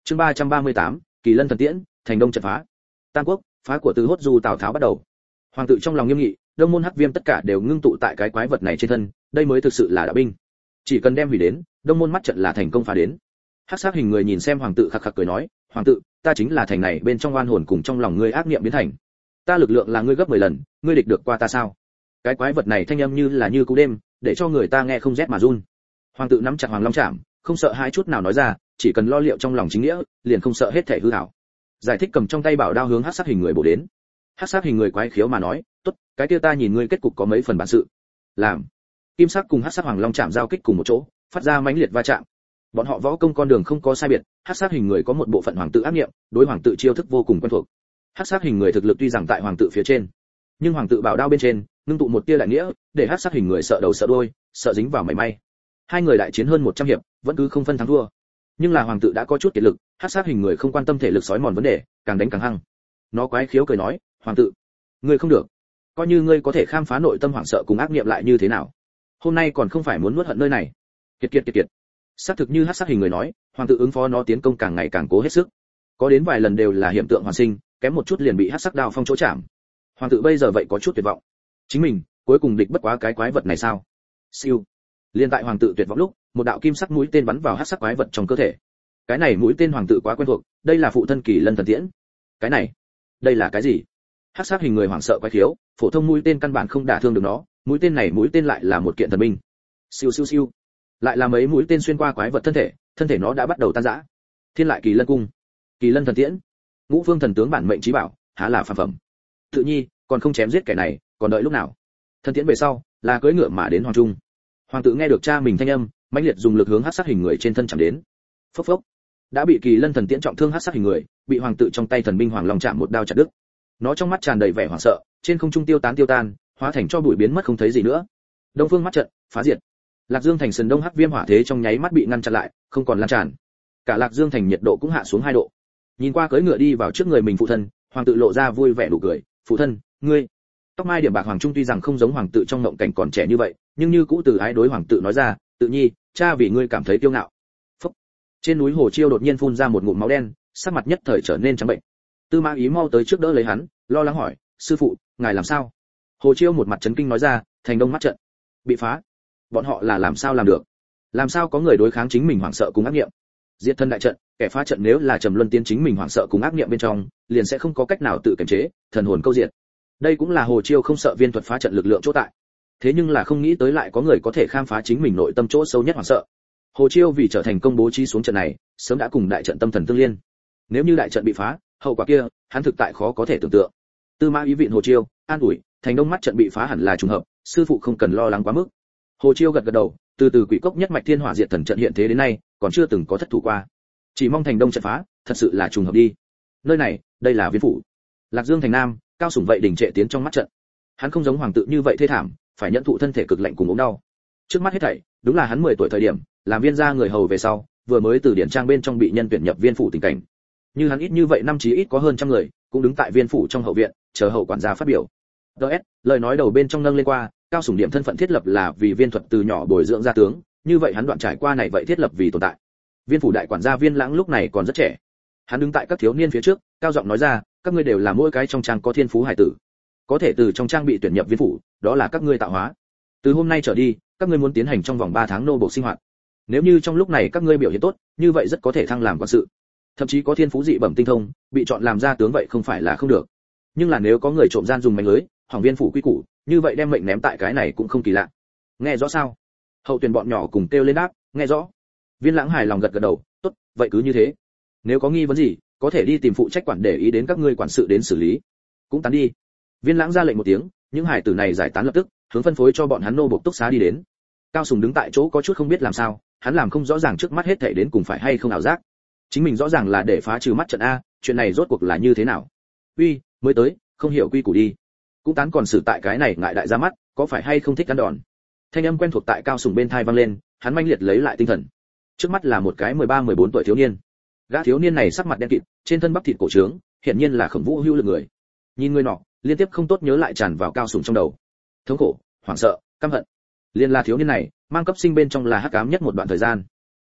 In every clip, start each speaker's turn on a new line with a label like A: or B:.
A: Chương 338, Kỳ Lân thần tiễn, thành đông trận phá. Tam quốc, phá của Từ Hốt Du Tào Tháo bắt đầu. Hoàng tự trong lòng nghiêm nghị, Đông môn Hắc Viêm tất cả đều ngưng tụ tại cái quái vật này trên thân, đây mới thực sự là đạo binh. Chỉ cần đem hủy đến, Đông môn mắt trận là thành công phá đến. Hắc sát hình người nhìn xem hoàng tự khặc khặc cười nói, "Hoàng tự, ta chính là thành này bên trong oan hồn cùng trong lòng ngươi ác niệm biến thành. Ta lực lượng là ngươi gấp 10 lần, ngươi địch được qua ta sao?" Cái quái vật này thanh âm như là như cú đêm, để cho người ta nghe không rét mà run. Hoàng tự nắm chặt Hoàng Long Trảm, không sợ hãi chút nào nói ra, chỉ cần lo liệu trong lòng chính nghĩa, liền không sợ hết thảy hư ảo. Giải thích cầm trong tay bảo đao hướng hắc sát hình người bổ đến. Hắc sát hình người quái khiếu mà nói, "Tốt, cái kia ta nhìn ngươi kết cục có mấy phần bản sự." Làm. Kim sắc cùng hắc sát Hoàng Long Trảm giao kích cùng một chỗ, phát ra mãnh liệt va chạm. Bọn họ võ công con đường không có sai biệt, hắc sát hình người có một bộ phận hoàng tự ác niệm, đối hoàng tự chiêu thức vô cùng quen thuộc. Hắc sát hình người thực lực tuy rằng tại hoàng tự phía trên, nhưng hoàng tự bảo đao bên trên ngưng tụ một tia đại nghĩa, để hắc sát hình người sợ đầu sợ đuôi, sợ dính vào mảy may. Hai người đại chiến hơn 100 hiệp, vẫn cứ không phân thắng thua. Nhưng là hoàng tự đã có chút kiệt lực, hắc sát hình người không quan tâm thể lực sói mòn vấn đề, càng đánh càng hăng. Nó quái khiếu cười nói, "Hoàng tự, ngươi không được. Coi như ngươi có thể khám phá nội tâm hoảng sợ cùng ác niệm lại như thế nào? Hôm nay còn không phải muốn nuốt hận nơi này." Kiệt. Xác thực như hắc sát hình người nói, hoàng tự ứng phó nó tiến công càng ngày càng cố hết sức. Có đến vài lần đều là hiện tượng hoàn sinh, kém một chút liền bị hắc sắc đao phong chỗ chạm. Hoàng tự bây giờ vậy có chút tuyệt vọng. Chính mình, cuối cùng địch bất quá cái quái vật này sao? Siêu. Liên tại hoàng tự tuyệt vọng lúc, một đạo kim sắc mũi tên bắn vào hắc sắc quái vật trong cơ thể. Cái này mũi tên hoàng tự quá quen thuộc, đây là phụ thân Kỳ Lân thần tiễn. Cái này, đây là cái gì? Hắc sắc hình người hoảng sợ quái khiếu, phổ thông mũi tên căn bản không đả thương được nó, mũi tên lại là một kiện thần binh. Siêu. Lại là mấy mũi tên xuyên qua quái vật thân thể nó đã bắt đầu tan rã. Thiên lại Kỳ Lân cung, Kỳ Lân thần tiễn, Ngũ Phương thần tướng bản mệnh chí bảo, há là phàm phẩm. Tự nhi, còn không chém giết kẻ này, còn đợi lúc nào? Thần tiễn về sau, là cưỡi ngựa mà đến hoàng trung. Hoàng tự nghe được cha mình thanh âm, mãnh liệt dùng lực hướng hắc sát hình người trên thân chạm đến. Phốc. Đã bị Kỳ Lân thần tiễn trọng thương hắc sát hình người, bị hoàng tự trong tay thần binh Hoàng Long Trảm một đao chặt đứt. Nó trong mắt tràn đầy vẻ hoảng sợ, trên không trung tiêu tan, hóa thành cho bụi biến mất không thấy gì nữa. Đông Phương mắt trận, phá diệt. Lạc Dương thành sườn đông hắc viêm hỏa thế trong nháy mắt bị ngăn chặn lại, không còn lan tràn. Cả Lạc Dương thành nhiệt độ cũng hạ xuống 2 độ. Nhìn qua cưỡi ngựa đi vào trước người mình phụ thân, hoàng tự lộ ra vui vẻ đủ cười, "Phụ thân, ngươi." Tóc mai điểm bạc hoàng trung tuy rằng không giống hoàng tự trong mộng cảnh còn trẻ như vậy, nhưng như cũ từ ái đối hoàng tự nói ra, "Tự nhi, cha vì ngươi cảm thấy kiêu ngạo." Phốc. Trên núi Hồ Chiêu đột nhiên phun ra một ngụm máu đen, sắc mặt nhất thời trở nên trắng bệnh. Tư Mã Ý mau tới trước đỡ lấy hắn, lo lắng hỏi, "Sư phụ, ngài làm sao?" Hồ Chiêu một mặt chấn kinh nói ra, "Thành đông mắt trận bị phá." Bọn họ là làm sao làm được? Làm sao có người đối kháng chính mình hoảng sợ cùng ác niệm? Diệt thân đại trận, kẻ phá trận nếu là Trầm Luân tiến chính mình hoảng sợ cùng ác niệm bên trong, liền sẽ không có cách nào tự kiềm chế, thần hồn câu diệt. Đây cũng là Hồ Chiêu không sợ viên thuật phá trận lực lượng chỗ tại. Thế nhưng là không nghĩ tới lại có người có thể khám phá chính mình nội tâm chỗ sâu nhất hoảng sợ. Hồ Chiêu vì trở thành công bố trí xuống trận này, sớm đã cùng đại trận tâm thần tương liên. Nếu như đại trận bị phá, hậu quả kia, hắn thực tại khó có thể tưởng tượng. Tư Mã Ý vịn Hồ Chiêu, an ủi, "Thành đông mắt trận bị phá hẳn là trùng hợp, sư phụ không cần lo lắng quá mức." Hồ Chiêu gật đầu, từ Quỷ Cốc nhất mạch Thiên Hỏa Diệt Thần trận hiện thế đến nay, còn chưa từng có thất thủ qua. Chỉ mong thành đông trận phá, thật sự là trùng hợp đi. Nơi này, đây là Viên phủ. Lạc Dương thành nam, Cao Sủng vậy đình trệ tiến trong mắt trận. Hắn không giống hoàng tự như vậy thê thảm, phải nhận thụ thân thể cực lạnh cùng ốm đau. Trước mắt hết thảy, đúng là hắn 10 tuổi thời điểm, làm viên gia người hầu về sau, vừa mới từ điển trang bên trong bị nhân tuyển nhập Viên phủ tình cảnh. Như hắn ít như vậy năm chí ít có hơn trăm người, cũng đứng tại Viên phủ trong hậu viện, chờ hậu quản gia phát biểu. DS, lời nói đầu bên trong nâng lên qua, Cao Sủng điểm thân phận thiết lập là vì Viên thuật từ nhỏ bồi dưỡng ra tướng, như vậy hắn đoạn trải qua này vậy thiết lập vì tồn tại. Viên phủ đại quản gia Viên Lãng lúc này còn rất trẻ. Hắn đứng tại các thiếu niên phía trước, cao giọng nói ra, "Các ngươi đều là mỗi cái trong trang có thiên phú hải tử, có thể từ trong trang bị tuyển nhập Viên phủ, đó là các ngươi tạo hóa. Từ hôm nay trở đi, các ngươi muốn tiến hành trong vòng 3 tháng nô bộc sinh hoạt. Nếu như trong lúc này các ngươi biểu hiện tốt, như vậy rất có thể thăng làm quan sự. Thậm chí có thiên phú dị bẩm tinh thông, bị chọn làm gia tướng vậy không phải là không được. Nhưng là nếu có người trộm gian dùng mánh lưới, hỏng Viên phủ quy củ, như vậy đem mệnh ném tại cái này cũng không kỳ lạ." Nghe rõ sao? Hậu tuyển bọn nhỏ cùng kêu lên đáp, "Nghe rõ." Viên Lãng hài lòng gật gật đầu, "Tốt, vậy cứ như thế. Nếu có nghi vấn gì, có thể đi tìm phụ trách quản để ý đến các ngươi quản sự đến xử lý. Cũng tán đi." Viên Lãng ra lệnh một tiếng, những hải tử này giải tán lập tức, hướng phân phối cho bọn hắn nô bộc túc xá đi đến. Cao Sùng đứng tại chỗ có chút không biết làm sao, hắn làm không rõ ràng trước mắt hết thảy đến cùng phải hay không ảo giác. Chính mình rõ ràng là để phá trừ mắt trận a, chuyện này rốt cuộc là như thế nào? Uy, mới tới, không hiểu quy củ đi. Cũng tán còn xử tại cái này ngại đại ra mắt, có phải hay không thích ăn đòn? Thanh âm quen thuộc tại Cao Sùng bên tai vang lên, hắn manh liệt lấy lại tinh thần. Trước mắt là một cái 13-14 tuổi thiếu niên. Gã thiếu niên này sắc mặt đen kịt, trên thân bắp thịt cổ trướng, hiển nhiên là Khổng Vũ hữu lực người. Nhìn người nọ, liên tiếp không tốt nhớ lại tràn vào Cao Sùng trong đầu. Thống khổ, hoảng sợ, căm hận. Liên là thiếu niên này, mang cấp sinh bên trong là hắc ám nhất một đoạn thời gian.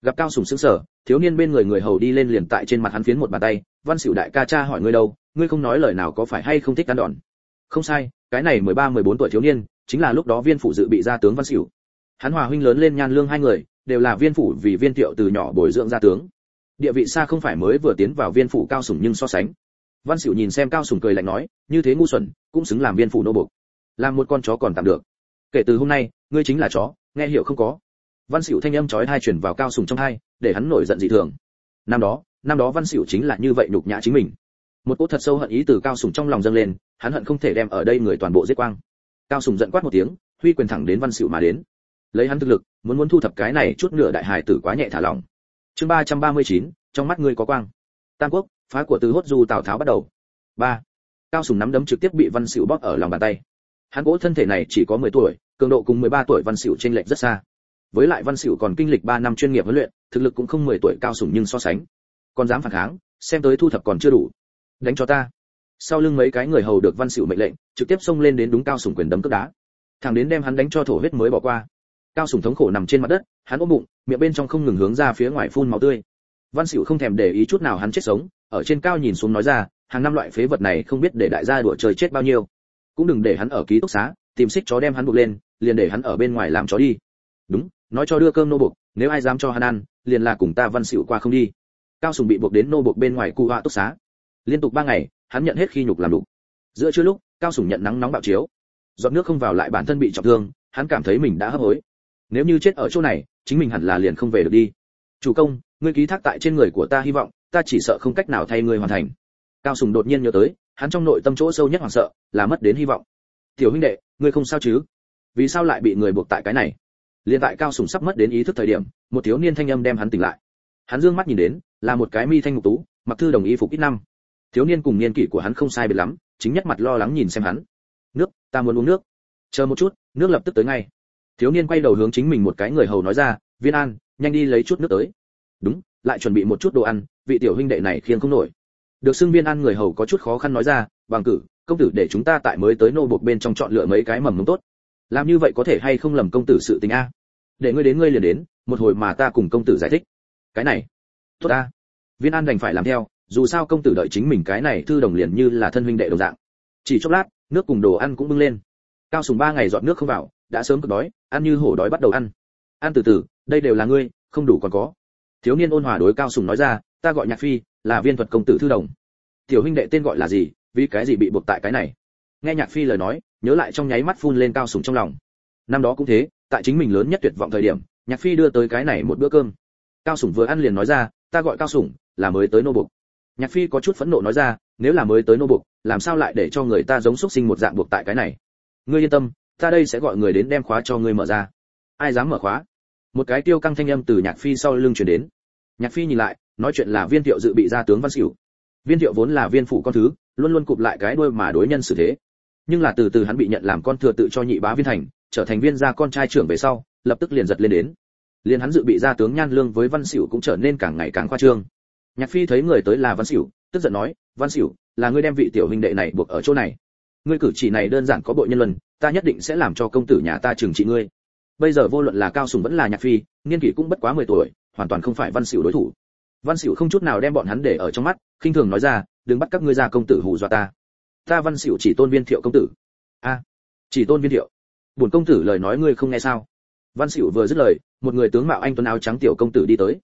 A: Gặp Cao Sùng sững sờ, thiếu niên bên người người hầu đi lên liền tại trên mặt hắn phiến một bàn tay, Văn Sửu đại ca, cha hỏi ngươi đâu, ngươi không nói lời nào có phải hay không thích ăn đòn? Không sai, cái này 13-14 tuổi thiếu niên, chính là lúc đó Viên phủ dự bị gia tướng Văn Sửu. Hắn hòa huynh lớn lên Nhan Lương hai người, đều là Viên phủ vì Viên Thiệu từ nhỏ bồi dưỡng gia tướng. Địa vị xa không phải mới vừa tiến vào Viên phủ Cao Sùng nhưng so sánh. Văn Sửu nhìn xem Cao Sùng cười lạnh nói, như thế ngu xuẩn, cũng xứng làm Viên phủ nô bộc. Làm một con chó còn tạm được. Kể từ hôm nay, ngươi chính là chó, nghe hiểu không có? Văn Sửu thanh âm chói tai truyền vào Cao Sùng trong tai, để hắn nổi giận dị thường. Năm đó Văn Sửu chính là như vậy nhục nhã chính mình. Một cỗ thật sâu hận ý từ Cao Sùng trong lòng dâng lên, hắn hận không thể đem ở đây người toàn bộ giết quang. Cao Sùng giận quát một tiếng, huy quyền thẳng đến Văn Sửu mà đến. Lấy hắn thực lực, muốn thu thập cái này chút nửa đại hài tử quá nhẹ thả lỏng. Chương 339, trong mắt ngươi có quang. Tam Quốc, phá của Từ Hốt Du Tào Tháo bắt đầu. 3. Cao Sùng nắm đấm trực tiếp bị Văn Sửu bóp ở lòng bàn tay. Hắn cỗ thân thể này chỉ có 10 tuổi, cường độ cùng 13 tuổi Văn Sửu chênh lệch rất xa. Với lại Văn Sửu còn kinh lịch 3 năm chuyên nghiệp huấn luyện, thực lực cũng không 10 tuổi Cao Sùng nhưng so sánh. Còn dám phản kháng, xem tới thu thập còn chưa đủ. Đánh cho ta. Sau lưng mấy cái người hầu được Văn Sửu mệnh lệnh, trực tiếp xông lên đến đúng Cao Sùng quyền đấm cước đá. Thằng đến đem hắn đánh cho thổ huyết mới bỏ qua. Cao Sùng thống khổ nằm trên mặt đất, hắn ôm bụng, miệng bên trong không ngừng hướng ra phía ngoài phun máu tươi. Văn Sửu không thèm để ý chút nào hắn chết sống, ở trên cao nhìn xuống nói ra, hàng năm loại phế vật này không biết để đại gia đùa trời chết bao nhiêu, cũng đừng để hắn ở ký túc xá, tìm xích chó đem hắn buộc lên, liền để hắn ở bên ngoài làm chó đi. Đúng, nói cho đưa cơm nô buộc, nếu ai dám cho hắn ăn, liền là cùng ta Văn Sửu qua không đi. Cao Sùng bị buộc đến nô buộc bên ngoài khu họa túc xá. Liên tục 3 ngày, hắn nhận hết khi nhục làm đủ. Giữa trưa lúc, Cao Sùng nhận nắng nóng bạo chiếu, giọt nước không vào lại bản thân bị trọng thương, hắn cảm thấy mình đã hấp hối. Nếu như chết ở chỗ này, chính mình hẳn là liền không về được đi. Chủ công, ngươi ký thác tại trên người của ta hy vọng, ta chỉ sợ không cách nào thay ngươi hoàn thành. Cao Sùng đột nhiên nhớ tới, hắn trong nội tâm chỗ sâu nhất hoảng sợ, là mất đến hy vọng. Tiểu huynh đệ, ngươi không sao chứ? Vì sao lại bị người buộc tại cái này? Liên tại Cao Sùng sắp mất đến ý thức thời điểm, một thiếu niên thanh âm đem hắn tỉnh lại. Hắn dương mắt nhìn đến, là một cái mi thanh mục tú, mặc thư đồng y phục ít năm. Thiếu niên cùng niên kỷ của hắn không sai biệt lắm, chính nhất mặt lo lắng nhìn xem hắn. Nước, ta muốn uống nước. Chờ một chút, nước lập tức tới ngay. Thiếu niên quay đầu hướng chính mình một cái người hầu nói ra, Viên An, nhanh đi lấy chút nước tới. Đúng, lại chuẩn bị một chút đồ ăn, vị tiểu huynh đệ này khiêng không nổi. Được xưng Viên An người hầu có chút khó khăn nói ra, bằng cử, công tử để chúng ta tại mới tới nô buộc bên trong chọn lựa mấy cái mầm mống tốt. Làm như vậy có thể hay không lầm công tử sự tình a? Để ngươi đến ngươi liền đến, một hồi mà ta cùng công tử giải thích. Cái này, tốt a. Viên An đành phải làm theo, dù sao công tử đợi chính mình cái này thư đồng liền như là thân huynh đệ đồng dạng. Chỉ chốc lát, nước cùng đồ ăn cũng bưng lên. Cao Sùng 3 ngày dọn nước không vào, đã sớm cực đói, ăn như hổ đói bắt đầu ăn. Ăn từ từ, đây đều là ngươi, không đủ còn có. Thiếu niên ôn hòa đối Cao Sùng nói ra, ta gọi Nhạc Phi, là Viên thuật công tử thư đồng. Tiểu huynh đệ tên gọi là gì, vì cái gì bị buộc tại cái này? Nghe Nhạc Phi lời nói, nhớ lại trong nháy mắt phun lên Cao Sùng trong lòng. Năm đó cũng thế, tại chính mình lớn nhất tuyệt vọng thời điểm, Nhạc Phi đưa tới cái này một bữa cơm. Cao Sùng vừa ăn liền nói ra, ta gọi Cao Sùng, là mới tới nô buộc. Nhạc Phi có chút phẫn nộ nói ra, nếu là mới tới nô buộc, làm sao lại để cho người ta giống xuất sinh một dạng buộc tại cái này? Ngươi yên tâm, ta đây sẽ gọi người đến đem khóa cho ngươi mở ra. Ai dám mở khóa? Một cái tiêu căng thanh âm từ Nhạc Phi sau lưng truyền đến. Nhạc Phi nhìn lại, nói chuyện là Viên Thiệu dự bị gia tướng Văn Sửu. Viên Thiệu vốn là Viên phủ con thứ, luôn luôn cụp lại cái đuôi mà đối nhân xử thế. Nhưng là từ từ hắn bị nhận làm con thừa tự cho nhị bá Viên Thành, trở thành Viên gia con trai trưởng về sau, lập tức liền giật lên đến. Liền hắn dự bị gia tướng Nhan Lương với Văn Sửu cũng trở nên càng ngày càng khoa trương. Nhạc Phi thấy người tới là Văn Sửu, tức giận nói, Văn Sửu, là ngươi đem vị tiểu huynh đệ này buộc ở chỗ này. Ngươi cử chỉ này đơn giản có bội nhân luân, ta nhất định sẽ làm cho công tử nhà ta trừng trị ngươi. Bây giờ vô luận là Cao Sùng vẫn là Nhạc Phi, niên kỷ cũng bất quá 10 tuổi, hoàn toàn không phải Văn Sửu đối thủ. Văn Sửu không chút nào đem bọn hắn để ở trong mắt, khinh thường nói ra, đừng bắt các ngươi ra công tử hù dọa ta. Ta Văn Sửu chỉ tôn Viên Thiệu công tử. A, chỉ tôn Viên Thiệu. Bổn công tử lời nói ngươi không nghe sao? Văn Sửu vừa dứt lời, một người tướng mạo anh tuấn áo trắng tiểu công tử đi tới.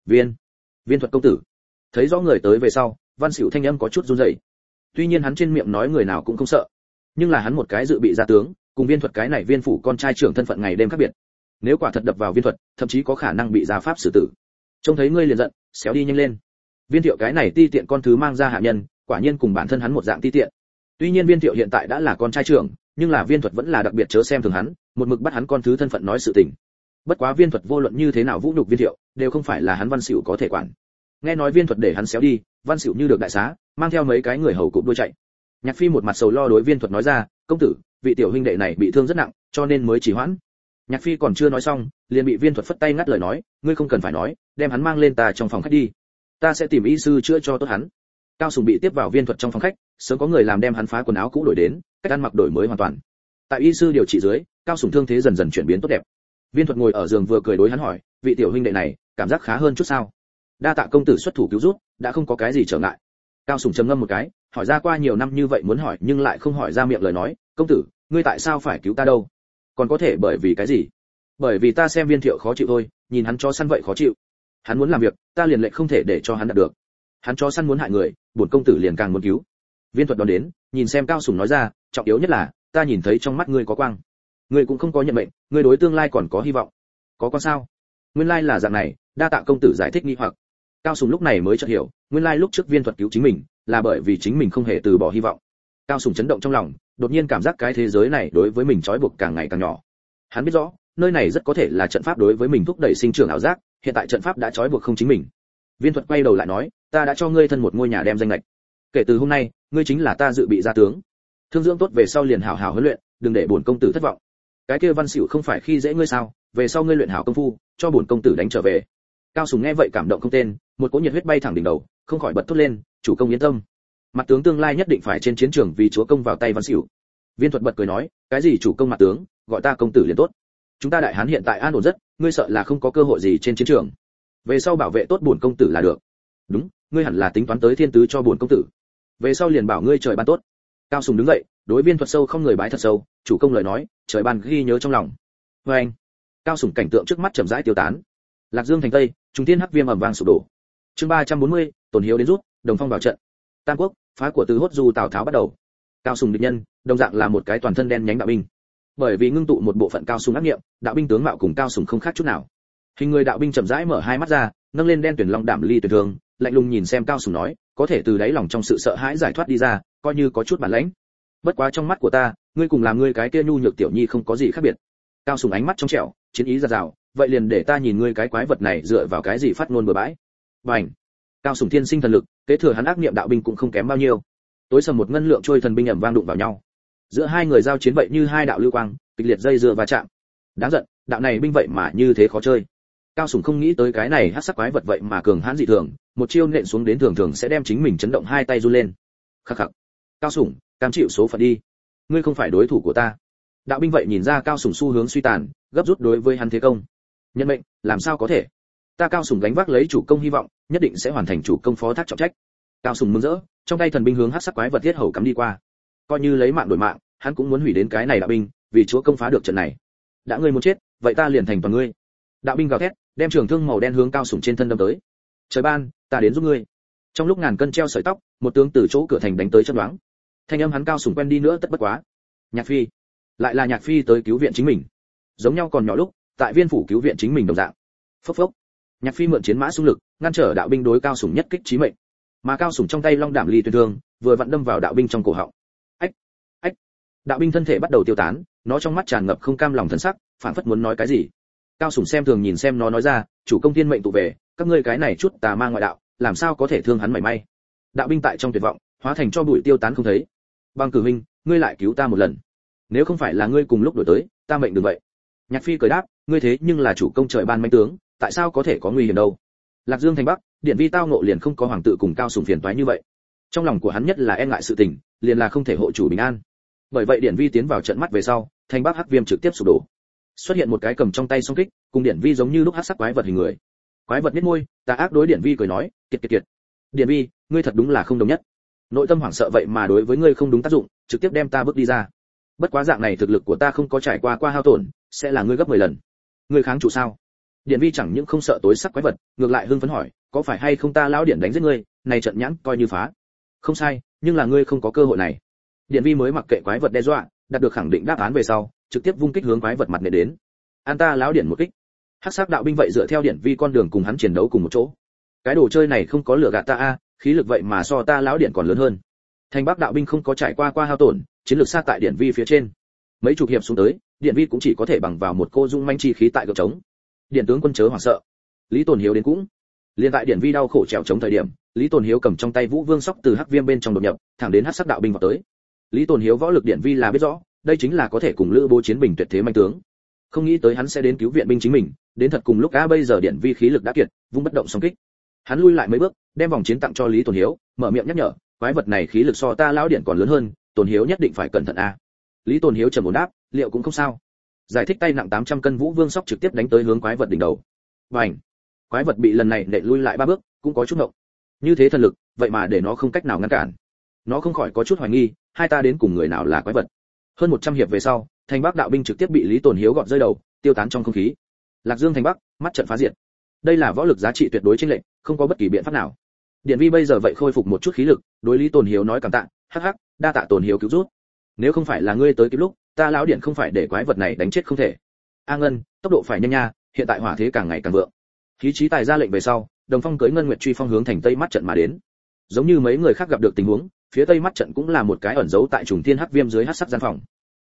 A: Viên thuật công tử. Thấy rõ người tới về sau, Văn Sửu thanh âm có chút run rẩy. Tuy nhiên hắn trên miệng nói người nào cũng không sợ, nhưng là hắn một cái dự bị gia tướng, cùng Viên thuật cái này Viên phủ con trai trưởng thân phận ngày đêm khác biệt. Nếu quả thật đập vào Viên thuật, thậm chí có khả năng bị gia pháp xử tử. Trông thấy ngươi liền giận, xéo đi nhanh lên. Viên Thiệu cái này ti tiện con thứ mang ra hạ nhân, quả nhiên cùng bản thân hắn một dạng ti tiện. Tuy nhiên Viên Thiệu hiện tại đã là con trai trưởng, nhưng là Viên thuật vẫn là đặc biệt chớ xem thường hắn, một mực bắt hắn con thứ thân phận nói sự tình. Bất quá Viên thuật vô luận như thế nào vũ nhục Viên Thiệu, đều không phải là hắn Văn Sửu có thể quản. Nghe nói Viên thuật để hắn xéo đi, Văn Sửu như được đại xá, mang theo mấy cái người hầu cụp đuôi chạy. Nhạc Phi một mặt sầu lo đối Viên thuật nói ra, công tử, vị tiểu huynh đệ này bị thương rất nặng, cho nên mới trì hoãn. Nhạc Phi còn chưa nói xong, liền bị Viên thuật phất tay ngắt lời nói, ngươi không cần phải nói, đem hắn mang lên ta trong phòng khách đi, ta sẽ tìm y sư chữa cho tốt hắn. Cao Sùng bị tiếp vào Viên thuật trong phòng khách, sớm có người làm đem hắn phá quần áo cũ đổi đến, cách ăn mặc đổi mới hoàn toàn. Tại y sư điều trị dưới, Cao Sùng thương thế dần dần chuyển biến tốt đẹp. Viên thuật ngồi ở giường vừa cười đối hắn hỏi, vị tiểu huynh đệ này, cảm giác khá hơn chút sao? Đa tạ công tử xuất thủ cứu giúp, đã không có cái gì trở ngại. Cao Sùng trầm ngâm một cái, hỏi ra qua nhiều năm như vậy muốn hỏi nhưng lại không hỏi ra miệng lời nói, công tử, ngươi tại sao phải cứu ta đâu? Còn có thể bởi vì cái gì? Bởi vì ta xem Viên Thiệu khó chịu thôi, nhìn hắn cho săn vậy khó chịu. Hắn muốn làm việc, ta liền lệnh không thể để cho hắn đạt được. Hắn cho săn muốn hại người, bổn công tử liền càng muốn cứu. Viên Thuật đón đến, nhìn xem Cao Sùng nói ra, trọng yếu nhất là, ta nhìn thấy trong mắt ngươi có quang. Ngươi cũng không có nhận mệnh, ngươi đối tương lai còn có hy vọng. Có con sao? Nguyên lai là dạng này, đa tạ công tử giải thích nghi hoặc. Cao Sùng lúc này mới chợt hiểu, nguyên lai lúc trước Viên Thuật cứu chính mình, là bởi vì chính mình không hề từ bỏ hy vọng. Cao Sùng chấn động trong lòng, đột nhiên cảm giác cái thế giới này đối với mình trói buộc càng ngày càng nhỏ. Hắn biết rõ, nơi này rất có thể là trận pháp đối với mình thúc đẩy sinh trưởng ảo giác, hiện tại trận pháp đã trói buộc không chính mình. Viên Thuật quay đầu lại nói, ta đã cho ngươi thân một ngôi nhà đem danh lệch. Kể từ hôm nay, ngươi chính là ta dự bị gia tướng. Thương dưỡng tốt về sau liền hảo hảo huấn luyện, đừng để bổn công tử thất vọng. Cái kia Văn Xỉu không phải khi dễ ngươi sao? Về sau ngươi luyện hảo công phu, cho bổn công tử đánh trở về. Cao Sùng nghe vậy cảm động không tên, một cỗ nhiệt huyết bay thẳng đỉnh đầu, không khỏi bật thốt lên, chủ công yên tâm. Mặt tướng tương lai nhất định phải trên chiến trường vì chúa công vào tay Văn Xỉu. Viên Thuật bật cười nói, cái gì chủ công mặt tướng, gọi ta công tử liền tốt. Chúng ta đại hán hiện tại an ổn rất, ngươi sợ là không có cơ hội gì trên chiến trường. Về sau bảo vệ tốt bổn công tử là được. Đúng, ngươi hẳn là tính toán tới thiên tứ cho bổn công tử. Về sau liền bảo ngươi trời ban tốt. Cao Sùng đứng dậy, đối Viên Thuật sâu không người bái thật sâu, chủ công lời nói, trời ban ghi nhớ trong lòng. Và anh, Cao Sùng cảnh tượng trước mắt chậm rãi tiêu tán. Lạc Dương thành Tây, trung thiên hắc viêm ầm vang sụp đổ. Chương 340, Tổn Hiếu đến rút, Đồng Phong vào trận. Tam Quốc, phá của Từ Hốt Du Tào Tháo bắt đầu. Cao Sùng địch nhân, đồng dạng là một cái toàn thân đen nhánh đạo binh. Bởi vì ngưng tụ một bộ phận Cao Sùng ác nghiệm, đạo binh tướng mạo cùng Cao Sùng không khác chút nào. Hình người đạo binh chậm rãi mở hai mắt ra, nâng lên đen tuyển long đảm ly tuyệt thường, lạnh lùng nhìn xem Cao Sùng nói, có thể từ đáy lòng trong sự sợ hãi giải thoát đi ra, coi như có chút bản lĩnh. Bất quá trong mắt của ta, ngươi cùng làm ngươi cái kia nhu nhược tiểu nhi không có gì khác biệt. Cao Sùng ánh mắt trong trẻo, chiến ý giạt rào, vậy liền để ta nhìn ngươi cái quái vật này dựa vào cái gì phát ngôn bừa bãi. Bành! Cao Sùng thiên sinh thần lực, kế thừa hắn ác niệm đạo binh cũng không kém bao nhiêu. Tối sầm một ngân lượng trôi thần binh ầm vang đụng vào nhau. Giữa hai người giao chiến vậy như hai đạo lưu quang, kịch liệt dây dưa va chạm. Đáng giận, đạo này binh vậy mà như thế khó chơi. Cao Sùng không nghĩ tới cái này hắc sắc quái vật vậy mà cường hãn dị thường, một chiêu nện xuống đến thường thường sẽ đem chính mình chấn động hai tay run lên. Khắc khắc. Cao Sùng, cam chịu số phận đi. Ngươi không phải đối thủ của ta. Đạo binh vậy nhìn ra Cao Sùng xu hướng suy tàn, gấp rút đối với hắn thế công. Nhân mệnh, làm sao có thể? Ta Cao Sùng gánh vác lấy chủ công hy vọng, nhất định sẽ hoàn thành chủ công phó thác trọng trách. Cao Sùng mừng rỡ, trong tay thần binh hướng hắc sắc quái vật thiết hầu cắm đi qua. Coi như lấy mạng đổi mạng, hắn cũng muốn hủy đến cái này đạo binh, vì chúa công phá được trận này. Đã ngươi muốn chết, vậy ta liền thành toàn ngươi. Đạo binh gào thét, đem trường thương màu đen hướng Cao Sùng trên thân đâm tới. Trời ban, ta đến giúp ngươi. Trong lúc ngàn cân treo sợi tóc, một tướng từ chỗ cửa thành đánh tới chớp nhoáng. Thanh âm hắn Cao Sùng quen đi nữa tất bất quá. Nhạc Phi, lại là Nhạc Phi tới cứu viện chính mình. Giống nhau còn nhỏ lúc, tại Viên phủ cứu viện chính mình đồng dạng. Phốc phốc. Nhạc Phi mượn chiến mã xung lực, ngăn trở đạo binh đối Cao Sùng nhất kích chí mệnh. Mà Cao Sùng trong tay long đảm ly tuyệt thương, vừa vặn đâm vào đạo binh trong cổ họng. Ách, ách. Đạo binh thân thể bắt đầu tiêu tán, nó trong mắt tràn ngập không cam lòng thần sắc, phản phất muốn nói cái gì. Cao Sùng xem thường nhìn xem nó nói ra, chủ công thiên mệnh tụ về, các ngươi cái này chút tà ma ngoại đạo, làm sao có thể thương hắn mảy may. Đạo binh tại trong tuyệt vọng, hóa thành cho bụi tiêu tán không thấy. Băng Cử huynh, ngươi lại cứu ta một lần. Nếu không phải là ngươi cùng lúc đổi tới, ta mệnh đừng vậy. Nhạc Phi cười đáp, ngươi thế nhưng là chủ công trời ban mãnh tướng, tại sao có thể có nguy hiểm đâu? Lạc Dương thành Bắc, Điện Vi tao ngộ liền không có hoàng tự cùng Cao Sùng phiền toái như vậy. Trong lòng của hắn nhất là e ngại sự tình, liền là không thể hộ chủ bình an. Bởi vậy Điện Vi tiến vào trận mắt về sau, thành Bắc Hắc Viêm trực tiếp sụp đổ. Xuất hiện một cái cầm trong tay song kích, cùng Điện Vi giống như lúc hắc sắc quái vật hình người. Quái vật nhếch môi, tà ác đối Điện Vi cười nói, kiệt kiệt kiệt. Điện Vi, ngươi thật đúng là không đồng nhất. Nội tâm hoảng sợ vậy mà đối với ngươi không đúng tác dụng, trực tiếp đem ta bước đi ra. Bất quá dạng này thực lực của ta không có trải qua hao tổn, sẽ là ngươi gấp 10 lần. Ngươi kháng chủ sao? Điện Vi chẳng những không sợ tối sắc quái vật, ngược lại hưng phấn hỏi, có phải hay không ta lão điện đánh giết ngươi, này trận nhãn coi như phá. Không sai, nhưng là ngươi không có cơ hội này. Điện Vi mới mặc kệ quái vật đe dọa, đạt được khẳng định đáp án về sau, trực tiếp vung kích hướng quái vật mặt nện đến. An ta lão điện một kích. Hắc sắc đạo binh vậy dựa theo Điện Vi con đường cùng hắn chiến đấu cùng một chỗ. Cái đồ chơi này không có lửa gạt ta a, khí lực vậy mà so ta lão điện còn lớn hơn. Thành Bắc đạo binh không có trải qua hao tổn, chiến lược sát tại Điện Vi phía trên. Mấy chục hiệp xuống tới, Điện Vi cũng chỉ có thể bằng vào một cô dung manh chi khí tại gượng chống. Điện tướng quân chớ hoảng sợ. Lý Tồn Hiếu đến cũng. Liên tại Điện Vi đau khổ trèo chống thời điểm, Lý Tồn Hiếu cầm trong tay Vũ Vương sóc từ Hắc Viêm bên trong đột nhập, thẳng đến Hắc sắc đạo binh vào tới. Lý Tồn Hiếu võ lực Điện Vi là biết rõ, đây chính là có thể cùng Lữ Bố chiến bình tuyệt thế manh tướng. Không nghĩ tới hắn sẽ đến cứu viện binh chính mình, đến thật cùng lúc bây giờ Điện Vi khí lực đã kiệt, vung bất động song kích. Hắn lui lại mấy bước, đem vòng chiến tặng cho Lý Tồn Hiếu, mở miệng nhắc nhở, quái vật này khí lực so ta lão điện còn lớn hơn, Tồn Hiếu nhất định phải cẩn thận a. Lý Tồn Hiếu trầm ổn đáp, liệu cũng không sao. Giải thích tay nặng 800 cân Vũ Vương sóc trực tiếp đánh tới hướng quái vật đỉnh đầu. Bành! Quái vật bị lần này nện lui lại 3 bước, cũng có chút ngộng. Như thế thần lực, vậy mà để nó không cách nào ngăn cản. Nó không khỏi có chút hoài nghi, hai ta đến cùng người nào là quái vật. Hơn 100 hiệp về sau, Thành Bắc đạo binh trực tiếp bị Lý Tồn Hiếu gọt rơi đầu, tiêu tán trong không khí. Lạc Dương Thành Bắc, mắt trận phá diệt. Đây là võ lực giá trị tuyệt đối chênh lệch, không có bất kỳ biện pháp nào. Điện Vi bây giờ vậy khôi phục một chút khí lực, đối Lý Tồn Hiếu nói cảm tạ, hắc hắc, đa tạ Tồn Hiếu cứu giúp. Nếu không phải là ngươi tới kịp lúc, ta lão điện không phải để quái vật này đánh chết không thể. A Ngân, tốc độ phải nhanh nha, hiện tại hỏa thế càng ngày càng vượng. Khí trí tài ra lệnh về sau, Đồng Phong cưỡi Ngân Nguyệt truy phong hướng thành Tây mắt trận mà đến. Giống như mấy người khác gặp được tình huống, phía Tây mắt trận cũng là một cái ẩn giấu tại trùng thiên hắc viêm dưới hắc sắc gian phòng.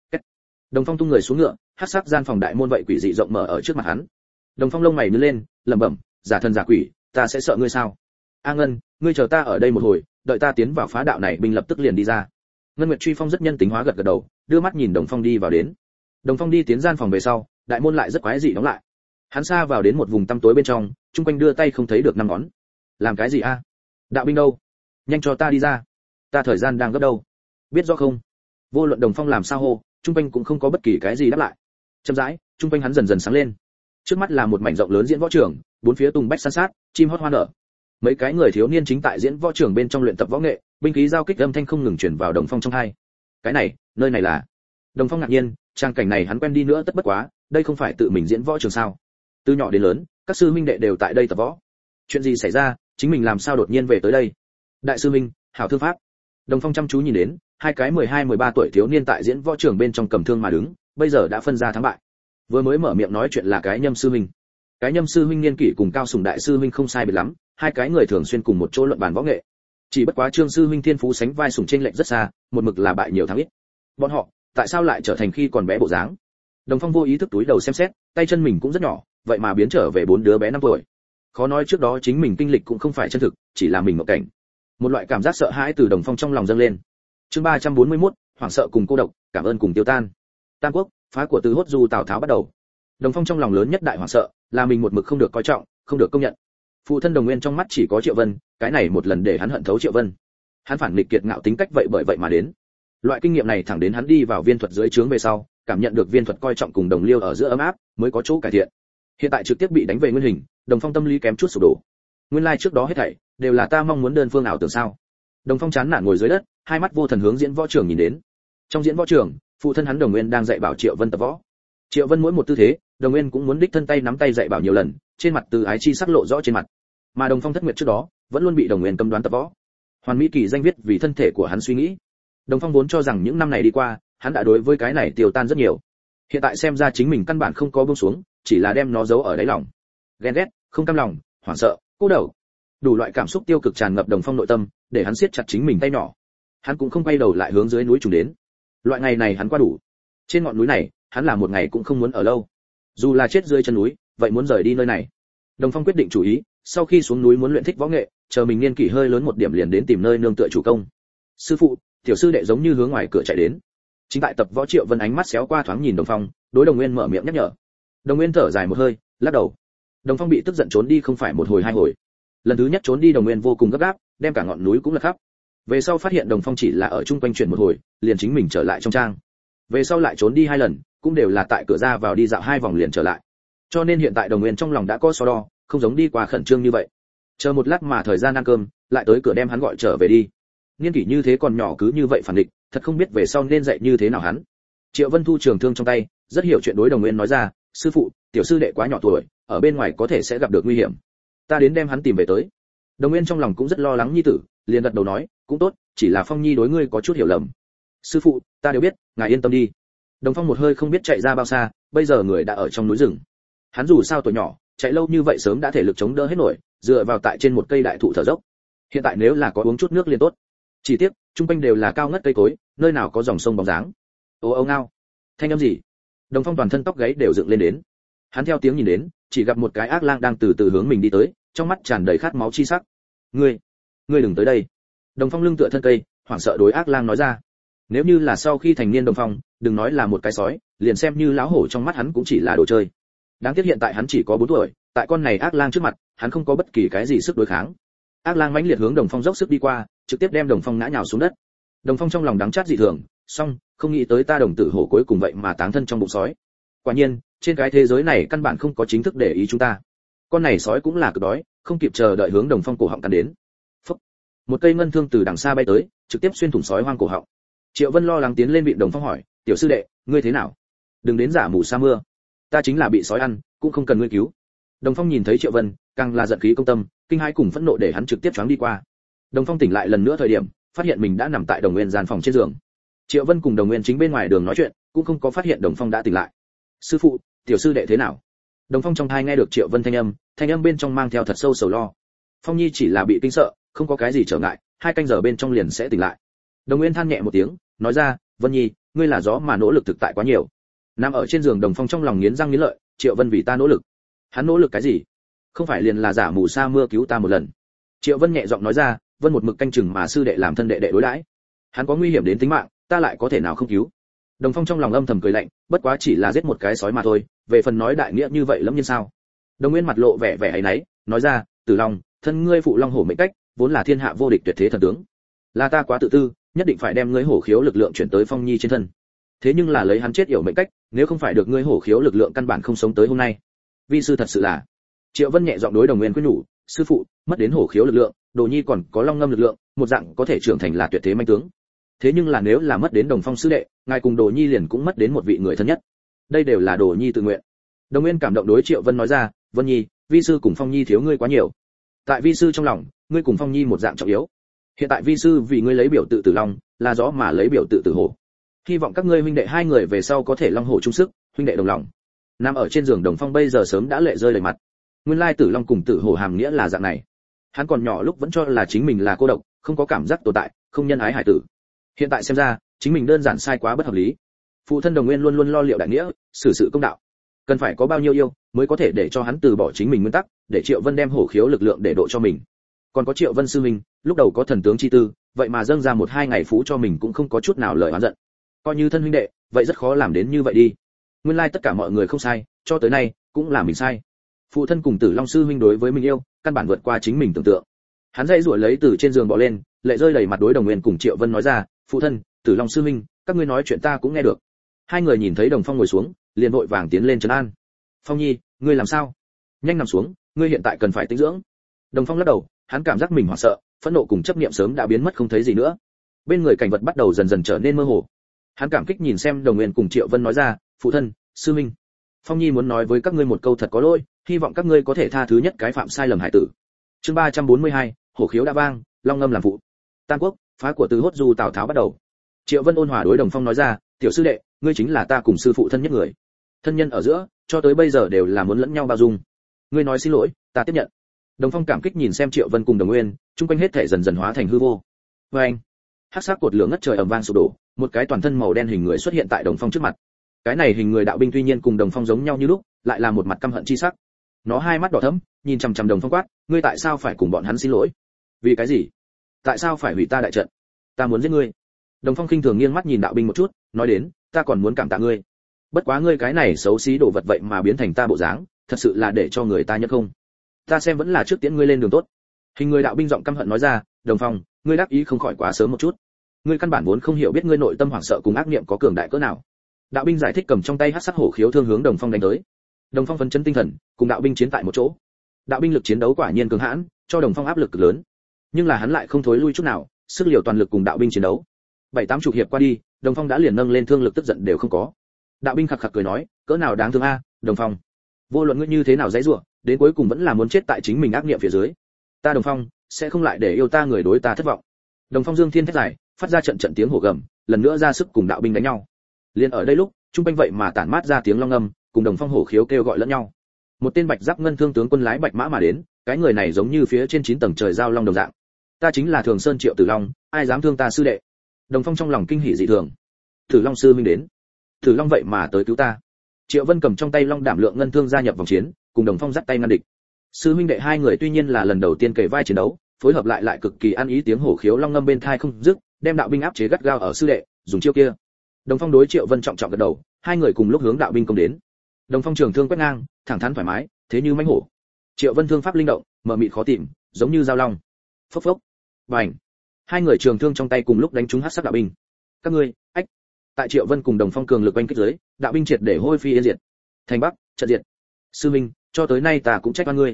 A: Đồng Phong tung người xuống ngựa, hắc sắc gian phòng đại môn vậy quỷ dị rộng mở ở trước mặt hắn. Đồng Phong lông mày nhướng lên, lẩm bẩm, giả thần giả quỷ, ta sẽ sợ ngươi sao? A Ngân, ngươi chờ ta ở đây một hồi, đợi ta tiến vào phá đạo này binh lập tức liền đi ra. Ngân Nguyệt truy phong rất nhân tính hóa gật gật đầu, đưa mắt nhìn Đồng Phong đi vào đến. Đồng Phong đi tiến gian phòng về sau, đại môn lại rất quái dị đóng lại. Hắn xa vào đến một vùng tăm tối bên trong, trung quanh đưa tay không thấy được 5 ngón. Làm cái gì a? Đạo binh đâu? Nhanh cho ta đi ra. Ta thời gian đang gấp đâu. Biết rõ không? Vô luận Đồng Phong làm sao hô, trung quanh cũng không có bất kỳ cái gì đáp lại. Chậm rãi, trung quanh hắn dần dần sáng lên. Trước mắt là một mảnh rộng lớn diễn võ trường, bốn phía tùng bách san sát, chim hót hoa nở. Mấy cái người thiếu niên chính tại diễn võ trường bên trong luyện tập võ nghệ, binh khí giao kích âm thanh không ngừng truyền vào Đồng Phong trong tai. Cái này, nơi này là? Đồng Phong ngạc nhiên, trang cảnh này hắn quen đi nữa tất bất quá, đây không phải tự mình diễn võ trường sao? Từ nhỏ đến lớn, các sư huynh đệ đều tại đây tập võ. Chuyện gì xảy ra, chính mình làm sao đột nhiên về tới đây? Đại sư huynh, hảo thương pháp. Đồng Phong chăm chú nhìn đến, hai cái 12-13 tuổi thiếu niên tại diễn võ trường bên trong cầm thương mà đứng, bây giờ đã phân ra thắng bại. Vừa mới mở miệng nói chuyện là cái Nhâm sư huynh. Cái Nhâm sư huynh niên kỷ cùng Cao Sùng đại sư huynh không sai biệt lắm, hai cái người thường xuyên cùng một chỗ luận bàn võ nghệ. Chỉ bất quá Trương sư huynh thiên phú sánh vai Sùng chênh lệch rất xa, một mực là bại nhiều thắng ít. Bọn họ, tại sao lại trở thành khi còn bé bộ dáng? Đồng Phong vô ý thức túi đầu xem xét, tay chân mình cũng rất nhỏ, vậy mà biến trở về 4 đứa bé 5 tuổi. Khó nói trước đó chính mình kinh lịch cũng không phải chân thực, chỉ là mình mộng cảnh. Một loại cảm giác sợ hãi từ Đồng Phong trong lòng dâng lên. Chương 341, hoảng sợ cùng cô độc, cảm ơn cùng tiêu tan. Tam Quốc, phá của Từ Hốt Du Tào Tháo bắt đầu. Đồng Phong trong lòng lớn nhất đại hoảng sợ, là mình một mực không được coi trọng, không được công nhận. Phụ thân Đồng Nguyên trong mắt chỉ có Triệu Vân, cái này một lần để hắn hận thấu Triệu Vân. Hắn phản nghịch kiệt ngạo tính cách vậy bởi vậy mà đến. Loại kinh nghiệm này thẳng đến hắn đi vào viên thuật dưới trướng về sau, cảm nhận được viên thuật coi trọng cùng đồng liêu ở giữa ấm áp, mới có chỗ cải thiện. Hiện tại trực tiếp bị đánh về nguyên hình, Đồng Phong tâm lý kém chút sụp đổ. Nguyên lai trước đó hết thảy đều là ta mong muốn đơn phương ảo tưởng sao? Đồng Phong chán nản ngồi dưới đất, hai mắt vô thần hướng diễn võ trường nhìn đến. Trong diễn võ trường, phụ thân hắn Đồng Nguyên đang dạy bảo Triệu Vân tập võ. Triệu Vân mỗi một tư thế, Đồng Nguyên cũng muốn đích thân tay nắm tay dạy bảo nhiều lần, trên mặt từ ái chi sắc lộ rõ trên mặt. Mà Đồng Phong thất nguyệt trước đó, vẫn luôn bị Đồng Nguyên cấm đoán tập võ. Hoàn Mỹ Kỳ danh viết vì thân thể của hắn suy nghĩ. Đồng Phong vốn cho rằng những năm này đi qua, hắn đã đối với cái này tiêu tan rất nhiều. Hiện tại xem ra chính mình căn bản không có buông xuống, chỉ là đem nó giấu ở đáy lòng. Ghen ghét, không cam lòng, hoảng sợ, cô đầu, đủ loại cảm xúc tiêu cực tràn ngập Đồng Phong nội tâm, để hắn siết chặt chính mình tay nhỏ. Hắn cũng không quay đầu lại hướng dưới núi trùng đến. Loại ngày này hắn qua đủ. Trên ngọn núi này, hắn là một ngày cũng không muốn ở lâu. Dù là chết dưới chân núi, vậy muốn rời đi nơi này. Đồng Phong quyết định chủ ý, sau khi xuống núi muốn luyện thích võ nghệ, chờ mình niên kỷ hơi lớn một điểm liền đến tìm nơi nương tựa chủ công. Sư phụ, tiểu sư đệ giống như hướng ngoài cửa chạy đến. Chính tại tập võ Triệu Vân ánh mắt xéo qua thoáng nhìn Đồng Phong, đối Đồng Nguyên mở miệng nhắc nhở. Đồng Nguyên thở dài một hơi, lắc đầu. Đồng Phong bị tức giận trốn đi không phải một hồi hai hồi. Lần thứ nhất trốn đi Đồng Nguyên vô cùng gấp gáp, đem cả ngọn núi cũng lật khắp. Về sau phát hiện Đồng Phong chỉ là ở chung quanh chuyển một hồi, liền chính mình trở lại trong trang. Về sau lại trốn đi 2 lần, cũng đều là tại cửa ra vào đi dạo 2 vòng liền trở lại. Cho nên hiện tại Đồng Nguyên trong lòng đã có so đo, không giống đi qua khẩn trương như vậy. Chờ một lát mà thời gian ăn cơm, lại tới cửa đem hắn gọi trở về đi. Niên kỷ như thế còn nhỏ cứ như vậy phản địch, thật không biết về sau nên dạy như thế nào hắn. Triệu Vân thu trường thương trong tay, rất hiểu chuyện đối Đồng Nguyên nói ra, sư phụ, tiểu sư đệ quá nhỏ tuổi, ở bên ngoài có thể sẽ gặp được nguy hiểm. Ta đến đem hắn tìm về tới. Đồng Nguyên trong lòng cũng rất lo lắng nhi tử, liền gật đầu nói, cũng tốt, chỉ là Phong nhi đối ngươi có chút hiểu lầm. Sư phụ, ta đều biết, ngài yên tâm đi. Đồng Phong một hơi không biết chạy ra bao xa, bây giờ người đã ở trong núi rừng. Hắn dù sao tuổi nhỏ, chạy lâu như vậy sớm đã thể lực chống đỡ hết nổi, dựa vào tại trên một cây đại thụ thở dốc. Hiện tại nếu là có uống chút nước liền tốt. Chỉ tiếc, trung quanh đều là cao ngất cây cối, nơi nào có dòng sông bóng dáng. Ô ô ngao. Thanh âm gì? Đồng Phong toàn thân tóc gáy đều dựng lên đến. Hắn theo tiếng nhìn đến, chỉ gặp một cái ác lang đang từ từ hướng mình đi tới, trong mắt tràn đầy khát máu chi sắc. Ngươi đừng tới đây. Đồng Phong lưng tựa thân cây, hoảng sợ đối ác lang nói ra. Nếu như là sau khi thành niên Đồng Phong, đừng nói là một cái sói, liền xem như lão hổ trong mắt hắn cũng chỉ là đồ chơi. Đáng tiếc hiện tại hắn chỉ có 4 tuổi, tại con này ác lang trước mặt, hắn không có bất kỳ cái gì sức đối kháng. Ác lang mãnh liệt hướng Đồng Phong dốc sức đi qua, trực tiếp đem Đồng Phong ngã nhào xuống đất. Đồng Phong trong lòng đắng chát dị thường, song không nghĩ tới ta đồng tử hổ cuối cùng vậy mà táng thân trong bụng sói. Quả nhiên, trên cái thế giới này căn bản không có chính thức để ý chúng ta. con này sói cũng là cực đói, không kịp chờ đợi hướng Đồng Phong cổ họng cắn đến. Phốc. Một cây ngân thương từ đằng xa bay tới, trực tiếp xuyên thủng sói hoang cổ họng. Triệu Vân lo lắng tiến lên vịn Đồng Phong hỏi, tiểu sư đệ, ngươi thế nào? Đừng đến giả mù sa mưa, ta chính là bị sói ăn, cũng không cần ngươi cứu. Đồng Phong nhìn thấy Triệu Vân, càng là giận khí công tâm, kinh hãi cùng phẫn nộ để hắn trực tiếp choáng đi qua. Đồng Phong tỉnh lại lần nữa thời điểm, phát hiện mình đã nằm tại Đồng Nguyên gian phòng trên giường. Triệu Vân cùng Đồng Nguyên chính bên ngoài đường nói chuyện, cũng không có phát hiện Đồng Phong đã tỉnh lại. Sư phụ, tiểu sư đệ thế nào? Đồng Phong trong tai nghe được Triệu Vân thanh âm bên trong mang theo thật sâu sầu lo. Phong Nhi chỉ là bị kinh sợ, không có cái gì trở ngại, 2 canh giờ bên trong liền sẽ tỉnh lại. Đồng Nguyên than nhẹ một tiếng, nói ra, Vân Nhi, ngươi là gió mà nỗ lực thực tại quá nhiều. Nằm ở trên giường Đồng Phong trong lòng nghiến răng nghiến lợi, Triệu Vân vì ta nỗ lực. Hắn nỗ lực cái gì? Không phải liền là giả mù sa mưa cứu ta một lần. Triệu Vân nhẹ giọng nói ra, Vân một mực canh chừng mà sư đệ làm thân đệ đệ đối đãi. Hắn có nguy hiểm đến tính mạng, ta lại có thể nào không cứu? Đồng Phong trong lòng âm thầm cười lạnh, bất quá chỉ là giết một cái sói mà thôi, về phần nói đại nghĩa như vậy lắm nhiên sao? Đồng Nguyên mặt lộ vẻ ấy nấy, nói ra, Tử Long, thân ngươi phụ long hổ mệnh cách, vốn là thiên hạ vô địch tuyệt thế thần tướng. Là ta quá tự tư, nhất định phải đem ngươi hổ khiếu lực lượng chuyển tới Phong Nhi trên thân. Thế nhưng là lấy hắn chết yểu mệnh cách, nếu không phải được ngươi hổ khiếu lực lượng căn bản không sống tới hôm nay. Vi sư thật sự là. Triệu Vân nhẹ giọng đối Đồng Nguyên khuyên nhủ, sư phụ, mất đến hổ khiếu lực lượng, Đồ Nhi còn có long ngâm lực lượng, một dạng có thể trưởng thành là tuyệt thế manh tướng. Thế nhưng là nếu là mất đến Đồng Phong sư đệ, ngài cùng Đồ Nhi liền cũng mất đến một vị người thân nhất. Đây đều là Đồ Nhi tự nguyện. Đồng Nguyên cảm động đối Triệu Vân nói ra, Vân Nhi, vi sư cùng Phong Nhi thiếu ngươi quá nhiều. Tại vi sư trong lòng, ngươi cùng Phong Nhi một dạng trọng yếu. Hiện tại vi sư vì ngươi lấy biểu tự Tử Long, là rõ mà lấy biểu tự Tử Hổ. Hy vọng các ngươi huynh đệ 2 người về sau có thể long hổ chung sức, huynh đệ đồng lòng. Nằm ở trên giường Đồng Phong bây giờ sớm đã lệ rơi đầy mặt. Nguyên lai Tử Long cùng Tử Hổ hàm nghĩa là dạng này. Hắn còn nhỏ lúc vẫn cho là chính mình là cô độc, không có cảm giác tồn tại, không nhân ái hải tử. Hiện tại xem ra, chính mình đơn giản sai quá bất hợp lý. Phụ thân Đồng Nguyên luôn luôn lo liệu đại nghĩa, xử sự công đạo. Cần phải có bao nhiêu yêu mới có thể để cho hắn từ bỏ chính mình nguyên tắc, để Triệu Vân đem hổ khiếu lực lượng để độ cho mình. Còn có Triệu Vân sư huynh, lúc đầu có thần tướng chi tư, vậy mà dâng ra 1-2 ngày phú cho mình cũng không có chút nào lời oán giận. Coi như thân huynh đệ, vậy rất khó làm đến như vậy đi. Nguyên lai tất cả mọi người không sai, cho tới nay cũng là mình sai. Phụ thân cùng Tử Long sư huynh đối với mình yêu, căn bản vượt qua chính mình tưởng tượng. Hắn dãy rủa lấy từ trên giường bò lên, lệ rơi đầy mặt đối Đồng Nguyên cùng Triệu Vân nói ra, phụ thân, Tử Long sư huynh, các ngươi nói chuyện ta cũng nghe được. 2 người nhìn thấy Đồng Phong ngồi xuống, liền vội vàng tiến lên trấn an. Phong Nhi, ngươi làm sao? Nhanh nằm xuống, ngươi hiện tại cần phải tĩnh dưỡng. Đồng Phong lắc đầu, hắn cảm giác mình hoảng sợ, phẫn nộ cùng chấp niệm sớm đã biến mất không thấy gì nữa. Bên người cảnh vật bắt đầu dần dần trở nên mơ hồ. Hắn cảm kích nhìn xem Đồng Nguyên cùng Triệu Vân nói ra, phụ thân, sư huynh, Phong Nhi muốn nói với các ngươi một câu thật có lỗi, hy vọng các ngươi có thể tha thứ nhất cái phạm sai lầm hải tử. Chương 342, hổ khiếu đã vang, long ngâm làm phụ. Tam Quốc, phá của Từ Hốt Du Tào Tháo bắt đầu. Triệu Vân ôn hòa đối Đồng Phong nói ra, tiểu sư đệ, ngươi chính là ta cùng sư phụ thân nhất người. Thân nhân ở giữa, cho tới bây giờ đều là muốn lẫn nhau bao dung. Ngươi nói xin lỗi, ta tiếp nhận. Đồng Phong cảm kích nhìn xem Triệu Vân cùng Đồng Nguyên, chung quanh hết thể dần dần hóa thành hư vô. Và anh, hắc sắc cột lửa ngất trời ầm vang sụp đổ, một cái toàn thân màu đen hình người xuất hiện tại Đồng Phong trước mặt. Cái này hình người đạo binh tuy nhiên cùng Đồng Phong giống nhau như lúc, lại là một mặt căm hận chi sắc. Nó 2 mắt đỏ thẫm, nhìn chằm chằm Đồng Phong quát, ngươi tại sao phải cùng bọn hắn xin lỗi? Vì cái gì? Tại sao phải hủy ta đại trận? Ta muốn giết ngươi. Đồng Phong khinh thường nghiêng mắt nhìn đạo binh một chút, nói đến, ta còn muốn cảm tạ ngươi. Bất quá ngươi cái này xấu xí đồ vật vậy mà biến thành ta bộ dáng, thật sự là để cho người ta nhất không. Ta xem vẫn là trước tiễn ngươi lên đường tốt. Hình người đạo binh giọng căm hận nói ra, Đồng Phong, ngươi đắc ý không khỏi quá sớm một chút. Ngươi căn bản vốn không hiểu biết ngươi nội tâm hoảng sợ cùng ác niệm có cường đại cỡ nào. Đạo binh giải thích cầm trong tay hắc sắc hổ khiếu thương hướng Đồng Phong đánh tới. Đồng Phong phấn chấn tinh thần, cùng đạo binh chiến tại một chỗ. Đạo binh lực chiến đấu quả nhiên cường hãn, cho Đồng Phong áp lực cực lớn. Nhưng là hắn lại không thối lui chút nào, sức liều toàn lực cùng đạo binh chiến đấu. 7-8 chục hiệp qua đi, Đồng Phong đã liền nâng lên thương lực tức giận đều không có. Đạo binh khặc khặc cười nói, cỡ nào đáng thương a, Đồng Phong. Vô luận ngươi như thế nào dãy rủa, đến cuối cùng vẫn là muốn chết tại chính mình ác niệm phía dưới. Ta Đồng Phong sẽ không lại để yêu ta người đối ta thất vọng. Đồng Phong dương thiên thét dài, phát ra trận trận tiếng hổ gầm, lần nữa ra sức cùng đạo binh đánh nhau. Liên ở đây lúc, trung quanh vậy mà tản mát ra tiếng long ngâm, cùng Đồng Phong hổ khiếu kêu gọi lẫn nhau. Một tên bạch giáp ngân thương tướng quân lái bạch mã mà đến, cái người này giống như phía trên 9 tầng trời giao long đồng dạng. Ta chính là Thường Sơn Triệu Tử Long, ai dám thương ta sư đệ? Đồng Phong trong lòng kinh hỉ dị thường. Tử Long sư minh đến. Tử Long vậy mà tới cứu ta. Triệu Vân cầm trong tay long đảm lượng ngân thương gia nhập vòng chiến, cùng Đồng Phong dắt tay ngăn địch. Sư huynh đệ 2 người tuy nhiên là lần đầu tiên kể vai chiến đấu, phối hợp lại cực kỳ ăn ý, tiếng hổ khiếu long ngâm bên tai không dứt, đem đạo binh áp chế gắt gao ở sư đệ, dùng chiêu kia. Đồng Phong đối Triệu Vân trọng trọng gật đầu, 2 người cùng lúc hướng đạo binh công đến. Đồng Phong trường thương quét ngang, thẳng thắn thoải mái, thế như mãnh hổ. Triệu Vân thương pháp linh động, mờ mịt khó tìm, giống như dao long. Phốc phốc. Bành. 2 người trường thương trong tay cùng lúc đánh trúng hắc sắc đạo binh. Các ngươi, ách. Tại Triệu Vân cùng Đồng Phong cường lực oanh kích dưới, đạo binh triệt để hôi phi yên diệt. Thành Bắc, trận diệt. Sư minh, cho tới nay ta cũng trách oan ngươi.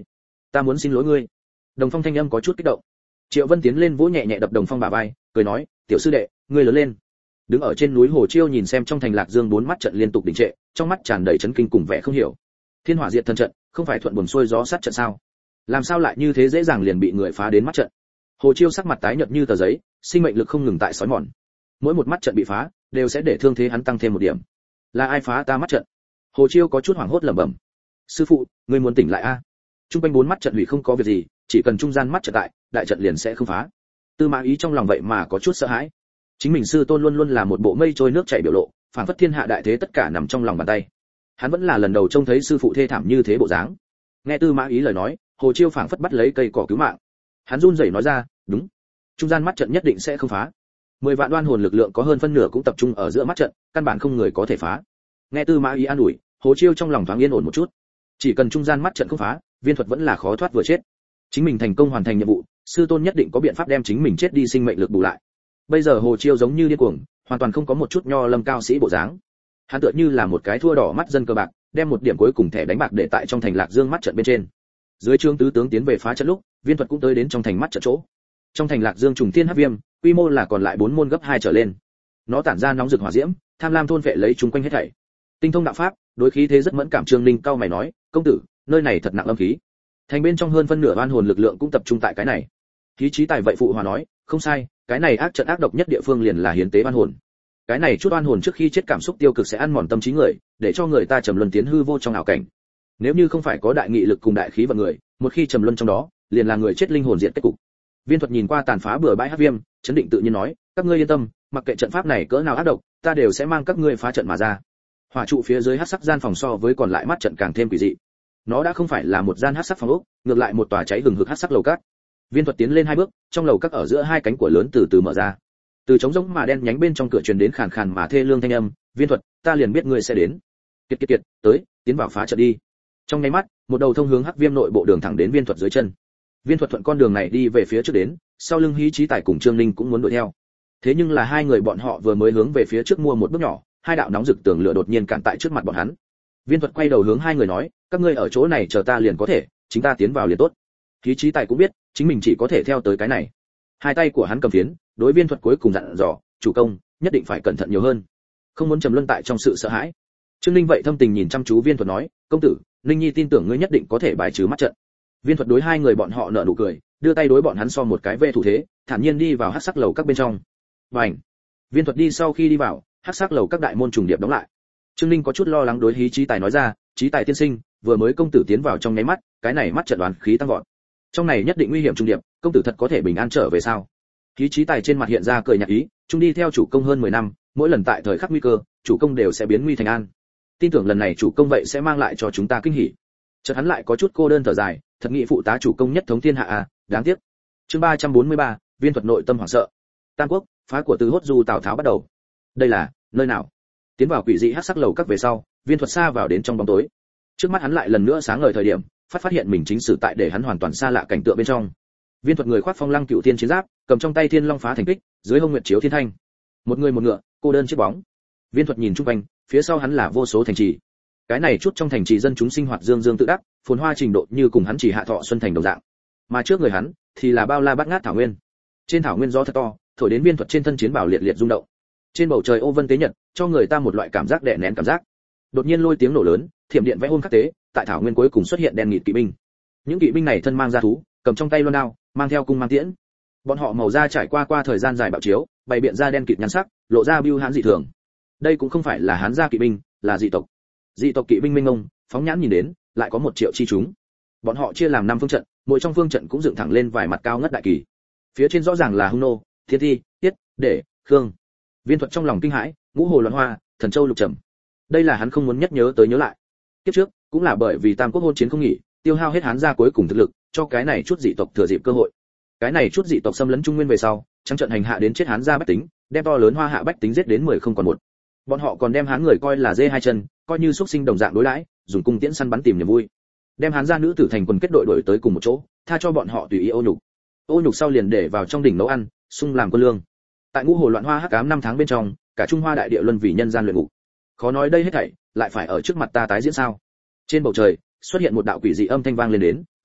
A: Ta muốn xin lỗi ngươi. Đồng Phong thanh âm có chút kích động. Triệu Vân tiến lên vỗ nhẹ nhẹ đập Đồng Phong bả vai, cười nói, tiểu sư đệ, ngươi lớn lên. Đứng ở trên núi Hồ Chiêu nhìn xem trong thành Lạc Dương bốn mắt trận liên tục đình trệ, trong mắt tràn đầy chấn kinh cùng vẻ không hiểu. Thiên Hỏa Diệt Thần trận, không phải thuận buồm xuôi gió sát trận sao? Làm sao lại như thế dễ dàng liền bị người phá đến mắt trận? Hồ Chiêu sắc mặt tái nhợt như tờ giấy, sinh mệnh lực không ngừng tại sói mòn. Mỗi một mắt trận bị phá, đều sẽ để thương thế hắn tăng thêm một điểm. Là ai phá ta mắt trận? Hồ Chiêu có chút hoảng hốt lẩm bẩm. Sư phụ, ngươi muốn tỉnh lại a? Trung quanh bốn mắt trận hủy không có việc gì, chỉ cần trung gian mắt trận tại, đại trận liền sẽ không phá. Tư Mã Ý trong lòng vậy mà có chút sợ hãi. Chính mình sư tôn luôn luôn là một bộ mây trôi nước chảy biểu lộ, phảng phất thiên hạ đại thế tất cả nằm trong lòng bàn tay. Hắn vẫn là lần đầu trông thấy sư phụ thê thảm như thế bộ dáng. Nghe Tư Mã Ý lời nói, Hồ Chiêu phảng phất bắt lấy cây cỏ cứu mạng. Hắn run rẩy nói ra, đúng, trung gian mắt trận nhất định sẽ không phá. 10 vạn oan hồn lực lượng có hơn phân nửa cũng tập trung ở giữa mắt trận, căn bản không người có thể phá. Nghe Tư Mã Ý an ủi, Hồ Chiêu trong lòng thoáng yên ổn một chút. Chỉ cần trung gian mắt trận không phá, Viên Thuật vẫn là khó thoát vừa chết. Chính mình thành công hoàn thành nhiệm vụ, sư tôn nhất định có biện pháp đem chính mình chết đi sinh mệnh lực bù lại. Bây giờ Hồ Chiêu giống như điên cuồng, hoàn toàn không có một chút nho lâm cao sĩ bộ dáng. Hắn tựa như là một cái thua đỏ mắt dân cờ bạc, đem một điểm cuối cùng thẻ đánh bạc để tại trong thành Lạc Dương mắt trận bên trên. Dưới trương tứ tướng tiến về phá trận lúc, Viên Thuật cũng tới đến trong thành mắt trận chỗ. Trong thành Lạc Dương trùng thiên hắc viêm, quy mô là còn lại 4 môn gấp 2 trở lên. Nó tản ra nóng rực hỏa diễm, tham lam thôn vệ lấy chúng quanh hết thảy. Tinh thông đạo pháp, đối khí thế rất mẫn cảm. Trương Ninh cao mày nói, công tử, nơi này thật nặng âm khí. Thành bên trong hơn phân nửa oan hồn lực lượng cũng tập trung tại cái này. Khí trí tài vậy phụ hòa nói, không sai, cái này ác trận ác độc nhất địa phương liền là hiến tế oan hồn. Cái này chút oan hồn trước khi chết cảm xúc tiêu cực sẽ ăn mòn tâm trí người, để cho người ta trầm luân tiến hư vô trong ảo cảnh. Nếu như không phải có đại nghị lực cùng đại khí vận người, một khi trầm luân trong đó, liền là người chết linh hồn diệt kết cục. Viên Thuật nhìn qua tàn phá bừa bãi hắc viêm, chấn định tự nhiên nói, các ngươi yên tâm, mặc kệ trận pháp này cỡ nào ác độc, ta đều sẽ mang các ngươi phá trận mà ra. Hỏa trụ phía dưới hắc sắc gian phòng so với còn lại mắt trận càng thêm quỷ dị. Nó đã không phải là một gian hắc sắc phòng ốc, ngược lại một tòa cháy hừng hực hắc sắc lầu cát. Viên Thuật tiến lên 2 bước, trong lầu các ở giữa 2 cánh cửa lớn từ từ mở ra. Từ trống rỗng mà đen nhánh bên trong cửa truyền đến khàn khàn mà thê lương thanh âm, "Viên Thuật, ta liền biết ngươi sẽ đến. Kiệt kiệt kiệt, tới, tiến vào phá trận đi." Trong nháy mắt, một đầu thông hướng hắc viêm nội bộ đường thẳng đến Viên Thuật dưới chân. Viên Thuật thuận con đường này đi về phía trước đến, sau lưng Hí Chí Tài cùng Trương Ninh cũng muốn đuổi theo. Thế nhưng là hai người bọn họ vừa mới hướng về phía trước mua một bước nhỏ, 2 đạo nóng rực tường lửa đột nhiên cản tại trước mặt bọn hắn. Viên Thuật quay đầu hướng hai người nói, các ngươi ở chỗ này chờ ta liền có thể, chúng ta tiến vào liền tốt. Hí Chí Tài cũng biết, chính mình chỉ có thể theo tới cái này. Hai tay của hắn cầm phiến, đối Viên Thuật cuối cùng dặn dò, chủ công, nhất định phải cẩn thận nhiều hơn, không muốn trầm luân tại trong sự sợ hãi. Trương Ninh vậy thâm tình nhìn chăm chú Viên Thuật nói, công tử, Ninh Nhi tin tưởng ngươi nhất định có thể bài trừ mắt trận. Viên Thuật đối hai người bọn họ nở nụ cười, đưa tay đối bọn hắn so một cái về thủ thế, thản nhiên đi vào hắc sắc lầu các bên trong. Bành! Viên Thuật đi sau khi đi vào, hắc sắc lầu các đại môn trùng điệp đóng lại. Trương Ninh có chút lo lắng đối Hí Chí Tài nói ra, Chí Tài tiên sinh, vừa mới công tử tiến vào trong nháy mắt, cái này mắt trận đoán khí tăng vọt. Trong này nhất định nguy hiểm trùng điệp, công tử thật có thể bình an trở về sao? Hí Chí Tài trên mặt hiện ra cười nhạt ý, chúng đi theo chủ công hơn 10 năm, mỗi lần tại thời khắc nguy cơ, chủ công đều sẽ biến nguy thành an. Tin tưởng lần này chủ công vậy sẽ mang lại cho chúng ta kinh hỉ. Chợt hắn lại có chút cô đơn thở dài, thật nghị phụ tá chủ công nhất thống thiên hạ à, đáng tiếc. Chương 343, Viên Thuật nội tâm hoảng sợ. Tam Quốc, phá của Từ Hốt Du Tào Tháo bắt đầu. Đây là nơi nào? Tiến vào quỷ dị hắc sắc lầu các về sau, Viên Thuật xa vào đến trong bóng tối. Trước mắt hắn lại lần nữa sáng ngời thời điểm, phát hiện mình chính xử tại để hắn hoàn toàn xa lạ cảnh tượng bên trong. Viên Thuật người khoác phong lăng cựu thiên chiến giáp, cầm trong tay thiên long phá thành kích, dưới hông nguyệt chiếu thiên thanh. Một người một ngựa, cô đơn chiếc bóng. Viên Thuật nhìn chung quanh, phía sau hắn là vô số thành trì. Cái này chút trong thành trì dân chúng sinh hoạt dương dương tự đắc, phồn hoa trình độ như cùng hắn chỉ hạ thọ xuân thành đồng dạng. Mà trước người hắn thì là bao la bát ngát thảo nguyên. Trên thảo nguyên gió thật to, thổi đến Viên Thuật trên thân chiến bào liệt liệt rung động. Trên bầu trời ô vân tế nhật, cho người ta một loại cảm giác đè nén cảm giác. Đột nhiên lôi tiếng nổ lớn, thiểm điện vẽ hôn khắc tế, tại thảo nguyên cuối cùng xuất hiện đen nghịt kỵ binh. Những kỵ binh này thân mang gia thú, cầm trong tay loan đao, mang theo cung mang tiễn. Bọn họ màu da trải qua thời gian dài bạo chiếu, bày biện ra đen kịt nhăn sắc, lộ ra bưu hãn dị thường. Đây cũng không phải là Hán gia kỵ binh, là dị tộc. Dị tộc kỵ binh minh ngông, phóng nhãn nhìn đến, lại có 1 triệu chi chúng. Bọn họ chia làm 5 phương trận, mỗi trong phương trận cũng dựng thẳng lên vài mặt cao ngất đại kỳ. Phía trên rõ ràng là Hung nô, Thiên Thi, Tiết, Để, Khương. Viên Thuật trong lòng kinh hãi, ngũ hồ loạn hoa, thần châu lục trầm. Đây là hắn không muốn nhất nhớ tới nhớ lại. Kiếp trước, cũng là bởi vì Tam Quốc hôn chiến không nghỉ, tiêu hao hết Hán gia cuối cùng thực lực, cho cái này chút dị tộc thừa dịp cơ hội. Cái này chút dị tộc xâm lấn Trung Nguyên về sau, trắng trận hành hạ đến chết Hán gia bách tính, đem to lớn Hoa Hạ bách tính giết đến 10 không còn 1. Bọn họ còn đem Hán người coi là dê hai chân, coi như xuất sinh đồng dạng đối đãi, dùng cung tiễn săn bắn tìm niềm vui. Đem Hán gia nữ tử thành quần kết đội đuổi tới cùng một chỗ, tha cho bọn họ tùy ý ô nhục. Ô nhục sau liền để vào trong đỉnh nấu ăn, sung làm quân lương. Tại ngũ hồ loạn hoa hắc ám 5 tháng bên trong, cả Trung Hoa đại địa luân vì nhân gian luyện ngục. Khó nói đây hết thảy lại phải ở trước mặt ta tái diễn sao? Trên bầu trời xuất hiện một đạo quỷ dị âm thanh vang lên đến,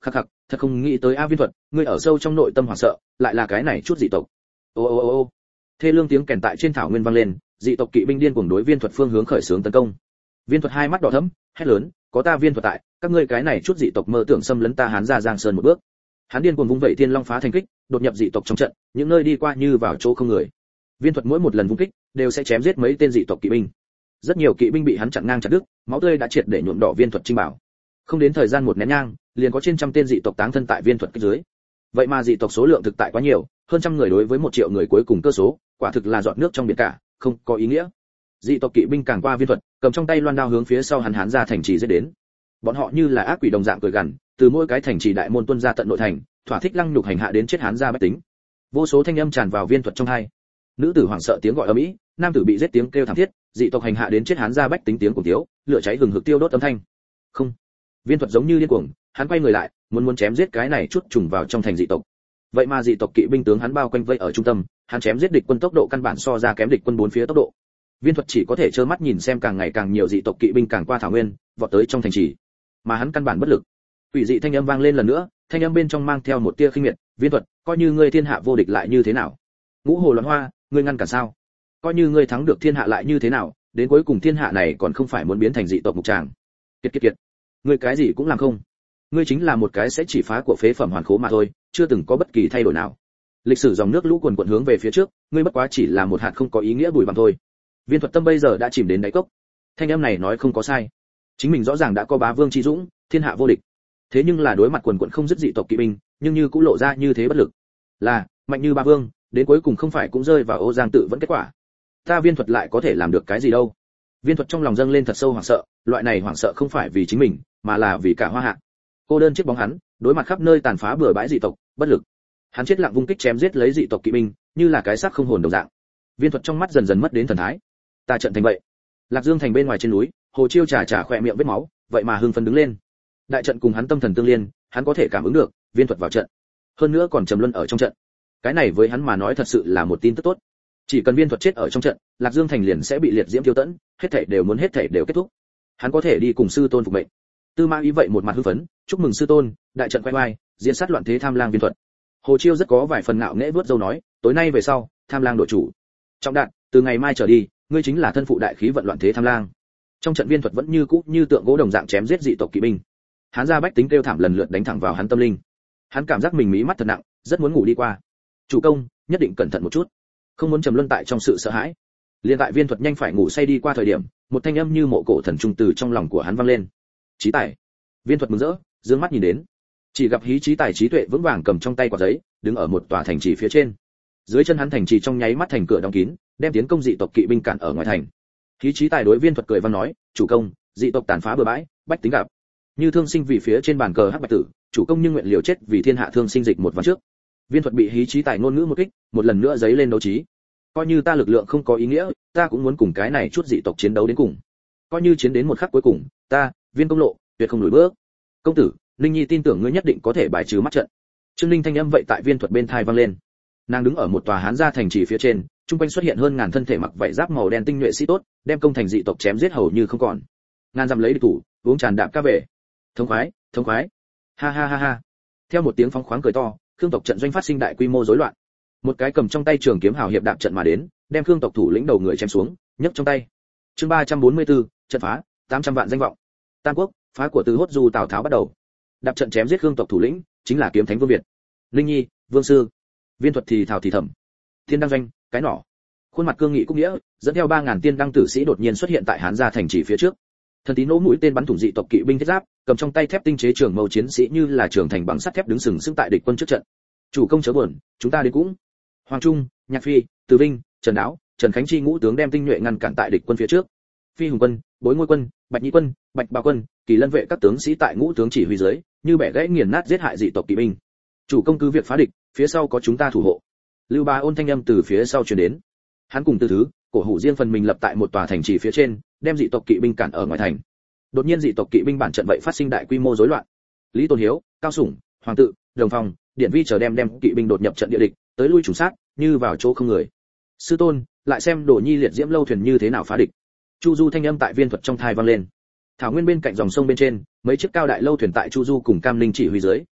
A: khắc khắc, thật không nghĩ tới A Viên Thuật, ngươi ở sâu trong nội tâm hoảng sợ, lại là cái này chút dị tộc. Ô ô ô ô. Thê lương tiếng kèn tại trên thảo nguyên vang lên, dị tộc kỵ binh điên cuồng đối Viên Thuật phương hướng khởi xướng tấn công. Viên Thuật hai mắt đỏ thẫm, hét lớn, có ta Viên Thuật tại, các ngươi cái này chút dị tộc mơ tưởng xâm lấn ta Hán gia Giang Sơn một bước. Hắn điên cuồng vung vẩy thiên long phá thành kích, đột nhập dị tộc trong trận, những nơi đi qua như vào chỗ không người. Viên Thuật mỗi một lần vung kích, đều sẽ chém giết mấy tên dị tộc kỵ binh. Rất nhiều kỵ binh bị hắn chặn ngang chặt đứt, máu tươi đã triệt để nhuộm đỏ Viên Thuật trinh bảo. Không đến thời gian một nén nhang, liền có trên trăm tên dị tộc táng thân tại Viên Thuật kích dưới. Vậy mà dị tộc số lượng thực tại quá nhiều, hơn trăm người đối với 1 triệu người cuối cùng cơ số, quả thực là giọt nước trong biển cả, không có ý nghĩa. Dị tộc kỵ binh càng qua Viên Thuật, cầm trong tay loan đao hướng phía sau hắn Hán ra thành trì giết đến. Bọn họ như là ác quỷ đồng dạng cười gằn, từ mỗi cái thành trì đại môn tuân ra tận nội thành, thỏa thích lăng nhục hành hạ đến chết Hán gia bách tính. Vô số thanh âm tràn vào Viên Thuật trong hai. Nữ tử hoảng sợ tiếng gọi ầm ĩ, nam tử bị giết tiếng kêu thảm thiết, dị tộc hành hạ đến chết Hán gia bách tính tiếng cùng tiếu, lửa cháy hừng hực tiêu đốt âm thanh. Không. Viên Thuật giống như điên cuồng, hắn quay người lại, muốn chém giết cái này chút trùng vào trong thành dị tộc. Vậy mà dị tộc kỵ binh tướng hắn bao quanh vây ở trung tâm, hắn chém giết địch quân tốc độ căn bản so ra kém địch quân bốn phía tốc độ. Viên Thuật chỉ có thể trơ mắt nhìn xem càng ngày càng nhiều dị tộc kỵ binh càng qua thảo nguyên, vọt tới trong thành trì, mà hắn căn bản bất lực. Quỷ dị thanh âm vang lên lần nữa, thanh âm bên trong mang theo một tia khinh miệt, Viên Thuật, coi như ngươi thiên hạ vô địch lại như thế nào? Ngũ hồ loạn hoa, ngươi ngăn cản sao? Coi như ngươi thắng được thiên hạ lại như thế nào, đến cuối cùng thiên hạ này còn không phải muốn biến thành dị tộc mục tràng. Kiệt, ngươi cái gì cũng làm không. Ngươi chính là một cái sẽ chỉ phá của phế phẩm hoàn khố mà thôi, chưa từng có bất kỳ thay đổi nào. Lịch sử dòng nước lũ cuồn cuộn hướng về phía trước, ngươi bất quá chỉ là một hạt không có ý nghĩa bụi bặm thôi. Viên Thuật tâm bây giờ đã chìm đến đáy cốc. Thanh âm này nói không có sai. Chính mình rõ ràng đã có bá vương chi dũng, thiên hạ vô địch. Thế nhưng là đối mặt cuồn cuộn không dứt dị tộc kỵ binh, nhưng như cũng lộ ra như thế bất lực. Là, mạnh như bá vương, đến cuối cùng không phải cũng rơi vào ô giang tự vẫn kết quả. Ta Viên Thuật lại có thể làm được cái gì đâu? Viên Thuật trong lòng dâng lên thật sâu hoảng sợ, loại này hoảng sợ không phải vì chính mình, mà là vì cả Hoa Hạ. Cô đơn chiếc bóng hắn, đối mặt khắp nơi tàn phá bừa bãi dị tộc, bất lực. Hắn chết lặng vung kích chém giết lấy dị tộc kỵ binh, như là cái xác không hồn đồng dạng. Viên Thuật trong mắt dần dần mất đến thần thái. Ta trận thành vậy. Lạc Dương thành bên ngoài trên núi, Hồ Chiêu chà khỏe miệng vết máu, vậy mà hưng phấn đứng lên. Đại trận cùng hắn tâm thần tương liên, hắn có thể cảm ứng được, Viên Thuật vào trận. Hơn nữa còn trầm luân ở trong trận. Cái này với hắn mà nói thật sự là một tin tức tốt. Chỉ cần Viên Thuật chết ở trong trận, Lạc Dương thành liền sẽ bị liệt diễm tiêu tẫn, hết thảy đều kết thúc. Hắn có thể đi cùng sư tôn phục mệnh. Tư Mã Ý vậy một mặt hưng phấn, chúc mừng sư tôn, đại trận quay oai, diễn sát loạn thế tham lang Viên Thuật. Hồ Chiêu rất có vài phần ngạo nghễ vuốt râu nói, tối nay về sau, tham lang đội chủ. Trọng Đạt, từ ngày mai trở đi, ngươi chính là thân phụ đại khí vận loạn thế tham lang. Trong trận Viên Thuật vẫn như cũ như tượng gỗ đồng dạng chém giết dị tộc kỵ binh. Hắn ra bách tính kêu thảm lần lượt đánh thẳng vào hắn tâm linh. Hắn cảm giác mình mí mắt thật nặng, rất muốn ngủ đi qua. Chủ công, nhất định cẩn thận một chút, không muốn trầm luân tại trong sự sợ hãi. Liên tại Viên Thuật nhanh phải ngủ say đi qua thời điểm, một thanh âm như mộ cổ thần trung từ trong lòng của hắn vang lên. Chí Tài. Viên Thuật mừng rỡ, dương mắt nhìn đến, chỉ gặp Hí Chí Tài trí tuệ vững vàng cầm trong tay quả giấy, đứng ở một tòa thành trì phía trên. Dưới chân hắn thành trì trong nháy mắt thành cửa đóng kín, đem tiến công dị tộc kỵ binh cản ở ngoài thành. Hí Chí Tài đối Viên Thuật cười văn nói, chủ công, dị tộc tàn phá bừa bãi, bách tính gặp như thương sinh vì phía trên bàn cờ hắc bạch tử, chủ công nhưng nguyện liều chết vì thiên hạ thương sinh dịch một ván trước. Viên Thuật bị Hí Chí Tài ngôn ngữ một kích, một lần nữa giấy lên đấu trí. Coi như ta lực lượng không có ý nghĩa, ta cũng muốn cùng cái này chút dị tộc chiến đấu đến cùng. Coi như chiến đến một khắc cuối cùng, ta, Viên Công Lộ, tuyệt không lùi bước. Công tử, Linh Nhi tin tưởng ngươi nhất định có thể bài trừ mắt trận. Trương Linh thanh âm vậy tại Viên Thuật bên tai vang lên. Nàng đứng ở một tòa Hán gia thành trì phía trên, trung quanh xuất hiện hơn ngàn thân thể mặc vảy giáp màu đen tinh nhuệ sĩ tốt, đem công thành dị tộc chém giết hầu như không còn. Ngàn dặm lấy địch thủ, uống tràn đạm ca về. Thống khoái. Ha ha ha ha. Theo một tiếng phóng khoáng cười to, Khương tộc trận doanh phát sinh đại quy mô rối loạn. Một cái cầm trong tay trường kiếm hào hiệp đạp trận mà đến, đem Khương tộc thủ lĩnh đầu người chém xuống, nhấc trong tay. Chương 344, trận phá, 800 vạn danh vọng. Tam quốc, phá của Từ Hốt Du Tào Tháo bắt đầu. Đạp trận chém giết Khương tộc thủ lĩnh, chính là kiếm thánh Vương Việt. Linh Nhi, Vương sư. Viên Thuật thì thào thì thầm. Thiên đăng doanh, cái nỏ. Khuôn mặt cương nghị cũng nghĩa, dẫn theo 3000 tiên đăng tử sĩ đột nhiên xuất hiện tại Hán gia thành trì phía trước. Thần tín nỗ mũi tên bắn thủng dị tộc kỵ binh thiết giáp, cầm trong tay thép tinh chế trường mâu chiến sĩ như là trường thành bằng sắt thép đứng sừng sững tại địch quân trước trận. Chủ công chớ buồn, chúng ta đến cũng. Hoàng Trung, Nhạc Phi, Từ Vinh, Trần Đáo, Trần Khánh Chi ngũ tướng đem tinh nhuệ ngăn cản tại địch quân phía trước. Phi Hùng quân, Bối Ngôi quân, Bạch Nhĩ quân, Bạch Bào quân, Kỳ Lân vệ các tướng sĩ tại ngũ tướng chỉ huy dưới, như bẻ gãy nghiền nát giết hại dị tộc kỵ binh. Chủ công cứ việc phá địch, phía sau có chúng ta thủ hộ. Lưu Bá Ôn thanh âm từ phía sau truyền đến. Hắn cùng Từ Thứ, Cổ Hủ riêng phần mình lập tại một tòa thành trì phía trên, đem dị tộc kỵ binh cản ở ngoài thành. Đột nhiên dị tộc kỵ binh bản trận vậy phát sinh đại quy mô rối loạn. Lý Tôn Hiếu, Cao Sủng, Hoàng Tự, Đồng Phong, Điện Vi chờ đem kỵ binh đột nhập trận địa địch, tới lui trùng sát, như vào chỗ không người. Sư tôn, lại xem Đồ Nhi liệt diễm lâu thuyền như thế nào phá địch. Chu Du thanh âm tại Viên Thuật trong thai vang lên. Thảo nguyên bên cạnh dòng sông bên trên, mấy chiếc cao đại lâu thuyền tại Chu Du cùng Cam Ninh chỉ huy dưới,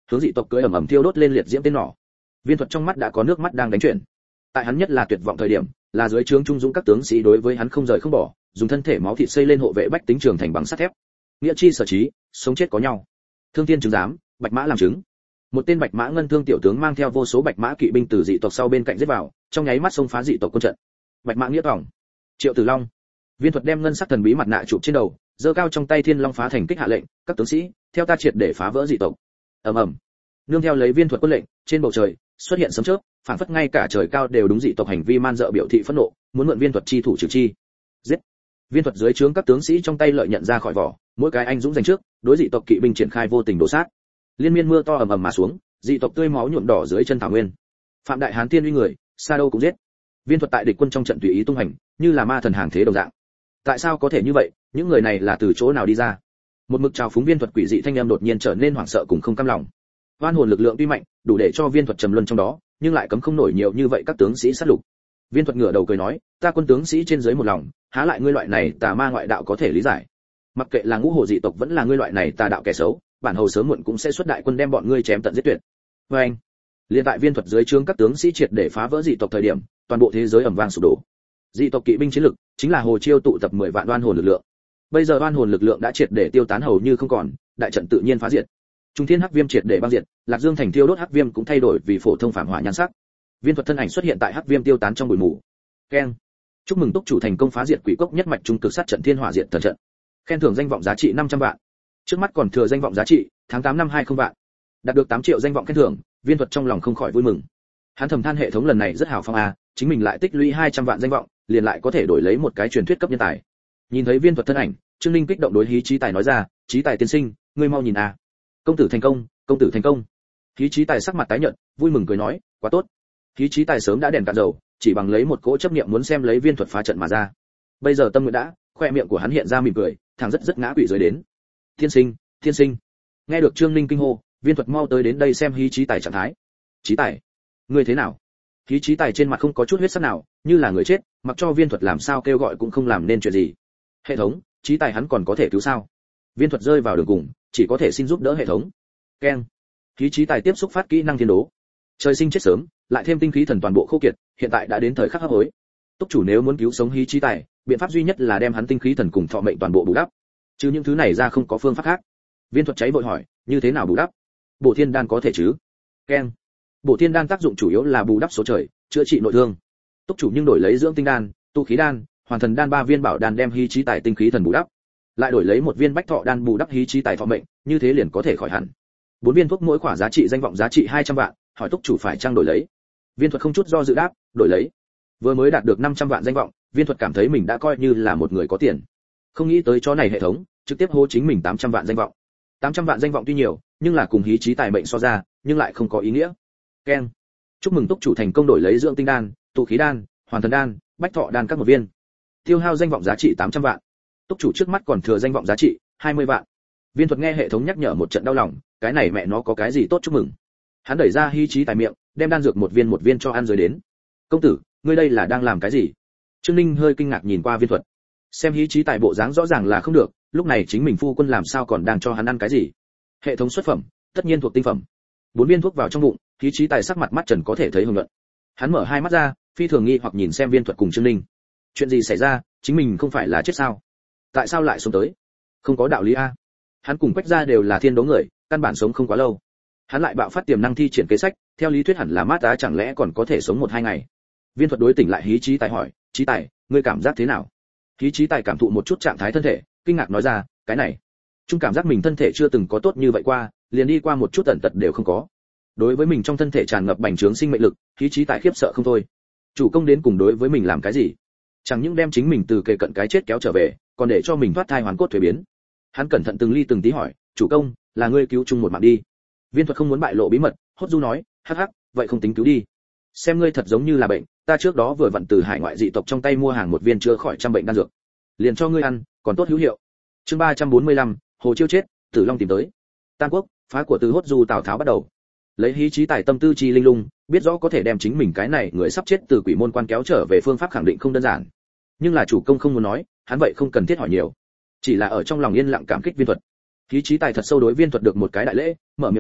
A: hướng dị tộc cưỡi ầm ầm thiêu đốt lên liệt diễm tên nỏ. Viên Thuật trong mắt đã có nước mắt đang đánh chuyển. Tại hắn nhất là tuyệt vọng thời điểm, là dưới trướng trung dũng các tướng sĩ đối với hắn không rời không bỏ, dùng thân thể máu thịt xây lên hộ vệ bách tính trường thành bằng sắt thép. Nghĩa chi sở chí, sống chết có nhau. Thương thiên chứng giám, bạch mã làm chứng. Một tên bạch mã ngân thương tiểu tướng mang theo vô số bạch mã kỵ binh từ dị tộc sau bên cạnh giết vào, trong nháy mắt xông phá dị tộc quân trận. Bạch mã nghĩa tòng, Triệu Tử Long. Viên Thuật đem ngân sắc thần bí mặt nạ chụp trên đầu, giơ cao trong tay Thiên Long phá thành kích hạ lệnh, các tướng sĩ, theo ta triệt để phá vỡ dị tộc. Ầm ầm. Nương theo lấy Viên Thuật quân lệnh, trên bầu trời xuất hiện sấm chớp, phảng phất ngay cả trời cao đều đúng dị tộc hành vi man dợ biểu thị phẫn nộ, muốn mượn Viên Thuật chi thủ trừ chi. Giết. Viên Thuật dưới trướng các tướng sĩ trong tay lợi nhận ra khỏi vỏ, mỗi cái anh dũng giành trước, đối dị tộc kỵ binh triển khai vô tình đổ sát. Liên miên mưa to ầm ầm mà xuống, dị tộc tươi máu nhuộm đỏ dưới chân thảo nguyên. Phạm Đại Hán tiên uy người, Sa đâu cũng giết. Viên Thuật tại địch quân trong trận tùy ý tung hành, như là ma thần hàng thế đồng dạng. Tại sao có thể như vậy, những người này là từ chỗ nào đi ra? Một mực trào phúng Viên Thuật quỷ dị thanh âm đột nhiên trở nên hoảng sợ cùng không cam lòng. Oan hồn lực lượng tuy mạnh, đủ để cho Viên Thuật trầm luân trong đó, nhưng lại cấm không nổi nhiều như vậy các tướng sĩ sát lục. Viên Thuật ngửa đầu cười nói, ta quân tướng sĩ trên dưới một lòng, há lại ngươi loại này tà ma ngoại đạo có thể lý giải. Mặc kệ là ngũ hồ dị tộc vẫn là ngươi loại này tà đạo kẻ xấu, bản hầu sớm muộn cũng sẽ xuất đại quân đem bọn ngươi chém tận giết tuyệt. Và anh, liên tại Viên Thuật dưới trướng các tướng sĩ triệt để phá vỡ dị tộc thời điểm, toàn bộ thế giới ầm vang sụp đổ. Dị tộc kỵ binh chiến lực chính là Hồ Chiêu tụ tập 10 vạn oan hồn lực lượng. Bây giờ oan hồn lực lượng đã triệt để tiêu tán hầu như không còn, đại trận tự nhiên phá diệt. Trung Thiên Hắc Viêm triệt để băng diệt, Lạc Dương thành thiêu đốt Hắc Viêm cũng thay đổi vì phổ thông phản hỏa nhan sắc. Viên Thuật thân ảnh xuất hiện tại Hắc Viêm tiêu tán trong bụi mù. Keng. Chúc mừng túc chủ thành công phá diệt quỷ cốc nhất mạch trung cực sát trận Thiên Hỏa Diệt Thần trận. Khen thưởng danh vọng giá trị 500 vạn. Trước mắt còn thừa danh vọng giá trị, tháng 8 năm 20 vạn. Đạt được 8 triệu danh vọng khen thưởng, Viên Thuật trong lòng không khỏi vui mừng. Hắn thầm than hệ thống lần này rất hào phong a, chính mình lại tích lũy 200 vạn danh vọng, liền lại có thể đổi lấy một cái truyền thuyết cấp nhân tài. Nhìn thấy Viên Thuật thân ảnh, Trương Linh kích động đối Hí Chí Tài nói ra, "Chí Tài tiên sinh, ngươi mau nhìn a. Công tử thành công, công tử thành công." Hí Chí Tài sắc mặt tái nhợt, vui mừng cười nói, "Quá tốt." Hí Chí Tài sớm đã đèn cạn dầu, chỉ bằng lấy một cỗ chấp niệm muốn xem lấy Viên Thuật phá trận mà ra. Bây giờ tâm nguyện đã, khoe miệng của hắn hiện ra mỉm cười, thẳng rất ngã quỵ dưới đến. "Tiên sinh, tiên sinh." Nghe được Trương Linh kinh hô, Viên Thuật mau tới đến đây xem Hí Chí Tài trạng thái. "Chí Tài, ngươi thế nào?" Hí Chí Tài trên mặt không có chút huyết sắc nào, như là người chết, mặc cho Viên Thuật làm sao kêu gọi cũng không làm nên chuyện gì. "Hệ thống, Chí Tài hắn còn có thể cứu sao?" Viên Thuật rơi vào đường cùng, chỉ có thể xin giúp đỡ hệ thống. Keng. Hí Chí Tài tiếp xúc phát kỹ năng thiên đố. Trời sinh chết sớm, lại thêm tinh khí thần toàn bộ khô kiệt, hiện tại đã đến thời khắc hấp hối. Túc chủ nếu muốn cứu sống Hí Chí Tài, biện pháp duy nhất là đem hắn tinh khí thần cùng thọ mệnh toàn bộ bù đắp. Chứ những thứ này ra không có phương pháp khác. Viên Thuật cháy vội hỏi, như thế nào bù đắp? Bổ Thiên đan có thể chứ? Keng. Bổ Thiên đan tác dụng chủ yếu là bù đắp số trời, chữa trị nội thương. Túc chủ nhưng đổi lấy dưỡng tinh đan, tu khí đan, hoàn thần đan 3 viên bảo đan đem Hí Chí Tài tinh khí thần bù đắp. Lại đổi lấy 1 viên bách thọ đan bù đắp Hí Chí Tài thọ mệnh, như thế liền có thể khỏi hẳn. 4 viên thuốc mỗi khỏa giá trị danh vọng giá trị 200 vạn, hỏi Túc chủ phải trang đổi lấy. Viên Thuật không chút do dự đáp, đổi lấy. Vừa mới đạt được 500 vạn danh vọng, Viên Thuật cảm thấy mình đã coi như là một người có tiền. Không nghĩ tới chó này hệ thống, trực tiếp hô chính mình 800 vạn danh vọng. 800 vạn danh vọng tuy nhiều, nhưng là cùng Hí Chí Tài mệnh so ra, nhưng lại không có ý nghĩa. Keng. Chúc mừng Túc chủ thành công đổi lấy dưỡng tinh đan, tụ khí đan, hoàn thần đan, bách thọ đan các 1 viên. Tiêu hao danh vọng giá trị 800 vạn. Túc chủ trước mắt còn thừa danh vọng giá trị 20 vạn. Viên Thuật nghe hệ thống nhắc nhở một trận đau lòng, cái này mẹ nó có cái gì tốt chúc mừng. Hắn đẩy ra Hí Chí Tài miệng, đem đan dược một viên cho ăn rồi đến. "Công tử, ngươi đây là đang làm cái gì?" Trương Ninh hơi kinh ngạc nhìn qua Viên Thuật. Xem Hí Chí Tài bộ dáng rõ ràng là không được, lúc này chính mình phu quân làm sao còn đang cho hắn ăn cái gì? Hệ thống xuất phẩm, tất nhiên thuộc tinh phẩm. 4 viên thuốc vào trong bụng, Hí Chí Tài sắc mặt mắt trần có thể thấy hồng nhuận. Hắn mở hai mắt ra, phi thường nghi hoặc nhìn xem Viên Thuật cùng Trương Ninh. Chuyện gì xảy ra, chính mình không phải là chết sao? Tại sao lại sống tới? Không có đạo lý a. Hắn cùng Quách gia đều là thiên đấu người, căn bản sống không quá lâu. Hắn lại bạo phát tiềm năng thi triển kế sách, theo lý thuyết hẳn là mát á, chẳng lẽ còn có thể sống 1-2 ngày. Viên Thuật đối tỉnh lại Hí Chí Tài hỏi, "Chí Tài, ngươi cảm giác thế nào?" Hí Chí Tài cảm thụ một chút trạng thái thân thể, kinh ngạc nói ra, "Cái này, chung cảm giác mình thân thể chưa từng có tốt như vậy qua, liền đi qua một chút tận tật đều không có." Đối với mình trong thân thể tràn ngập bành trướng sinh mệnh lực, Hí Chí Tài khiếp sợ không thôi. Chủ công đến cùng đối với mình làm cái gì? Chẳng những đem chính mình từ kề cận cái chết kéo trở về, còn để cho mình thoát thai hoàn cốt thuế biến. Hắn cẩn thận từng ly từng tí hỏi, "Chủ công, là ngươi cứu chung một mạng đi?" Viên Thuật không muốn bại lộ bí mật, hốt du nói, "Hắc hắc, vậy không tính cứu đi. Xem ngươi thật giống như là bệnh, ta trước đó vừa vặn từ hải ngoại dị tộc trong tay mua hàng 1 viên chữa khỏi trăm bệnh đan dược, liền cho ngươi ăn, còn tốt hữu hiệu." Chương 345, Hồ Chiêu chết, Tử Long tìm tới. Tam Quốc, phá của từ hốt du Tào Tháo bắt đầu. Lấy Hí Chí Tài tâm tư chi linh lung, biết rõ có thể đem chính mình cái này người sắp chết từ quỷ môn quan kéo trở về phương pháp khẳng định không đơn giản. Nhưng là chủ công không muốn nói, hắn vậy không cần thiết hỏi nhiều, chỉ là ở trong lòng yên lặng cảm kích Viên Thuật. Hí Chí Tài thật sâu đối Viên Thuật được một cái đại lễ, mở miệng nói,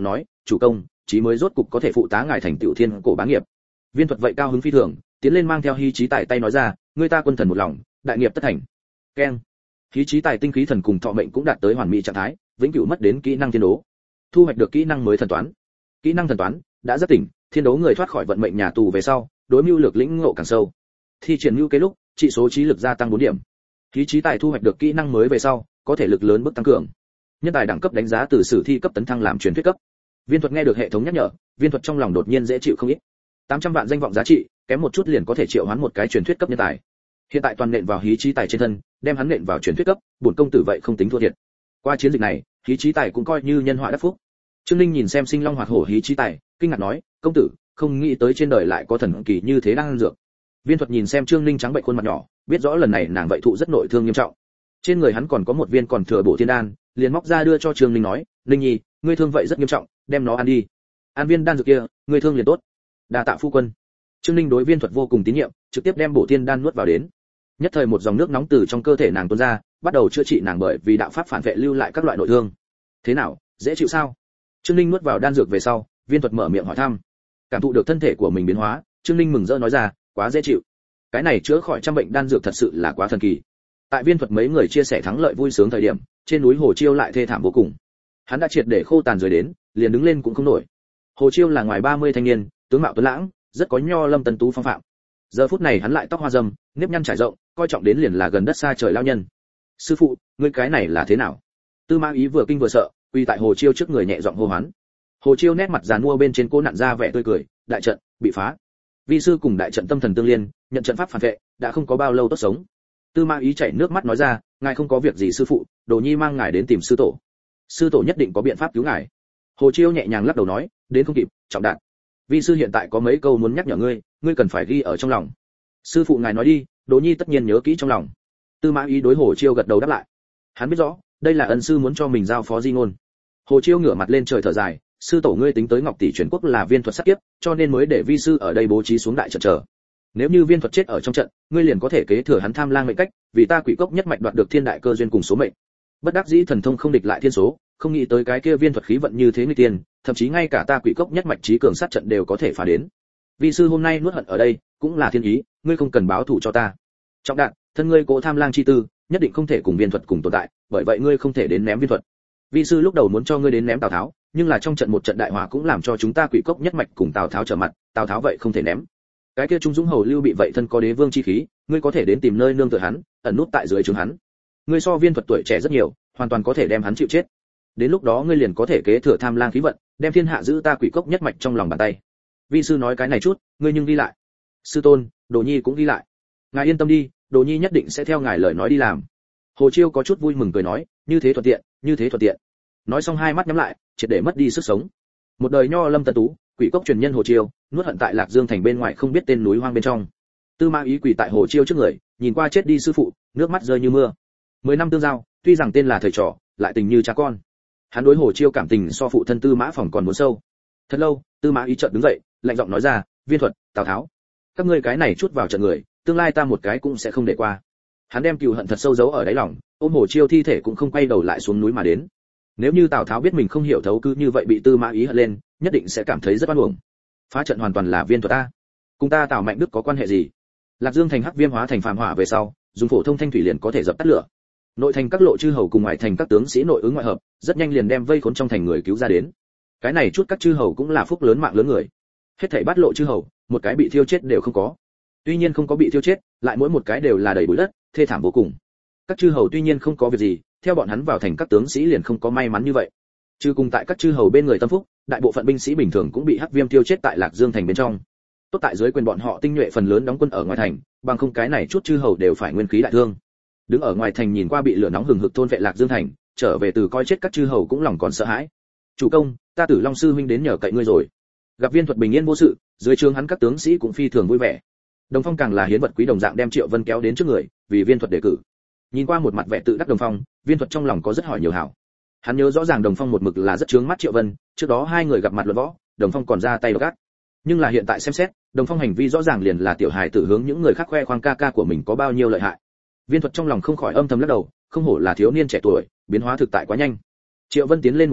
A: chủ công, chí mới rốt cục có thể phụ tá ngài thành tiểu thiên cổ bá nghiệp. Viên Thuật vậy cao hứng phi thường, tiến lên mang theo Hí Chí Tài tay nói ra, người ta quân thần một lòng, đại nghiệp tất thành. Keng. Hí Chí Tài tinh khí thần cùng thọ mệnh cũng đạt tới hoàn mỹ trạng thái, vĩnh cửu mất đến kỹ năng thiên đố. Thu hoạch được kỹ năng mới thần toán. Kỹ năng thần toán đã rất tỉnh, thiên đố người thoát khỏi vận mệnh nhà tù về sau, đối mưu lược lĩnh ngộ càng sâu. Thi triển mưu kế lúc, trị số trí lực gia tăng 4 điểm. Hí Chí Tài thu hoạch được kỹ năng mới về sau, có thể lực lớn bước tăng cường. Nhân tài đẳng cấp đánh giá từ sử thi cấp tấn thăng làm truyền thuyết cấp. Viên Thuật nghe được hệ thống nhắc nhở, Viên Thuật trong lòng đột nhiên dễ chịu không ít. 800 vạn danh vọng giá trị, kém một chút liền có thể triệu hoán một cái truyền thuyết cấp nhân tài. Hiện tại toàn nện vào Hí Chí Tài trên thân, đem hắn nện vào truyền thuyết cấp, bổn công tử vậy không tính thua thiệt. Qua chiến dịch này, Hí Chí Tài cũng coi như nhân họa đắc phúc. Trương Linh nhìn xem sinh long hoạt hổ Hí Chí Tài, kinh ngạc nói, công tử, không nghĩ tới trên đời lại có thần kỳ như thế đang dược. Viên Thuật nhìn xem Trương Linh trắng bệnh khuôn mặt nhỏ, biết rõ lần này nàng vậy thụ rất nội thương nghiêm trọng. Trên người hắn còn có một viên còn thừa bổ thiên đan, liền móc ra đưa cho Trương Linh nói, Linh nhi, ngươi thương vậy rất nghiêm trọng, đem nó ăn đi. Ăn viên đan dược kia, ngươi thương liền tốt. Đa tạ phu quân. Trương Linh đối Viên Thuật vô cùng tín nhiệm, trực tiếp đem bổ thiên đan nuốt vào đến. Nhất thời một dòng nước nóng từ trong cơ thể nàng tuôn ra, bắt đầu chữa trị nàng bởi vì đạo pháp phản vệ lưu lại các loại nội thương. Thế nào, dễ chịu sao? Trương Linh nuốt vào đan dược về sau, Viên Thuật mở miệng hỏi thăm. Cảm thụ được thân thể của mình biến hóa, Trương Linh mừng rỡ nói ra, quá dễ chịu. Cái này chữa khỏi trăm bệnh đan dược thật sự là quá thần kỳ. Tại Viên Thuật mấy người chia sẻ thắng lợi vui sướng thời điểm, trên núi Hồ Chiêu lại thê thảm vô cùng. Hắn đã triệt để khô tàn rồi đến, liền đứng lên cũng không nổi. Hồ Chiêu là ngoài 30 thanh niên, tướng mạo tuấn lãng, rất có nho lâm tần tú phong phạm. Giờ phút này hắn lại tóc hoa râm, nếp nhăn trải rộng, coi trọng đến liền là gần đất xa trời lao nhân. Sư phụ, ngươi cái này là thế nào? Tư Mã Ý vừa kinh vừa sợ, quỳ tại Hồ Chiêu trước người nhẹ giọng hô hoán. Hồ Chiêu nét mặt giàn mua bên trên cô nặn ra vẻ tươi cười, đại trận bị phá. Vi sư cùng đại trận tâm thần tương liên, nhận trận pháp phản vệ, đã không có bao lâu tốt sống. Tư Mã Ý chảy nước mắt nói ra, ngài không có việc gì sư phụ, Đồ Nhi mang ngài đến tìm sư tổ. Sư tổ nhất định có biện pháp cứu ngài. Hồ Chiêu nhẹ nhàng lắc đầu nói, đến không kịp, trọng đạn. Vi sư hiện tại có mấy câu muốn nhắc nhở ngươi, ngươi cần phải ghi ở trong lòng. Sư phụ ngài nói đi, Đồ Nhi tất nhiên nhớ kỹ trong lòng. Tư Mã Ý đối Hồ Chiêu gật đầu đáp lại. Hắn biết rõ, đây là ân sư muốn cho mình giao phó di ngôn. Hồ Chiêu ngửa mặt lên trời thở dài, sư tổ ngươi tính tới Ngọc tỷ truyền quốc là Viên Thuật sát kiếp, cho nên mới để vi sư ở đây bố trí xuống đại trận chờ. Nếu như Viên Thuật chết ở trong trận, ngươi liền có thể kế thừa hắn tham lang mệnh cách, vì ta Quỷ Cốc nhất mạch đoạt được thiên đại cơ duyên cùng số mệnh. Bất đắc dĩ thần thông không địch lại thiên số, không nghĩ tới cái kia Viên Thuật khí vận như thế nguy tiên, thậm chí ngay cả ta Quỷ Cốc nhất mạch trí cường sát trận đều có thể phá đến. Vi sư hôm nay nuốt hận ở đây, cũng là thiên ý, ngươi không cần báo thù cho ta. Trọng đạn, thân ngươi cố tham lang chi tư, nhất định không thể cùng Viên Thuật cùng tồn tại, bởi vậy ngươi không thể đến ném Viên Thuật. Vi sư lúc đầu muốn cho ngươi đến ném Tào Tháo, nhưng là trong trận một trận đại hỏa cũng làm cho chúng ta Quỷ Cốc nhất mạch cùng Tào Tháo trở mặt, Tào Tháo vậy không thể ném. Cái kia Trung Dũng hầu Lưu bị vậy thân có đế vương chi khí, ngươi có thể đến tìm nơi nương tựa hắn, ẩn nút tại dưới trướng hắn. Ngươi so Viên Thuật tuổi trẻ rất nhiều, hoàn toàn có thể đem hắn chịu chết. Đến lúc đó ngươi liền có thể kế thừa tham lang khí vận, đem thiên hạ giữ ta Quỷ Cốc nhất mạch trong lòng bàn tay. Vi sư nói cái này chút, ngươi nhưng ghi lại. Sư tôn, Đồ Nhi cũng ghi lại. Ngài yên tâm đi, Đồ Nhi nhất định sẽ theo ngài lời nói đi làm. Hồ Chiêu có chút vui mừng cười nói, như thế thuận tiện, như thế thuận tiện. Nói xong hai mắt nhắm lại, triệt để mất đi sức sống. Một đời nho lâm tân tú, Quỷ Cốc truyền nhân Hồ Chiêu, nuốt hận tại Lạc Dương thành bên ngoài không biết tên núi hoang bên trong. Tư Mã Ý quỳ tại Hồ Chiêu trước người, nhìn qua chết đi sư phụ, nước mắt rơi như mưa. 10 năm tương giao, tuy rằng tên là thầy trò, lại tình như cha con. Hắn đối Hồ Chiêu cảm tình so phụ thân Tư Mã Phỏng còn muốn sâu. Thật lâu, Tư Mã Ý chợt đứng dậy, lạnh giọng nói ra, Viên Thuật, Tào Tháo, các ngươi cái này chút vào trận người, tương lai ta một cái cũng sẽ không để qua. Hắn đem cừu hận thật sâu giấu ở đáy lòng, ôm Hồ Chiêu thi thể cũng không quay đầu lại xuống núi mà đến. Nếu như Tào Tháo biết mình không hiểu thấu cứ như vậy bị Tư Mã Ý hận lên, nhất định sẽ cảm thấy rất oan uổng. Phá trận hoàn toàn là Viên Thuật ta, cùng ta Tào Mạnh Đức có quan hệ gì? Lạc Dương thành hắc viêm hóa thành phàm hỏa về sau, dùng phổ thông thanh thủy liền có thể dập tắt lửa. Nội thành các lộ chư hầu cùng ngoại thành các tướng sĩ nội ứng ngoại hợp, rất nhanh liền đem vây khốn trong thành người cứu ra đến. Cái này chút các chư hầu cũng là phúc lớn mạng lớn người. Hết thảy bát lộ chư hầu, một cái bị thiêu chết đều không có. Tuy nhiên không có bị thiêu chết, lại mỗi một cái đều là đầy bụi đất, thê thảm vô cùng. Các chư hầu tuy nhiên không có việc gì, theo bọn hắn vào thành các tướng sĩ liền không có may mắn như vậy. Trừ cùng tại các chư hầu bên người tâm phúc, đại bộ phận binh sĩ bình thường cũng bị hắc viêm tiêu chết tại Lạc Dương thành bên trong. Tốt tại dưới quyền bọn họ tinh nhuệ phần lớn đóng quân ở ngoài thành, bằng không cái này chút chư hầu đều phải nguyên khí đại thương. Đứng ở ngoài thành nhìn qua bị lửa nóng hừng hực thôn vệ Lạc Dương thành, trở về từ coi chết các chư hầu cũng lòng còn sợ hãi. Chủ công, ta Tử Long sư huynh đến nhờ cậy ngươi rồi. Gặp Viên Thuật bình yên vô sự, dưới trướng hắn các tướng sĩ cũng phi thường vui vẻ. Đồng Phong càng là hiến vật quý đồng dạng đem Triệu Vân kéo đến trước người, vì Viên Thuật đề cử. Nhìn qua một mặt vẻ tự đắc Đồng Phong, Viên Thuật trong lòng có rất hỏi nhiều hảo. Hắn nhớ rõ ràng Đồng Phong một mực là rất chướng mắt Triệu Vân, trước đó hai người gặp mặt luận võ, Đồng Phong còn ra tay gắt. Nhưng là hiện tại xem xét, Đồng Phong hành vi rõ ràng liền là tiểu hài tử hướng những người khác khoe khoang ca ca của mình có bao nhiêu lợi hại. Viên Thuật trong lòng không khỏi âm thầm lắc đầu, không hổ là thiếu niên trẻ tuổi, biến hóa thực tại quá nhanh. Triệu Vân tiến lên một bước,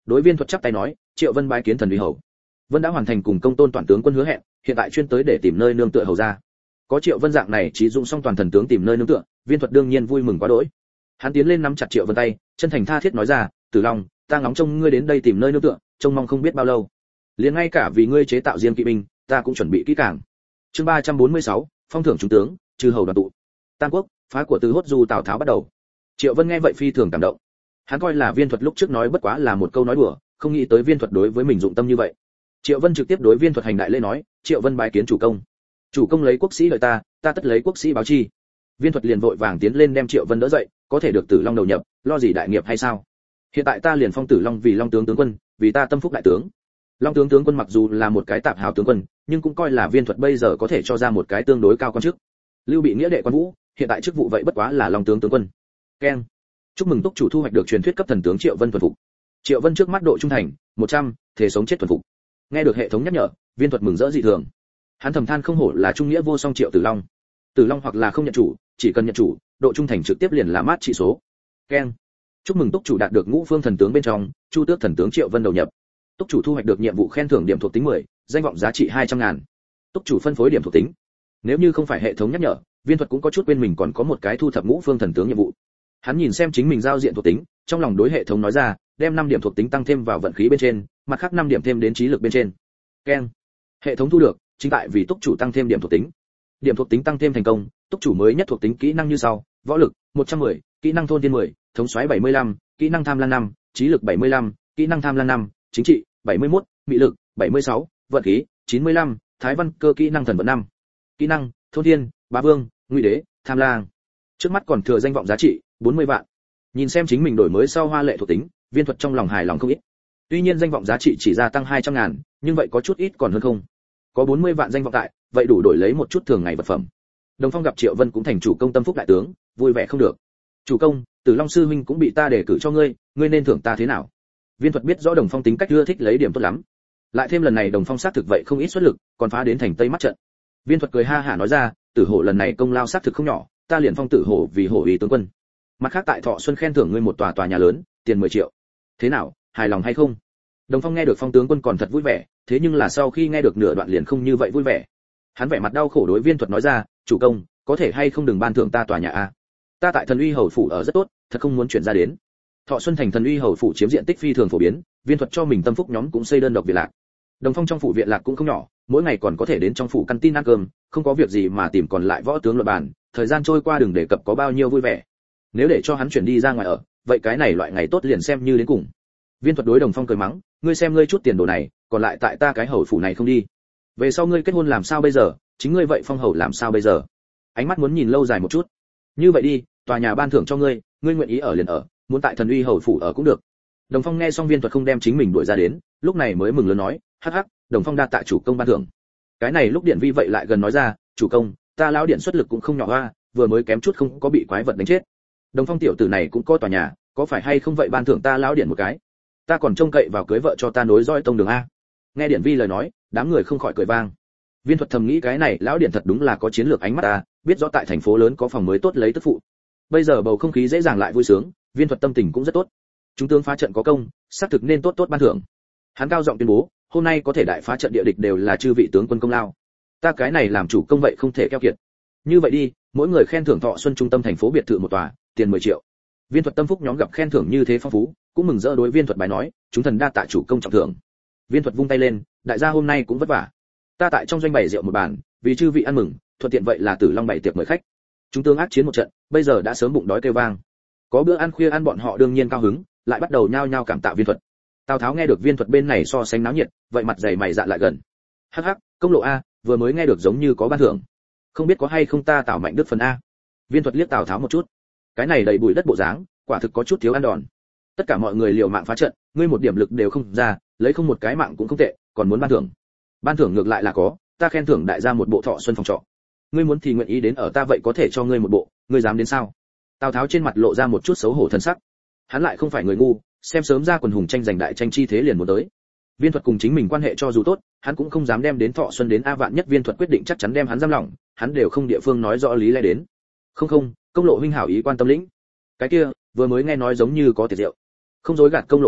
A: đối Viên Thuật chắp tay nói, Triệu Vân bái kiến thần uy hầu. Vân đã hoàn thành cùng Công Tôn toàn tướng quân hứa hẹn, hiện tại chuyên tới để tìm nơi nương tựa hầu ra. Có Triệu Vân dạng này trí dụng song toàn thần tướng tìm nơi nương tựa, Viên Thuật đương nhiên vui mừng quá đỗi. Hắn tiến lên nắm chặt Triệu Vân tay, chân thành tha thiết nói ra, Tử Long, ta ngóng trông ngươi đến đây tìm nơi nương tựa, trông mong không biết bao lâu. Liền ngay cả vì ngươi chế tạo riêng kỵ binh, ta cũng chuẩn bị kỹ càng. Chương 346, phong thưởng trung tướng, chư hầu đoàn tụ. Tam quốc, phá của Từ Hốt Du Tào Tháo bắt đầu. Triệu Vân nghe vậy phi thường cảm động. Hắn coi là Viên Thuật lúc trước nói bất quá là một câu nói đùa, không nghĩ tới Viên Thuật đối với mình dụng tâm như vậy. Triệu Vân trực tiếp đối Viên Thuật hành đại lễ nói, Triệu Vân bái kiến chủ công. Chủ công lấy quốc sĩ đợi ta, ta tất lấy quốc sĩ báo chi. Viên Thuật liền vội vàng tiến lên đem Triệu Vân đỡ dậy, có thể được Tử Long đầu nhập, lo gì đại nghiệp hay sao? Hiện tại ta liền phong Tử Long vì Long tướng tướng quân, vì ta tâm phúc đại tướng. Long tướng tướng quân mặc dù là một cái tạp hào tướng quân, nhưng cũng coi là Viên Thuật bây giờ có thể cho ra một cái tương đối cao quan chức. Lưu Bị nghĩa đệ quan vũ, hiện tại chức vụ vậy bất quá là Long tướng tướng quân. Keng. Chúc mừng túc chủ thu hoạch được truyền thuyết cấp thần tướng Triệu Vân thuần phục. Triệu Vân trước mắt độ trung thành 100, thể sống chết thuần phục. Nghe được hệ thống nhắc nhở, Viên Thuật mừng rỡ dị thường. Hắn thầm than không hổ là trung nghĩa vô song Triệu Tử Long. Tử Long hoặc là không nhận chủ, chỉ cần nhận chủ, độ trung thành trực tiếp liền là mát trị số. Keng. Chúc mừng túc chủ đạt được ngũ phương thần tướng bên trong, Chu Tước thần tướng Triệu Vân đầu nhập. Túc chủ thu hoạch được nhiệm vụ khen thưởng điểm thuộc tính 10, danh vọng giá trị 200.000. Túc chủ phân phối điểm thuộc tính. Nếu như không phải hệ thống nhắc nhở, Viên Thuật cũng có chút quên mình còn có một cái thu thập ngũ phương thần tướng nhiệm vụ. Hắn nhìn xem chính mình giao diện thuộc tính, trong lòng đối hệ thống nói ra, đem 5 điểm thuộc tính tăng thêm vào vận khí bên trên, mặt khác 5 điểm thêm đến trí lực bên trên. Keng. Hệ thống thu được, chính tại vì túc chủ tăng thêm điểm thuộc tính. Điểm thuộc tính tăng thêm thành công, túc chủ mới nhất thuộc tính kỹ năng như sau: võ lực 110, kỹ năng thôn thiên 10, thống soái 75, kỹ năng tham lan 5, trí lực 75, kỹ năng tham lan 5, chính trị 71, mị lực 76, vận khí 95, thái văn cơ kỹ năng thần vận 5. Kỹ năng thôn thiên, bá vương, ngụy đế, tham lang. Trước mắt còn thừa danh vọng giá trị 40 vạn. Nhìn xem chính mình đổi mới sau hoa lệ thuộc tính, Viên Thuật trong lòng hài lòng không ít. Tuy nhiên danh vọng giá trị chỉ gia tăng 200.000, nhưng vậy có chút ít còn hơn không. Có 40 vạn danh vọng tại, vậy đủ đổi lấy một chút thường ngày vật phẩm. Đồng Phong gặp Triệu Vân cũng thành chủ công tâm phúc đại tướng, vui vẻ không được. Chủ công, Tử Long sư huynh cũng bị ta đề cử cho ngươi, ngươi nên thưởng ta thế nào? Viên Thuật biết rõ Đồng Phong tính cách ưa thích lấy điểm tốt lắm. Lại thêm lần này Đồng Phong xác thực vậy không ít xuất lực, còn phá đến thành Tây mắt trận. Viên Thuật cười ha hả nói ra, Tử Hổ lần này công lao xác thực không nhỏ, ta liền phong Tử Hổ vì Hổ ý tướng quân. Mặt khác tại Thọ Xuân khen thưởng ngươi một tòa nhà lớn, tiền 10 triệu. Thế nào, hài lòng hay không? Đồng Phong nghe được phong tướng quân còn thật vui vẻ, thế nhưng là sau khi nghe được nửa đoạn liền không như vậy vui vẻ. Hắn vẻ mặt đau khổ đối Viên Thuật nói ra, chủ công, có thể hay không đừng ban thưởng ta tòa nhà a? Ta tại Thần Uy hầu phủ ở rất tốt, thật không muốn chuyển ra đến. Thọ Xuân thành Thần Uy hầu phủ chiếm diện tích phi thường phổ biến, Viên Thuật cho mình tâm phúc nhóm cũng xây đơn độc viện lạc. Đồng Phong trong phủ viện lạc cũng không nhỏ, mỗi ngày còn có thể đến trong phủ căn tin ăn cơm, không có việc gì mà tìm còn lại võ tướng luận bàn, thời gian trôi qua đừng đề cập có bao nhiêu vui vẻ. Nếu để cho hắn chuyển đi ra ngoài ở, vậy cái này loại ngày tốt liền xem như đến cùng. Viên Thuật đối Đồng Phong cười mắng, ngươi xem ngươi chút tiền đồ này, còn lại tại ta cái hầu phủ này không đi. Về sau ngươi kết hôn làm sao bây giờ, chính ngươi vậy phong hầu làm sao bây giờ? Ánh mắt muốn nhìn lâu dài một chút. Như vậy đi, tòa nhà ban thưởng cho ngươi, ngươi nguyện ý ở liền ở, muốn tại Thần Uy hầu phủ ở cũng được. Đồng Phong nghe xong Viên Thuật không đem chính mình đuổi ra đến, lúc này mới mừng lớn nói, hắc hắc, Đồng Phong đa tạ chủ công ban thưởng. Cái này lúc Điện Vi vậy lại gần nói ra, chủ công, ta lão điện xuất lực cũng không nhỏ hoa, vừa mới kém chút không có bị quái vật đánh chết. Đồng Phong tiểu tử này cũng có tòa nhà, có phải hay không vậy ban thưởng ta lão điện một cái? Ta còn trông cậy vào cưới vợ cho ta nối dõi tông đường a. Nghe Điện Vi lời nói, đám người không khỏi cười vang. Viên Thuật thầm nghĩ cái này lão điện thật đúng là có chiến lược ánh mắt a, biết rõ tại thành phố lớn có phòng mới tốt lấy tức phụ. Bây giờ bầu không khí dễ dàng lại vui sướng, Viên Thuật tâm tình cũng rất tốt. Chúng tướng phá trận có công, xác thực nên tốt tốt ban thưởng. Hắn cao giọng tuyên bố, hôm nay có thể đại phá trận địa địch đều là chư vị tướng quân công lao. Ta cái này làm chủ công vậy không thể keo kiệt. Như vậy đi, mỗi người khen thưởng Thọ Xuân trung tâm thành phố biệt thự một tòa, tiền 10 triệu. Viên Thuật tâm phúc nhóm gặp khen thưởng như thế phong phú, cũng mừng rỡ đối Viên Thuật bài nói, chúng thần đa tạ chủ công trọng thưởng. Viên Thuật vung tay lên, đại gia hôm nay cũng vất vả. Ta tại trong doanh bày rượu một bàn, vì chư vị ăn mừng, thuận tiện vậy là Tử Long bày tiệc mời khách. Chúng tướng ác chiến một trận, bây giờ đã sớm bụng đói kêu vang. Có bữa ăn khuya ăn bọn họ đương nhiên cao hứng, lại bắt đầu nhao nhao cảm tạ Viên Thuật. Tào Tháo nghe được Viên Thuật bên này so sánh náo nhiệt, vậy mặt dày mày dạ lại gần. Hắc hắc, công lộ a, vừa mới nghe được giống như có ban thưởng. Không biết có hay không ta Tào Mạnh Đức phần a. Viên Thuật liếc Tào Tháo một chút. Cái này đầy bụi đất bộ dáng, quả thực có chút thiếu ăn đòn. Tất cả mọi người liều mạng phá trận, ngươi một điểm lực đều không ra, lấy không một cái mạng cũng không tệ, còn muốn ban thưởng. Ban thưởng ngược lại là có, ta khen thưởng đại gia một bộ Thọ Xuân phòng trọ. Ngươi muốn thì nguyện ý đến ở ta vậy có thể cho ngươi một bộ, ngươi dám đến sao? Tào Tháo trên mặt lộ ra một chút xấu hổ thân sắc. Hắn lại không phải người ngu, xem sớm ra quần hùng tranh giành đại tranh chi thế liền muốn tới. Viên Thuật cùng chính mình quan hệ cho dù tốt, hắn cũng không dám đem đến Thọ Xuân đến a vạn nhất Viên Thuật quyết định chắc chắn đem hắn giam lỏng, hắn đều không địa phương nói rõ lý lẽ đến. Không, công lộ huynh hảo ý quan tâm lĩnh. Cái kia, vừa mới nghe nói giống như có tiệc rượu. Không dối gạt công lộ huynh,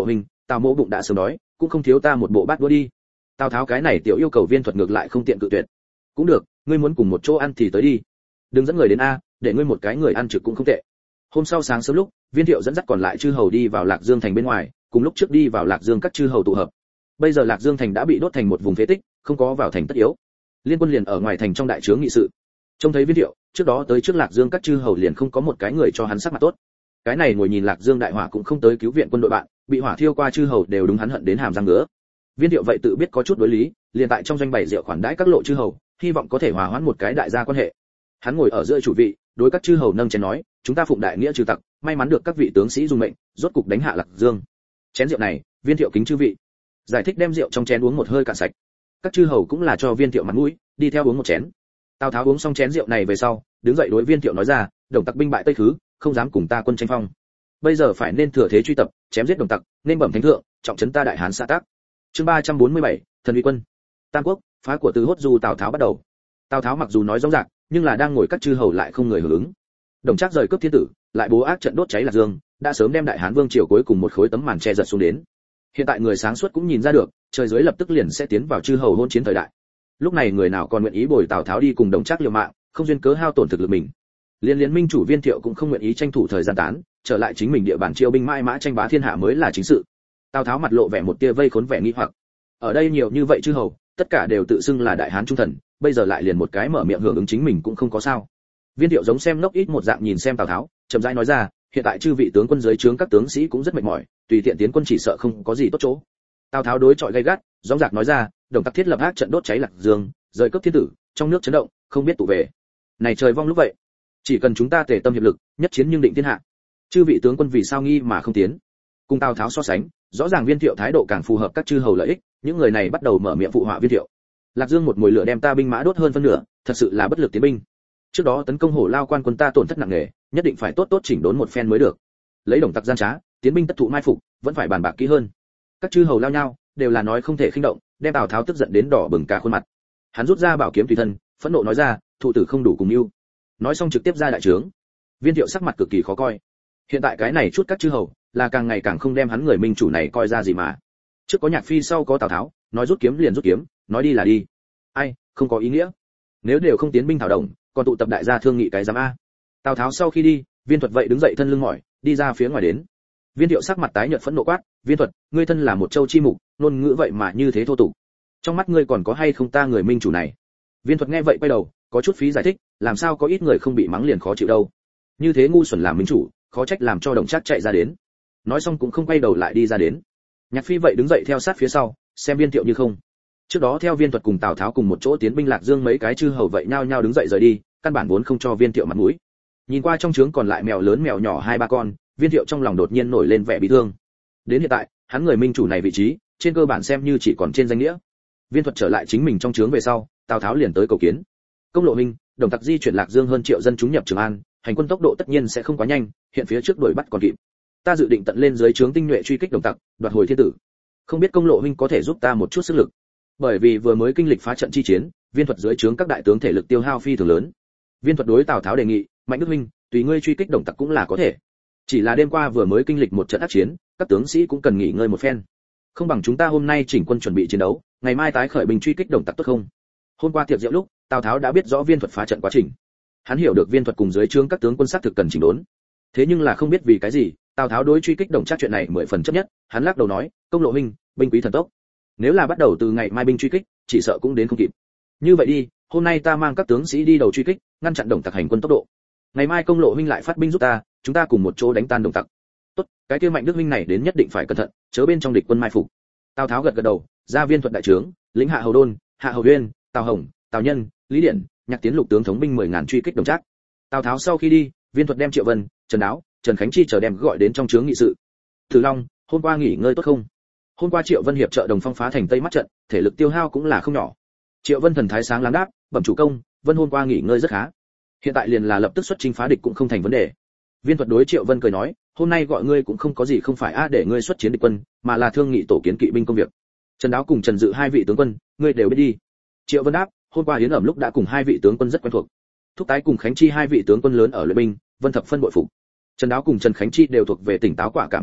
A: Tào Mỗ bụng đã sớm đói, cũng không thiếu ta một bộ bát đũa đi. Tào Tháo cái này tiểu yêu cầu Viên Thuật ngược lại không tiện cự tuyệt. Cũng được, ngươi muốn cùng một chỗ ăn thì tới đi. Đừng dẫn người đến a, để ngươi một cái người ăn trực cũng không tệ. Hôm sau sáng sớm lúc, Viên Thiệu dẫn dắt còn lại chư hầu đi vào Lạc Dương thành bên ngoài, cùng lúc trước đi vào Lạc Dương các chư hầu tụ hợp. Bây giờ Lạc Dương thành đã bị đốt thành một vùng phế tích, không có vào thành tất yếu. Liên quân liền ở ngoài thành trong đại trướng nghị sự. Trông thấy Viên Thiệu, trước đó tới trước Lạc Dương các chư hầu liền không có một cái người cho hắn sắc mặt tốt. Cái này ngồi nhìn Lạc Dương đại hỏa cũng không tới cứu viện quân đội bạn, bị hỏa thiêu qua chư hầu đều đúng hắn hận đến hàm răng ngứa. Viên Thiệu vậy tự biết có chút đối lý, liền tại trong doanh bày rượu khoản đãi các lộ chư hầu, hy vọng có thể hòa hoãn một cái đại gia quan hệ. Hắn ngồi ở giữa chủ vị, đối các chư hầu nâng chén nói, chúng ta phụng đại nghĩa trừ tặc, may mắn được các vị tướng sĩ dùng mệnh, rốt cục đánh hạ Lạc Dương. Chén rượu này, Viên Thiệu kính chư vị. Giải thích đem rượu trong chén uống một hơi cạn sạch. Các chư hầu cũng là cho Viên Thiệu mặt mũi, đi theo uống một chén. Tào Tháo uống xong chén rượu này về sau, đứng dậy đối Viên Thiệu nói ra, Đồng tặc binh bại Tây Khứ, không dám cùng ta quân tranh phong. Bây giờ phải nên thừa thế truy tập, chém giết đồng tặc, nên bẩm thánh thượng, trọng trấn ta đại hán xã tác. Chương 347, thần uy quân. Tam quốc, phá của từ Hốt Du Tào Tháo bắt đầu. Tào Tháo mặc dù nói rõ ràng, nhưng là đang ngồi các chư hầu lại không người hưởng ứng. Đồng Trác rời cướp thiên tử, lại bố ác trận đốt cháy Lạc Dương, đã sớm đem đại hán vương triều cuối cùng một khối tấm màn che giật xuống đến. Hiện tại người sáng suốt cũng nhìn ra được, trời dưới lập tức liền sẽ tiến vào chư hầu hôn chiến thời đại. Lúc này người nào còn nguyện ý bồi Tào Tháo đi cùng Đồng Trác liều mạng, không duyên cớ hao tổn thực lực mình. Liên minh chủ Viên Thiệu cũng không nguyện ý tranh thủ thời gian tán, trở lại chính mình địa bàn chiêu binh mãi mã tranh bá thiên hạ mới là chính sự. Tào Tháo mặt lộ vẻ một tia vây khốn vẻ nghi hoặc. Ở đây nhiều như vậy chư hầu, tất cả đều tự xưng là đại hán trung thần, bây giờ lại liền một cái mở miệng hưởng ứng chính mình cũng không có sao. Viên Thiệu giống xem ngốc ít một dạng nhìn xem Tào Tháo, chậm rãi nói ra, hiện tại chư vị tướng quân dưới trướng các tướng sĩ cũng rất mệt mỏi, tùy tiện tiến quân chỉ sợ không có gì tốt chỗ. Tào Tháo đối chọi gay gắt, dõng dạc nói ra, Đồng tặc thiết lập ác trận đốt cháy Lạc Dương, rời cướp thiên tử, trong nước chấn động, không biết tụ về. Này trời vong lúc vậy, chỉ cần chúng ta tề tâm hiệp lực, nhất chiến nhưng định thiên hạ. Chư vị tướng quân vì sao nghi mà không tiến? Cùng Tào Tháo so sánh, rõ ràng Viên Thiệu thái độ càng phù hợp các chư hầu lợi ích, những người này bắt đầu mở miệng phụ họa Viên Thiệu. Lạc Dương một mùi lửa đem ta binh mã đốt hơn phân nửa, thật sự là bất lực tiến binh. Trước đó tấn công Hổ Lao quan quân ta tổn thất nặng nề, nhất định phải tốt tốt chỉnh đốn một phen mới được. Lấy Đồng tặc gian trá, tiến binh tất thụ mai phục, vẫn phải bàn bạc kỹ hơn. Các chư hầu lao nhau, đều là nói không thể khinh động, đem Tào Tháo tức giận đến đỏ bừng cả khuôn mặt. Hắn rút ra bảo kiếm tùy thân, phẫn nộ nói ra, thụ tử không đủ cùng yêu. Nói xong trực tiếp ra đại trướng. Viên Thiệu sắc mặt cực kỳ khó coi. Hiện tại cái này chút các chư hầu, là càng ngày càng không đem hắn người minh chủ này coi ra gì mà. Trước có Nhạc Phi sau có Tào Tháo, nói rút kiếm liền rút kiếm, nói đi là đi. Ai, không có ý nghĩa. Nếu đều không tiến binh thảo động, còn tụ tập đại gia thương nghị cái giám a. Tào Tháo sau khi đi, Viên Thuật vậy đứng dậy thân lưng mỏi, đi ra phía ngoài đến. Viên Thiệu sắc mặt tái nhợt phẫn nộ quát, Viên Thuật, ngươi thân là một châu chi mục, ngôn ngữ vậy mà như thế thô tục. Trong mắt ngươi còn có hay không ta người minh chủ này? Viên Thuật nghe vậy quay đầu, có chút phí giải thích, làm sao có ít người không bị mắng liền khó chịu đâu. Như thế ngu xuẩn làm minh chủ, khó trách làm cho Đồng Trác chạy ra đến. Nói xong cũng không quay đầu lại đi ra đến. Nhạc Phi vậy đứng dậy theo sát phía sau, xem Viên Thiệu như không. Trước đó theo Viên Thuật cùng Tào Tháo cùng một chỗ tiến binh Lạc Dương mấy cái chư hầu vậy nhao nhao đứng dậy rời đi, căn bản vốn không cho Viên Thiệu mặt mũi. Nhìn qua trong trướng còn lại mèo lớn mèo nhỏ hai ba con, Viên Thiệu trong lòng đột nhiên nổi lên vẻ bị thương. Đến hiện tại, hắn người minh chủ này vị trí, trên cơ bản xem như chỉ còn trên danh nghĩa. Viên Thuật trở lại chính mình trong trướng về sau, Tào Tháo liền tới cầu kiến. Công Lộ huynh, Đồng tặc di chuyển Lạc Dương hơn triệu dân chúng nhập Trường An, hành quân tốc độ tất nhiên sẽ không quá nhanh, hiện phía trước đuổi bắt còn kịp. Ta dự định tận lên dưới trướng tinh nhuệ truy kích Đồng tặc, đoạt hồi thiên tử. Không biết Công Lộ huynh có thể giúp ta một chút sức lực. Bởi vì vừa mới kinh lịch phá trận chi chiến, Viên Thuật dưới trướng các đại tướng thể lực tiêu hao phi thường lớn. Viên Thuật đối Tào Tháo đề nghị, Mạnh Đức huynh, tùy ngươi truy kích Đồng tặc cũng là có thể. Chỉ là đêm qua vừa mới kinh lịch một trận ác chiến, các tướng sĩ cũng cần nghỉ ngơi một phen. Không bằng chúng ta hôm nay chỉnh quân chuẩn bị chiến đấu, ngày mai tái khởi binh truy kích Đồng tặc tốt không? Hôm qua tiệc rượu lúc, Tào Tháo đã biết rõ Viên Thuật phá trận quá trình. Hắn hiểu được Viên Thuật cùng dưới trướng các tướng quân sát thực cần chỉnh đốn. Thế nhưng là không biết vì cái gì, Tào Tháo đối truy kích Đồng Trác chuyện này 10 phần chấp nhất, hắn lắc đầu nói, Công Lộ huynh, binh quý thần tốc. Nếu là bắt đầu từ ngày mai binh truy kích, chỉ sợ cũng đến không kịp. Như vậy đi, hôm nay ta mang các tướng sĩ đi đầu truy kích, ngăn chặn Đồng tặc hành quân tốc độ. Ngày mai Công Lộ huynh lại phát binh giúp ta, chúng ta cùng một chỗ đánh tan Đồng tặc. Tốt, cái kia Mạnh Đức huynh này đến nhất định phải cẩn thận, chớ bên trong địch quân mai phục. Tào Tháo gật gật đầu, ra Viên Thuật đại trướng, lĩnh Hạ Hầu Đôn, Hạ Hầu Uyên, Tào Hồng, Tào Nhân, Lý Điển, Nhạc Tiến lục tướng thống binh 10.000 truy kích Đồng Trác. Tào Tháo sau khi đi, Viên Thuật đem Triệu Vân, Trần Đáo, Trần Khánh Chi chờ đem gọi đến trong trướng nghị sự. Từ Long, hôm qua nghỉ ngơi tốt không? Hôm qua Triệu Vân hiệp trợ Đồng Phong phá thành Tây mắt trận, thể lực tiêu hao cũng là không nhỏ. Triệu Vân thần thái sáng láng đáp, bẩm chủ công, Vân hôm qua nghỉ ngơi rất khá. Hiện tại liền là lập tức xuất chinh phá địch cũng không thành vấn đề. Viên Thuật đối Triệu Vân cười nói, hôm nay gọi ngươi cũng không có gì không phải để ngươi xuất chiến địch quân, mà là thương nghị tổ kiến kỵ binh công việc. Trần Đáo cùng Trần Dự hai vị tướng quân, ngươi đều biết đi. Triệu Vân đáp, hôm qua Yến Ẩm lúc đã cùng hai vị tướng quân rất quen thuộc. Thúc Tái cùng Khánh Chi hai vị tướng quân lớn ở luyện binh, Vân thập phân bội phục. Trần Đáo cùng Trần Khánh Chi đều thuộc về tỉnh táo quả cảm tính cách,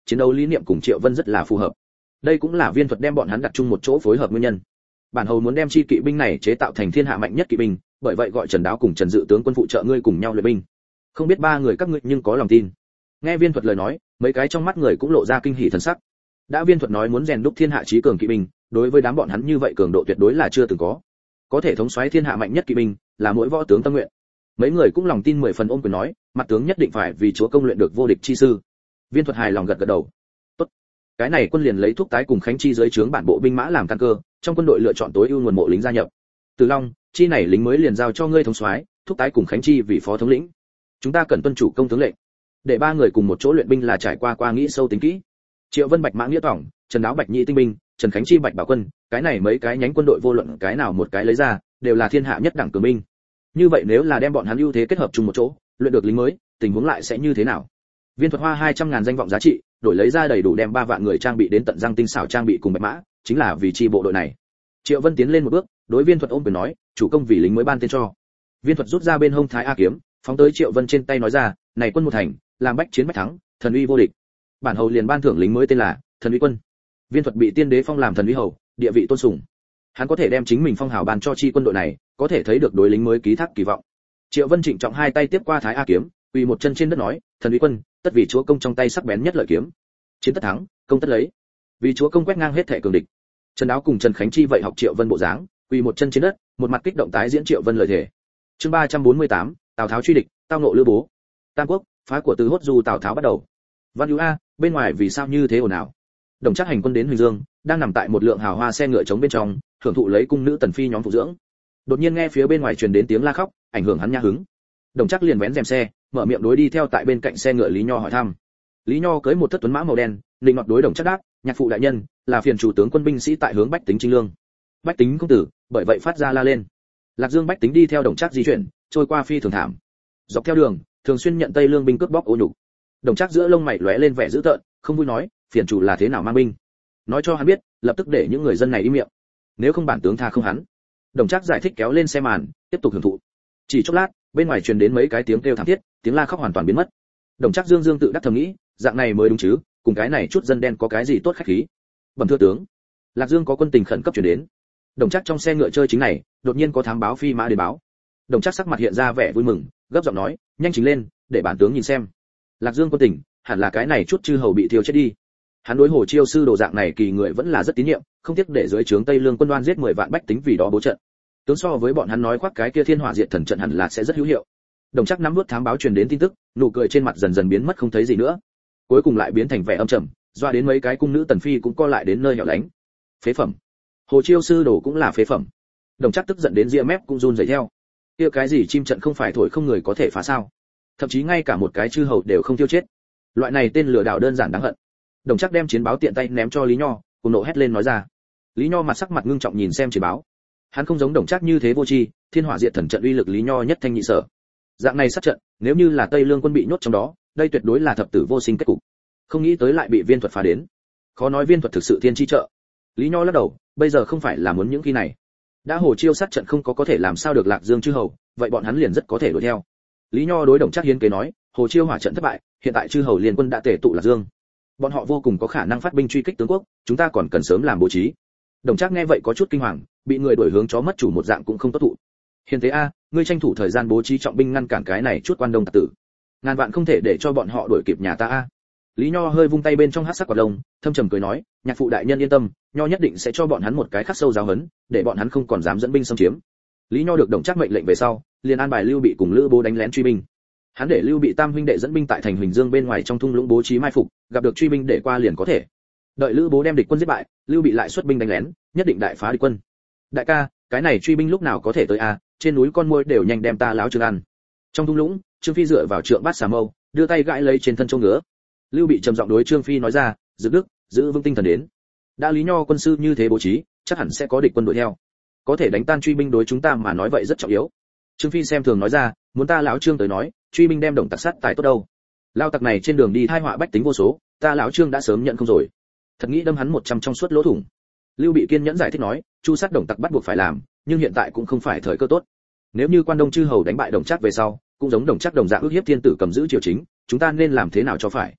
A: chiến đấu lý niệm cùng Triệu Vân rất là phù hợp. Đây cũng là Viên Thuật đem bọn hắn đặt chung một chỗ phối hợp nguyên nhân. Bản hầu muốn đem chi kỵ binh này chế tạo thành thiên hạ mạnh nhất kỵ binh, bởi vậy gọi Trần Đáo cùng Trần Dự tướng quân phụ trợ ngươi cùng nhau luyện binh. Không biết ba người các ngươi nhưng có lòng tin. Nghe Viên Thuật lời nói, mấy cái trong mắt người cũng lộ ra kinh hỉ thần sắc. Đã Viên Thuật nói muốn rèn đúc thiên hạ chí cường kỵ binh, đối với đám bọn hắn như vậy cường độ tuyệt đối là chưa từng có thể thống soái thiên hạ mạnh nhất kỵ binh, là mỗi võ tướng tâm nguyện. Mấy người cũng lòng tin 10 phần ôm quyền nói, mặt tướng nhất định phải vì chúa công luyện được vô địch chi sư. Viên Thuật hài lòng gật gật đầu. Tốt. Cái này quân liền lấy Thúc Tái cùng Khánh Chi dưới trướng bản bộ binh mã làm căn cơ, trong quân đội lựa chọn tối ưu nguồn mộ lính gia nhập. Từ Long, chi này lính mới liền giao cho ngươi thống soái, Thúc Tái cùng Khánh Chi vì phó thống lĩnh. Chúng ta cần tuân chủ công tướng lệnh. Để ba người cùng một chỗ luyện binh là trải qua nghĩ sâu tính kỹ. Triệu Vân Bạch Mã Nghĩa Tổng, Trần Đáo Bạch Nhị tinh binh, Trần Khánh Chi Bạch Bảo quân, cái này mấy cái nhánh quân đội vô luận cái nào một cái lấy ra, đều là thiên hạ nhất đẳng cường binh. Như vậy nếu là đem bọn hắn ưu thế kết hợp chung một chỗ, luyện được lính mới, tình huống lại sẽ như thế nào? Viên Thuật hoa 200.000 danh vọng giá trị, đổi lấy ra đầy đủ đem 3 vạn người trang bị đến tận răng tinh xảo trang bị cùng Bạch Mã, chính là vì chi bộ đội này. Triệu Vân tiến lên một bước, đối Viên Thuật ôm quyền nói, chủ công vì lính mới ban tên cho. Viên Thuật rút ra bên hông Thái A kiếm, phóng tới Triệu Vân trên tay nói ra, này quân một thành, làm bách chiến bách thắng, thần uy vô địch. Bản hầu liền ban thưởng lính mới tên là Thần uy quân. Viên Thuật bị tiên đế phong làm thần uy hầu, địa vị tôn sùng. Hắn có thể đem chính mình phong hào ban cho chi quân đội này, có thể thấy được đối lính mới ký thác kỳ vọng. Triệu Vân trịnh trọng hai tay tiếp qua Thái A kiếm, quỳ một chân trên đất nói, thần uy quân, tất vì chúa công trong tay sắc bén nhất lợi kiếm. Chiến tất thắng, công tất lấy. Vì chúa công quét ngang hết thể cường địch. Trần Đáo cùng Trần Khánh Chi vậy học Triệu Vân bộ dáng, quỳ một chân trên đất, một mặt kích động tái diễn Triệu Vân lời thề. Chương 348, Tào Tháo truy địch, tao nộ Lữ Bố. Tam Quốc, phá của Từ Hốt Du Tào Tháo bắt đầu. Văn Hữu A, bên ngoài vì sao như thế ồn ào? Đồng Trác hành quân đến Huỳnh Dương, đang nằm tại một lượng hào hoa xe ngựa trống bên trong, thưởng thụ lấy cung nữ tần phi nhóm phụ dưỡng. Đột nhiên nghe phía bên ngoài truyền đến tiếng la khóc, ảnh hưởng hắn nha hứng. Đồng Trác liền vén rèm xe, mở miệng đối đi theo tại bên cạnh xe ngựa Lý Nho hỏi thăm. Lý Nho cưỡi một thất tuấn mã màu đen, linh ngọt đối Đồng Trác đáp, nhạc phụ đại nhân, là phiền chủ tướng quân binh sĩ tại hướng Bách Tính Trinh Lương. Bách Tính công tử, bởi vậy phát ra la lên. Lạc Dương Bách Tính đi theo Đồng Trác di chuyển, trôi qua phi thường thảm. Dọc theo đường, thường xuyên nhận Tây Lương binh cướp bóc ô nhục. Đồng Trác giữa lông mày lóe lên vẻ dữ tợn, không vui nói, phiền chủ là thế nào mang binh? Nói cho hắn biết, lập tức để những người dân này im miệng. Nếu không bản tướng tha không hắn. Đồng Trác giải thích kéo lên xe màn, tiếp tục hưởng thụ. Chỉ chốc lát, bên ngoài truyền đến mấy cái tiếng kêu thảm thiết, tiếng la khóc hoàn toàn biến mất. Đồng Trác dương dương tự đắc thầm nghĩ, dạng này mới đúng chứ, cùng cái này chút dân đen có cái gì tốt khách khí. Bẩm thưa tướng, Lạc Dương có quân tình khẩn cấp truyền đến. Đồng Trác trong xe ngựa chơi chính này, đột nhiên có thám báo phi mã đến báo. Đồng Trác sắc mặt hiện ra vẻ vui mừng, gấp giọng nói, nhanh chỉnh lên, để bản tướng nhìn xem. Lạc Dương quân tình, hẳn là cái này chút chư hầu bị thiêu chết đi. Hắn đối Hồ Chiêu sư đồ dạng này kỳ người vẫn là rất tín nhiệm, không tiếc để dưới trướng Tây Lương quân đoan giết 10 vạn bách tính vì đó bố trận. Tướng so với bọn hắn nói khoác cái kia thiên hỏa diệt thần trận hẳn là sẽ rất hữu hiệu. Đồng Trác nắm nuốt thám báo truyền đến tin tức, nụ cười trên mặt dần dần biến mất không thấy gì nữa. Cuối cùng lại biến thành vẻ âm trầm, doa đến mấy cái cung nữ tần phi cũng co lại đến nơi hẻo lánh. Phế phẩm. Hồ Chiêu sư đồ cũng là phế phẩm. Đồng Trác tức giận đến ria mép cũng run rẩy theo. Kia cái gì chim trận không phải thổi không người có thể phá sao? Thậm chí ngay cả một cái chư hầu đều không tiêu chết. Loại này tên lừa đảo đơn giản đáng hận. Đồng Trác đem chiến báo tiện tay ném cho Lý Nho, cùng nộ hét lên nói ra. Lý Nho mặt sắc mặt ngưng trọng nhìn xem chiến báo. Hắn không giống Đồng Trác như thế vô tri, thiên hỏa diệt thần trận uy lực Lý Nho nhất thanh nhị sở. Dạng này sát trận, nếu như là Tây Lương quân bị nhốt trong đó, đây tuyệt đối là thập tử vô sinh kết cục. Không nghĩ tới lại bị Viên Thuật phá đến. Khó nói Viên Thuật thực sự thiên chi trợ. Lý Nho lắc đầu, bây giờ không phải là muốn những khi này. Đã Hồ Chiêu sát trận không có thể làm sao được Lạc Dương chư hầu, vậy bọn hắn liền rất có thể đuổi theo. Lý Nho đối Đồng Trác hiến kế nói, Hồ Chiêu hỏa trận thất bại, hiện tại chư hầu liên quân đã tề tụ Lạc Dương. Bọn họ vô cùng có khả năng phát binh truy kích tướng quốc, chúng ta còn cần sớm làm bố trí. Đồng Trác nghe vậy có chút kinh hoàng, bị người đuổi hướng chó mất chủ một dạng cũng không tốt thụ. Hiền thế a, ngươi tranh thủ thời gian bố trí trọng binh ngăn cản cái này chút quan đông tặc tử. Ngàn vạn không thể để cho bọn họ đuổi kịp nhà ta a. Lý Nho hơi vung tay bên trong hắc sắc quạt lông, thâm trầm cười nói, nhạc phụ đại nhân yên tâm, Nho nhất định sẽ cho bọn hắn một cái khắc sâu giáo huấn, để bọn hắn không còn dám dẫn binh xâm chiếm. Lý Nho được Đồng Trác mệnh lệnh về sau, liền an bài Lưu Bị cùng Lữ Bố đánh lén truy binh. Hắn để Lưu Bị tam huynh đệ dẫn binh tại thành Huỳnh Dương bên ngoài trong thung lũng bố trí mai phục, gặp được truy binh để qua liền có thể. Đợi Lữ Bố đem địch quân giết bại, Lưu Bị lại xuất binh đánh lén, nhất định đại phá địch quân. Đại ca, cái này truy binh lúc nào có thể tới a? Trên núi con muỗi đều nhanh đem ta láo Trương ăn. Trong thung lũng, Trương Phi dựa vào trượng bát xà mâu, đưa tay gãi lấy trên thân châu ngứa. Lưu Bị trầm giọng đối Trương Phi nói ra, "Giữ đức, giữ vững tinh thần đến. Đã Lý Nho quân sư như thế bố trí, chắc hẳn sẽ có địch quân đuổi theo. Có thể đánh tan truy binh đối chúng ta mà nói vậy rất trọng yếu." Trương Phi xem thường nói ra, "Muốn ta lão Trương tới nói, truy binh đem đồng tặc sát tài tốt đâu. Lao tặc này trên đường đi tai họa bách tính vô số, ta lão Trương đã sớm nhận không rồi. Thật nghĩ đâm hắn 100 trong suốt lỗ thủng." Lưu Bị kiên nhẫn giải thích nói, "Chu sát đồng tặc bắt buộc phải làm, nhưng hiện tại cũng không phải thời cơ tốt. Nếu như quan đông chư hầu đánh bại Đồng Trác về sau, cũng giống Đồng Trác đồng dạng ước hiếp thiên tử cầm giữ triều chính, chúng ta nên làm thế nào cho phải?"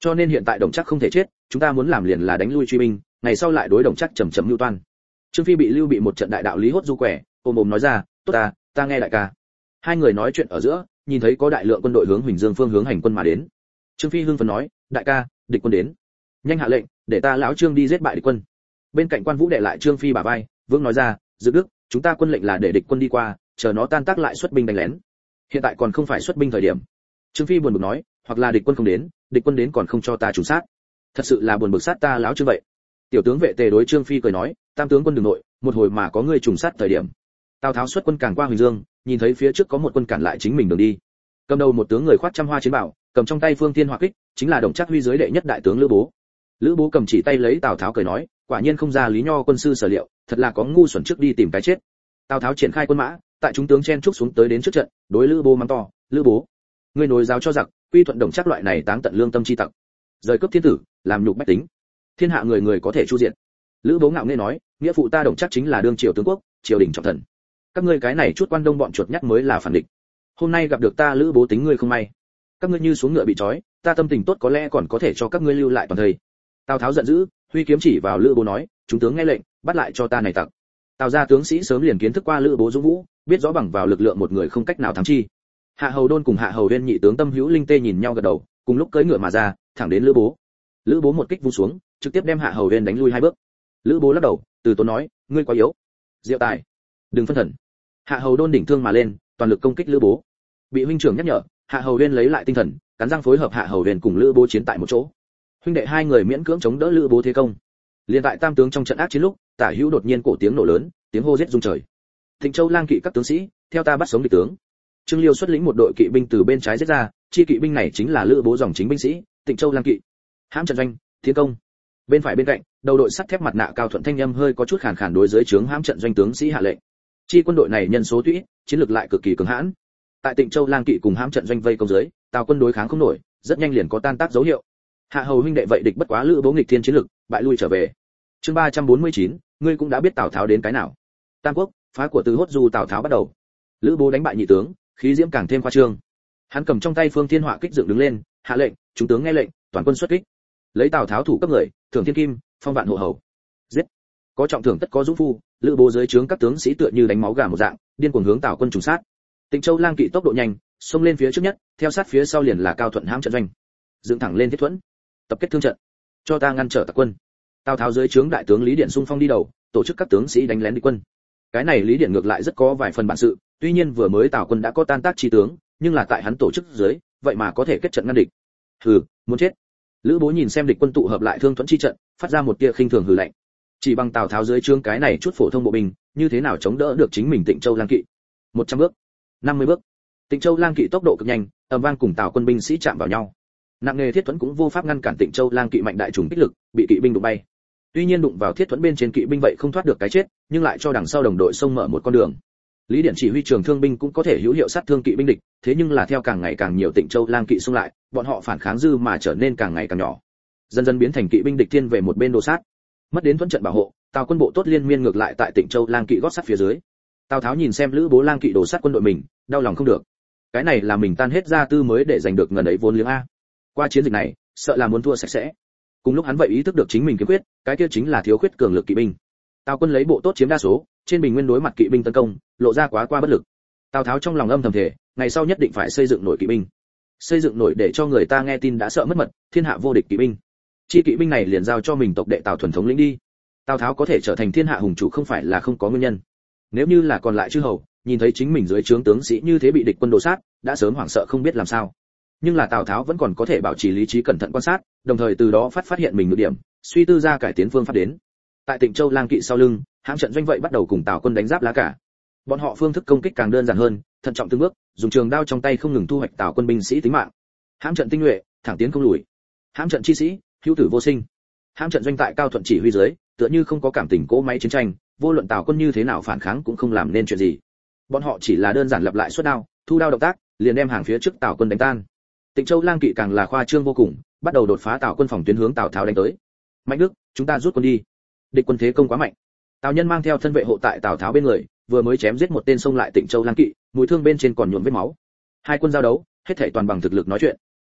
A: Cho nên hiện tại Đồng Trác không thể chết, chúng ta muốn làm liền là đánh lui truy binh, ngày sau lại đối Đồng Trác chậm chậm lưu toan. Trương Phi bị Lưu Bị một trận đại đạo lý hốt du quẻ, ôm nói ra, tốt ta nghe đại ca. Hai người nói chuyện ở giữa, nhìn thấy có đại lượng quân đội hướng Huỳnh Dương phương hướng hành quân mà đến. Trương Phi hưng phấn nói, đại ca, địch quân đến, nhanh hạ lệnh, để ta lão Trương đi giết bại địch quân. Bên cạnh Quan Vũ đệ lại Trương Phi bả vai, vương nói ra, Dự Đức, chúng ta quân lệnh là để địch quân đi qua, chờ nó tan tác lại xuất binh đánh lén. Hiện tại còn không phải xuất binh thời điểm. Trương Phi buồn bực nói, hoặc là địch quân không đến, địch quân đến còn không cho ta trùng sát. Thật sự là buồn bực sát ta lão Trương vậy. Tiểu tướng Vệ Tề đối Trương Phi cười nói, tam tướng quân đừng nội, một hồi mà có ngươi trùng sát thời điểm. Tào Tháo xuất quân càng qua Huỳnh Dương, nhìn thấy phía trước có một quân cản lại chính mình đường đi. Cầm đầu một tướng người khoác trăm hoa chiến bảo, cầm trong tay phương thiên hỏa kích, chính là Đồng Trác Huy dưới đệ nhất đại tướng Lữ Bố. Lữ Bố cầm chỉ tay lấy Tào Tháo cười nói, quả nhiên không ra Lý Nho quân sư sở liệu, thật là có ngu xuẩn trước đi tìm cái chết. Tào Tháo triển khai quân mã, tại chúng tướng chen trúc xuống tới đến trước trận, đối Lữ Bố mắng to, Lữ Bố, ngươi nối giáo cho giặc, quy thuận Đồng Trác loại này táng tận lương tâm chi tặc, rời cướp thiên tử, làm nhục bách tính, thiên hạ người người có thể chu diện. Lữ Bố ngạo nghễ nói, nghĩa phụ ta Đồng Trác chính là đương triều tướng quốc, triều đình trọng thần, các ngươi cái này chút quan đông bọn chuột nhắt mới là phản địch. Hôm nay gặp được ta Lữ Bố tính ngươi không may, các ngươi như xuống ngựa bị trói, ta tâm tình tốt có lẽ còn có thể cho các ngươi lưu lại toàn thời. Tào Tháo giận dữ, huy kiếm chỉ vào Lữ Bố nói, chúng tướng nghe lệnh, bắt lại cho ta này tặc. Tào gia tướng sĩ sớm liền kiến thức qua Lữ Bố dũng vũ, biết rõ bằng vào lực lượng một người không cách nào thắng chi. Hạ Hầu Đôn cùng Hạ Hầu Uyên nhị tướng Tâm Hữu Linh Tê nhìn nhau gật đầu, cùng lúc cưỡi ngựa mà ra, thẳng đến Lữ Bố. Lữ Bố một kích vung xuống, trực tiếp đem Hạ Hầu Uyên đánh lui hai bước. Lữ Bố lắc đầu, từ tốn nói, ngươi quá yếu. Diệu tài, đừng phân thần. Hạ Hầu Đôn đỉnh thương mà lên, toàn lực công kích Lữ Bố. Bị huynh trưởng nhắc nhở, Hạ Hầu Uyên lấy lại tinh thần, cắn răng phối hợp Hạ Hầu Uyên cùng Lữ Bố chiến tại một chỗ. Huynh đệ hai người miễn cưỡng chống đỡ Lữ Bố thế công. Liên tại tam tướng trong trận ác chiến lúc, Tả Hữu đột nhiên cổ tiếng nổ lớn, tiếng hô giết rung trời. Thịnh Châu lang kỵ các tướng sĩ, theo ta bắt sống địch tướng. Trương Liêu xuất lĩnh một đội kỵ binh từ bên trái giết ra, chi kỵ binh này chính là Lữ Bố dòng chính binh sĩ, Thịnh Châu lang kỵ. Hãm trận doanh, tiến công. Bên phải bên cạnh, đầu đội sắt thép mặt nạ cao thuận thanh âm hơi có chút khàn khàn đối dưới trướng hãm trận doanh tướng sĩ hạ lệnh. Chi quân đội này nhân số tuy ít, chiến lược lại cực kỳ cường hãn. Tại Tịnh Châu lang kỵ cùng hãm trận doanh vây công dưới, Tào quân đối kháng không nổi, rất nhanh liền có tan tác dấu hiệu. Hạ Hầu huynh đệ vậy địch bất quá Lữ Bố nghịch thiên chiến lực, bại lui trở về. Chương 349, ngươi cũng đã biết Tào Tháo đến cái nào. Tam Quốc, phá của Từ Hốt Du Tào Tháo bắt đầu. Lữ Bố đánh bại nhị tướng, khí diễm càng thêm khoa trương. Hắn cầm trong tay phương thiên họa kích dựng đứng lên, hạ lệnh, chúng tướng nghe lệnh, toàn quân xuất kích. Lấy Tào Tháo thủ cấp người, thưởng thiên kim, phong vạn hộ hầu. Giết. Có trọng thưởng tất có dũng phu, Lữ Bố dưới trướng các tướng sĩ tựa như đánh máu gà một dạng, điên cuồng hướng Tào quân trùng sát. Tịnh Châu lang kỵ tốc độ nhanh, xông lên phía trước nhất, theo sát phía sau liền là Cao Thuận hãm trận doanh. Dựng thẳng lên thiết thuẫn, tập kết thương trận, cho ta ngăn trở tặc quân. Tào Tháo dưới trướng đại tướng Lý Điện xung phong đi đầu, tổ chức các tướng sĩ đánh lén địch quân. Cái này Lý Điện ngược lại rất có vài phần bản sự, tuy nhiên vừa mới Tào quân đã có tan tác chi tướng, nhưng là tại hắn tổ chức dưới, vậy mà có thể kết trận ngăn địch. Hừ, muốn chết. Lữ Bố nhìn xem địch quân tụ hợp lại thương thuẫn chi trận, phát ra một tia khinh thường hừ lạnh. Chỉ bằng Tào Tháo dưới trướng cái này chút phổ thông bộ binh, như thế nào chống đỡ được chính mình Tịnh Châu lang kỵ? 100 bước, 50 bước. Tịnh Châu lang kỵ tốc độ cực nhanh, ầm vang cùng Tào quân binh sĩ chạm vào nhau. Nặng nghề thiết thuẫn cũng vô pháp ngăn cản Tịnh Châu lang kỵ mạnh đại trùng kích lực, bị kỵ binh đụng bay. Tuy nhiên đụng vào thiết thuẫn bên trên kỵ binh vậy không thoát được cái chết, nhưng lại cho đằng sau đồng đội xông mở một con đường. Lý Điện chỉ huy trường thương binh cũng có thể hữu hiệu sát thương kỵ binh địch, thế nhưng là theo càng ngày càng nhiều Tịnh Châu lang kỵ xung lại, bọn họ phản kháng dư mà trở nên càng ngày càng nhỏ, dần dần biến thành kỵ binh địch thiên về một bên đồ sát. Mất đến thuẫn trận bảo hộ, Tào quân bộ tốt liên miên ngược lại tại Tịnh Châu lang kỵ gót sắt phía dưới. Tào Tháo nhìn xem Lữ Bố lang kỵ đổ sát quân đội mình, đau lòng không được. Cái này là mình tan hết gia tư mới để giành được ngần ấy vốn liếng a. Qua chiến dịch này, sợ là muốn thua sạch sẽ. Cùng lúc hắn vậy ý thức được chính mình khiếm khuyết, cái kia chính là thiếu khuyết cường lực kỵ binh. Tào quân lấy bộ tốt chiếm đa số, trên bình nguyên đối mặt kỵ binh tấn công, lộ ra quá qua bất lực. Tào Tháo trong lòng âm thầm thể, ngày sau nhất định phải xây dựng nổi kỵ binh. Xây dựng nổi để cho người ta nghe tin đã sợ mất mật, thiên hạ vô địch kỵ binh. Chi kỵ binh này liền giao cho mình tộc đệ Tào thuần thống lĩnh đi. Tào Tháo có thể trở thành thiên hạ hùng chủ không phải là không có nguyên nhân. Nếu như là còn lại chư hầu, nhìn thấy chính mình dưới trướng tướng sĩ như thế bị địch quân đổ sát, đã sớm hoảng sợ không biết làm sao. Nhưng là Tào Tháo vẫn còn có thể bảo trì lý trí cẩn thận quan sát, đồng thời từ đó phát hiện mình nhược điểm, suy tư ra cải tiến phương pháp đến. Tại Tịnh Châu lang kỵ sau lưng, hãm trận doanh vậy bắt đầu cùng Tào quân đánh giáp lá cả. Bọn họ phương thức công kích càng đơn giản hơn, thận trọng từng bước, dùng trường đao trong tay không ngừng thu hoạch Tào quân binh sĩ tính mạng. Hãm trận tinh nhuệ, thẳng tiến không lùi. Hãm trận chi sĩ, hữu tử vô sinh. Hãm trận doanh tại Cao Thuận chỉ huy dưới, tựa như không có cảm tình cỗ máy chiến tranh, vô luận Tào quân như thế nào phản kháng cũng không làm nên chuyện gì. Bọn họ chỉ là đơn giản lặp lại xuất đao, thu đao động tác, liền đem hàng phía trước Tào quân đánh tan. Tịnh Châu lang kỵ càng là khoa trương vô cùng, bắt đầu đột phá Tào quân phòng tuyến hướng Tào Tháo đánh tới. Mạnh Đức, chúng ta rút quân đi. Địch quân thế công quá mạnh. Tào Nhân mang theo thân vệ hộ tại Tào Tháo bên người, vừa mới chém giết một tên xông lại Tịnh Châu lang kỵ, mũi thương bên trên còn nhuộm vết máu. Hai quân giao đấu, hết thảy toàn bằng thực lực nói chuyện.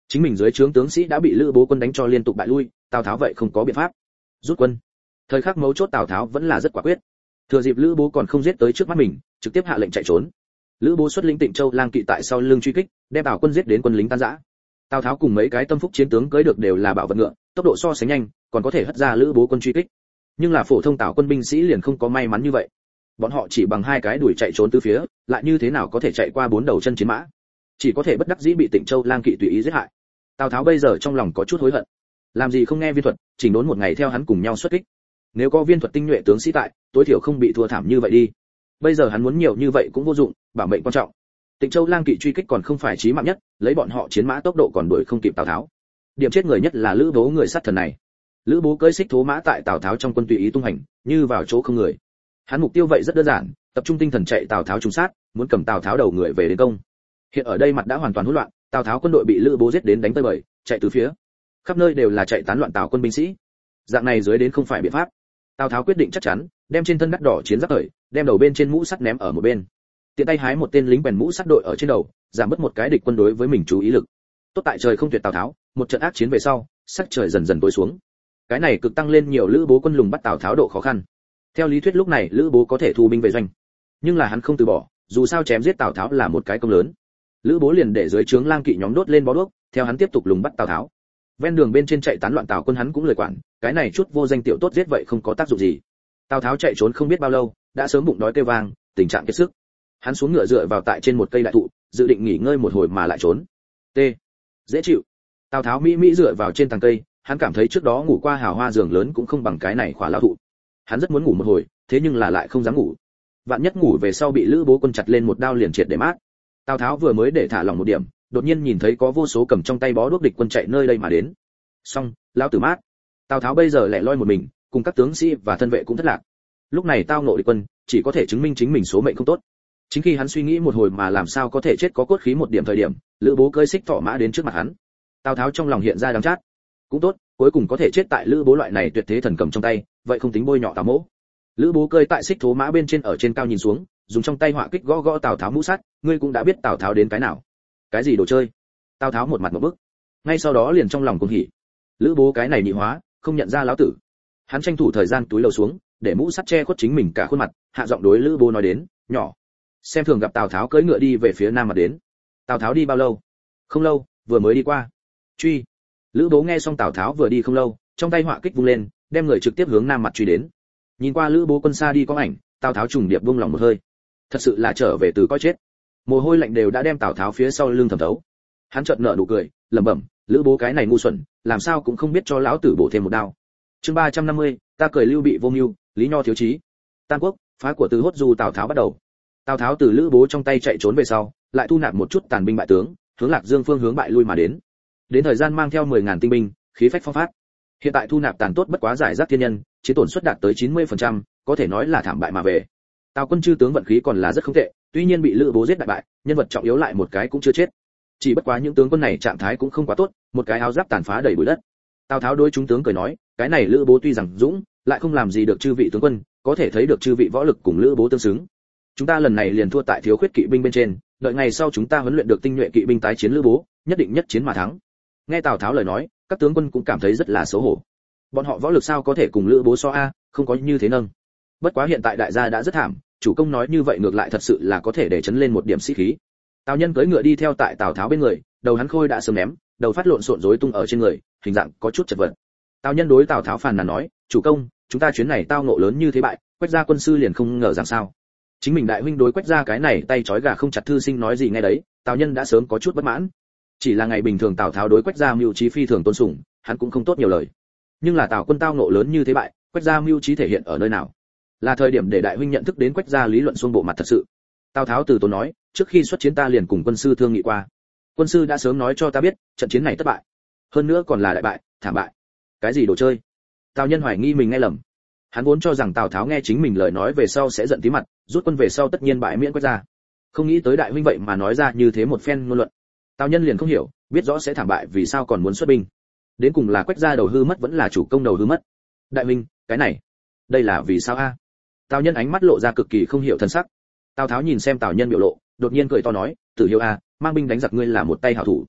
A: Chính mình dưới trướng tướng sĩ đã bị Lữ Bố quân đánh cho liên tục bại lui, Tào Tháo vậy không có biện pháp. Rút quân. Thời khắc mấu chốt Tào Tháo vẫn là rất quả quyết. Thừa dịp Lữ Bố còn không giết tới trước mắt mình, trực tiếp hạ lệnh chạy trốn. Lữ Bố xuất lĩnh Tịnh Châu lang kỵ tại sau lưng truy kích, đem Tào quân giết đến quân lính tan rã. Tào Tháo cùng mấy cái tâm phúc chiến tướng cưỡi được đều là bảo vật ngựa, tốc độ so sánh nhanh, còn có thể hất ra Lữ Bố quân truy kích. Nhưng là phổ thông Tào quân binh sĩ liền không có may mắn như vậy. Bọn họ chỉ bằng hai cái đuổi chạy trốn tứ phía, lại như thế nào có thể chạy qua bốn đầu chân chiến mã? Chỉ có thể bất đắc dĩ bị Tịnh Châu lang kỵ tùy ý giết hại. Tào Tháo bây giờ trong lòng có chút hối hận. Làm gì không nghe Viên Thuật, chỉnh đốn một ngày theo hắn cùng nhau xuất kích. Nếu có Viên Thuật tinh nhuệ tướng sĩ tại, tối thiểu không bị thua thảm như vậy đi. Bây giờ hắn muốn nhiều như vậy cũng vô dụng, bảo mệnh quan trọng. Tịnh Châu lang kỵ truy kích còn không phải chí mạng nhất, lấy bọn họ chiến mã tốc độ còn đuổi không kịp Tào Tháo. Điểm chết người nhất là Lữ Bố người sát thần này. Lữ Bố cưỡi xích thố mã tại Tào Tháo trong quân tùy ý tung hành, như vào chỗ không người. Hắn mục tiêu vậy rất đơn giản, tập trung tinh thần chạy Tào Tháo trùng sát, muốn cầm Tào Tháo đầu người về đến công. Hiện ở đây mặt đã hoàn toàn hỗn loạn, Tào Tháo quân đội bị Lữ Bố giết đến đánh tơi bời, chạy từ phía, khắp nơi đều là chạy tán loạn Tào quân binh sĩ. Dạng này dưới đến không phải biện pháp. Tào Tháo quyết định chắc chắn, đem trên thân đắt đỏ chiến giáp cởi, đem đầu bên trên mũ sắt ném ở một bên. Tiện tay hái một tên lính quèn mũ sắt đội ở trên đầu, giảm bớt một cái địch quân đối với mình chú ý lực. Tốt tại trời không tuyệt Tào Tháo, một trận ác chiến về sau, sắc trời dần dần tối xuống. Cái này cực tăng lên nhiều Lữ Bố quân lùng bắt Tào Tháo độ khó khăn. Theo lý thuyết lúc này Lữ Bố có thể thu binh về doanh, nhưng là hắn không từ bỏ, dù sao chém giết Tào Tháo là một cái công lớn. Lữ Bố liền để dưới trướng lang kỵ nhóm đốt lên bó đuốc, theo hắn tiếp tục lùng bắt Tào Tháo. Ven đường bên trên chạy tán loạn Tào quân hắn cũng lười quản, cái này chút vô danh tiểu tốt giết vậy không có tác dụng gì. Tào Tháo chạy trốn không biết bao lâu, đã sớm bụng đói kêu vang, tình trạng kiệt sức. Hắn xuống ngựa dựa vào tại trên một cây đại thụ, dự định nghỉ ngơi một hồi mà lại trốn. T. Dễ chịu. Tào Tháo mỹ dựa vào trên tàng cây, hắn cảm thấy trước đó ngủ qua hào hoa giường lớn cũng không bằng cái này khỏa lao thụ. Hắn rất muốn ngủ một hồi, thế nhưng là lại không dám ngủ. Vạn nhất ngủ về sau bị Lữ Bố quân chặt lên một đao liền triệt để mát. Tào Tháo vừa mới để thả lỏng một điểm, đột nhiên nhìn thấy có vô số cầm trong tay bó đuốc địch quân chạy nơi đây mà đến. Xong, lão tử mát. Tào Tháo bây giờ lẻ loi một mình, cùng các tướng sĩ và thân vệ cũng thất lạc. Lúc này tao nộ địch quân, chỉ có thể chứng minh chính mình số mệnh không tốt. Chính khi hắn suy nghĩ một hồi mà làm sao có thể chết có cốt khí một điểm thời điểm, Lữ Bố cưỡi xích thỏ mã đến trước mặt hắn. Tào Tháo trong lòng hiện ra đắng chát. Cũng tốt, cuối cùng có thể chết tại Lữ Bố loại này tuyệt thế thần cầm trong tay, vậy không tính bôi nhọ Tào Mỗ. Lữ Bố cưỡi tại xích thố mã bên trên ở trên cao nhìn xuống, dùng trong tay họa kích gõ gõ Tào Tháo mũ sắt, ngươi cũng đã biết Tào Tháo đến cái nào. Cái gì đồ chơi? Tào Tháo một mặt ngộp bức. Ngay sau đó liền trong lòng cuồng hỉ. Lữ Bố cái này nhị hóa, không nhận ra lão tử. Hắn tranh thủ thời gian túi lầu xuống, để mũ sắt che khuất chính mình cả khuôn mặt, hạ giọng đối Lữ Bố nói đến, nhỏ. Xem thường gặp Tào Tháo cưỡi ngựa đi về phía nam mà đến. Tào Tháo đi bao lâu? Không lâu, vừa mới đi qua. Truy. Lữ Bố nghe xong Tào Tháo vừa đi không lâu, trong tay họa kích vung lên, đem người trực tiếp hướng nam mặt truy đến. Nhìn qua Lữ Bố quân xa đi có ảnh, Tào Tháo trùng điệp buông lòng một hơi. Thật sự là trở về từ coi chết. Mồ hôi lạnh đều đã đem Tào Tháo phía sau lưng thẩm thấu. Hắn chợt nở nụ cười, lẩm bẩm, Lữ Bố cái này ngu xuẩn, làm sao cũng không biết cho lão tử bổ thêm một đao. Chương 350, ta cười Lưu Bị vô mưu, Lý Nho thiếu chí. Tam Quốc, phá của Từ Hốt Du Tào Tháo bắt đầu. Tào Tháo từ Lữ Bố trong tay chạy trốn về sau, lại thu nạp một chút tàn binh bại tướng, hướng Lạc Dương phương hướng bại lui mà đến. Đến thời gian mang theo 10.000 tinh binh, khí phách phong phát. Hiện tại thu nạp tàn tốt bất quá giải rác thiên nhân, chiến tổn suất đạt tới 90%, có thể nói là thảm bại mà về. Tào quân chư tướng vận khí còn là rất không tệ, tuy nhiên bị Lữ Bố giết đại bại, nhân vật trọng yếu lại một cái cũng chưa chết. Chỉ bất quá những tướng quân này trạng thái cũng không quá tốt, một cái áo giáp tàn phá đầy bụi đất. Tào Tháo đối chúng tướng cười nói, cái này Lữ Bố tuy rằng dũng, lại không làm gì được chư vị tướng quân, có thể thấy được chư vị võ lực cùng Lữ Bố tương xứng. Chúng ta lần này liền thua tại thiếu khuyết kỵ binh bên trên, đợi ngày sau chúng ta huấn luyện được tinh nhuệ kỵ binh tái chiến Lữ Bố, nhất định nhất chiến mà thắng. Nghe Tào Tháo lời nói, các tướng quân cũng cảm thấy rất là xấu hổ. Bọn họ võ lực sao có thể cùng Lữ Bố so a, không có như thế nâng. Bất quá hiện tại đại gia đã rất thảm, chủ công nói như vậy ngược lại thật sự là có thể để chấn lên một điểm sĩ khí. Tào Nhân cưỡi ngựa đi theo tại Tào Tháo bên người, đầu hắn khôi đã sớm ném, đầu phát lộn xộn rối tung ở trên người, hình dạng có chút chật vật. Tào Nhân đối Tào Tháo phàn nàn nói, chủ công, chúng ta chuyến này tao ngộ lớn như thế bại, Quách gia quân sư liền không ngờ rằng sao. Chính mình đại huynh đối Quách gia cái này tay trói gà không chặt thư sinh nói gì nghe đấy, Tào Nhân đã sớm có chút bất mãn. Chỉ là ngày bình thường Tào Tháo đối Quách gia mưu trí phi thường tôn sùng, hắn cũng không tốt nhiều lời. Nhưng là Tào quân tao ngộ lớn như thế bại, Quách gia mưu trí thể hiện ở nơi nào? Là thời điểm để đại huynh nhận thức đến Quách gia lý luận xuông bộ mặt thật sự. Tào Tháo từ tốn nói, trước khi xuất chiến ta liền cùng quân sư thương nghị qua. Quân sư đã sớm nói cho ta biết, trận chiến này thất bại. Hơn nữa còn là đại bại, thảm bại. Cái gì đồ chơi? Tào Nhân hoài nghi mình nghe lầm. Hắn vốn cho rằng Tào Tháo nghe chính mình lời nói về sau sẽ giận tí mặt, rút quân về sau tất nhiên bại miễn Quách gia. Không nghĩ tới đại huynh vậy mà nói ra như thế một phen ngôn luận. Tào Nhân liền không hiểu, biết rõ sẽ thảm bại vì sao còn muốn xuất binh. Đến cùng là Quách gia đầu hư mất vẫn là chủ công đầu hư mất. Đại huynh, cái này, đây là vì sao a? Tào Nhân ánh mắt lộ ra cực kỳ không hiểu thân sắc. Tào Tháo nhìn xem Tào Nhân biểu lộ, đột nhiên cười to nói, Tử Hiếu a, mang binh đánh giặc ngươi là một tay hảo thủ.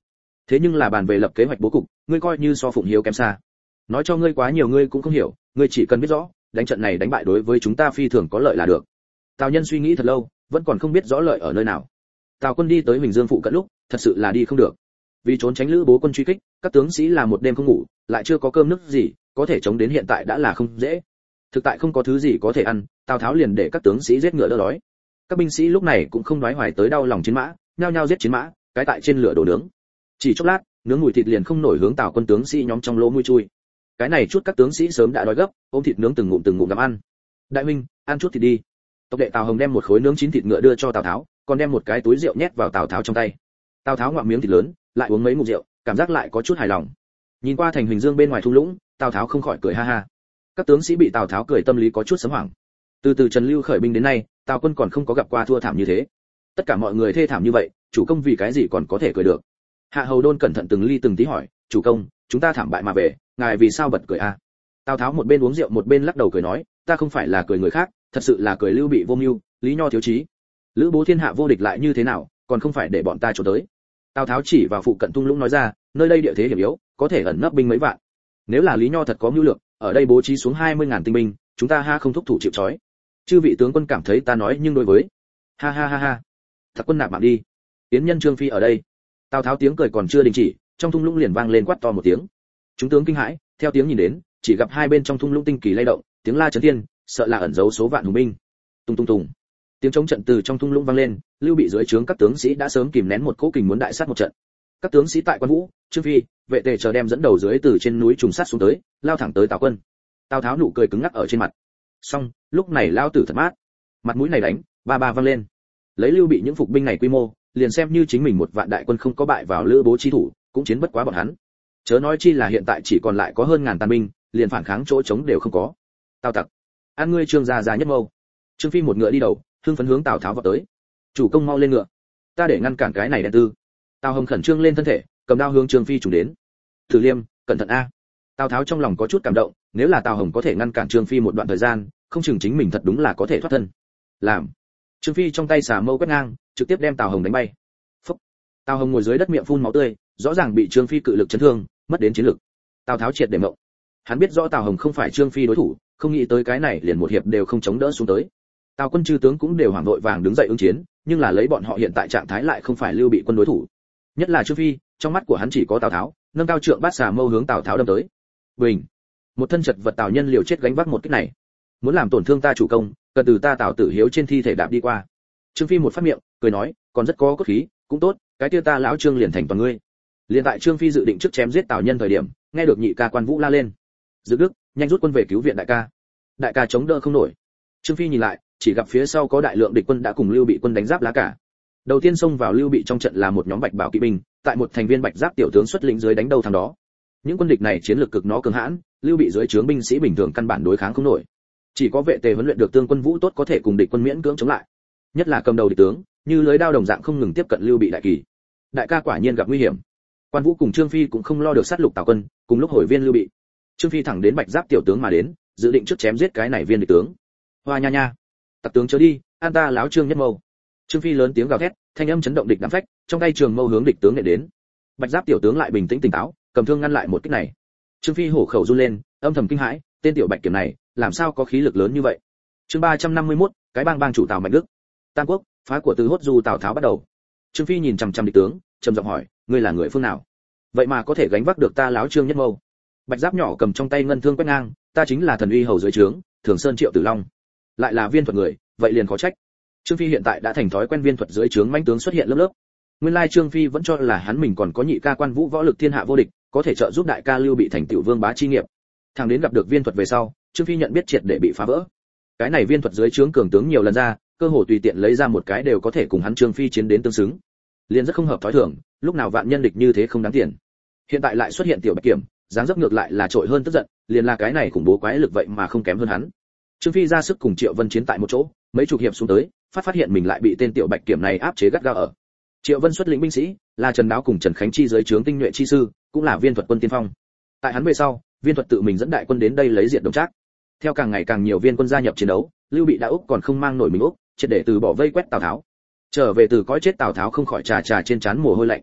A: thế nhưng là bàn về lập kế hoạch bố cục, ngươi coi như so Phụng Hiếu kém xa. Nói cho ngươi quá nhiều ngươi cũng không hiểu, ngươi chỉ cần biết rõ, đánh trận này đánh bại đối với chúng ta phi thường có lợi là được. Tào Nhân suy nghĩ thật lâu, vẫn còn không biết rõ lợi ở nơi nào. Tào Quân đi tới Huỳnh Dương phụ cận lúc, thật sự là đi không được. Vì trốn tránh Lữ Bố quân truy kích, các tướng sĩ là một đêm không ngủ, lại chưa có cơm nước gì, có thể chống đến hiện tại đã là không dễ. Thực tại không có thứ gì có thể ăn, Tào Tháo liền để các tướng sĩ giết ngựa đỡ đói. Các binh sĩ lúc này cũng không đoái hoài tới đau lòng chiến mã, nhao nhao giết chiến mã, cái tại trên lửa đổ nướng. Chỉ chốc lát, nướng mùi thịt liền không nổi hướng Tào Quân tướng sĩ nhóm trong lỗ mũi chui. Cái này chút các tướng sĩ sớm đã đói gấp, ôm thịt nướng từng ngụm gặm ăn. Đại huynh, ăn chút thịt đi. Tộc đệ Tào Hồng đem một khối nướng chín thịt ngựa đưa cho Tào Tháo, còn đem một cái túi rượu nhét vào Tào Tháo trong tay. Tào Tháo ngoạm miếng thịt lớn, lại uống mấy ngụm rượu, cảm giác lại có chút hài lòng. Nhìn qua thành Huỳnh Dương bên ngoài thung lũng, Tào Tháo không khỏi cười ha ha. Các tướng sĩ bị Tào Tháo cười tâm lý có chút sấm hoảng. Từ Trần Lưu khởi binh đến nay, Tào Quân còn không có gặp qua thua thảm như thế. Tất cả mọi người thê thảm như vậy, chủ công vì cái gì còn có thể cười được? Hạ Hầu Đôn cẩn thận từng ly từng tí hỏi, chủ công, chúng ta thảm bại mà về, ngài vì sao bật cười a? Tào Tháo một bên uống rượu một bên lắc đầu cười nói, ta không phải là cười người khác, thật sự là cười Lưu Bị vô mưu, Lý Nho thiếu trí. Lữ Bố thiên hạ vô địch lại như thế nào, còn không phải để bọn ta trốn tới. Tào Tháo chỉ vào phụ cận thung lũng nói ra, nơi đây địa thế hiểm yếu, có thể ẩn nấp binh mấy vạn. Nếu là Lý Nho thật có mưu lược, ở đây bố trí xuống 20.000 tinh binh, chúng ta ha không thúc thủ chịu trói. Chư vị tướng quân cảm thấy ta nói nhưng đối với. Ha ha ha ha. Thật quân nạp mạng đi. Tiến nhân Trương Phi ở đây. Tào Tháo tiếng cười còn chưa đình chỉ, trong thung lũng liền vang lên quát to một tiếng. Chúng tướng kinh hãi, theo tiếng nhìn đến, chỉ gặp hai bên trong thung lũng tinh kỳ lay động, tiếng la chấn thiên, sợ là ẩn giấu số vạn hùng binh. Tung tung tung. Tiếng chống trận từ trong thung lũng vang lên, Lưu Bị dưới trướng các tướng sĩ đã sớm kìm nén một cỗ kình muốn đại sát một trận. Các tướng sĩ tại Quan Vũ, Trương Phi, vệ tề chờ đem dẫn đầu dưới từ trên núi trùng sát xuống tới, lao thẳng tới Tào Quân. Tào Tháo nụ cười cứng ngắc ở trên mặt. Xong, lúc này lao tử thật mát. Mặt mũi này đánh, ba ba vang lên. Lấy Lưu Bị những phục binh này quy mô, liền xem như chính mình một vạn đại quân không có bại vào Lữ Bố chi thủ, cũng chiến bất quá bọn hắn. Chớ nói chi là hiện tại chỉ còn lại có hơn ngàn tàn binh, liền phản kháng chỗ trống đều không có. Tào tặc, an ngươi Trương gia nhất mâu. Trương Phi một ngựa đi đầu, hưng phấn hướng Tào Tháo vào tới. Chủ công mau lên ngựa, ta để ngăn cản cái này đen tư. Tào Hồng khẩn trương lên thân thể, cầm đao hướng Trương Phi trùng đến. Thử Liêm, cẩn thận a. Tào Tháo trong lòng có chút cảm động, nếu là Tào Hồng có thể ngăn cản Trương Phi một đoạn thời gian, không chừng chính mình thật đúng là có thể thoát thân. Làm. Trương Phi trong tay xà mâu quét ngang, trực tiếp đem Tào Hồng đánh bay. Phúc. Tào Hồng ngồi dưới đất miệng phun máu tươi, rõ ràng bị Trương Phi cự lực chấn thương, mất đến chiến lực. Tào Tháo triệt để mộng. Hắn biết rõ Tào Hồng không phải Trương Phi đối thủ, không nghĩ tới cái này liền một hiệp đều không chống đỡ xuống tới. Tào quân chư tướng cũng đều hoảng vội vàng đứng dậy ứng chiến, nhưng là lấy bọn họ hiện tại trạng thái lại không phải Lưu Bị quân đối thủ. Nhất là Trương Phi, trong mắt của hắn chỉ có Tào Tháo, nâng cao trượng bát xà mâu hướng Tào Tháo đâm tới. Bình. Một thân chật vật Tào Nhân liều chết gánh vác một kích này. Muốn làm tổn thương ta chủ công, cần từ ta Tào Tử Hiếu trên thi thể đạp đi qua. Trương Phi một phát miệng, cười nói, còn rất có cốt khí, cũng tốt, cái kia ta lão Trương liền thành toàn ngươi. Liên tại Trương Phi dự định trước chém giết Tào Nhân thời điểm, nghe được nhị ca Quan Vũ la lên. Dự Đức, nhanh rút quân về cứu viện đại ca. Đại ca chống đỡ không nổi. Trương Phi nhìn lại, chỉ gặp phía sau có đại lượng địch quân đã cùng Lưu Bị quân đánh giáp lá cả. Đầu tiên xông vào Lưu Bị trong trận là một nhóm Bạch Bảo kỵ binh, tại một thành viên Bạch Giáp tiểu tướng xuất lĩnh dưới đánh đầu thằng đó. Những quân địch này chiến lược cực nó cường hãn, Lưu Bị dưới trướng binh sĩ bình thường căn bản đối kháng không nổi. Chỉ có vệ tề huấn luyện được tương quân vũ tốt có thể cùng địch quân miễn cưỡng chống lại. Nhất là cầm đầu địch tướng, như lưới đao đồng dạng không ngừng tiếp cận Lưu Bị đại kỳ. Đại ca quả nhiên gặp nguy hiểm. Quan Vũ cùng Trương Phi cũng không lo được sát lục Tào quân, cùng lúc hồi viên Lưu Bị. Trương Phi thẳng đến Bạch Giáp tiểu tướng mà đến, dự định trước chém giết cái này viên địch tướng. Hoa nha nha, tặc tướng chớ đi, an ta láo Trương nhất mâu. Trương Phi lớn tiếng gào thét, thanh âm chấn động địch đám phách, trong tay trường mâu hướng địch tướng nện đến. Bạch Giáp tiểu tướng lại bình tĩnh tỉnh táo, cầm thương ngăn lại một kích này. Trương Phi hổ khẩu run lên, âm thầm kinh hãi, tên tiểu Bạch kiểm này, làm sao có khí lực lớn như vậy? Chương 351, cái bang chủ Tào Mạnh Đức. Tam Quốc, phá của Từ Hốt Du Tào Tháo bắt đầu. Trương Phi nhìn chằm chằm địch tướng, trầm giọng hỏi, ngươi là người phương nào? Vậy mà có thể gánh vác được ta láo Trương nhất mâu? Bạch Giáp nhỏ cầm trong tay ngân thương quét ngang, ta chính là thần uy hầu dưới trướng, Thường Sơn Triệu Tử Long. Lại là viên thuật người, vậy liền khó trách. Trương Phi hiện tại đã thành thói quen viên thuật dưới trướng mãnh tướng xuất hiện lớp lớp. Nguyên lai Trương Phi vẫn cho là hắn mình còn có nhị ca Quan Vũ võ lực thiên hạ vô địch, có thể trợ giúp đại ca Lưu Bị thành tựu vương bá chi nghiệp. Thằng đến gặp được viên thuật về sau, Trương Phi nhận biết triệt để bị phá vỡ. Cái này viên thuật dưới trướng cường tướng nhiều lần ra, cơ hồ tùy tiện lấy ra một cái đều có thể cùng hắn Trương Phi chiến đến tương xứng. Liền rất không hợp thói thường, lúc nào vạn nhân địch như thế không đáng tiền. Hiện tại lại xuất hiện tiểu Bạch kiểm, dáng dấp ngược lại là trội hơn tức giận, liền là cái này khủng bố quái lực vậy mà không kém hơn hắn. Trương Phi ra sức cùng Triệu Vân chiến tại một chỗ, mấy chục hiệp xuống tới, phát hiện mình lại bị tên tiểu Bạch kiểm này áp chế gắt gao ở. Triệu Vân xuất lĩnh binh sĩ, là Trần Đáo cùng Trần Khánh Chi dưới trướng tinh nhuệ chi sư, cũng là viên thuật quân tiên phong. Tại hắn về sau, viên thuật tự mình dẫn đại quân đến đây lấy diệt Đồng Trác. Theo càng ngày càng nhiều viên quân gia nhập chiến đấu, Lưu Bị đã úc còn không mang nổi mình úc, triệt để từ bỏ vây quét Tào Tháo. Trở về từ cõi chết Tào Tháo không khỏi trà trên trán mồ hôi lạnh.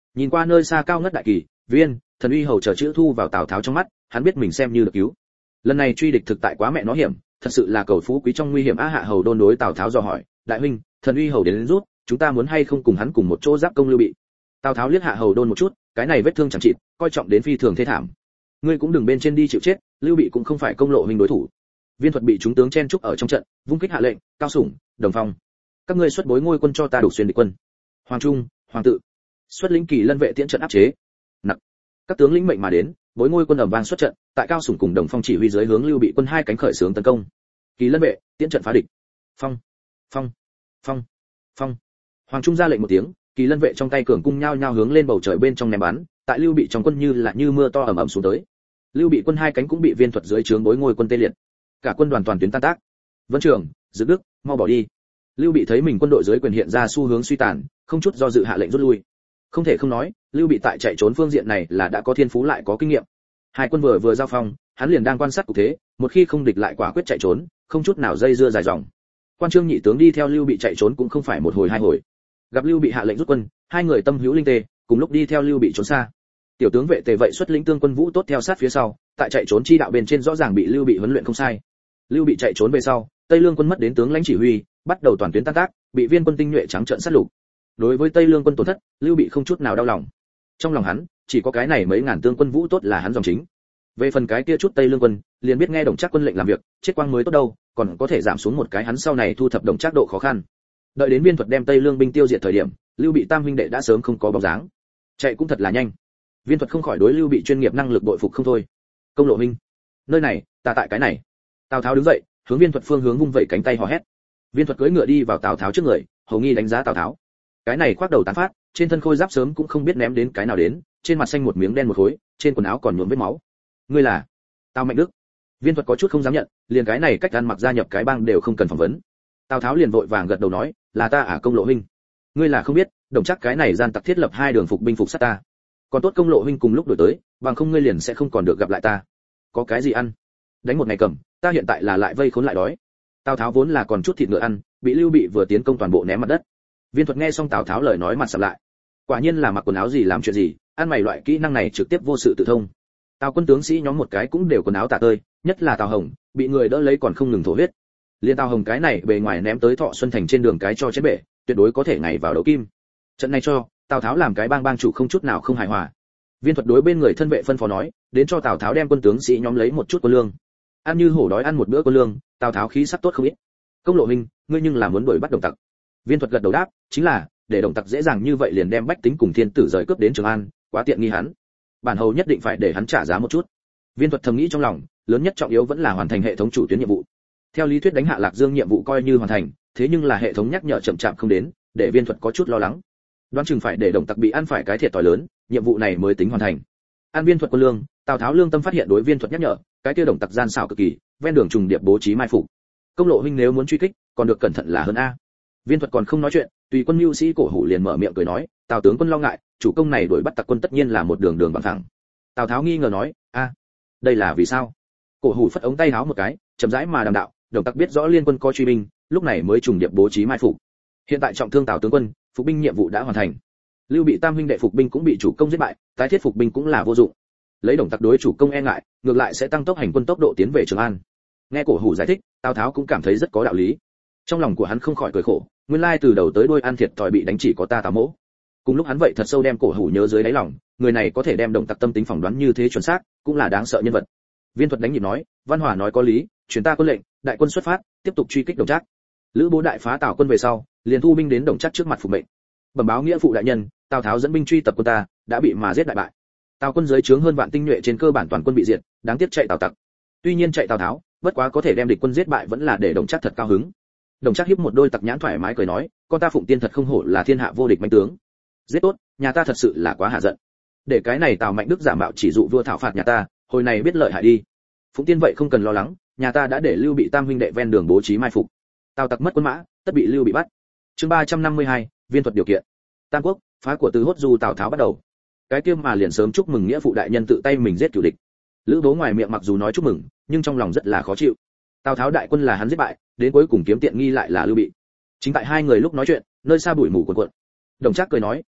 A: Nhìn qua nơi xa cao ngất đại kỳ, viên, thần uy hầu chờ chữ thu vào Tào Tháo trong mắt, hắn biết mình xem như được cứu. Lần này truy địch thực tại quá mẹ nó hiểm, thật sự là cầu phú quý trong nguy hiểm á. Hạ hầu đôn đối Tào Tháo dò hỏi, đại huynh, thần uy hầu đến rút, chúng ta muốn hay không cùng hắn cùng một chỗ giáp công Lưu Bị. Tào Tháo liếc Hạ hầu đôn một chút, cái này vết thương chẳng chịt, coi trọng đến phi thường thê thảm. Ngươi cũng đừng bên trên đi chịu chết, Lưu Bị cũng không phải công lộ huynh đối thủ. Viên thuật bị chúng tướng chen trúc ở trong trận, vung kích hạ lệnh, Cao Sủng, Đồng Phong, các ngươi xuất bối ngôi quân cho ta đủ xuyên địch quân. Hoàng Trung, Hoàng Tự, xuất lĩnh Kỳ Lân vệ tiễn trận áp chế. Nặc, các tướng lĩnh mệnh mà đến, bối ngôi quân ầm vang xuất trận, tại Cao Sủng cùng Đồng Phong chỉ huy dưới hướng Lưu Bị quân hai cánh khởi xướng tấn công. Kỳ Lân vệ tiễn trận phá địch. Phong, phong, phong, phong. Hoàng Trung ra lệnh một tiếng, Kỳ Lân vệ trong tay cường cung nhao nhao hướng lên bầu trời bên trong ném bắn, tại Lưu Bị trong quân như mưa to ầm ầm xuống tới. Lưu Bị quân hai cánh cũng bị viên thuật dưới trướng bối ngôi quân tê liệt, cả quân đoàn toàn tuyến tan tác. Vân Trường, Dự Đức, mau bỏ đi. Lưu Bị thấy mình quân đội dưới quyền hiện ra xu hướng suy tàn, không chút do dự hạ lệnh rút lui. Không thể không nói, Lưu Bị tại chạy trốn phương diện này là đã có thiên phú lại có kinh nghiệm. Hai quân vừa giao phong, hắn liền đang quan sát cục thế, một khi không địch lại quả quyết chạy trốn, không chút nào dây dưa dài dòng. Quan Trương nhị tướng đi theo Lưu Bị chạy trốn cũng không phải một hồi hai hồi. Gặp Lưu Bị hạ lệnh rút quân, hai người tâm hữu linh tê, cùng lúc đi theo Lưu Bị trốn xa. Tiểu tướng Vệ Tề vậy xuất lĩnh tương quân Vũ Tốt theo sát phía sau, tại chạy trốn chi đạo bên trên rõ ràng bị Lưu Bị huấn luyện không sai. Lưu Bị chạy trốn về sau, Tây Lương quân mất đến tướng lãnh chỉ huy, bắt đầu toàn tuyến tan tác, bị viên quân tinh nhuệ trắng trợn sát lục. Đối với Tây Lương quân tổn thất, Lưu Bị không chút nào đau lòng. Trong lòng hắn, chỉ có cái này mấy ngàn tương quân Vũ Tốt là hắn dòng chính. Về phần cái kia chút Tây Lương quân, liền biết nghe Đồng Trác quân lệnh làm việc, chết quang mới tốt đâu, còn có thể giảm xuống một cái hắn sau này thu thập Đồng Trác độ khó khăn. Đợi đến viên thuật đem Tây Lương binh tiêu diệt thời điểm, Lưu Bị tam huynh đệ đã sớm không có bóng dáng. Chạy cũng thật là nhanh. Viên thuật không khỏi đối Lưu Bị chuyên nghiệp năng lực bội phục không thôi. Công lộ huynh, nơi này, ta tại cái này. Tào Tháo đứng dậy, hướng viên thuật phương hướng vung vẩy cánh tay hò hét. Viên thuật cưỡi ngựa đi vào Tào Tháo trước người, hầu nghi đánh giá Tào Tháo. Cái này khoác đầu tán phát, trên thân khôi giáp sớm cũng không biết ném đến cái nào đến, trên mặt xanh một miếng đen một khối, trên quần áo còn nhuộm vết máu. Ngươi là? Tào Mạnh Đức. Viên thuật có chút không dám nhận, liền cái này cách ăn mặc gia nhập cái bang đều không cần phỏng vấn. Tào Tháo liền vội vàng gật đầu nói, là ta à công lộ huynh. Ngươi là không biết, Đồng Trác cái này gian tặc thiết lập hai đường phục binh phục sát ta. Còn tốt công lộ huynh cùng lúc đổi tới, bằng không ngươi liền sẽ không còn được gặp lại ta. Có cái gì ăn? Đánh một ngày cầm, ta hiện tại là lại vây khốn lại đói. Tào Tháo vốn là còn chút thịt ngựa ăn, bị Lưu Bị vừa tiến công toàn bộ ném mặt đất. Viên thuật nghe xong Tào Tháo lời nói mặt sầm lại. Quả nhiên là mặc quần áo gì làm chuyện gì, ăn mày loại kỹ năng này trực tiếp vô sự tự thông. Tào quân tướng sĩ nhóm một cái cũng đều quần áo tả tơi, nhất là Tào Hồng, bị người đỡ lấy còn không ngừng thổ huyết. Liên Tào Hồng cái này bề ngoài ném tới Thọ Xuân thành trên đường cái cho chết bể, tuyệt đối có thể ngày vào đấu kim. Trận này cho Tào Tháo làm cái bang chủ không chút nào không hài hòa. Viên thuật đối bên người thân vệ phân phó nói, đến cho Tào Tháo đem quân tướng sĩ nhóm lấy một chút quân lương. Ăn như hổ đói ăn một bữa quân lương, Tào Tháo khí sắc tốt không ít. Công lộ huynh, ngươi nhưng là muốn đuổi bắt Đồng tặc. Viên thuật gật đầu đáp, chính là, để Đồng tặc dễ dàng như vậy liền đem bách tính cùng thiên tử rời cướp đến Trường An, quá tiện nghi hắn. Bản hầu nhất định phải để hắn trả giá một chút. Viên thuật thầm nghĩ trong lòng, lớn nhất trọng yếu vẫn là hoàn thành hệ thống chủ tuyến nhiệm vụ. Theo lý thuyết đánh hạ Lạc Dương nhiệm vụ coi như hoàn thành, thế nhưng là hệ thống nhắc nhở chậm chạp không đến, để Viên thuật có chút lo lắng. Đoán chừng phải để Đồng tặc bị ăn phải cái thiệt thòi lớn, nhiệm vụ này mới tính hoàn thành. An Viên thuật quân lương, Tào Tháo lương tâm phát hiện đối Viên thuật nhắc nhở, cái kia Đồng tặc gian xảo cực kỳ, ven đường trùng điệp bố trí mai phục. Công lộ huynh nếu muốn truy kích, còn được cẩn thận là hơn a. Viên thuật còn không nói chuyện, tùy quân mưu sĩ Cổ Hủ liền mở miệng cười nói, Tào tướng quân lo ngại, chủ công này đuổi bắt tặc quân tất nhiên là một đường đường bằng phẳng. Tào Tháo nghi ngờ nói, đây là vì sao? Cổ Hủ phất ống tay áo một cái, chậm rãi mà đàm đạo, Đồng tặc biết rõ liên quân có truy binh, lúc này mới trùng điệp bố trí mai phục. Hiện tại trọng thương Tào tướng quân, phục binh nhiệm vụ đã hoàn thành. Lưu Bị tam huynh đệ phục binh cũng bị chủ công giết bại, tái thiết phục binh cũng là vô dụng. Lấy Đồng tặc đối chủ công e ngại, ngược lại sẽ tăng tốc hành quân tốc độ tiến về Trường An. Nghe Cổ Hủ giải thích, Tào Tháo cũng cảm thấy rất có đạo lý. Trong lòng của hắn không khỏi cười khổ, nguyên lai từ đầu tới đuôi ăn thiệt thòi bị đánh chỉ có ta Tào Mỗ. Cùng lúc hắn vậy thật sâu đem Cổ Hủ nhớ dưới đáy lòng, người này có thể đem Đồng tặc tâm tính phỏng đoán như thế chuẩn xác, cũng là đáng sợ nhân vật. Viên thuật đánh nhịp nói, Văn Hòa nói có lý, truyền ta quân lệnh, đại quân xuất phát, tiếp tục truy kích Đồng Trác. Lữ Bố đại phá Tào quân về sau, liền thu binh đến Đồng Trác trước mặt phục mệnh. Bẩm báo nghĩa phụ đại nhân, Tào Tháo dẫn binh truy tập quân ta, đã bị mà giết đại bại. Tào quân dưới trướng hơn vạn tinh nhuệ trên cơ bản toàn quân bị diệt, đáng tiếc chạy Tào tặc. Tuy nhiên chạy Tào Tháo, bất quá có thể đem địch quân giết bại vẫn là để Đồng Trác thật cao hứng. Đồng Trác hiếp một đôi tặc nhãn thoải mái cười nói, con ta Phụng Tiên thật không hổ là thiên hạ vô địch mãnh tướng. Giết tốt, nhà ta thật sự là quá hạ giận. Để cái này Tào Mạnh Đức giả mạo chỉ dụ vua thảo phạt nhà ta, hồi này biết lợi hại đi. Phụng Tiên vậy không cần lo lắng, nhà ta đã để Lưu Bị tam huynh đệ ven đường bố trí mai phục. Tào tặc mất quân mã, tất bị Lưu Bị bắt. Chương 352, viên thuật điều kiện. Tam quốc, phá của Từ Hốt Du Tào Tháo bắt đầu. Cái kia mà liền sớm chúc mừng nghĩa phụ đại nhân tự tay mình giết cửu địch. Lữ Bố ngoài miệng mặc dù nói chúc mừng, nhưng trong lòng rất là khó chịu. Tào Tháo đại quân là hắn giết bại, đến cuối cùng kiếm tiện nghi lại là Lưu Bị. Chính tại hai người lúc nói chuyện, nơi xa bụi mù cuồn cuộn. Đồng Trác cười nói,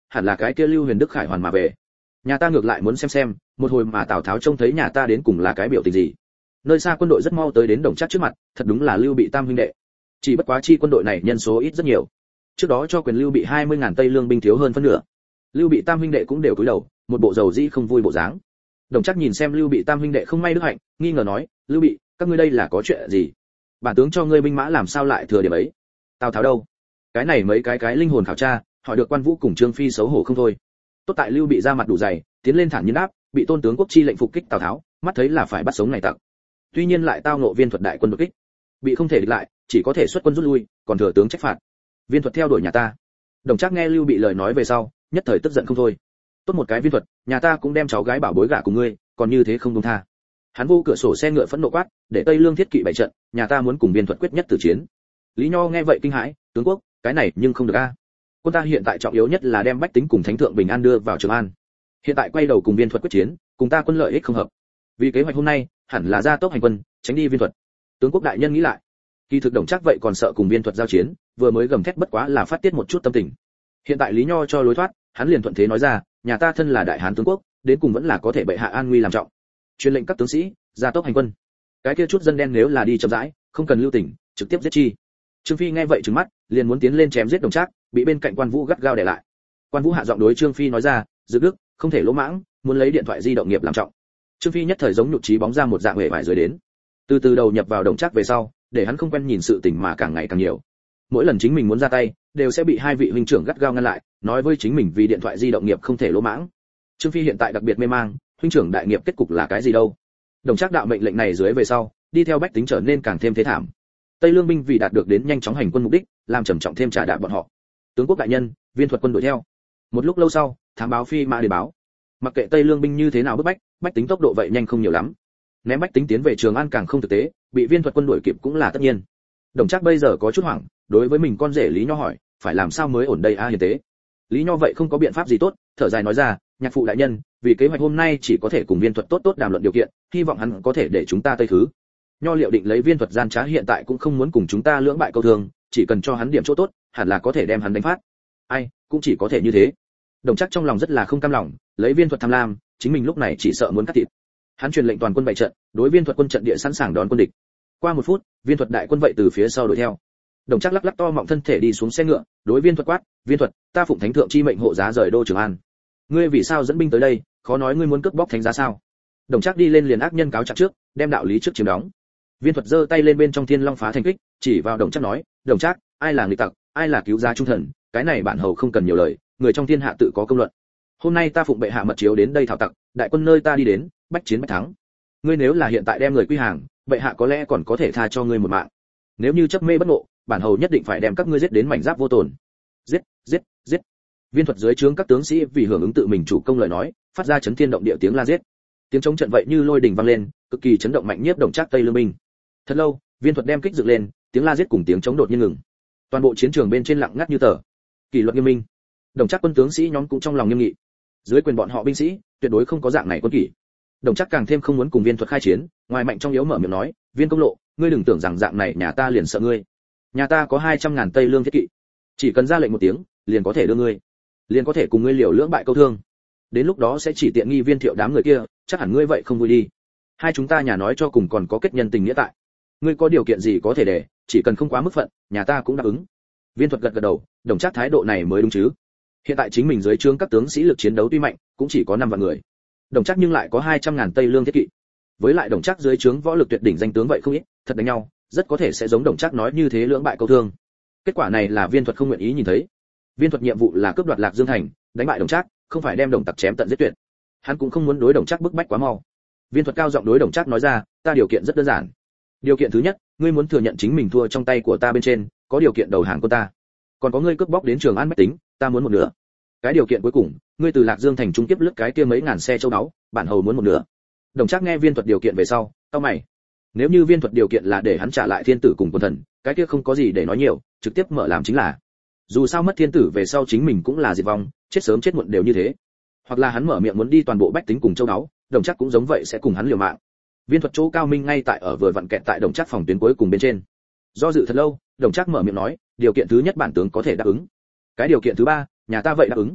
A: hẳn là cái kia Lưu Huyền Đức khải hoàn mà về. Nhà ta ngược lại muốn xem, một hồi mà Tào Tháo trông thấy nhà ta đến cùng là cái biểu tình gì. Nơi xa quân đội rất mau tới đến Đồng Trác trước mặt, thật đúng là Lưu Bị tam huynh đệ. Chỉ bất quá chi quân đội này nhân số ít rất nhiều. Trước đó cho quyền Lưu Bị 20.000 Tây lương binh thiếu hơn phân nửa. Lưu Bị tam huynh đệ cũng đều cúi đầu, một bộ dầu dĩ không vui bộ dáng. Đồng Trác nhìn xem Lưu Bị tam huynh đệ không may đức hạnh, nghi ngờ nói, Lưu Bị, các ngươi đây là có chuyện gì? Bản tướng cho ngươi binh mã làm sao lại thừa điểm ấy? Tào Tháo đâu? Cái này mấy cái linh hồn khảo tra, hỏi được Quan Vũ cùng Trương Phi xấu hổ không thôi. Tốt tại Lưu Bị ra mặt đủ dày, tiến lên thản nhiên đáp, bị Tôn tướng quốc chi lệnh phục kích Tào Tháo, mắt thấy là phải bắt sống này tặc. Tuy nhiên lại tao ngộ Viên Thuật đại quân đột kích, bị không thể địch lại, chỉ có thể xuất quân rút lui, còn thừa tướng trách phạt. Viên Thuật theo đuổi nhà ta. Đồng Trác nghe Lưu Bị lời nói về sau, nhất thời tức giận không thôi. Tốt một cái Viên Thuật, nhà ta cũng đem cháu gái bảo bối gả cùng ngươi, còn như thế không buông tha. Hắn vô cửa sổ xe ngựa phẫn nộ quát, để Tây Lương thiết kỵ bày trận, nhà ta muốn cùng Viên Thuật quyết nhất tử chiến. Lý Nho nghe vậy kinh hãi, tướng quốc, cái này nhưng không được a. Quân ta hiện tại trọng yếu nhất là đem bách tính cùng thánh thượng bình an đưa vào Trường An. Hiện tại quay đầu cùng Viên Thuật quyết chiến, cùng ta quân lợi ích không hợp. Vì kế hoạch hôm nay, hẳn là ra tốc hành quân, tránh đi Viên Thuật. Tướng quốc đại nhân nghĩ lại, kỳ thực Đồng Trác vậy còn sợ cùng Viên Thuật giao chiến, vừa mới gầm thét bất quá là phát tiết một chút tâm tình. Hiện tại Lý Nho cho lối thoát, hắn liền thuận thế nói ra, nhà ta thân là đại hán tướng quốc, đến cùng vẫn là có thể bệ hạ an nguy làm trọng. Truyền lệnh các tướng sĩ, ra tốc hành quân. Cái kia chút dân đen nếu là đi chậm rãi, không cần lưu tình, trực tiếp giết chi. Trương Phi nghe vậy trừng mắt, liền muốn tiến lên chém giết Đồng Trác, bị bên cạnh Quan Vũ gắt gao đè lại. Quan Vũ hạ giọng đối Trương Phi nói ra, "Dực Đức, không thể lỗ mãng, muốn lấy điện thoại di động nghiệp làm trọng." Trương Phi nhất thời giống nhụt chí bóng ra một dạng huệ vải dưới đến. Từ từ đầu nhập vào Đồng Trác về sau, để hắn không quen nhìn sự tình mà càng ngày càng nhiều. Mỗi lần chính mình muốn ra tay, đều sẽ bị hai vị huynh trưởng gắt gao ngăn lại, nói với chính mình vì điện thoại di động nghiệp không thể lỗ mãng. Trương Phi hiện tại đặc biệt mê mang, huynh trưởng đại nghiệp kết cục là cái gì đâu? Đồng Trác đạo mệnh lệnh này dưới về sau, đi theo bách tính trở nên càng thêm thế thảm. Tây Lương binh vì đạt được đến nhanh chóng hành quân mục đích, làm trầm trọng thêm trả đạp bọn họ. Tướng quốc đại nhân, Viên Thuật quân đuổi theo. Một lúc lâu sau, thám báo phi mã đến báo. Mặc kệ Tây Lương binh như thế nào bức bách, bách tính tốc độ vậy nhanh không nhiều lắm. Ném bách tính tiến về Trường An càng không thực tế, bị Viên Thuật quân đuổi kịp cũng là tất nhiên. Đồng Trác bây giờ có chút hoảng, đối với mình con rể Lý Nho hỏi, phải làm sao mới ổn đây a hiền tế. Lý Nho vậy không có biện pháp gì tốt, thở dài nói ra, nhạc phụ đại nhân, vì kế hoạch hôm nay chỉ có thể cùng Viên Thuật tốt tốt đàm luận điều kiện, hy vọng hắn có thể để chúng ta tây thứ. Nho liệu định lấy Viên Thuật gian trá hiện tại cũng không muốn cùng chúng ta lưỡng bại câu thương, chỉ cần cho hắn điểm chỗ tốt, hẳn là có thể đem hắn đánh phát. Ai, cũng chỉ có thể như thế. Đồng Trác trong lòng rất là không cam lòng, lấy Viên Thuật tham lam, chính mình lúc này chỉ sợ muốn cắt thịt. Hắn truyền lệnh toàn quân bày trận, đối Viên Thuật quân trận địa sẵn sàng đón quân địch. Qua một phút, Viên Thuật đại quân vậy từ phía sau đuổi theo. Đồng Trác lắc lắc to mọng thân thể đi xuống xe ngựa, đối Viên Thuật quát, Viên Thuật, ta phụng thánh thượng chi mệnh hộ giá rời đô Trường An. Ngươi vì sao dẫn binh tới đây, khó nói ngươi muốn cướp bóc thánh giá sao? Đồng Trác đi lên liền ác nhân cáo trạng trước, đem đạo lý trước chiếm đóng. Viên Thuật giơ tay lên bên trong Thiên Long phá thành kích, chỉ vào Đồng Trác nói, Đồng Trác, ai là người tặc, ai là cứu giá trung thần, cái này bản hầu không cần nhiều lời, người trong thiên hạ tự có công luận. Hôm nay ta phụng bệ hạ mật chiếu đến đây thảo tặc, đại quân nơi ta đi đến, bách chiến bách thắng. Ngươi nếu là hiện tại đem người quy hàng, bệ hạ có lẽ còn có thể tha cho ngươi một mạng. Nếu như chấp mê bất ngộ, bản hầu nhất định phải đem các ngươi giết đến mảnh giáp vô tổn. Giết, giết, giết. Viên Thuật dưới trướng các tướng sĩ vì hưởng ứng tự mình chủ công lời nói, phát ra chấn thiên động địa tiếng la giết. Tiếng chống trận vậy như lôi đình vang lên, cực kỳ chấn động mạnh nhiếp Đồng Trác Tây Lương binh. Thật lâu, Viên Thuật đem kích dựng lên, tiếng la giết cùng tiếng chống đột nhiên ngừng. Toàn bộ chiến trường bên trên lặng ngắt như tờ. Kỷ luật nghiêm minh. Đồng Trác quân tướng sĩ nhóm cũng trong lòng nghiêm nghị. Dưới quyền bọn họ binh sĩ, tuyệt đối không có dạng này quân kỷ. Đồng Trác càng thêm không muốn cùng Viên Thuật khai chiến, ngoài mạnh trong yếu mở miệng nói, Viên công lộ, ngươi đừng tưởng rằng dạng này nhà ta liền sợ ngươi. Nhà ta có 200.000 Tây Lương thiết kỵ, chỉ cần ra lệnh một tiếng, liền có thể đưa ngươi, liền có thể cùng ngươi liều lưỡng bại câu thương. Đến lúc đó sẽ chỉ tiện nghi Viên Thiệu đám người kia, chắc hẳn ngươi vậy không vui đi. Hai chúng ta nhà nói cho cùng còn có kết nhân tình nghĩa tại. Ngươi có điều kiện gì có thể để, chỉ cần không quá mức phận, nhà ta cũng đáp ứng. Viên Thuật gật gật đầu, Đồng Trác thái độ này mới đúng chứ. Hiện tại chính mình dưới trướng các tướng sĩ lực chiến đấu tuy mạnh, cũng chỉ có 5 vạn người. Đồng Trác nhưng lại có 200.000 Tây Lương thiết kỵ. Với lại Đồng Trác dưới trướng võ lực tuyệt đỉnh danh tướng vậy không ít, thật đánh nhau, rất có thể sẽ giống Đồng Trác nói như thế lưỡng bại câu thương. Kết quả này là Viên Thuật không nguyện ý nhìn thấy. Viên Thuật nhiệm vụ là cướp đoạt Lạc Dương thành, đánh bại Đồng Trác, không phải đem Đồng tặc chém tận giết tuyệt. Hắn cũng không muốn đối Đồng Trác bức bách quá mau. Viên Thuật cao giọng đối Đồng Trác nói ra, ta điều kiện rất đơn giản. Điều kiện thứ nhất, ngươi muốn thừa nhận chính mình thua trong tay của ta bên trên, có điều kiện đầu hàng của ta. Còn có ngươi cướp bóc đến Trường An bách tính, ta muốn một nửa. Cái điều kiện cuối cùng, ngươi từ Lạc Dương thành trung kiếp lướt cái kia mấy ngàn xe châu báu, bản hầu muốn một nửa. Đồng Trác nghe Viên Thuật điều kiện về sau, cau mày. Nếu như Viên Thuật điều kiện là để hắn trả lại thiên tử cùng quân thần, cái kia không có gì để nói nhiều, trực tiếp mở làm chính là. Dù sao mất thiên tử về sau chính mình cũng là diệt vong, chết sớm chết muộn đều như thế. Hoặc là hắn mở miệng muốn đi toàn bộ bách tính cùng châu báu, Đồng Trác cũng giống vậy sẽ cùng hắn liều mạng. Viên Thuật chỗ cao minh ngay tại ở vừa vặn kẹt tại Đồng Trác phòng tuyến cuối cùng bên trên. Do dự thật lâu, Đồng Trác mở miệng nói, điều kiện thứ nhất bản tướng có thể đáp ứng. Cái điều kiện thứ ba, nhà ta vậy đáp ứng.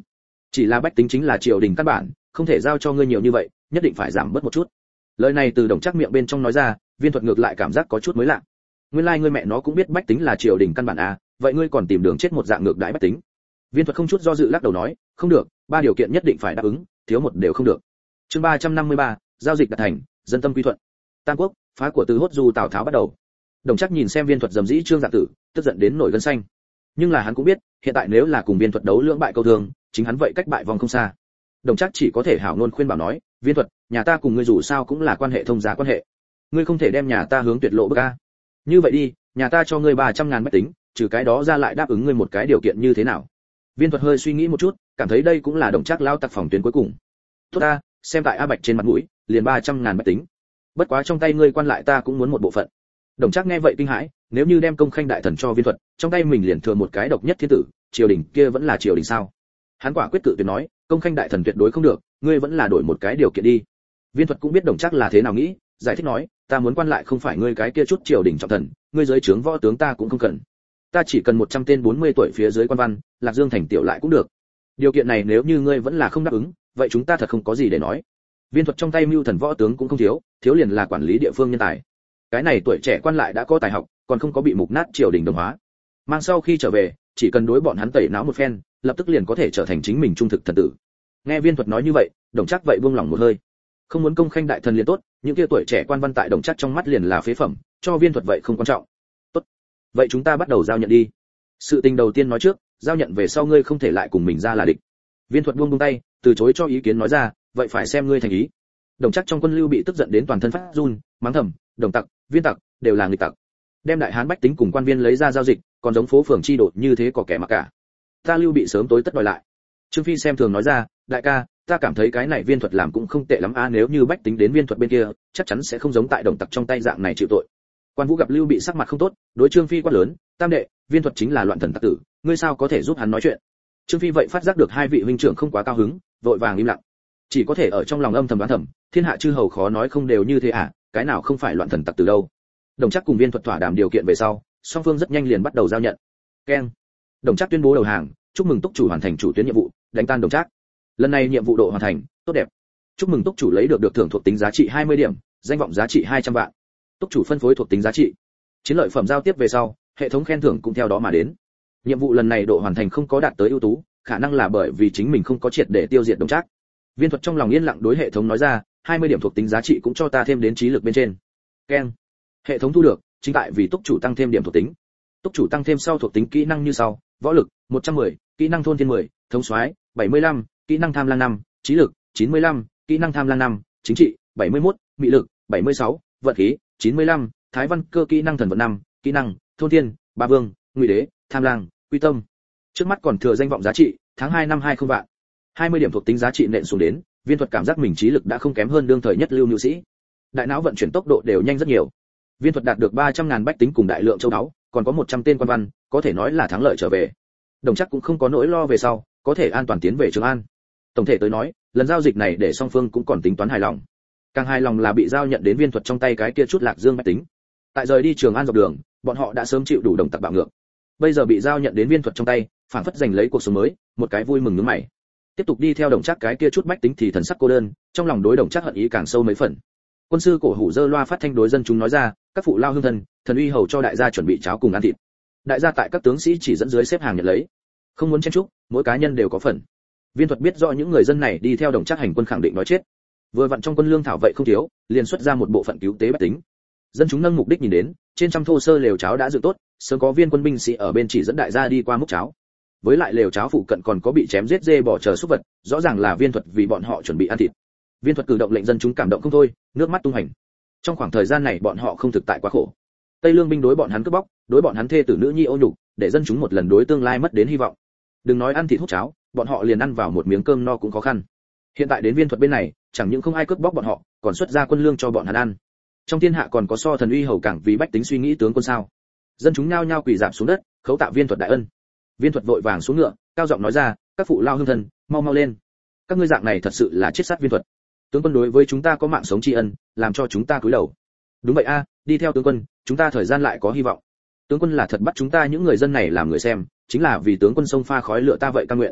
A: Chỉ là bách tính chính là triều đình căn bản, không thể giao cho ngươi nhiều như vậy, nhất định phải giảm bớt một chút. Lời này từ Đồng Trác miệng bên trong nói ra, Viên Thuật ngược lại cảm giác có chút mới lạ. Nguyên lai ngươi mẹ nó cũng biết bách tính là triều đình căn bản à, vậy ngươi còn tìm đường chết một dạng ngược đãi bách tính. Viên Thuật không chút do dự lắc đầu nói, không được, ba điều kiện nhất định phải đáp ứng, thiếu một đều không được. Chương 353, giao dịch đạt thành, dân tâm quy thuận. Tam Quốc, phá của Từ Hốt Du Tào Tháo bắt đầu. Đồng Trác nhìn xem Viên Thuật dầm dĩ Trương Dạ Tử, tức giận đến nổi gân xanh. Nhưng là hắn cũng biết, hiện tại nếu là cùng Viên Thuật đấu lưỡng bại câu thương, chính hắn vậy cách bại vòng không xa. Đồng Trác chỉ có thể hảo ngôn khuyên bảo nói, Viên Thuật, nhà ta cùng ngươi dù sao cũng là quan hệ thông gia quan hệ, ngươi không thể đem nhà ta hướng tuyệt lộ bước a. Như vậy đi, nhà ta cho ngươi 300.000 bách tính, trừ cái đó ra lại đáp ứng ngươi một cái điều kiện như thế nào? Viên Thuật hơi suy nghĩ một chút, cảm thấy đây cũng là Đồng Trác lao tặc phòng tuyến cuối cùng. Tốt ta, xem tại A Bạch trên mặt mũi, liền 300.000 bách tính. Bất quá trong tay ngươi quan lại ta cũng muốn một bộ phận. Đồng Trác nghe vậy kinh hãi, nếu như đem công khanh đại thần cho Viên Thuật, trong tay mình liền thừa một cái độc nhất thiên tử, triều đình kia vẫn là triều đình sao? Hắn quả quyết cự tuyệt nói, công khanh đại thần tuyệt đối không được, ngươi vẫn là đổi một cái điều kiện đi. Viên Thuật cũng biết Đồng Trác là thế nào nghĩ, giải thích nói, ta muốn quan lại không phải ngươi cái kia chút triều đình trọng thần, ngươi dưới trướng võ tướng ta cũng không cần. Ta chỉ cần 100 tên 40 tuổi phía dưới quan văn, Lạc Dương thành tiểu lại cũng được. Điều kiện này nếu như ngươi vẫn là không đáp ứng, vậy chúng ta thật không có gì để nói. Viên Thuật trong tay mưu thần võ tướng cũng không thiếu, thiếu liền là quản lý địa phương nhân tài. Cái này tuổi trẻ quan lại đã có tài học, còn không có bị mục nát triều đình đồng hóa. Mang sau khi trở về, chỉ cần đối bọn hắn tẩy não một phen, lập tức liền có thể trở thành chính mình trung thực thần tử. Nghe Viên Thuật nói như vậy, Đồng Trác vậy buông lòng một hơi. Không muốn công khanh đại thần liền tốt, những kia tuổi trẻ quan văn tại Đồng Trác trong mắt liền là phế phẩm, cho Viên Thuật vậy không quan trọng. Tốt, vậy chúng ta bắt đầu giao nhận đi. Sự tình đầu tiên nói trước, giao nhận về sau ngươi không thể lại cùng mình ra là địch. Viên Thuật buông tay, từ chối cho ý kiến nói ra, vậy phải xem ngươi thành ý. Đồng Trác trong quân Lưu bị tức giận đến toàn thân phát run, mắng thầm, Đồng tặc, Viên tặc, đều là nghịch tặc. Đem đại hán bách tính cùng quan viên lấy ra giao dịch, còn giống phố phường chi đột như thế có kẻ mặc cả. Ta Lưu bị sớm tối tất đòi lại. Trương Phi xem thường nói ra, đại ca, ta cảm thấy cái này Viên Thuật làm cũng không tệ lắm a, nếu như bách tính đến Viên Thuật bên kia, chắc chắn sẽ không giống tại Đồng tặc trong tay dạng này chịu tội. Quan Vũ gặp Lưu bị sắc mặt không tốt, đối Trương Phi quát lớn, tam đệ, Viên Thuật chính là loạn thần tặc tử, ngươi sao có thể giúp hắn nói chuyện? Trương Phi vậy phát giác được hai vị huynh trưởng không quá cao hứng, vội vàng im lặng. Chỉ có thể ở trong lòng âm thầm đoán thầm, thiên hạ chư hầu khó nói không đều như thế à, cái nào không phải loạn thần tặc tử đâu. Đồng Trác cùng Viên Thuật thỏa đàm điều kiện về sau, song phương rất nhanh liền bắt đầu giao nhận. Keng. Đồng Trác tuyên bố đầu hàng, chúc mừng túc chủ hoàn thành chủ tuyến nhiệm vụ, đánh tan Đồng Trác. Lần này nhiệm vụ độ hoàn thành, tốt đẹp. Chúc mừng túc chủ lấy được thưởng thuộc tính giá trị 20 điểm, danh vọng giá trị 200 vạn. Túc chủ phân phối thuộc tính giá trị. Chiến lợi phẩm giao tiếp về sau, hệ thống khen thưởng cũng theo đó mà đến. Nhiệm vụ lần này độ hoàn thành không có đạt tới ưu tú, khả năng là bởi vì chính mình không có triệt để tiêu diệt Đồng Trác. Viên Thuật trong lòng yên lặng đối hệ thống nói ra, 20 điểm thuộc tính giá trị cũng cho ta thêm đến trí lực bên trên. Keng. Hệ thống thu được, chính tại vì túc chủ tăng thêm điểm thuộc tính. Túc chủ tăng thêm sau thuộc tính kỹ năng như sau: võ lực 110, kỹ năng thôn thiên 10, thống soái 75, kỹ năng tham lang 5, trí lực 95, kỹ năng tham lang 5, chính trị 71, mị lực 76, vận khí 95, thái văn cơ kỹ năng thần vận 5, kỹ năng thôn thiên, ba vương, ngụy đế, tham lang, quy tâm. Trước mắt còn thừa danh vọng giá trị, tháng 2 năm 20 vạn. 20 điểm thuộc tính giá trị nện xuống đến, Viên Thuật cảm giác mình trí lực đã không kém hơn đương thời nhất lưu nhu sĩ. Đại não vận chuyển tốc độ đều nhanh rất nhiều. Viên Thuật đạt được 300.000 bách tính cùng đại lượng châu báu, còn có 100 tên quan văn, có thể nói là thắng lợi trở về. Đồng Trác cũng không có nỗi lo về sau, có thể an toàn tiến về Trường An. Tổng thể tới nói, lần giao dịch này để song phương cũng còn tính toán hài lòng. Càng hài lòng là bị giao nhận đến Viên Thuật trong tay cái kia chút Lạc Dương bách tính. Tại rời đi Trường An dọc đường, bọn họ đã sớm chịu đủ đồng tặc bạo ngược. Bây giờ bị giao nhận đến Viên Thuật trong tay, phảng phất giành lấy cuộc sống mới, một cái vui mừng nhướng mày. Tiếp tục đi theo Đồng Trác cái kia chút bách tính thì thần sắc cô đơn, trong lòng đối Đồng Trác hận ý càng sâu mấy phần. Quân sư cổ hủ dơ loa phát thanh đối dân chúng nói ra, các phụ lao hương thân, thần uy hầu cho đại gia chuẩn bị cháo cùng ăn thịt. Đại gia tại các tướng sĩ chỉ dẫn dưới xếp hàng nhận lấy, không muốn chen chúc, mỗi cá nhân đều có phần. Viên Thuật biết rõ những người dân này đi theo Đồng Trác hành quân khẳng định nói chết. Vừa vặn trong quân lương thảo vậy không thiếu, liền xuất ra một bộ phận cứu tế bách tính. Dân chúng nâng mục đích nhìn đến, trên trăm thô sơ lều cháo đã dựng tốt, sớm có viên quân binh sĩ ở bên chỉ dẫn đại gia đi qua múc cháo. Với lại lều cháo phụ cận còn có bị chém giết dê bò chờ súc vật, rõ ràng là Viên Thuật vì bọn họ chuẩn bị ăn thịt. Viên Thuật cử động lệnh dân chúng cảm động không thôi, nước mắt tung hành. Trong khoảng thời gian này bọn họ không thực tại quá khổ. Tây Lương binh đối bọn hắn cướp bóc, đối bọn hắn thê tử nữ nhi ô nhục, để dân chúng một lần đối tương lai mất đến hy vọng. Đừng nói ăn thịt hút cháo, bọn họ liền ăn vào một miếng cơm no cũng khó khăn. Hiện tại đến Viên Thuật bên này, chẳng những không ai cướp bóc bọn họ, còn xuất ra quân lương cho bọn hắn ăn. Trong thiên hạ còn có so thần uy hầu cảng vì bách tính suy nghĩ tướng quân sao? Dân chúng nhao nhao quỳ rạp xuống đất, khấu tạ Viên Thuật đại ân. Viên Thuật vội vàng xuống ngựa, cao giọng nói ra, các phụ lao hương thân, mau mau lên. Các ngươi dạng này thật sự là chết sát Viên Thuật. Tướng quân đối với chúng ta có mạng sống tri ân, làm cho chúng ta cúi đầu. Đúng vậy a, đi theo tướng quân, chúng ta thời gian lại có hy vọng. Tướng quân là thật bắt chúng ta những người dân này làm người xem, chính là vì tướng quân sông pha khói lửa ta vậy cam nguyện.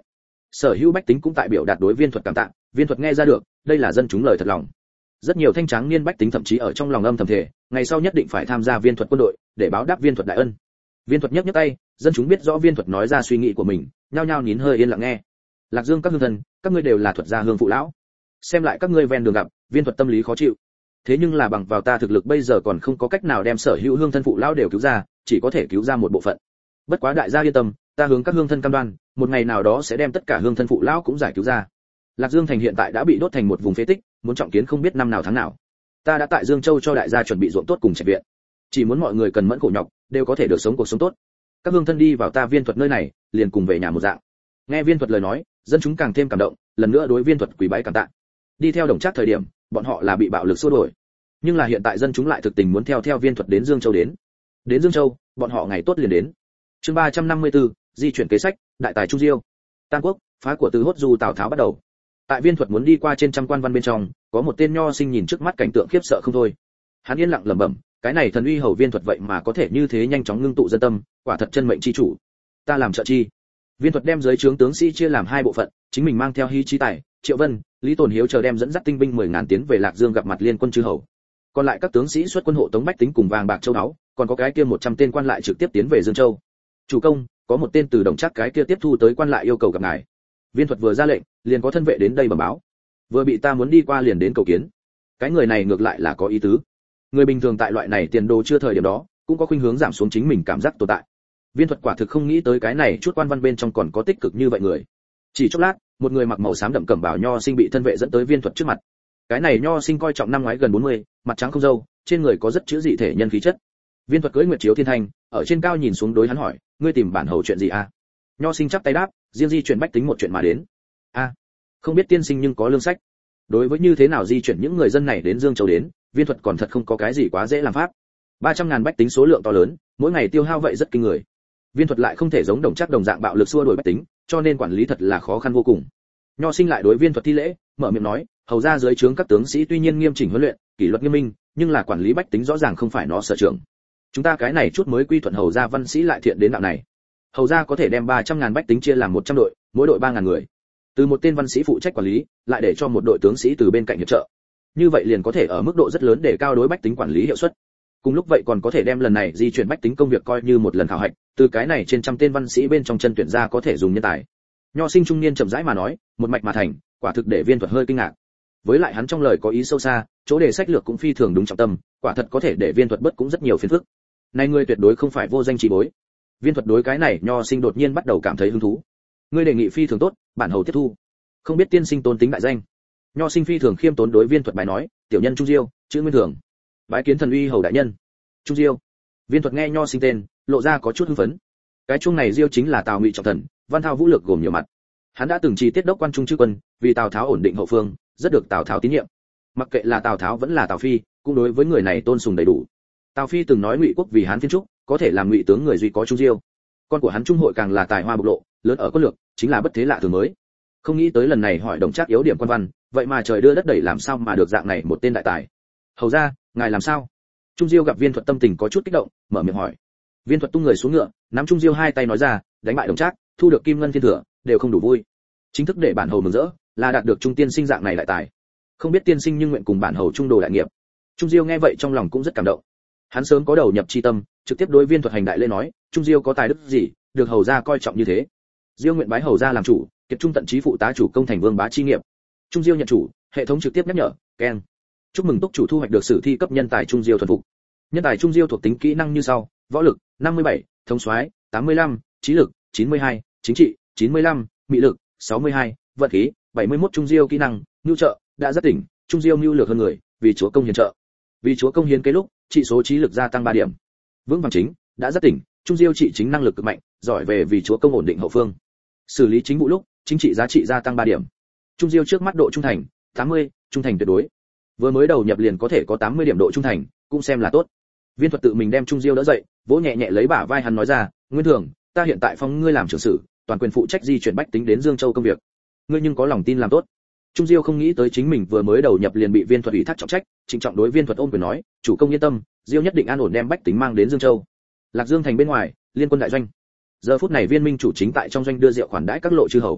A: Sở hữu bách tính cũng tại biểu đạt đối Viên Thuật cảm tạ, Viên Thuật nghe ra được, đây là dân chúng lời thật lòng. Rất nhiều thanh tráng niên bách tính thậm chí ở trong lòng âm thầm thề, ngày sau nhất định phải tham gia Viên Thuật quân đội, để báo đáp Viên Thuật đại ân. Viên Thuật nhấc nhấc tay, dân chúng biết rõ Viên Thuật nói ra suy nghĩ của mình, nhao nhao nín hơi yên lặng nghe. Lạc Dương các hương thân, các ngươi đều là Thuật gia hương phụ lão. Xem lại các ngươi ven đường gặp, Viên Thuật tâm lý khó chịu. Thế nhưng là bằng vào ta thực lực bây giờ còn không có cách nào đem sở hữu hương thân phụ lão đều cứu ra, chỉ có thể cứu ra một bộ phận. Bất quá đại gia yên tâm, ta hướng các hương thân cam đoan, một ngày nào đó sẽ đem tất cả hương thân phụ lão cũng giải cứu ra. Lạc Dương thành hiện tại đã bị đốt thành một vùng phế tích, muốn trọng kiến không biết năm nào tháng nào. Ta đã tại Dương Châu cho đại gia chuẩn bị ruộng tốt cùng trạch viện, chỉ muốn mọi người cần mẫn khổ nhọc, đều có thể được sống cuộc sống tốt. Các hương thân đi vào ta Viên Thuật nơi này, liền cùng về nhà một dạng. Nghe Viên Thuật lời nói, dân chúng càng thêm cảm động, lần nữa đối Viên Thuật quỳ bái cảm tạ. Đi theo Đồng Trác thời điểm, bọn họ là bị bạo lực xua đuổi, nhưng là hiện tại dân chúng lại thực tình muốn theo Viên Thuật đến Dương Châu đến. Đến Dương Châu, bọn họ ngày tốt liền đến. Chương 354, di chuyển kế sách, đại tài Trung Diêu. Tam Quốc, phá của Từ Hốt Du Tào Tháo bắt đầu. Tại Viên Thuật muốn đi qua trên trăm quan văn bên trong, có một tên nho sinh nhìn trước mắt cảnh tượng khiếp sợ không thôi. Hắn yên lặng lẩm bẩm, cái này thần uy hầu Viên Thuật vậy mà có thể như thế nhanh chóng ngưng tụ dân tâm, quả thật chân mệnh chi chủ. Ta làm trợ chi. Viên Thuật đem dưới trướng tướng sĩ chia làm hai bộ phận, chính mình mang theo Hy Chí Tài, Triệu Vân, Lý Tồn Hiếu chờ đem dẫn dắt tinh binh 10.000 tiến về Lạc Dương gặp mặt liên quân chư hầu. Còn lại các tướng sĩ xuất quân hộ tống bách tính cùng vàng bạc châu báu, còn có cái kia 100 tên quan lại trực tiếp tiến về Dương Châu. Chủ công, có một tên từ Đồng Trác cái kia tiếp thu tới quan lại yêu cầu gặp ngài. Viên Thuật vừa ra lệnh, liền có thân vệ đến đây bẩm báo. Vừa bị ta muốn đi qua liền đến cầu kiến. Cái người này ngược lại là có ý tứ. Người bình thường tại loại này tiền đồ chưa thời điểm đó, cũng có khuynh hướng giảm xuống chính mình cảm giác tồn tại. Viên Thuật quả thực không nghĩ tới cái này chút quan văn bên trong còn có tích cực như vậy người. Chỉ chốc lát, một người mặc màu xám đậm cẩm bào nho sinh bị thân vệ dẫn tới Viên Thuật trước mặt. Cái này nho sinh coi trọng năm ngoái gần 40, mặt trắng không râu, trên người có rất chữ dị thể nhân khí chất. Viên Thuật cưỡi Nguyệt Chiếu Thiên Thanh, ở trên cao nhìn xuống đối hắn hỏi, ngươi tìm bản hầu chuyện gì a? Nho sinh chắp tay đáp, riêng di chuyển bách tính một chuyện mà đến. A, không biết tiên sinh nhưng có lương sách. Đối với như thế nào di chuyển những người dân này đến Dương Châu đến, Viên Thuật còn thật không có cái gì quá dễ làm pháp. 300.000 bách tính số lượng to lớn, mỗi ngày tiêu hao vậy rất kinh người. Viên Thuật lại không thể giống Đồng Trác đồng dạng bạo lực xua đuổi bách tính, cho nên quản lý thật là khó khăn vô cùng. Nho sinh lại đối Viên Thuật thi lễ, mở miệng nói, hầu ra dưới trướng các tướng sĩ tuy nhiên nghiêm chỉnh huấn luyện, kỷ luật nghiêm minh, nhưng là quản lý bách tính rõ ràng không phải nó sở trường. Chúng ta cái này chút mới quy thuận hầu ra văn sĩ lại thiện đến đạo này. Hầu ra có thể đem 300.000 bách tính chia làm 100 đội, mỗi đội 3.000 người. Từ một tên văn sĩ phụ trách quản lý, lại để cho một đội tướng sĩ từ bên cạnh hiệp trợ. Như vậy liền có thể ở mức độ rất lớn để cao đối bách tính quản lý hiệu suất. Cùng lúc vậy còn có thể đem lần này di chuyển bách tính công việc coi như một lần khảo hạch, từ cái này trên trăm tên văn sĩ bên trong chân tuyển ra có thể dùng nhân tài. Nho sinh trung niên chậm rãi mà nói, một mạch mà thành, quả thực để Viên Thuật hơi kinh ngạc. Với lại hắn trong lời có ý sâu xa, chỗ đề sách lược cũng phi thường đúng trọng tâm, quả thật có thể để Viên Thuật bớt cũng rất nhiều phiền phức. Này ngươi tuyệt đối không phải vô danh chỉ bối. Viên Thuật đối cái này nho sinh đột nhiên bắt đầu cảm thấy hứng thú. Ngươi đề nghị phi thường tốt, bản hầu tiếp thu. Không biết tiên sinh tôn tính đại danh. Nho sinh phi thường khiêm tốn đối Viên Thuật bài nói, tiểu nhân Trung Diêu, chữ Nguyên Thường. Bái kiến thần uy hầu đại nhân. Trung Diêu. Viên Thuật nghe nho sinh tên, lộ ra có chút hưng phấn. Cái chung này Diêu chính là Tào Ngụy trọng thần, văn thao vũ lược gồm nhiều mặt. Hắn đã từng chi tiết đốc quan trung chư quân, vì Tào Tháo ổn định hậu phương, rất được Tào Tháo tín nhiệm. Mặc kệ là Tào Tháo vẫn là Tào Phi, cũng đối với người này tôn sùng đầy đủ. Tào Phi từng nói Ngụy quốc vì Hán phiên trúc, có thể làm Ngụy tướng người duy có Trung Diêu. Con của hắn Trung hội càng là tài hoa bộc lộ, lớn ở quân lược, chính là bất thế lạ thường mới. Không nghĩ tới lần này hỏi Đồng Trác yếu điểm quan văn, vậy mà trời đưa đất đẩy làm sao mà được dạng này một tên đại tài. Hầu ra, ngài làm sao? Trung Diêu gặp Viên Thuật tâm tình có chút kích động, mở miệng hỏi. Viên Thuật tung người xuống ngựa, nắm Trung Diêu hai tay nói ra, đánh bại Đồng Trác, thu được kim ngân thiên thừa, đều không đủ vui. Chính thức để bản hầu mừng rỡ, là đạt được trung tiên sinh dạng này đại tài. Không biết tiên sinh nhưng nguyện cùng bản hầu trung đồ đại nghiệp. Trung Diêu nghe vậy trong lòng cũng rất cảm động. Hắn sớm có đầu nhập chi tâm, trực tiếp đối Viên Thuật hành đại lễ nói, Trung Diêu có tài đức gì, được hầu gia coi trọng như thế. Diêu nguyện bái hầu gia làm chủ, kiệt trung tận chí phụ tá chủ công thành vương bá chi nghiệp. Trung Diêu nhận chủ, hệ thống trực tiếp nhắc nhở, keng. Chúc mừng túc chủ thu hoạch được sử thi cấp nhân tài Trung Diêu thuần phục. Nhân tài Trung Diêu thuộc tính kỹ năng như sau: võ lực 57, thống soái 85, trí lực 92, chính trị 95, mị lực 62, vận khí 71. Trung Diêu kỹ năng nhu trợ đã rất tỉnh, Trung Diêu nhu lược hơn người, vì chúa công hiến trợ. Vì chúa công hiến kế lúc, trị số trí lực gia tăng 3 điểm. Vững vàng chính đã rất tỉnh, Trung Diêu trị chính năng lực cực mạnh, giỏi về vì chúa công ổn định hậu phương. Xử lý chính vụ lúc, chính trị giá trị gia tăng 3 điểm. Trung Diêu trước mắt độ trung thành 80, trung thành tuyệt đối. Vừa mới đầu nhập liền có thể có 80 điểm độ trung thành, cũng xem là tốt. Viên Thuật tự mình đem Trung Diêu đỡ dậy, vỗ nhẹ nhẹ lấy bả vai hắn nói ra, Nguyên Thường, ta hiện tại phong ngươi làm trưởng sử, toàn quyền phụ trách di chuyển bách tính đến Dương Châu công việc. Ngươi nhưng có lòng tin làm tốt. Trung Diêu không nghĩ tới chính mình vừa mới đầu nhập liền bị Viên Thuật ủy thác trọng trách, trịnh trọng đối Viên Thuật ôm quyền nói, chủ công yên tâm, Diêu nhất định an ổn đem bách tính mang đến Dương Châu. Lạc Dương thành bên ngoài, liên quân đại doanh. Giờ phút này Viên Minh chủ chính tại trong doanh đưa rượu khoản đãi các lộ chư hầu.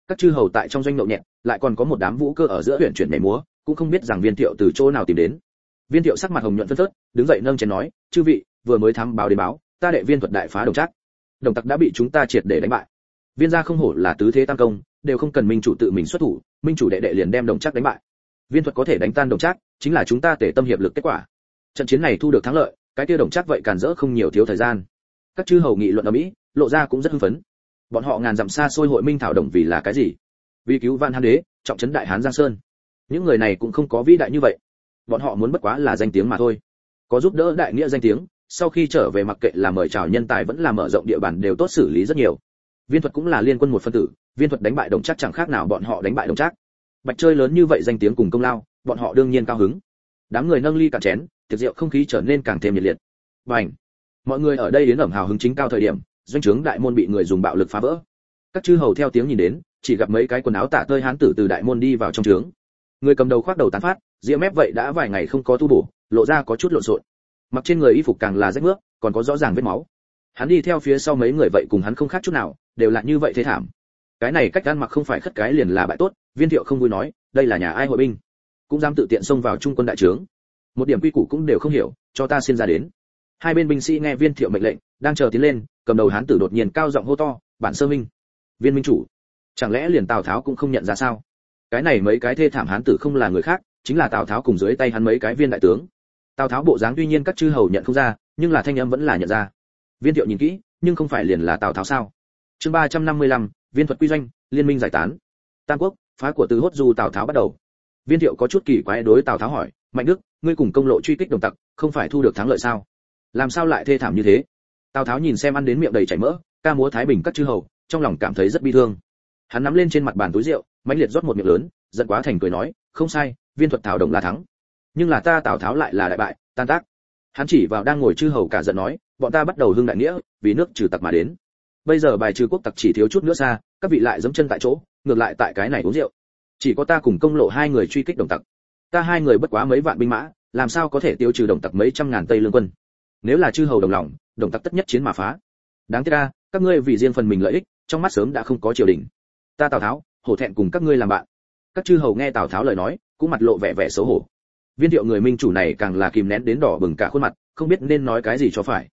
A: Các chư hầu tại trong doanh nhậu nhẹt, lại còn có một đám vũ cơ ở giữa huyện chuyển nhảy múa, cũng không biết rằng Viên Thiệu từ chỗ nào tìm đến. Viên Thiệu sắc mặt hồng nhuận phấn phớt, đứng dậy nâng chén nói, chư vị, vừa mới thám báo đến báo, ta đệ Viên Thuật đại phá Đồng Trác. Đồng Tặc đã bị chúng ta triệt để đánh bại. Viên gia không hổ là tứ thế tam công, đều không cần minh chủ tự mình xuất thủ, minh chủ đệ đệ liền đem Đồng Trác đánh bại. Viên Thuật có thể đánh tan Đồng Trác, chính là chúng ta tề tâm hiệp lực kết quả. Trận chiến này thu được thắng lợi, cái kia Đồng Trác vậy càn rỡ không nhiều thiếu thời gian. Các chư hầu nghị luận ở mỹ, lộ ra cũng rất hưng phấn. Bọn họ ngàn dặm xa xôi hội minh thảo đồng vì là cái gì? Vì cứu Vạn Hán đế, trọng trấn đại Hán Giang Sơn. Những người này cũng không có vĩ đại như vậy. Bọn họ muốn bất quá là danh tiếng mà thôi. Có giúp đỡ đại nghĩa danh tiếng, sau khi trở về mặc kệ là mời chào nhân tài vẫn là mở rộng địa bàn đều tốt xử lý rất nhiều. Viên Thuật cũng là liên quân một phân tử, Viên Thuật đánh bại Đồng Trác chẳng khác nào bọn họ đánh bại Đồng Trác. Bạch chơi lớn như vậy danh tiếng cùng công lao, bọn họ đương nhiên cao hứng. Đám người nâng ly cạn chén, tiệc rượu không khí trở nên càng thêm nhiệt liệt. Bành! Mọi người ở đây đến ẩm hào hứng chính cao thời điểm, doanh trướng đại môn bị người dùng bạo lực phá vỡ. Các chư hầu theo tiếng nhìn đến, chỉ gặp mấy cái quần áo tả tơi hán tử từ đại môn đi vào trong trướng. Người cầm đầu khoác đầu tán phát, ria mép vậy đã vài ngày không có tu bổ, lộ ra có chút lộn xộn. Mặc trên người y phục càng là rách rưới, còn có rõ ràng vết máu. Hắn đi theo phía sau mấy người vậy cùng hắn không khác chút nào, đều là như vậy thế thảm. Cái này cách ăn mặc không phải khất cái liền là bại tốt, Viên Thiệu không vui nói, đây là nhà ai hội binh, cũng dám tự tiện xông vào trung quân đại trướng. Một điểm quy củ cũng đều không hiểu, cho ta xin ra đến. Hai bên binh sĩ nghe Viên Thiệu mệnh lệnh, đang chờ tiến lên, cầm đầu hán tử đột nhiên cao giọng hô to, bản sơ minh. Viên minh chủ, chẳng lẽ liền Tào Tháo cũng không nhận ra sao? Cái này mấy cái thê thảm hán tử không là người khác, chính là Tào Tháo cùng dưới tay hắn mấy cái viên đại tướng. Tào Tháo bộ dáng tuy nhiên các chư hầu nhận không ra, nhưng là thanh âm vẫn là nhận ra. Viên Thiệu nhìn kỹ, nhưng không phải liền là Tào Tháo sao? Chương 355, Viên Thuật quy doanh, liên minh giải tán. Tam quốc, phá của Từ Hốt Du Tào Tháo bắt đầu. Viên Thiệu có chút kỳ quái đối Tào Tháo hỏi, Mạnh Đức, ngươi cùng công lộ truy kích Đồng Tặc, không phải thu được thắng lợi sao? Làm sao lại thê thảm như thế? Tào Tháo nhìn xem ăn đến miệng đầy chảy mỡ, ca múa thái bình các chư hầu, trong lòng cảm thấy rất bi thương. Hắn nắm lên trên mặt bàn túi rượu, mãnh liệt rót một miệng lớn, giận quá thành cười nói, không sai, Viên Thuật Thảo Đồng là thắng, nhưng là ta Tào Tháo lại là đại bại, tan tác. Hắn chỉ vào đang ngồi chư hầu cả giận nói, bọn ta bắt đầu hưng đại nghĩa, vì nước trừ tặc mà đến. Bây giờ bài trừ quốc tặc chỉ thiếu chút nữa xa, các vị lại giẫm chân tại chỗ, ngược lại tại cái này uống rượu. Chỉ có ta cùng công lộ hai người truy kích Đồng Tặc. Ta hai người bất quá mấy vạn binh mã, làm sao có thể tiêu trừ Đồng Tặc mấy trăm ngàn Tây lương quân? Nếu là chư hầu đồng lòng, Đồng Tặc tất nhất chiến mà phá. Đáng tiếc a, các ngươi vì riêng phần mình lợi ích, trong mắt sớm đã không có triều đình. Ta Tào Tháo, hổ thẹn cùng các ngươi làm bạn. Các chư hầu nghe Tào Tháo lời nói, cũng mặt lộ vẻ vẻ xấu hổ. Viên Thiệu người minh chủ này càng là kìm nén đến đỏ bừng cả khuôn mặt, không biết nên nói cái gì cho phải.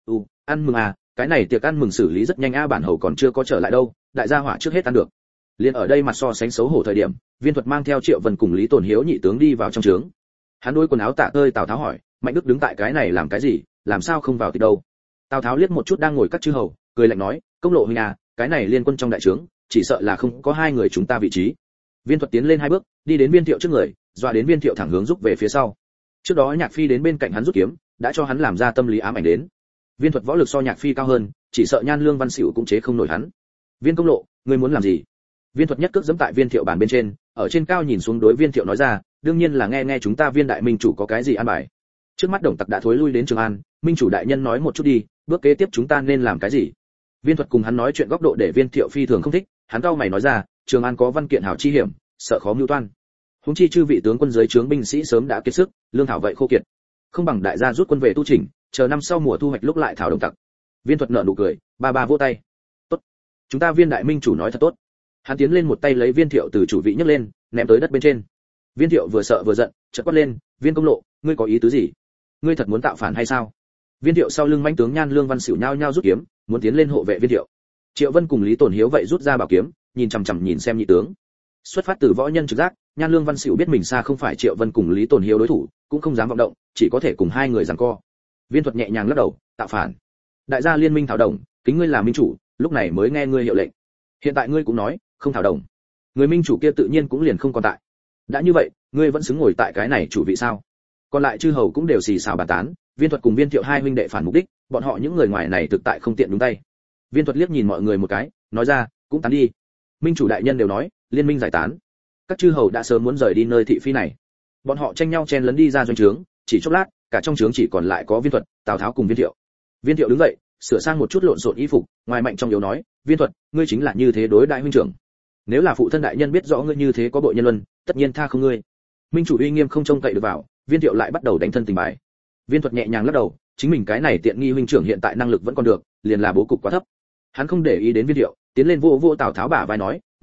A: Ăn mừng à, cái này tiệc ăn mừng xử lý rất nhanh a, bản hầu còn chưa có trở lại đâu, đại gia hỏa trước hết ăn được. Liên ở đây mặt so sánh xấu hổ thời điểm, Viên Thuật mang theo Triệu Vân cùng Lý Tồn Hiếu nhị tướng đi vào trong trướng. Hắn đôi quần áo tả tơi Tào Tháo hỏi, Mạnh Đức đứng tại cái này làm cái gì, làm sao không vào thì đâu? Tào Tháo liếc một chút đang ngồi các chư hầu, cười lạnh nói, công lộ huynh à, cái này liên quân trong đại trướng, chỉ sợ là không có hai người chúng ta vị trí. Viên Thuật tiến lên hai bước, đi đến Viên Thiệu trước người, dọa đến Viên Thiệu thẳng hướng rút về phía sau. Trước đó Nhạc Phi đến bên cạnh hắn rút kiếm, đã cho hắn làm ra tâm lý ám ảnh đến. Viên Thuật võ lực so Nhạc Phi cao hơn, chỉ sợ Nhan Lương Văn Xỉu cũng chế không nổi hắn. Viên công lộ, ngươi muốn làm gì? Viên Thuật nhất cước giẫm tại Viên Thiệu bàn bên trên, ở trên cao nhìn xuống đối Viên Thiệu nói ra, đương nhiên là nghe chúng ta Viên đại minh chủ có cái gì an bài. Trước mắt Đồng Tặc đã thối lui đến Trường An, minh chủ đại nhân nói một chút đi, bước kế tiếp chúng ta nên làm cái gì? Viên Thuật cùng hắn nói chuyện góc độ để Viên Thiệu phi thường không thích, hắn cau mày nói ra, Trường An có văn kiện hảo chi hiểm, sợ khó mưu toan. Huống chi chư vị tướng quân dưới trướng binh sĩ sớm đã kiệt sức, lương thảo vậy khô kiệt, không bằng đại gia rút quân về tu chỉnh, chờ năm sau mùa thu hoạch lúc lại thảo Đồng Tặc. Viên Thuật nở nụ cười, ba vỗ tay. Tốt, chúng ta Viên đại minh chủ nói thật tốt. Hắn tiến lên một tay lấy Viên Thiệu từ chủ vị nhấc lên, ném tới đất bên trên. Viên Thiệu vừa sợ vừa giận, chợt quát lên, Viên công lộ, ngươi có ý tứ gì? Ngươi thật muốn tạo phản hay sao? Viên Thiệu sau lưng mãnh tướng Nhan Lương Văn Xỉu nhao nhao rút kiếm, muốn tiến lên hộ vệ Viên Thiệu. Triệu Vân cùng Lý Tồn Hiếu vậy rút ra bảo kiếm, nhìn chằm chằm nhìn xem nhị tướng. Xuất phát từ võ nhân trực giác, Nhan Lương Văn Xỉu biết mình xa không phải Triệu Vân cùng Lý Tồn Hiếu đối thủ, cũng không dám vọng động, chỉ có thể cùng hai người giằng co. Viên Thuật nhẹ nhàng lắc đầu, tạo phản. Đại gia liên minh thảo đồng, kính ngươi là minh chủ, lúc này mới nghe ngươi hiệu lệnh. Hiện tại ngươi cũng nói, không thảo đồng. Người minh chủ kia tự nhiên cũng liền không còn tại. Đã như vậy, ngươi vẫn xứng ngồi tại cái này chủ vị sao? Còn lại chư hầu cũng đều xì xào bàn tán, Viên Thuật cùng Viên Thiệu hai huynh đệ phản mục đích, bọn họ những người ngoài này thực tại không tiện đúng tay. Viên Thuật liếc nhìn mọi người một cái, nói ra, cũng tán đi. Minh chủ đại nhân đều nói, liên minh giải tán. Các chư hầu đã sớm muốn rời đi nơi thị phi này. Bọn họ tranh nhau chen lấn đi ra doanh trướng, chỉ chốc lát, cả trong trướng chỉ còn lại có Viên Thuật, Tào Tháo cùng Viên Thiệu. Viên Thiệu đứng dậy, sửa sang một chút lộn xộn y phục, ngoài mạnh trong yếu nói, Viên Thuật, ngươi chính là như thế đối đại huynh trưởng. Nếu là phụ thân đại nhân biết rõ ngươi như thế có bội nhân luân, tất nhiên tha không ngươi. Minh chủ uy nghiêm không trông cậy được vào, Viên Thiệu lại bắt đầu đánh thân tình bài. Viên Thuật nhẹ nhàng lắc đầu, chính mình cái này tiện nghi huynh trưởng hiện tại năng lực vẫn còn được, liền là bố cục quá thấp. Hắn không để ý đến Viên Thiệu, tiến lên vô Tào Tháo bả vai nói, Mạnh Đức,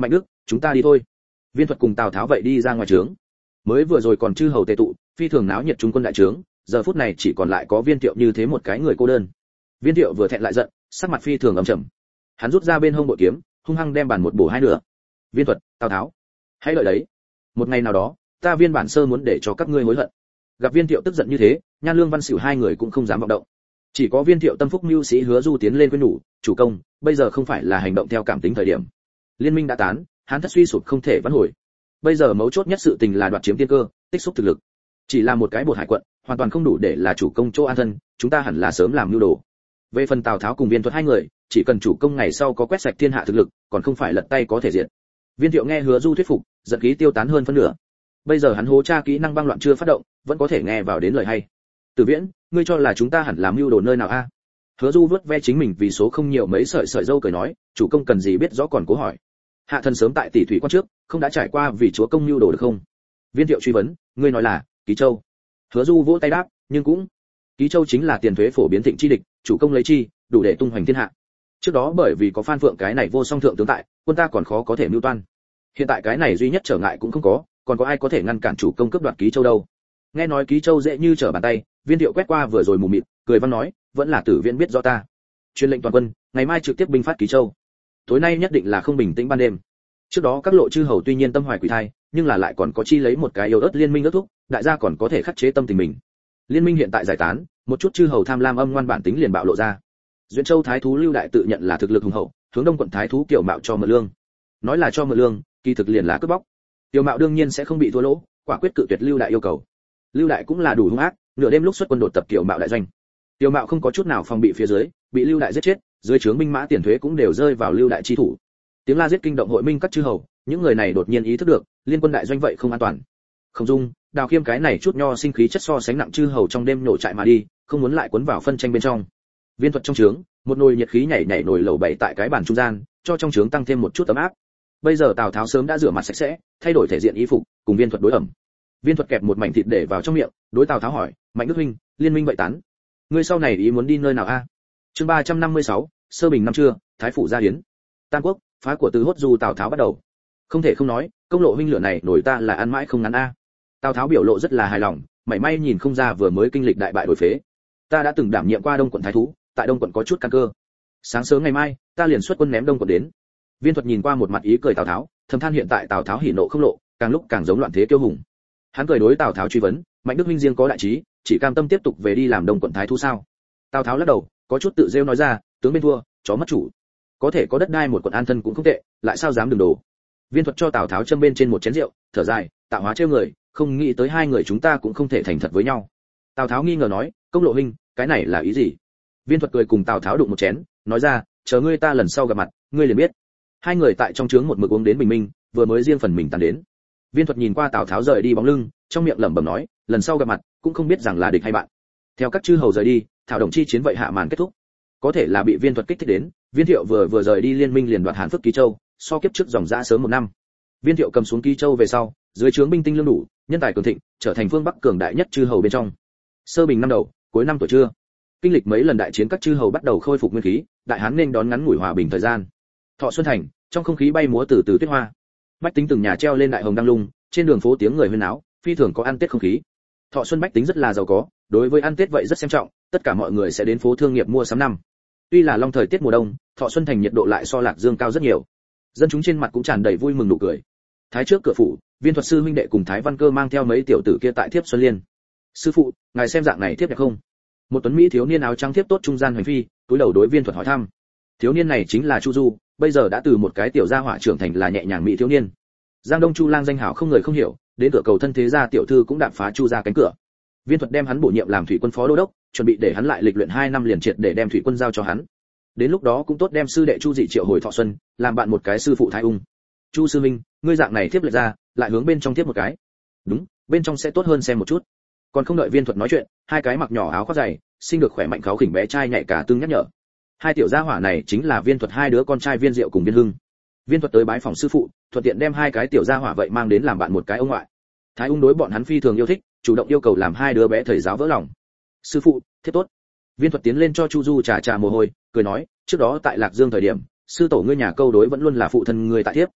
A: chúng ta đi thôi. Viên Thuật cùng Tào Tháo vậy đi ra ngoài trướng. Mới vừa rồi còn chư hầu tề tụ, phi thường náo nhiệt trung quân đại trướng, giờ phút này chỉ còn lại có Viên Thiệu như thế một cái người cô đơn. Viên Thiệu vừa thẹn lại giận, sắc mặt phi thường âm trầm. Hắn rút ra bên hông bội kiếm, hung hăng đem bàn một bổ hai nửa. Viên Thuật, Tào Tháo, hãy đợi đấy. Một ngày nào đó, ta Viên bản sơ muốn để cho các ngươi hối hận. Gặp Viên Thiệu tức giận như thế, Nhan Lương Văn Sửu hai người cũng không dám vọng động. Chỉ có Viên Thiệu tâm phúc mưu sĩ Hứa Du tiến lên khuyên nhủ, chủ công, bây giờ không phải là hành động theo cảm tính thời điểm. Liên minh đã tán, Hán thất suy sụp không thể vãn hồi. Bây giờ mấu chốt nhất sự tình là đoạt chiếm tiên cơ, tích xúc thực lực. Chỉ là một cái bột hải quận, hoàn toàn không đủ để là chủ công chỗ an thân, chúng ta hẳn là sớm làm mưu đồ. Về phần Tào Tháo cùng Viên Thuật hai người, chỉ cần chủ công ngày sau có quét sạch thiên hạ thực lực, còn không phải lật tay có thể diệt. Viên Thiệu nghe Hứa Du thuyết phục, giận khí tiêu tán hơn phân nửa. Bây giờ hắn hố tra kỹ năng băng loạn chưa phát động, vẫn có thể nghe vào đến lời hay. Từ Viễn, ngươi cho là chúng ta hẳn làm mưu đồ nơi nào a? Hứa Du vớt ve chính mình vì số không nhiều mấy sợi râu cười nói, chủ công cần gì biết rõ còn cố hỏi. Hạ thần sớm tại tỷ thủy quan trước, không đã trải qua vì chúa công mưu đồ được không? Viên Thiệu truy vấn, ngươi nói là Ký Châu. Hứa Du vỗ tay đáp, nhưng cũng Ký Châu chính là tiền thuế phổ biến thịnh chi địch, chủ công lấy chi, đủ để tung hoành thiên hạ. Trước đó bởi vì có Phan Phượng cái này vô song thượng tướng tại, quân ta còn khó có thể mưu toan. Hiện tại cái này duy nhất trở ngại cũng không có, còn có ai có thể ngăn cản chủ công cướp đoạt Ký Châu đâu? Nghe nói Ký Châu dễ như trở bàn tay, Viên Thiệu quét qua vừa rồi mù mịt, cười văn nói, vẫn là Tử Viễn biết rõ ta. Truyền lệnh toàn quân, ngày mai trực tiếp binh phát Ký Châu. Tối nay nhất định là không bình tĩnh ban đêm. Trước đó các lộ chư hầu tuy nhiên tâm hoài quỷ thai, nhưng là lại còn có chi lấy một cái yếu ớt liên minh ước thúc, đại gia còn có thể khắc chế tâm tình mình. Liên minh hiện tại giải tán, một chút chư hầu tham lam âm ngoan bản tính liền bạo lộ ra. Duyện Châu thái thú Lưu Đại tự nhận là thực lực hùng hậu, hướng Đông quận thái thú Kiều Mạo cho mượn lương. Nói là cho mượn lương, kỳ thực liền là cướp bóc. Kiều Mạo đương nhiên sẽ không bị thua lỗ, quả quyết cự tuyệt Lưu Đại yêu cầu. Lưu Đại cũng là đủ hung ác, nửa đêm lúc xuất quân đột tập Kiều Mạo đại doanh. Kiều Mạo không có chút nào phòng bị phía dưới, bị Lưu Đại giết chết, dưới trướng binh mã tiền thuế cũng đều rơi vào Lưu Đại chi thủ. Tiếng la giết kinh động hội minh các chư hầu, những người này đột nhiên ý thức được, liên quân đại doanh vậy không an toàn. Không dung, Đào Khiêm cái này chút nho sinh khí chất so sánh nặng chư hầu trong đêm nổ trại mà đi, không muốn lại cuốn vào phân tranh bên trong. Viên Thuật trong trướng, một nồi nhiệt khí nhảy nhảy nồi lẩu bày tại cái bàn trung gian, cho trong trướng tăng thêm một chút ấm áp. Bây giờ Tào Tháo sớm đã rửa mặt sạch sẽ, thay đổi thể diện y phục, cùng Viên Thuật đối ẩm. Viên Thuật kẹp một mảnh thịt để vào trong miệng, đối Tào Tháo hỏi, Mạnh Đức huynh, liên minh vậy tán, ngươi sau này ý muốn đi nơi nào a? Chương 356, sơ bình năm trưa, thái phủ gia hiến. Tam Quốc, phá của Từ Hốt Du Tào Tháo bắt đầu. Không thể không nói, công lộ huynh lửa này nổi ta là ăn mãi không ngắn a. Tào Tháo biểu lộ rất là hài lòng, mảy may nhìn không ra vừa mới kinh lịch đại bại đổi phế. Ta đã từng đảm nhiệm qua Đông quận thái thú, tại Đông quận có chút căn cơ. Sáng sớm ngày mai, ta liền xuất quân ném Đông quận đến. Viên Thuật nhìn qua một mặt ý cười Tào Tháo, thầm than hiện tại Tào Tháo hỉ nộ không lộ, càng lúc càng giống loạn thế kiêu hùng. Hắn cười đối Tào Tháo truy vấn, Mạnh Đức huynh riêng có đại trí, chỉ cam tâm tiếp tục về đi làm Đông quận thái thú sao? Tào Tháo lắc đầu, có chút tự rêu nói ra, tướng bên thua, chó mất chủ. Có thể có đất đai một quận an thân cũng không tệ, lại sao dám đường đồ. Viên Thuật cho Tào Tháo châm bên trên một chén rượu, thở dài, tạo hóa trêu người, không nghĩ tới hai người chúng ta cũng không thể thành thật với nhau. Tào Tháo nghi ngờ nói, công lộ huynh, cái này là ý gì? Viên Thuật cười cùng Tào Tháo đụng một chén, nói ra, chờ ngươi ta lần sau gặp mặt, ngươi liền biết. Hai người tại trong trướng một mực uống đến bình minh, vừa mới riêng phần mình tàn đến. Viên Thuật nhìn qua Tào Tháo rời đi bóng lưng, trong miệng lẩm bẩm nói, lần sau gặp mặt, cũng không biết rằng là địch hay bạn. Theo các chư hầu rời đi, thảo đồng chi chiến vậy hạ màn kết thúc. Có thể là bị Viên Thuật kích thích đến, Viên Thiệu vừa rời đi liên minh liền đoạt Hán Phước Ký Châu, so kiếp trước dòng dã sớm một năm. Viên Thiệu cầm xuống Ký Châu về sau, dưới trướng binh tinh lương đủ, nhân tài cường thịnh, trở thành phương Bắc cường đại nhất chư hầu bên trong. Sơ bình năm đầu, cuối năm tuổi trưa, kinh lịch mấy lần đại chiến các chư hầu bắt đầu khôi phục nguyên khí, đại hán nên đón ngắn ngủi hòa bình thời gian. Thọ Xuân thành, trong không khí bay múa từ tuyết hoa. Bách tính từng nhà treo lên đại hồng đăng lung, trên đường phố tiếng người huyên náo, phi thường có ăn Tết không khí. Thọ Xuân bách tính rất là giàu có, đối với ăn Tết vậy rất xem trọng, tất cả mọi người sẽ đến phố thương nghiệp mua sắm năm. Tuy là long thời tiết mùa đông, Thọ Xuân thành nhiệt độ lại so Lạc Dương cao rất nhiều. Dân chúng trên mặt cũng tràn đầy vui mừng nụ cười. Thái trước cửa phủ, Viên Thuật sư huynh đệ cùng Thái Văn Cơ mang theo mấy tiểu tử kia tại thiếp Xuân Liên. Sư phụ, ngài xem dạng này thiếp đẹp không? Một tuấn mỹ thiếu niên áo trắng thiếp tốt trung gian hành phi, túi đầu đối Viên Thuật hỏi thăm. Thiếu niên này chính là Chu Du, bây giờ đã từ một cái tiểu gia hỏa trưởng thành là nhẹ nhàng mỹ thiếu niên. Giang Đông Chu Lang danh hảo không người không hiểu, đến cửa cầu thân thế gia tiểu thư cũng đạp phá Chu ra cánh cửa. Viên Thuật đem hắn bổ nhiệm làm thủy quân phó đô đốc, chuẩn bị để hắn lại lịch luyện 2 năm liền triệt để đem thủy quân giao cho hắn. Đến lúc đó cũng tốt đem sư đệ Chu Dị triệu hồi Thọ Xuân, làm bạn một cái sư phụ Thái Ung. Chu sư minh, ngươi dạng này tiếp lệch ra, lại hướng bên trong tiếp một cái. Đúng, bên trong sẽ tốt hơn xem một chút. Còn không đợi Viên Thuật nói chuyện, hai cái mặc nhỏ áo khoác dày, sinh được khỏe mạnh kháu khỉnh bé trai nhảy cả tương nhắc nhở. Hai tiểu gia hỏa này chính là Viên Thuật hai đứa con trai Viên Diệu cùng Viên Hưng. Viên Thuật tới bái phòng sư phụ, thuận tiện đem hai cái tiểu gia hỏa vậy mang đến làm bạn một cái ông ngoại. Thái Ung đối bọn hắn phi thường yêu thích, chủ động yêu cầu làm hai đứa bé thầy giáo vỡ lòng. Sư phụ, thiết tốt. Viên Thuật tiến lên cho Chu Du trà mồ hôi, cười nói, trước đó tại Lạc Dương thời điểm, sư tổ ngươi nhà câu đối vẫn luôn là phụ thân ngươi tại thiếp.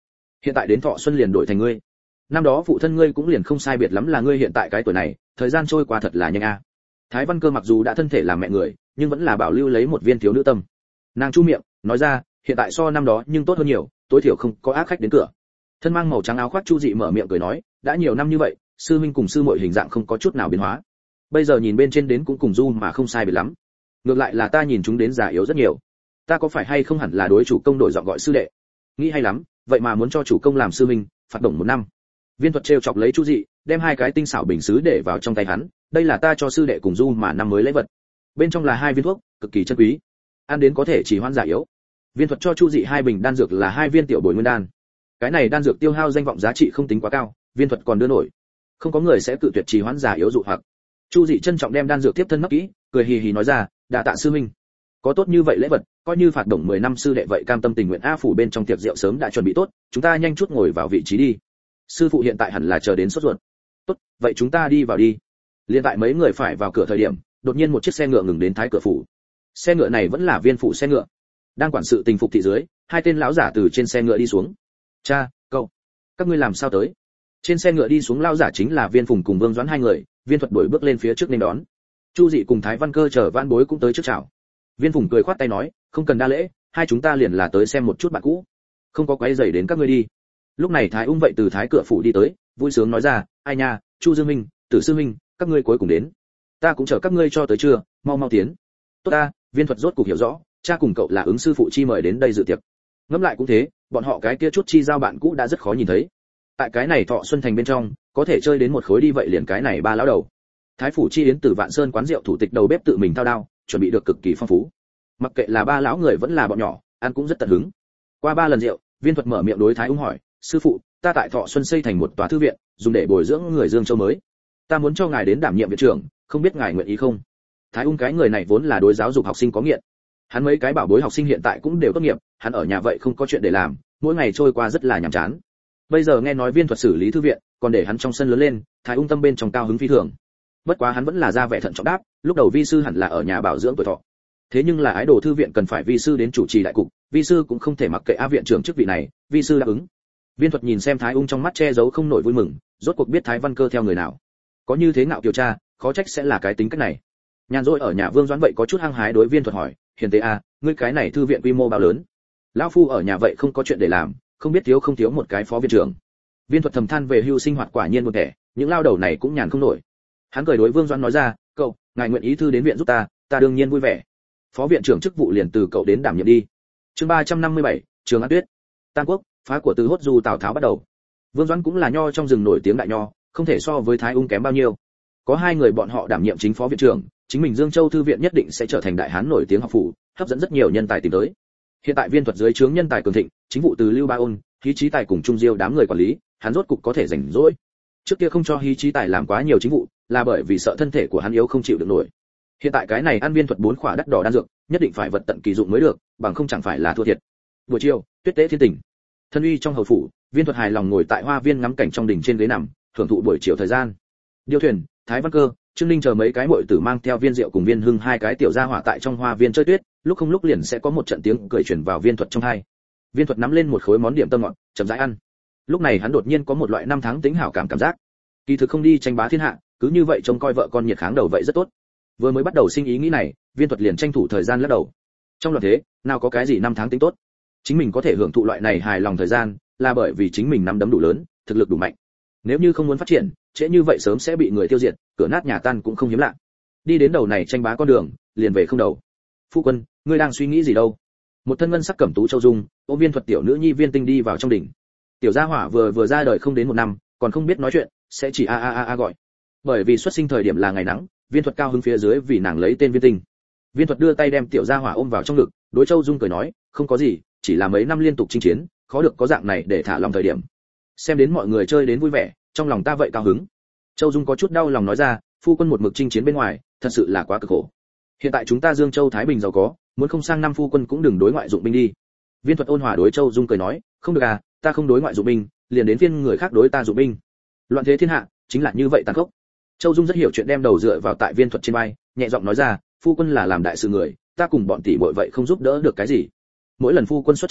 A: hiện tại đến thọ xuân liền đổi thành ngươi. Năm đó phụ thân ngươi cũng liền không sai biệt lắm là ngươi hiện tại cái tuổi này, thời gian trôi qua thật là nhanh a. Thái Văn Cơ mặc dù đã thân thể làm mẹ người, nhưng vẫn là bảo lưu lấy một viên thiếu nữ tâm. Nàng chu miệng, nói ra, hiện tại so năm đó nhưng tốt hơn nhiều, tối thiểu không có ác khách đến cửa. Thân mang màu trắng áo khoác Chu Dị mở miệng cười nói, đã nhiều năm như vậy, sư huynh cùng sư muội hình dạng không có chút nào biến hóa. Bây giờ nhìn bên trên đến cũng cùng du mà không sai biệt lắm. Ngược lại là ta nhìn chúng đến già yếu rất nhiều. Ta có phải hay không hẳn là đối chủ công đổi giọng gọi sư đệ? Nghĩ hay lắm, vậy mà muốn cho chủ công làm sư huynh, phạt đồng 1 năm. Viên Thuật trêu chọc lấy Chu Dị, đem 2 cái tinh xảo bình sứ để vào trong tay hắn, đây là ta cho sư đệ cùng du mà năm mới lễ vật. Bên trong là 2 viên thuốc, cực kỳ chân quý, ăn đến có thể chỉ hoãn già yếu. Viên Thuật cho Chu Dị 2 bình đan dược là 2 viên tiểu bồi nguyên đan. Cái này đan dược tiêu hao danh vọng giá trị không tính quá cao, Viên Thuật còn đưa nổi. Không có người sẽ cự tuyệt trì hoãn già yếu dụ hoặc. Chu Dị trân trọng đem đan dược tiếp thân nấp kỹ, cười hì hì nói ra, đa tạ sư huynh. Có tốt như vậy lễ vật, coi như phạt đồng 10 năm sư đệ vậy cam tâm tình nguyện. A phủ bên trong tiệc rượu sớm đã chuẩn bị tốt, chúng ta nhanh chút ngồi vào vị trí đi. Sư phụ hiện tại hẳn là chờ đến sốt ruột. Tốt, vậy chúng ta đi vào đi. Liên tại mấy người phải vào cửa thời điểm, đột nhiên một chiếc xe ngựa ngừng đến thái cửa phủ. Xe ngựa này vẫn là Viên phủ xe ngựa. Đang quản sự tình phục thị dưới, 2 tên lão giả từ trên xe ngựa đi xuống. Cha, cậu, các ngươi làm sao tới? Trên xe ngựa đi xuống lão giả chính là Viên Phùng cùng Vương Doãn 2 người. Viên Thuật đuổi bước lên phía trước nên đón. Chu Dị cùng Thái Văn Cơ chờ Vãn Bối cũng tới trước chào. Viên Phùng cười khoát tay nói, không cần đa lễ, hai chúng ta liền là tới xem một chút bạn cũ, không có quấy rầy đến các ngươi đi. Lúc này Thái Ung vậy từ thái cửa phủ đi tới, vui sướng nói ra, ai nha, Chu Dương Minh, Tử Sư Minh, các ngươi cuối cùng đến. Ta cũng chờ các ngươi cho tới trưa, mau mau tiến. Tốt ta, Viên Thuật rốt cục hiểu rõ, cha cùng cậu là ứng sư phụ chi mời đến đây dự tiệc. Ngẫm lại cũng thế, bọn họ cái kia chút chi giao bạn cũ đã rất khó nhìn thấy. Tại cái này Thọ Xuân Thành bên trong, có thể chơi đến một khối đi vậy liền cái này 3 lão đầu. Thái phủ chi yến từ Vạn Sơn quán rượu thủ tịch đầu bếp tự mình thao đao, chuẩn bị được cực kỳ phong phú. Mặc kệ là 3 lão người vẫn là bọn nhỏ, ăn cũng rất tận hứng. Qua 3 lần rượu, Viên Thuật mở miệng đối Thái Ung hỏi, sư phụ, ta tại Thọ Xuân xây thành một tòa thư viện, dùng để bồi dưỡng người Dương Châu mới. Ta muốn cho ngài đến đảm nhiệm viện trưởng, không biết ngài nguyện ý không? Thái Ung cái người này vốn là đối giáo dục học sinh có nghiện. Hắn mấy cái bảo bối học sinh hiện tại cũng đều tốt nghiệp, hắn ở nhà vậy không có chuyện để làm, mỗi ngày trôi qua rất là nhàm chán. Bây giờ nghe nói Viên Thuật xử lý thư viện, còn để hắn trong sân lớn lên, Thái Ung tâm bên trong cao hứng phi thường. Bất quá hắn vẫn là ra vẻ thận trọng đáp, lúc đầu vi sư hẳn là ở nhà bảo dưỡng tuổi thọ. Thế nhưng là ái đồ thư viện cần phải vi sư đến chủ trì đại cục, vi sư cũng không thể mặc kệ a viện trưởng chức vị này, vi sư đáp ứng. Viên Thuật nhìn xem Thái Ung trong mắt che giấu không nổi vui mừng, rốt cuộc biết Thái Văn Cơ theo người nào. Có như thế ngạo kiều cha, khó trách sẽ là cái tính cách này. Nhàn rỗi ở nhà Vương Doãn vậy có chút hăng hái đối Viên Thuật hỏi, hiền tế a, ngươi cái này thư viện quy mô bao lớn? Lão phu ở nhà vậy không có chuyện để làm, không biết thiếu không thiếu một cái phó viện trưởng. Viên Thuật thầm than về hưu sinh hoạt quả nhiên một vẻ, những lao đầu này cũng nhàn không nổi. Hắn cười đối Vương Doãn nói ra, cậu, ngài nguyện ý thư đến viện giúp ta, ta đương nhiên vui vẻ. Phó viện trưởng chức vụ liền từ cậu đến đảm nhiệm đi. Chương 357, Trường An Tuyết. Tam Quốc, phá của từ Hốt Du Tào Tháo bắt đầu. Vương Doãn cũng là nho trong rừng nổi tiếng đại nho, không thể so với Thái Ung kém bao nhiêu. Có 2 người bọn họ đảm nhiệm chính phó viện trưởng, chính mình Dương Châu thư viện nhất định sẽ trở thành đại hán nổi tiếng học phủ, hấp dẫn rất nhiều nhân tài tìm tới. Hiện tại Viên Thuật dưới trướng nhân tài cường thịnh, chính vụ từ Lưu Ba Ôn, Hí Chí Tài cùng Trung Diêu đám người quản lý, hắn rốt cục có thể rảnh rỗi. Trước kia không cho Hí Chí Tài làm quá nhiều chính vụ, là bởi vì sợ thân thể của hắn yếu không chịu được nổi. Hiện tại cái này ăn Viên Thuật 4 khỏa đắt đỏ đan dược, nhất định phải vật tận kỳ dụng mới được, bằng không chẳng phải là thua thiệt. Buổi chiều, tuyết tế thiên tình. Thân uy trong hầu phủ, Viên Thuật hài lòng ngồi tại hoa viên ngắm cảnh trong đình trên ghế nằm, thưởng thụ buổi chiều thời gian. Điêu Thuyền, Thái Văn Cơ, Trương Ninh chờ mấy cái muội tử mang theo Viên Diệu cùng Viên Hưng 2 cái tiểu gia hỏa tại trong hoa viên chơi tuyết, lúc không lúc liền sẽ có một trận tiếng cười truyền vào Viên Thuật trong tai. Viên Thuật nắm lên một khối món điểm tâm ngọt, chậm rãi ăn. Lúc này hắn đột nhiên có một loại năm tháng tính hảo cảm giác. Kỳ thực không đi tranh bá thiên hạ, cứ như vậy trông coi vợ con nhiệt kháng đầu vậy rất tốt. Vừa mới bắt đầu sinh ý nghĩ này, Viên Thuật liền tranh thủ thời gian lắc đầu. Trong loạn thế, nào có cái gì năm tháng tính tốt. Chính mình có thể hưởng thụ loại này hài lòng thời gian, là bởi vì chính mình nắm đấm đủ lớn, thực lực đủ mạnh. Nếu như không muốn phát triển, trễ như vậy sớm sẽ bị người tiêu diệt, cửa nát nhà tan cũng không hiếm lạ. Đi đến đầu này tranh bá con đường, liền về không đầu. Phu quân, ngươi đang suy nghĩ gì đâu? Một thân ngân sắc cẩm tú châu dung, ôm Viên Thuật tiểu nữ nhi Viên Tinh đi vào trong đỉnh. Tiểu gia hỏa vừa ra đời không đến 1 năm, còn không biết nói chuyện, sẽ chỉ a gọi. Bởi vì xuất sinh thời điểm là ngày nắng, Viên Thuật cao hứng phía dưới vì nàng lấy tên Viên Tinh. Viên Thuật đưa tay đem tiểu gia hỏa ôm vào trong ngực, đối Châu Dung cười nói, không có gì, chỉ là mấy năm liên tục chinh chiến, khó được có dạng này để thả lòng thời điểm. Xem đến mọi người chơi đến vui vẻ, trong lòng ta vậy cao hứng. Châu Dung có chút đau lòng nói ra, phu quân một mực chinh chiến bên ngoài, thật sự là quá cực khổ. Hiện tại chúng ta Dương Châu Thái Bình giàu có, muốn không sang năm phu quân cũng đừng đối ngoại dụng binh đi. Viên Thuật ôn hòa đối Châu Dung cười nói, không được à, ta không đối ngoại dụng binh, liền đến phiên người khác đối ta dụng binh. Loạn thế thiên hạ, chính là như vậy tàn khốc. Châu Dung rất hiểu chuyện đem đầu dựa vào tại Viên Thuật trên vai, nhẹ giọng nói ra, phu quân là làm đại sự người, ta cùng bọn tỷ muội vậy không giúp đỡ được cái gì. Mỗi lần phu quân xuất chinh,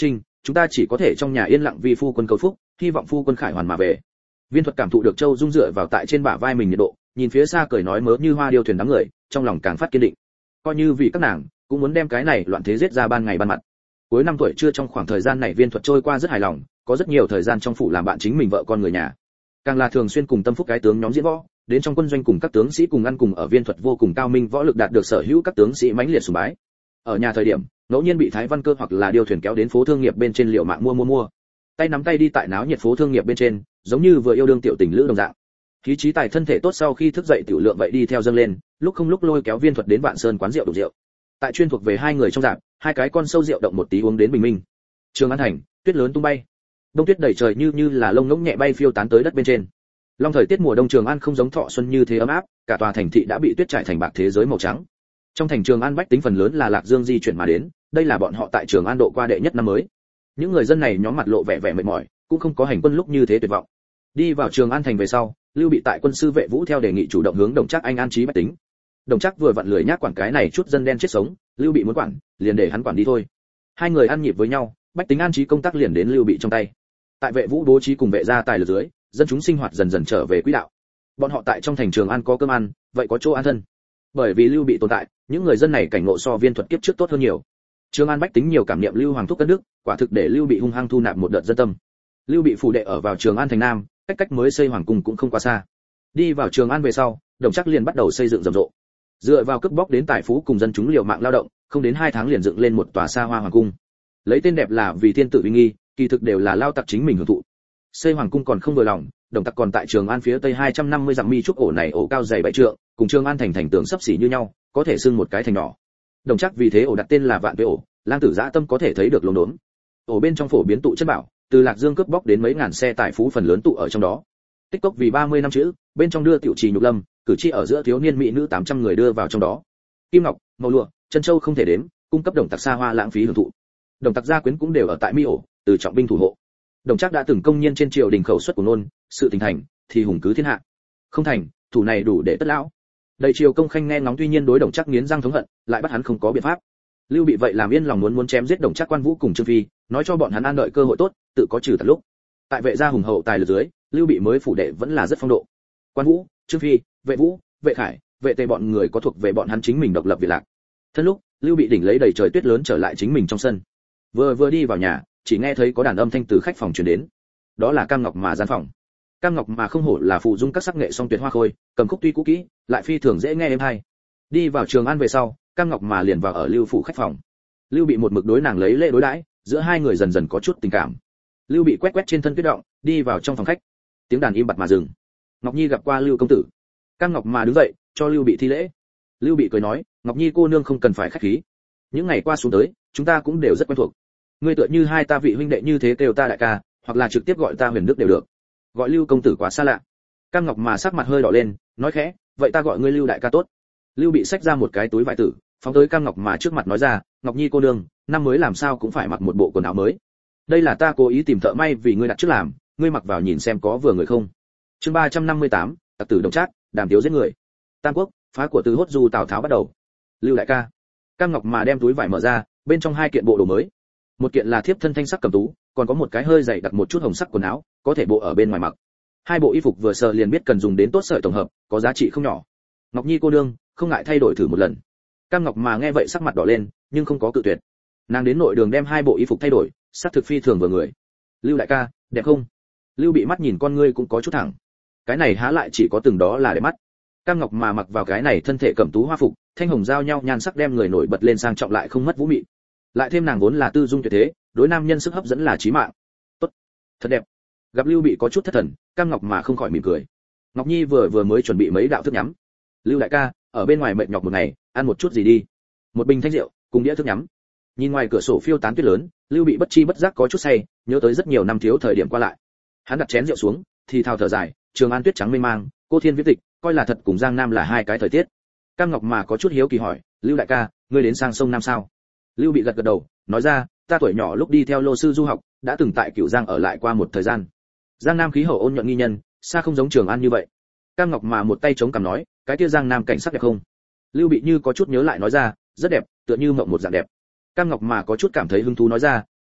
A: chúng ta chỉ có thể trong nhà yên lặng vì phu quân cầu phúc, hy vọng phu quân khải hoàn mà về. Viên Thuật cảm thụ được Châu Dung dựa vào tại trên bả vai mình nhiệt độ, nhìn phía xa cười nói mớ như hoa điêu thuyền đám người, trong lòng càng phát kiên định. Coi như vì các nàng, cũng muốn đem cái này loạn thế giết ra ban ngày ban mặt. Cuối năm tuổi trưa trong khoảng thời gian này Viên Thuật trôi qua rất hài lòng, có rất nhiều thời gian trong phủ làm bạn chính mình vợ con người nhà. Càng là thường xuyên cùng Tâm Phúc cái tướng nhóm diễn võ, đến trong quân doanh cùng các tướng sĩ cùng ăn cùng ở. Viên Thuật vô cùng cao minh võ lực đạt được sở hữu các tướng sĩ mãnh liệt sùng bái. Ở nhà thời điểm, ngẫu nhiên bị Thái Văn Cơ hoặc là điêu thuyền kéo đến phố thương nghiệp bên trên liệu mạng mua. Tay nắm tay đi tại náo nhiệt phố thương nghiệp bên trên, giống như vừa yêu đương tiểu tình lữ đồng dạng. Khí trí tài thân thể tốt sau khi thức dậy tiểu lượng vậy đi theo dâng lên, lúc không lúc lôi kéo Viên Thuật đến Vạn Sơn quán rượu đổ rượu. Tại chuyên thuộc về hai người trong rạp, hai cái con sâu rượu động một tí uống đến bình minh. Trường An thành, tuyết lớn tung bay. Đông tuyết đầy trời như là lông ngỗng nhẹ bay phiêu tán tới đất bên trên. Long thời tiết mùa đông Trường An không giống thọ xuân như thế ấm áp, cả tòa thành thị đã bị tuyết trải thành bạc thế giới màu trắng. Trong thành Trường An bách tính phần lớn là Lạc Dương di chuyển mà đến, đây là bọn họ tại Trường An độ qua đệ nhất năm mới. Những người dân này nhóm mặt lộ vẻ vẻ mệt mỏi, cũng không có hành quân lúc như thế tuyệt vọng. Đi vào Trường An thành về sau, Lưu Bị tại quân sư vệ vũ theo đề nghị chủ động hướng Đồng Trác anh an trí bách tính. Đồng Trác vừa vặn lười nhác quản cái này chút dân đen chết sống, Lưu Bị muốn quản, liền để hắn quản đi thôi. Hai người ăn nhịp với nhau, bách tính an trí công tác liền đến Lưu Bị trong tay. Tại vệ vũ bố trí cùng vệ gia tài lực dưới, dân chúng sinh hoạt dần dần trở về quỹ đạo. Bọn họ tại trong thành Trường An có cơm ăn, vậy có chỗ an thân. Bởi vì Lưu Bị tồn tại, những người dân này cảnh ngộ so Viên Thuật kiếp trước tốt hơn nhiều. Trường An bách tính nhiều cảm niệm Lưu Hoàng thúc cất nước, quả thực để Lưu Bị hung hăng thu nạp một đợt dân tâm. Lưu Bị phủ đệ ở vào Trường An thành Nam, cách mới xây hoàng cung cũng không quá xa. Đi vào Trường An về sau, Đồng Trác liền bắt đầu xây dựng rầm rộ. Dựa vào cướp bóc đến tài phú cùng dân chúng liều mạng lao động, không đến 2 tháng liền dựng lên một tòa xa hoa hoàng cung. Lấy tên đẹp là vì thiên tử uy nghi, kỳ thực đều là lao tặc chính mình hưởng thụ. Xây hoàng cung còn không vừa lòng, Đồng Tặc còn tại Trường An phía tây 250 dặm mi trúc ổ này ổ cao dày 7 trượng, cùng Trường An thành tường sấp xỉ như nhau, có thể xưng một cái thành nhỏ. Đồng Trác vì thế ổ đặt tên là Vạn Tuế ổ, lang tử dã tâm có thể thấy được lồn đốn. Ổ bên trong phổ biến tụ chất bảo, từ Lạc Dương cướp bóc đến mấy ngàn xe tài phú phần lớn tụ ở trong đó. Tích cốc vì 30 năm chữ, bên trong đưa tiểu trì nhục lâm, cử tri ở giữa thiếu niên mỹ nữ 800 người đưa vào trong đó. Kim ngọc, màu lụa, chân châu không thể đếm, cung cấp Đồng Tặc xa hoa lãng phí hưởng thụ. Đồng Tặc gia quyến cũng đều ở tại mi ổ, từ trọng binh thủ hộ. Đồng Trác đã từng công nhiên trên triều đình khẩu suất của nôn, sự tình thành thì hùng cứ thiên hạ. Không thành, thủ này đủ để tất lão. Đầy triều công khanh nghe ngóng tuy nhiên đối Đồng Trác nghiến răng thống hận, lại bắt hắn không có biện pháp. Lưu Bị vậy làm yên lòng muốn chém giết Đồng Trác Quan Vũ cùng Trương Phi, nói cho bọn hắn an đợi cơ hội tốt, tự có trừ tận lúc. Tại vệ gia hùng hậu tài lực dưới, Lưu Bị mới phủ đệ vẫn là rất phong độ. Quan Vũ, Trương Phi, vệ Vũ, vệ Khải, vệ Tề bọn người có thuộc về bọn hắn chính mình độc lập việc lạc. Thân lúc, Lưu Bị đỉnh lấy đầy trời tuyết lớn trở lại chính mình trong sân. Vừa đi vào nhà, chỉ nghe thấy có đàn âm thanh từ khách phòng truyền đến. Đó là Cam Ngọc mà gian phòng. Cam Ngọc mà không hổ là phụ dung các sắc nghệ song tuyệt hoa khôi, cầm khúc tuy cũ kỹ, lại phi thường dễ nghe êm hay. Đi vào Trường An về sau, Cam Ngọc mà liền vào ở Lưu phủ khách phòng. Lưu Bị một mực đối nàng lấy lễ đối đãi, giữa hai người dần dần có chút tình cảm. Lưu Bị quét trên thân tuyết động, đi vào trong phòng khách. Tiếng đàn im bặt mà dừng. Ngọc Nhi gặp qua Lưu công tử. Cam Ngọc mà đứng dậy, cho Lưu Bị thi lễ. Lưu Bị cười nói, Ngọc Nhi cô nương không cần phải khách khí. Những ngày qua xuống tới, chúng ta cũng đều rất quen thuộc. Ngươi tựa như hai ta vị huynh đệ như thế kêu ta đại ca, hoặc là trực tiếp gọi ta Huyền Đức đều được. Gọi Lưu công tử quá xa lạ. Cam Ngọc mà sắc mặt hơi đỏ lên, nói khẽ, vậy ta gọi ngươi Lưu đại ca tốt. Lưu Bị xách ra một cái túi vải tử, phóng tới Cam Ngọc mà trước mặt nói ra, Ngọc Nhi cô nương, năm mới làm sao cũng phải mặc một bộ quần áo mới. Đây là ta cố ý tìm thợ may vì ngươi đặt trước làm, ngươi mặc vào nhìn xem có vừa người không. Chương 358, tặc tử Đồng Trác, đàm tiếu giết người. Tam Quốc, phá của từ Hốt Du Tào Tháo bắt đầu. Lưu đại ca. Cam Ngọc mà đem túi vải mở ra, bên trong 2 kiện bộ đồ mới. Một kiện là thiếp thân thanh sắc cầm tú, còn có một cái hơi dày đặc một chút hồng sắc quần áo, có thể bộ ở bên ngoài mặc. 2 bộ y phục vừa sờ liền biết cần dùng đến tốt sợi tổng hợp, có giá trị không nhỏ. Ngọc Nhi cô nương, không ngại thay đổi thử một lần. Cam Ngọc mà nghe vậy sắc mặt đỏ lên, nhưng không có cự tuyệt. Nàng đến nội đường đem 2 bộ y phục thay đổi, sắc thực phi thường vừa người. Lưu đại ca, đẹp không? Lưu Bị mắt nhìn con ngươi cũng có chút thẳng. Cái này há lại chỉ có từng đó là để mắt. Cam Ngọc mà mặc vào cái này thân thể cẩm tú hoa phục, thanh hồng giao nhau nhan sắc đem người nổi bật lên sang trọng lại không mất vũ mị. Lại thêm nàng vốn là tư dung tuyệt thế, đối nam nhân sức hấp dẫn là chí mạng. Tốt, thật đẹp. Gặp Lưu Bị có chút thất thần, Cam Ngọc mà không khỏi mỉm cười. Ngọc Nhi vừa mới chuẩn bị mấy đạo thức nhắm. Lưu đại ca, ở bên ngoài mệt nhọc một ngày, ăn một chút gì đi. Một bình thanh rượu, cùng đĩa thức nhắm. Nhìn ngoài cửa sổ phiêu tán tuyết lớn, Lưu Bị bất chi bất giác có chút say, nhớ tới rất nhiều năm thiếu thời điểm qua lại. Hắn đặt chén rượu xuống, thì thào thở dài, Trường An tuyết trắng mênh mang, cô thiên viễn tịch, coi là thật cùng Giang Nam là 2 cái thời tiết. Cam Ngọc mà có chút hiếu kỳ hỏi, Lưu đại ca, ngươi đến sang sông Nam sao? Lưu Bị gật đầu, nói ra, ta tuổi nhỏ lúc đi theo Lô sư du học, đã từng tại Cửu Giang ở lại qua một thời gian. Giang Nam khí hậu ôn nhuận nghi nhân, xa không giống Trường An như vậy. Cam Ngọc mà một tay chống cằm nói, cái kia Giang Nam cảnh sắc đẹp không? Lưu Bị như có chút nhớ lại nói ra, rất đẹp, tựa như mộng một dạng đẹp. Cam Ngọc mà có chút cảm thấy hứng thú nói ra,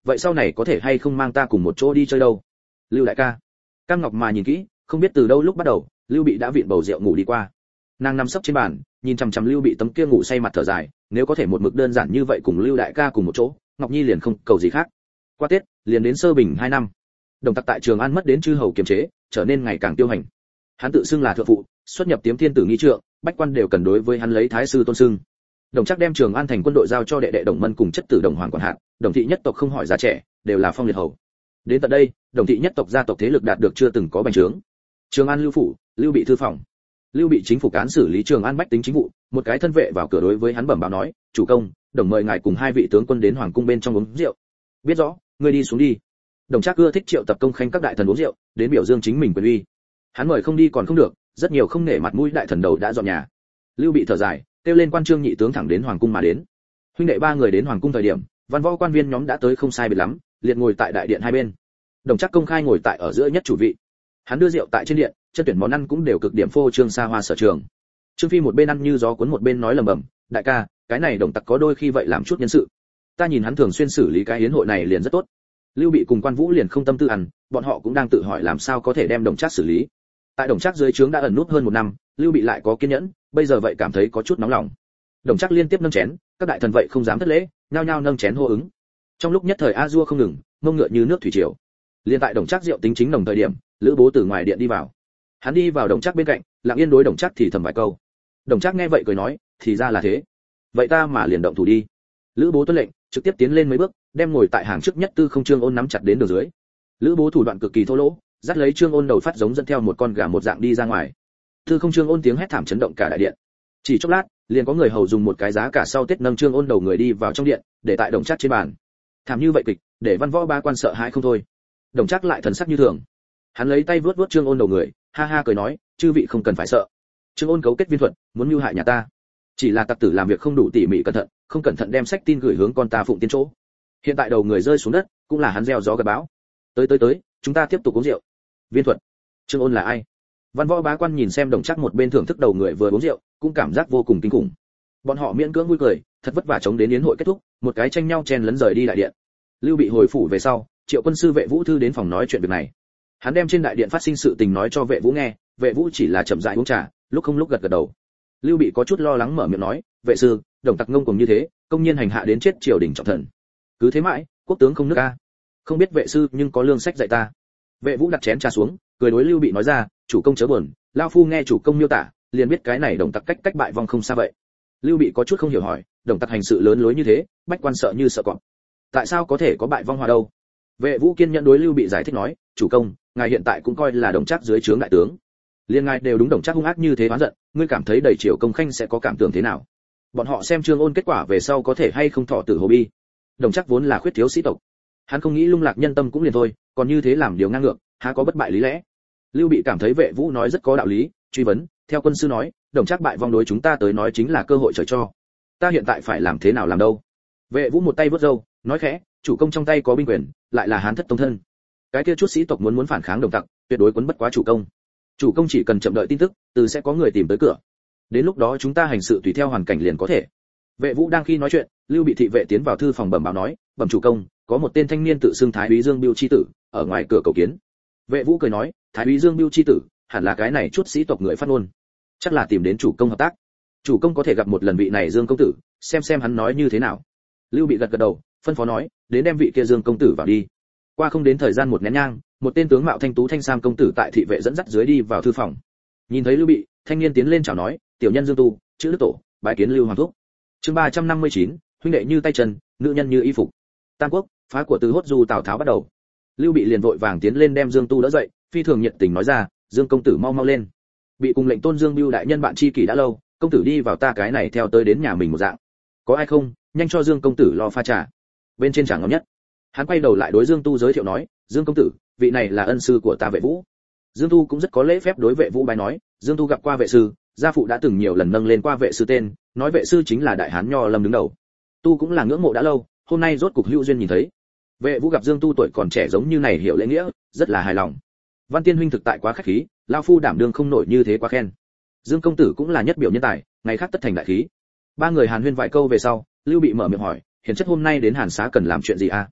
A: vậy sau này có thể hay không mang ta cùng một chỗ đi chơi đâu? Lưu đại ca. Cam Ngọc mà nhìn kỹ, không biết từ đâu lúc bắt đầu, Lưu Bị đã vịn bầu rượu ngủ đi qua. Nàng nằm sấp trên bàn, nhìn chằm chằm Lưu Bị tấm kia ngủ say mặt thở dài, nếu có thể một mực đơn giản như vậy cùng Lưu đại ca cùng một chỗ, Ngọc Nhi liền không cầu gì khác. Qua Tết, liền đến Sơ Bình 2 năm. Đồng Tặc tại Trường An mất đến chư hầu kiềm chế, trở nên ngày càng tiêu hành. Hắn tự xưng là thượng phụ, xuất nhập Tiếm Thiên tử nghi trượng, bách quan đều cần đối với hắn lấy thái sư tôn xưng. Đồng Trác đem Trường An thành quân đội giao cho đệ đệ Đồng Mân cùng chất tử Đồng Hoàng quản hạt, Đồng thị nhất tộc không hỏi già trẻ, đều là phong liệt hầu. Đến tận đây, Đồng thị nhất tộc gia tộc thế lực đạt được chưa từng có bành trướng. Trường An lưu phủ, Lưu Bị thư phòng. Lưu Bị chính phủ cán xử lý Trường An bách tính chính vụ, một cái thân vệ vào cửa đối với hắn bẩm báo nói, "Chủ công, Đồng mời ngài cùng 2 vị tướng quân đến hoàng cung bên trong uống rượu." "Biết rõ, ngươi đi xuống đi." Đồng Trác ưa thích triệu tập công khanh các đại thần uống rượu, đến biểu dương chính mình quyền uy. Hắn mời không đi còn không được, rất nhiều không nể mặt mũi đại thần đầu đã dọn nhà. Lưu Bị thở dài, kêu lên quan trương nhị tướng thẳng đến hoàng cung mà đến. Huynh đệ 3 người đến hoàng cung thời điểm, văn võ quan viên nhóm đã tới không sai biệt lắm, liệt ngồi tại đại điện hai bên. Đồng Trác công khai ngồi tại ở giữa nhất chủ vị. Hắn đưa rượu tại trên điện, chân tuyển món ăn cũng đều cực điểm phô trương xa hoa sở trường. Trương Phi một bên ăn như gió cuốn một bên nói lầm bầm, "Đại ca, cái này Đồng Tặc có đôi khi vậy làm chút nhân sự. Ta nhìn hắn thường xuyên xử lý cái yến hội này liền rất tốt." Lưu Bị cùng Quan Vũ liền không tâm tư ăn, bọn họ cũng đang tự hỏi làm sao có thể đem Đồng Trác xử lý. Tại Đồng Trác dưới trướng đã ẩn nút hơn 1 năm, Lưu Bị lại có kiên nhẫn, bây giờ vậy cảm thấy có chút nóng lòng. Đồng Trác liên tiếp nâng chén, các đại thần vậy không dám thất lễ, nhao nhao nâng chén hô ứng. Trong lúc nhất thời a dua không ngừng, mông ngựa như nước thủy triều. Liên tại Đồng Trác rượu tính chính nồng thời điểm, Lữ Bố từ ngoài điện đi vào. Hắn đi vào Đồng Trác bên cạnh, lặng yên đối Đồng Trác thì thầm vài câu. Đồng Trác nghe vậy cười nói, "Thì ra là thế. Vậy ta mà liền động thủ đi." Lữ Bố tuân lệnh, trực tiếp tiến lên mấy bước, đem ngồi tại hàng trước nhất Tư Không Trương Ôn nắm chặt đến đường dưới. Lữ Bố thủ đoạn cực kỳ thô lỗ, dắt lấy Trương Ôn đầu phát giống dẫn theo một con gà một dạng đi ra ngoài. Tư Không Trương Ôn tiếng hét thảm chấn động cả đại điện. Chỉ chốc lát, liền có người hầu dùng một cái giá cả sau Tết nâng Trương Ôn đầu người đi vào trong điện, để tại Đồng Trác trên bàn. Thảm như vậy kịch, để văn võ ba quan sợ hãi không thôi. Đồng Trác lại thần sắc như thường. Hắn lấy tay vuốt vuốt Trương Ôn đầu người, ha ha cười nói, "Chư vị không cần phải sợ. Trương Ôn cấu kết viên thuật, muốn mưu hại nhà ta. Chỉ là tặc tử làm việc không đủ tỉ mỉ cẩn thận, không cẩn thận đem sách tin gửi hướng con ta Phụng Tiên chỗ. Hiện tại đầu người rơi xuống đất, cũng là hắn gieo gió gặt bão. Tới, chúng ta tiếp tục uống rượu." Viên thuật? Trương Ôn là ai? Văn võ bá quan nhìn xem Đồng Trác một bên thưởng thức đầu người vừa uống rượu, cũng cảm giác vô cùng kinh khủng. Bọn họ miễn cưỡng vui cười, thật vất vả chống đến yến hội kết thúc, một cái tranh nhau chen lấn rời đi đại điện. Lưu Bị hồi phủ về sau, Triệu quân sư Vệ Vũ thư đến phòng nói chuyện việc này. Hắn đem trên đại điện phát sinh sự tình nói cho Vệ Vũ nghe, Vệ Vũ chỉ là chậm rãi uống trà, lúc không lúc gật gật đầu. Lưu Bị có chút lo lắng mở miệng nói, "Vệ sư, Đồng Tặc ngông cuồng như thế, công nhiên hành hạ đến chết triều đình trọng thần. Cứ thế mãi, quốc tướng không nước a. Không biết vệ sư nhưng có lương sách dạy ta." Vệ Vũ đặt chén trà xuống, cười đối Lưu Bị nói ra, "Chủ công chớ buồn, lão phu nghe chủ công miêu tả, liền biết cái này Đồng Tặc cách bại vong không xa vậy." Lưu Bị có chút không hiểu hỏi, "Đồng Tặc hành sự lớn lối như thế, bách quan sợ như sợ cọp, tại sao có thể có bại vong hòa đâu?" Vệ Vũ kiên nhẫn đối Lưu Bị giải thích nói, "Chủ công, ngài hiện tại cũng coi là Đồng Trác dưới trướng đại tướng, liên ngài đều đúng Đồng Trác hung ác như thế oán giận, ngươi cảm thấy đầy triều công khanh sẽ có cảm tưởng thế nào? Bọn họ xem Trương Ôn kết quả về sau có thể hay không thọ tử hồ bi. Đồng Trác vốn là khuyết thiếu sĩ tộc, hắn không nghĩ lung lạc nhân tâm cũng liền thôi, còn như thế làm điều ngang ngược, há có bất bại lý lẽ?" Lưu Bị cảm thấy Vệ Vũ nói rất có đạo lý, truy vấn, "Theo quân sư nói, Đồng Trác bại vong đối chúng ta tới nói chính là cơ hội trời cho. Ta hiện tại phải làm thế nào làm đâu?" Vệ Vũ một tay vớt râu, nói khẽ, "Chủ công trong tay có binh quyền, lại là hán thất tông thân. Cái kia chút sĩ tộc muốn phản kháng Đồng Tặc, tuyệt đối quấn bất quá chủ công. Chủ công chỉ cần chậm đợi tin tức, từ sẽ có người tìm tới cửa. Đến lúc đó chúng ta hành sự tùy theo hoàn cảnh liền có thể." Vệ Vũ đang khi nói chuyện, Lưu Bị thị vệ tiến vào thư phòng bẩm báo nói, "Bẩm chủ công, có một tên thanh niên tự xưng Thái úy Dương Bưu chi tử, ở ngoài cửa cầu kiến." Vệ Vũ cười nói, "Thái úy Dương Bưu chi tử, hẳn là cái này chút sĩ tộc người phát ngôn, chắc là tìm đến chủ công hợp tác. Chủ công có thể gặp một lần vị này Dương công tử, xem hắn nói như thế nào." Lưu Bị gật gật đầu, phân phó nói, "Đến đem vị kia Dương công tử vào đi." Qua không đến thời gian một nén nhang, một tên tướng mạo thanh tú thanh sam công tử tại thị vệ dẫn dắt dưới đi vào thư phòng. Nhìn thấy Lưu Bị, thanh niên tiến lên chào nói, "Tiểu nhân Dương Tu, chữ Đức Tổ, bái kiến Lưu hoàng thúc." Chương 359, huynh đệ như tay chân, nữ nhân như y phục. Tam Quốc, phá của từ Hốt Du Tào Tháo bắt đầu. Lưu Bị liền vội vàng tiến lên đem Dương Tu đỡ dậy, phi thường nhiệt tình nói ra, "Dương công tử mau lên. Bị cùng lệnh tôn Dương Bưu đại nhân bạn tri kỷ đã lâu, công tử đi vào ta cái này theo tới đến nhà mình một dạng. Có ai không, nhanh cho Dương công tử lo pha trà." Bên trên trà ngon nhất. Hắn quay đầu lại đối Dương Tu giới thiệu nói, "Dương công tử, vị này là ân sư của ta Vệ Vũ." Dương Tu cũng rất có lễ phép đối Vệ Vũ bái nói, Dương Tu gặp qua vệ sư, gia phụ đã từng nhiều lần nâng lên qua vệ sư tên, nói vệ sư chính là đại hán nho lâm đứng đầu. Tu cũng là ngưỡng mộ đã lâu, hôm nay rốt cục hữu duyên nhìn thấy. Vệ Vũ gặp Dương Tu tuổi còn trẻ giống như này hiểu lễ nghĩa, rất là hài lòng. "Văn Tiên huynh thực tại quá khách khí, lão phu đảm đương không nổi như thế quá khen. Dương công tử cũng là nhất biểu nhân tài, ngày khác tất thành đại khí." Ba người hàn huyên vài câu về sau, Lưu Bị mở miệng hỏi, "Hiển chất hôm nay đến Hàn Xá cần làm chuyện gì a?"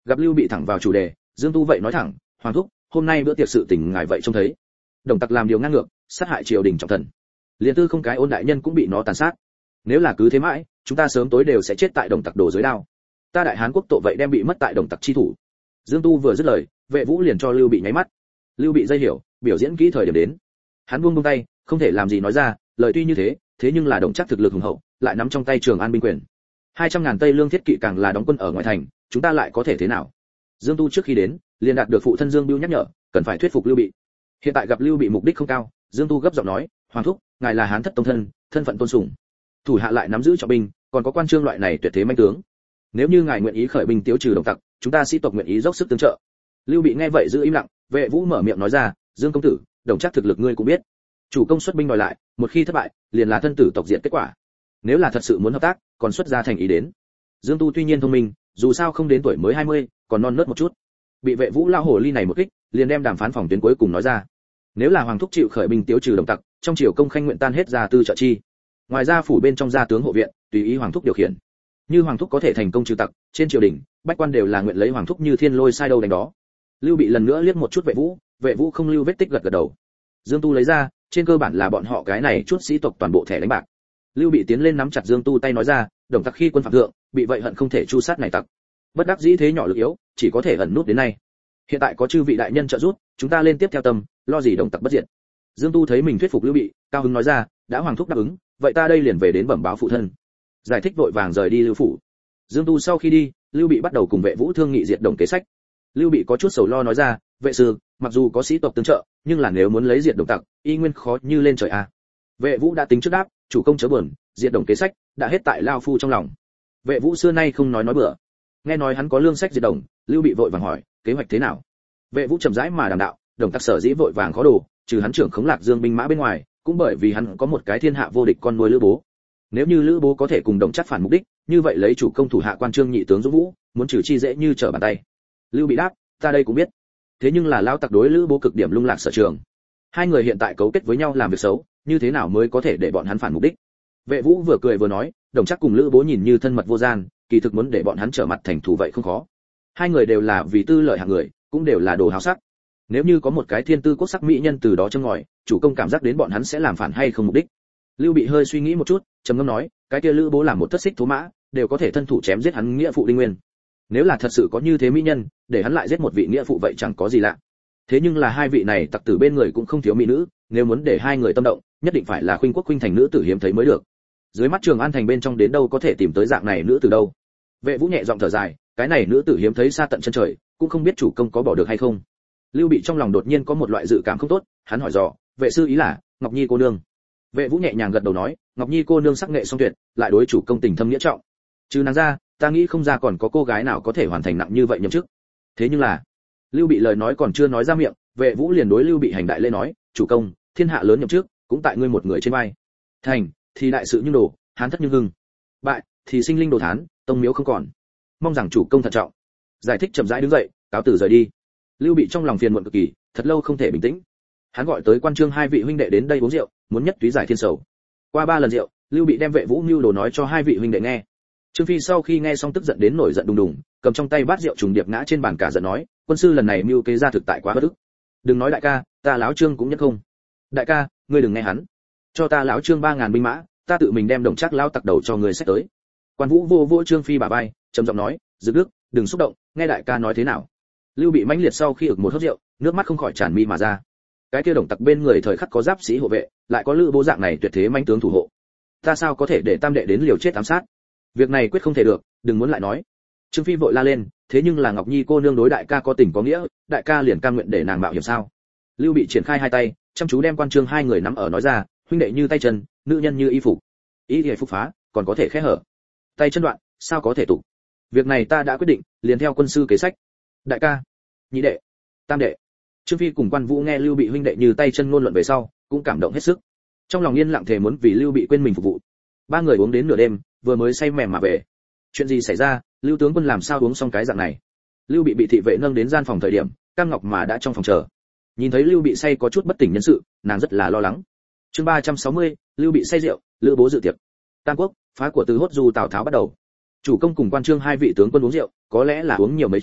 A: Gặp Lưu Bị thẳng vào chủ đề, Dương Tu vậy nói thẳng, hoàng thúc, hôm nay bữa tiệc sự tình ngài vậy trông thấy. Đồng Tặc làm điều ngang ngược, sát hại triều đình trọng thần. Liên tư không cái Ôn đại nhân cũng bị nó tàn sát. Nếu là cứ thế mãi, chúng ta sớm tối đều sẽ chết tại Đồng Tặc đồ dưới đao. Ta Đại Hán quốc tội vậy đem bị mất tại Đồng Tặc chi thủ. Dương Tu vừa dứt lời, Vệ Vũ liền cho Lưu Bị nháy mắt. Lưu Bị dây hiểu, biểu diễn kỹ thời điểm đến. Hắn buông tay, không thể làm gì nói ra, lời tuy như thế, thế nhưng là Đồng Trác thực lực hùng hậu, lại nắm trong tay Trường An binh quyền. 200.000 Tây Lương thiết kỵ càng là đóng quân ở ngoài thành, chúng ta lại có thể thế nào? Dương Tu trước khi đến, liền đạt được phụ thân Dương Bưu nhắc nhở, cần phải thuyết phục Lưu Bị. Hiện tại gặp Lưu Bị mục đích không cao, Dương Tu gấp giọng nói, hoàng thúc, ngài là Hán thất tông thân, thân phận tôn sùng, thủ hạ lại nắm giữ trọng binh, còn có quan trương loại này tuyệt thế manh tướng. Nếu như ngài nguyện ý khởi binh tiêu trừ Đồng Tặc, chúng ta sĩ tộc nguyện ý dốc sức tương trợ. Lưu Bị nghe vậy giữ im lặng, Vệ Vũ mở miệng nói ra, Dương công tử, Đồng Trác thực lực ngươi cũng biết, chủ công xuất binh đòi lại, một khi thất bại, liền là thân tử tộc diệt kết quả. Nếu là thật sự muốn hợp tác, còn xuất ra thành ý đến. Dương Tu tuy nhiên thông minh, dù sao không đến tuổi mới 20, còn non nớt một chút. Bị Vệ Vũ lao hổ ly này một kích, liền đem đàm phán phòng tuyến cuối cùng nói ra. Nếu là hoàng thúc chịu khởi binh tiêu trừ Đồng Tặc, trong triều công khanh nguyện tan hết gia tư trợ chi. Ngoài ra phủ bên trong gia tướng hộ viện, tùy ý hoàng thúc điều khiển. Như hoàng thúc có thể thành công trừ tặc, trên triều đình, bách quan đều là nguyện lấy hoàng thúc như thiên lôi sai đâu đánh đó. Lưu Bị lần nữa liếc một chút Vệ Vũ không lưu vết tích gật gật đầu. Dương Tu lấy ra, trên cơ bản là bọn họ cái này chút sĩ tộc toàn bộ thẻ đánh bạc. Lưu Bị tiến lên nắm chặt Dương Tu tay nói ra, Đồng Tặc khi quân phạm thượng, bị vậy hận không thể chu sát này tặc. Bất đắc dĩ thế nhỏ lực yếu, chỉ có thể ẩn nút đến nay. Hiện tại có chư vị đại nhân trợ giúp, chúng ta lên tiếp theo tâm, lo gì Đồng Tặc bất diệt. Dương Tu thấy mình thuyết phục Lưu Bị, cao hứng nói ra, đã hoàng thúc đáp ứng, vậy ta đây liền về đến bẩm báo phụ thân. Giải thích vội vàng rời đi Lưu phủ. Dương Tu sau khi đi, Lưu Bị bắt đầu cùng Vệ Vũ thương nghị diệt Đồng kế sách. Lưu Bị có chút sầu lo nói ra, vệ sư, mặc dù có sĩ tộc tương trợ, nhưng là nếu muốn lấy diệt Đồng Tặc, y nguyên khó như lên trời a. Vệ Vũ đã tính trước đáp, chủ công chớ buồn, diệt Đồng kế sách đã hết tại lao phu trong lòng. Vệ Vũ xưa nay không nói bừa. Nghe nói hắn có lương sách diệt Đồng, Lưu Bị vội vàng hỏi, kế hoạch thế nào? Vệ Vũ chậm rãi mà đàm đạo, Đồng Tặc sở dĩ vội vàng khó đồ, trừ hắn trưởng khống Lạc Dương binh mã bên ngoài, cũng bởi vì hắn có một cái thiên hạ vô địch con nuôi Lữ Bố. Nếu như Lữ Bố có thể cùng Đồng Trác phản mục đích, như vậy lấy chủ công thủ hạ quan trương nhị tướng Dũng Vũ, muốn trừ chi dễ như trở bàn tay. Lưu Bị đáp, ta đây cũng biết. Thế nhưng là lao tặc đối Lữ Bố cực điểm lung lạc sở trường. Hai người hiện tại cấu kết với nhau làm việc xấu, như thế nào mới có thể để bọn hắn phản mục đích? Vệ Vũ vừa cười vừa nói, Đồng Trác cùng Lữ Bố nhìn như thân mật vô gian, kỳ thực muốn để bọn hắn trở mặt thành thù vậy không khó. Hai người đều là vì tư lợi hạng người, cũng đều là đồ háo sắc. Nếu như có một cái thiên tư quốc sắc mỹ nhân từ đó châm ngòi, chủ công cảm giác đến bọn hắn sẽ làm phản hay không mục đích. Lưu Bị hơi suy nghĩ một chút, trầm ngâm nói, cái kia Lữ Bố làm một thất xích thú mã, đều có thể thân thủ chém giết hắn nghĩa phụ Đinh Nguyên. Nếu là thật sự có như thế mỹ nhân, để hắn lại giết một vị nghĩa phụ vậy chẳng có gì lạ. Thế nhưng là hai vị này tặc tử bên người cũng không thiếu mỹ nữ, nếu muốn để hai người tâm động, nhất định phải là khuynh quốc khuynh thành nữ tử hiếm thấy mới được. Dưới mắt Trường An thành bên trong đến đâu có thể tìm tới dạng này nữ tử đâu. Vệ Vũ nhẹ giọng thở dài, cái này nữ tử hiếm thấy xa tận chân trời, cũng không biết chủ công có bỏ được hay không. Lưu Bị trong lòng đột nhiên có một loại dự cảm không tốt, hắn hỏi dò, vệ sư ý là Ngọc Nhi cô nương. Vệ Vũ nhẹ nhàng gật đầu nói, Ngọc Nhi cô nương sắc nghệ song tuyệt, lại đối chủ công tình thâm nghĩa trọng. Trừ nàng ra, ta nghĩ không ra còn có cô gái nào có thể hoàn thành nặng như vậy nhậm chức. Thế nhưng là, Lưu Bị lời nói còn chưa nói ra miệng, Vệ Vũ liền đối Lưu Bị hành đại lễ nói, chủ công, thiên hạ lớn nhậm chức, cũng tại ngươi một người trên vai. Thành thì đại sự như đồ, hán thất như hưng. Bại thì sinh linh đồ thán, tông miếu không còn. Mong rằng chủ công thận trọng. Giải thích chậm rãi đứng dậy, cáo từ rời đi. Lưu Bị trong lòng phiền muộn cực kỳ, thật lâu không thể bình tĩnh. Hắn gọi tới quan trương hai vị huynh đệ đến đây uống rượu, muốn nhất túy giải thiên sầu. Qua 3 lần rượu, Lưu Bị đem Vệ Vũ mưu đồ nói cho hai vị huynh đệ nghe. Trương Phi sau khi nghe xong tức giận đến nổi giận đùng đùng, cầm trong tay bát rượu trùng điệp ngã trên bàn cả giận nói, quân sư lần này mưu kế ra thực tại quá bất ức. Đừng nói đại ca, ta lão Trương cũng nhất không. Đại ca, ngươi đừng nghe hắn. Cho ta lão Trương 3000 binh mã, ta tự mình đem Đồng Trác lão tặc đầu cho ngươi xét tới. Quan Vũ vô vô Trương Phi bả vai, trầm giọng nói, "Dực Đức, đừng xúc động, nghe đại ca nói thế nào." Lưu Bị mãnh liệt sau khi ực một hớp rượu, nước mắt không khỏi tràn mi mà ra. Cái kia Đồng Tặc bên người thời khắc có giáp sĩ hộ vệ, lại có Lữ Bố dạng này tuyệt thế mãnh tướng thủ hộ. Ta sao có thể để tam đệ đến liều chết ám sát? Việc này quyết không thể được, đừng muốn lại nói. Trương Phi vội la lên, thế nhưng là Ngọc Nhi cô nương đối đại ca có tình có nghĩa, đại ca liền cam nguyện để nàng mạo hiểm sao? Lưu Bị triển khai hai tay, chăm chú đem quan trương hai người nắm ở nói ra, huynh đệ như tay chân, nữ nhân như y phục. Ý thì phục phá, còn có thể khẽ hở. Tay chân đoạn, sao có thể tụ? Việc này ta đã quyết định, liền theo quân sư kế sách. Đại ca, nhị đệ, tam đệ. Trương Phi cùng Quan Vũ nghe Lưu Bị huynh đệ như tay chân ngôn luận về sau, cũng cảm động hết sức. Trong lòng yên lặng thề muốn vì Lưu Bị quên mình phục vụ. Ba người uống đến nửa đêm, vừa mới say mềm mà về. Chuyện gì xảy ra, Lưu tướng quân làm sao uống xong cái dạng này? Lưu Bị bị thị vệ nâng đến gian phòng thời điểm, Cam Ngọc mà đã trong phòng chờ. Nhìn thấy Lưu Bị say có chút bất tỉnh nhân sự, nàng rất là lo lắng. Chương 360, Lưu Bị say rượu, Lữ Bố dự tiệc. Tam Quốc, phá của Từ Hốt Du Tào Tháo bắt đầu. Chủ công cùng Quan Trương hai vị tướng quân uống rượu, có lẽ là uống nhiều mấy chén,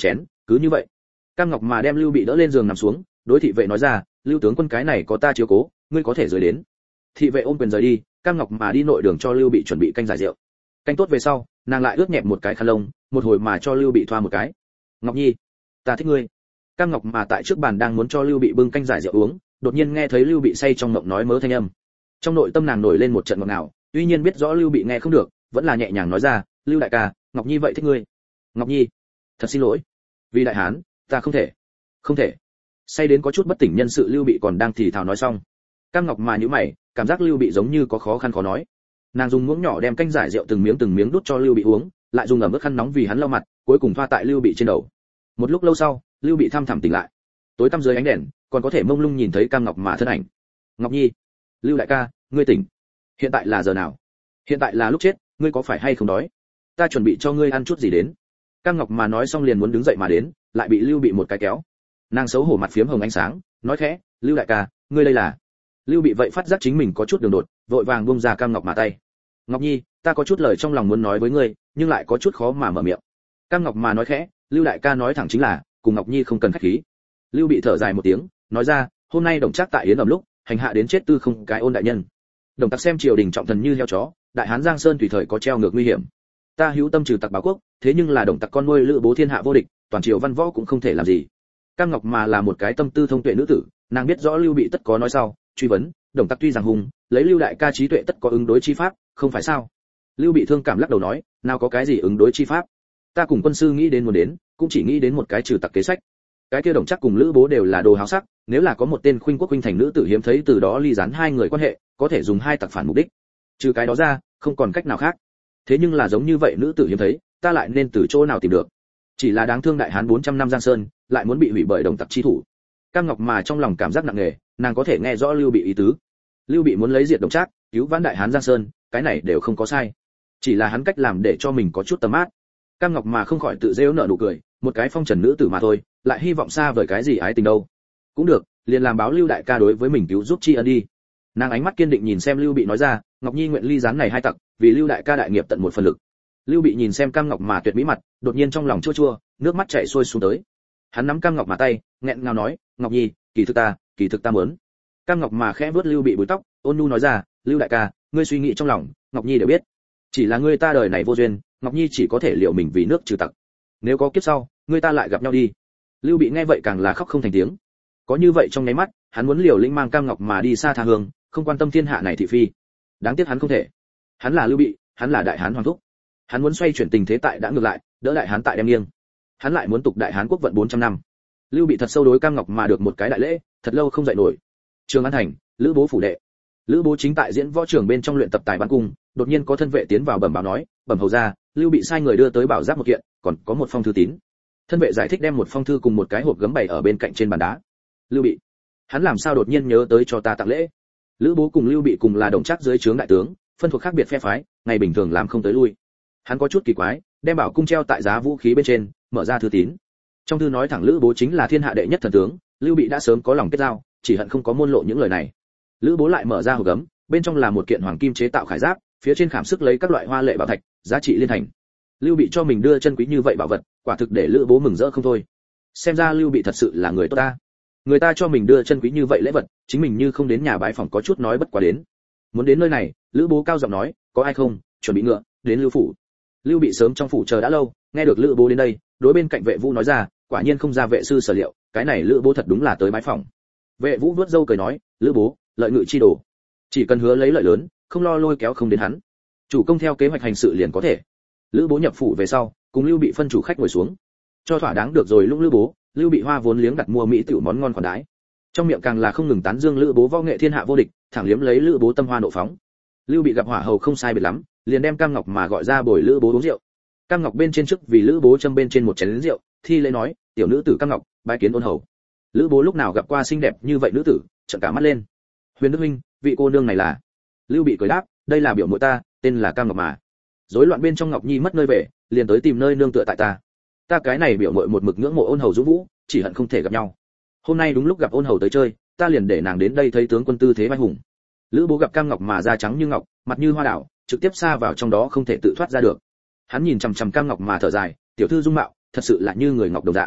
A: cứ như vậy. Cam Ngọc mà đem Lưu Bị đỡ lên giường nằm xuống, đối thị vệ nói ra, Lưu tướng quân cái này có ta chiếu cố, ngươi có thể rời đến. Thị vệ ôm quyền rời đi, Cam Ngọc mà đi nội đường cho Lưu Bị chuẩn bị canh giải rượu. Canh tốt về sau, nàng lại ướt nhẹp một cái khăn lông, một hồi mà cho Lưu Bị thoa một cái. Ngọc Nhi, ta thích ngươi. Cam Ngọc mà tại trước bàn đang muốn cho Lưu Bị bưng canh giải rượu uống, đột nhiên nghe thấy Lưu Bị say trong mộng nói mớ thanh âm. Trong nội tâm nàng nổi lên một trận ngọt ngào, tuy nhiên biết rõ Lưu Bị nghe không được, vẫn là nhẹ nhàng nói ra, Lưu đại ca, Ngọc Nhi vậy thích ngươi. Ngọc Nhi, thật xin lỗi, vì đại hán, ta không thể. Say đến có chút bất tỉnh nhân sự Lưu Bị còn đang thì thào nói xong. Cam Ngọc mà nhíu mày, cảm giác Lưu Bị giống như có khó khăn khó nói. Nàng dùng muỗng nhỏ đem canh giải rượu từng miếng đút cho Lưu Bị uống, lại dùng ẩm ướt khăn nóng vì hắn lau mặt, cuối cùng thoa tại Lưu Bị trên đầu. Một lúc lâu sau, Lưu Bị thăm thẳm tỉnh lại. Tối tăm dưới ánh đèn, còn có thể mông lung nhìn thấy Cam Ngọc mà thân ảnh. Ngọc Nhi, Lưu đại ca, ngươi tỉnh. Hiện tại là giờ nào? Hiện tại là lúc chết, ngươi có phải hay không đói? Ta chuẩn bị cho ngươi ăn chút gì đến. Cam Ngọc mà nói xong liền muốn đứng dậy mà đến, lại bị Lưu Bị một cái kéo. Nàng xấu hổ mặt phiếm hồng ánh sáng, nói khẽ, Lưu đại ca, ngươi đây là? Lưu Bị vậy phát giác chính mình có chút đường đột, vội vàng buông ra Cam Ngọc mà tay. Ngọc Nhi, ta có chút lời trong lòng muốn nói với ngươi, nhưng lại có chút khó mà mở miệng. Cam Ngọc mà nói khẽ, Lưu đại ca nói thẳng chính là, cùng Ngọc Nhi không cần khách khí. Lưu Bị thở dài một tiếng, nói ra, hôm nay Đồng Trác tại yến ẩm lúc, hành hạ đến chết Tư Không cái Ôn đại nhân. Đồng Tặc xem triều đình trọng thần như heo chó, đại hán Giang Sơn tùy thời có treo ngược nguy hiểm. Ta hữu tâm trừ tặc báo quốc, thế nhưng là Đồng Tặc con nuôi Lữ Bố thiên hạ vô địch, toàn triều văn võ cũng không thể làm gì. Cam Ngọc mà là một cái tâm tư thông tuệ nữ tử, nàng biết rõ Lưu Bị tất có nói sau, truy vấn, Đồng Tặc tuy rằng hùng, lấy Lưu đại ca trí tuệ tất có ứng đối chi pháp, không phải sao? Lưu Bị thương cảm lắc đầu nói, nào có cái gì ứng đối chi pháp? Ta cùng quân sư nghĩ đến muốn đến, cũng chỉ nghĩ đến một cái trừ tặc kế sách. Cái kia Đồng Trác cùng Lữ Bố đều là đồ háo sắc, nếu là có một tên khuynh quốc khuynh thành nữ tử hiếm thấy từ đó ly gián hai người quan hệ, có thể dùng hai tặc phản mục đích. Trừ cái đó ra, không còn cách nào khác. Thế nhưng là giống như vậy nữ tử hiếm thấy, ta lại nên từ chỗ nào tìm được? Chỉ là đáng thương đại hán 400 năm Giang Sơn, lại muốn bị hủy bởi Đồng Tặc chi thủ. Cam Ngọc mà trong lòng cảm giác nặng nề, nàng có thể nghe rõ Lưu Bị ý tứ. Lưu Bị muốn lấy diệt Đồng Trác, cứu vãn đại hán Giang Sơn, cái này đều không có sai. Chỉ là hắn cách làm để cho mình có chút tầm mát. Cam Ngọc mà không khỏi tự giễu nở nụ cười, một cái phong trần nữ tử mà thôi, lại hy vọng xa vời cái gì ái tình đâu. Cũng được, liền làm báo Lưu đại ca đối với mình cứu giúp tri ân đi. Nàng ánh mắt kiên định nhìn xem Lưu Bị nói ra, Ngọc Nhi nguyện ly gián này hai tặc, vì Lưu đại ca đại nghiệp tận một phần lực. Lưu Bị nhìn xem Cam Ngọc mà tuyệt mỹ mặt, đột nhiên trong lòng chua chua, nước mắt chảy xuôi xuống tới. Hắn nắm Cam Ngọc mà tay, nghẹn ngào nói, Ngọc Nhi, kỳ thực ta muốn. Cam Ngọc mà khẽ vuốt Lưu Bị búi tóc, ôn nhu nói ra, Lưu đại ca, ngươi suy nghĩ trong lòng, Ngọc Nhi đều biết. Chỉ là ngươi ta đời này vô duyên, Ngọc Nhi chỉ có thể liệu mình vì nước trừ tặc. Nếu có kiếp sau, ngươi ta lại gặp nhau đi. Lưu Bị nghe vậy càng là khóc không thành tiếng. Có như vậy trong nháy mắt, hắn muốn liều lĩnh mang Cam Ngọc mà đi xa tha hương, không quan tâm thiên hạ này thị phi. Đáng tiếc hắn không thể. Hắn là Lưu Bị, hắn là đại hán hoàng thúc. Hắn muốn xoay chuyển tình thế tại đã ngược lại, đỡ đại hán tại đem nghiêng. Hắn lại muốn tục đại hán quốc vận 400 năm. Lưu Bị thật sâu đối Cam Ngọc mà được một cái đại lễ, thật lâu không dậy nổi. Trường An thành, Lữ Bố phủ đệ. Lữ Bố chính tại diễn võ trường bên trong luyện tập tài bắn cung, đột nhiên có thân vệ tiến vào bẩm báo nói, bẩm hầu ra, Lưu Bị sai người đưa tới bảo giáp một kiện, còn có một phong thư tín. Thân vệ giải thích đem một phong thư cùng một cái hộp gấm bày ở bên cạnh trên bàn đá. Lưu Bị, hắn làm sao đột nhiên nhớ tới cho ta tặng lễ? Lữ Bố cùng Lưu Bị cùng là Đồng Trác dưới trướng đại tướng, phân thuộc khác biệt phe phái, ngày bình thường làm không tới lui. Hắn có chút kỳ quái, đem bảo cung treo tại giá vũ khí bên trên, mở ra thư tín. Trong thư nói thẳng Lữ Bố chính là thiên hạ đệ nhất thần tướng, Lưu Bị đã sớm có lòng kết giao, chỉ hận không có môn lộ những lời này. Lữ Bố lại mở ra hộp gấm, bên trong là một kiện hoàng kim chế tạo khải giáp, phía trên khảm sức lấy các loại hoa lệ bảo thạch, giá trị liên thành. Lưu Bị cho mình đưa chân quý như vậy bảo vật, quả thực để Lữ Bố mừng rỡ không thôi. Xem ra Lưu Bị thật sự là người tốt ta. Người ta cho mình đưa chân quý như vậy lễ vật, chính mình như không đến nhà bái phỏng có chút nói bất quá đến. Muốn đến nơi này, Lữ Bố cao giọng nói, có ai không, chuẩn bị ngựa, đến Lưu phủ. Lưu Bị sớm trong phủ chờ đã lâu, nghe được Lữ Bố đến đây, đối bên cạnh Vệ Vũ nói ra, quả nhiên không ra vệ sư sở liệu, cái này Lữ Bố thật đúng là tới bái phỏng. Vệ Vũ vuốt râu cười nói, Lữ Bố, lợi ngự chi đồ, chỉ cần hứa lấy lợi lớn, không lo lôi kéo không đến hắn, chủ công theo kế hoạch hành sự liền có thể. Lữ Bố nhập phủ về sau, cùng Lưu Bị phân chủ khách ngồi xuống, cho thỏa đáng được rồi lúc Lữ Bố, Lưu Bị hoa vốn liếng đặt mua mỹ tiểu món ngon khoản đái, trong miệng càng là không ngừng tán dương Lữ Bố võ nghệ thiên hạ vô địch, thẳng liếm lấy Lữ Bố tâm hoa nộ phóng. Lưu Bị gặp hỏa hầu không sai biệt lắm, liền đem Cam Ngọc mà gọi ra bồi Lữ Bố uống rượu. Cam Ngọc bên trên trước vì Lữ Bố châm bên trên một chén rượu, thi lễ nói, tiểu nữ tử Cam Ngọc, bái kiến ôn hầu. Lữ Bố lúc nào gặp qua xinh đẹp như vậy nữ tử, trợn cả mắt lên. Huyền Đức huynh, vị cô nương này là? Lưu Bị cười đáp, đây là biểu muội ta, tên là Cam Ngọc mà. Rối loạn bên trong Ngọc Nhi mất nơi về, liền tới tìm nơi nương tựa tại ta. Ta cái này biểu muội một mực ngưỡng mộ ôn hầu dũng vũ, chỉ hận không thể gặp nhau. Hôm nay đúng lúc gặp ôn hầu tới chơi, ta liền để nàng đến đây thấy tướng quân tư thế vai hùng. Lữ Bố gặp Cam Ngọc mà da trắng như ngọc, mặt như hoa đảo, trực tiếp xa vào trong đó không thể tự thoát ra được. Hắn nhìn chằm chằm Cam Ngọc mà thở dài, tiểu thư dung mạo, thật sự là như người ngọc đồng dạng.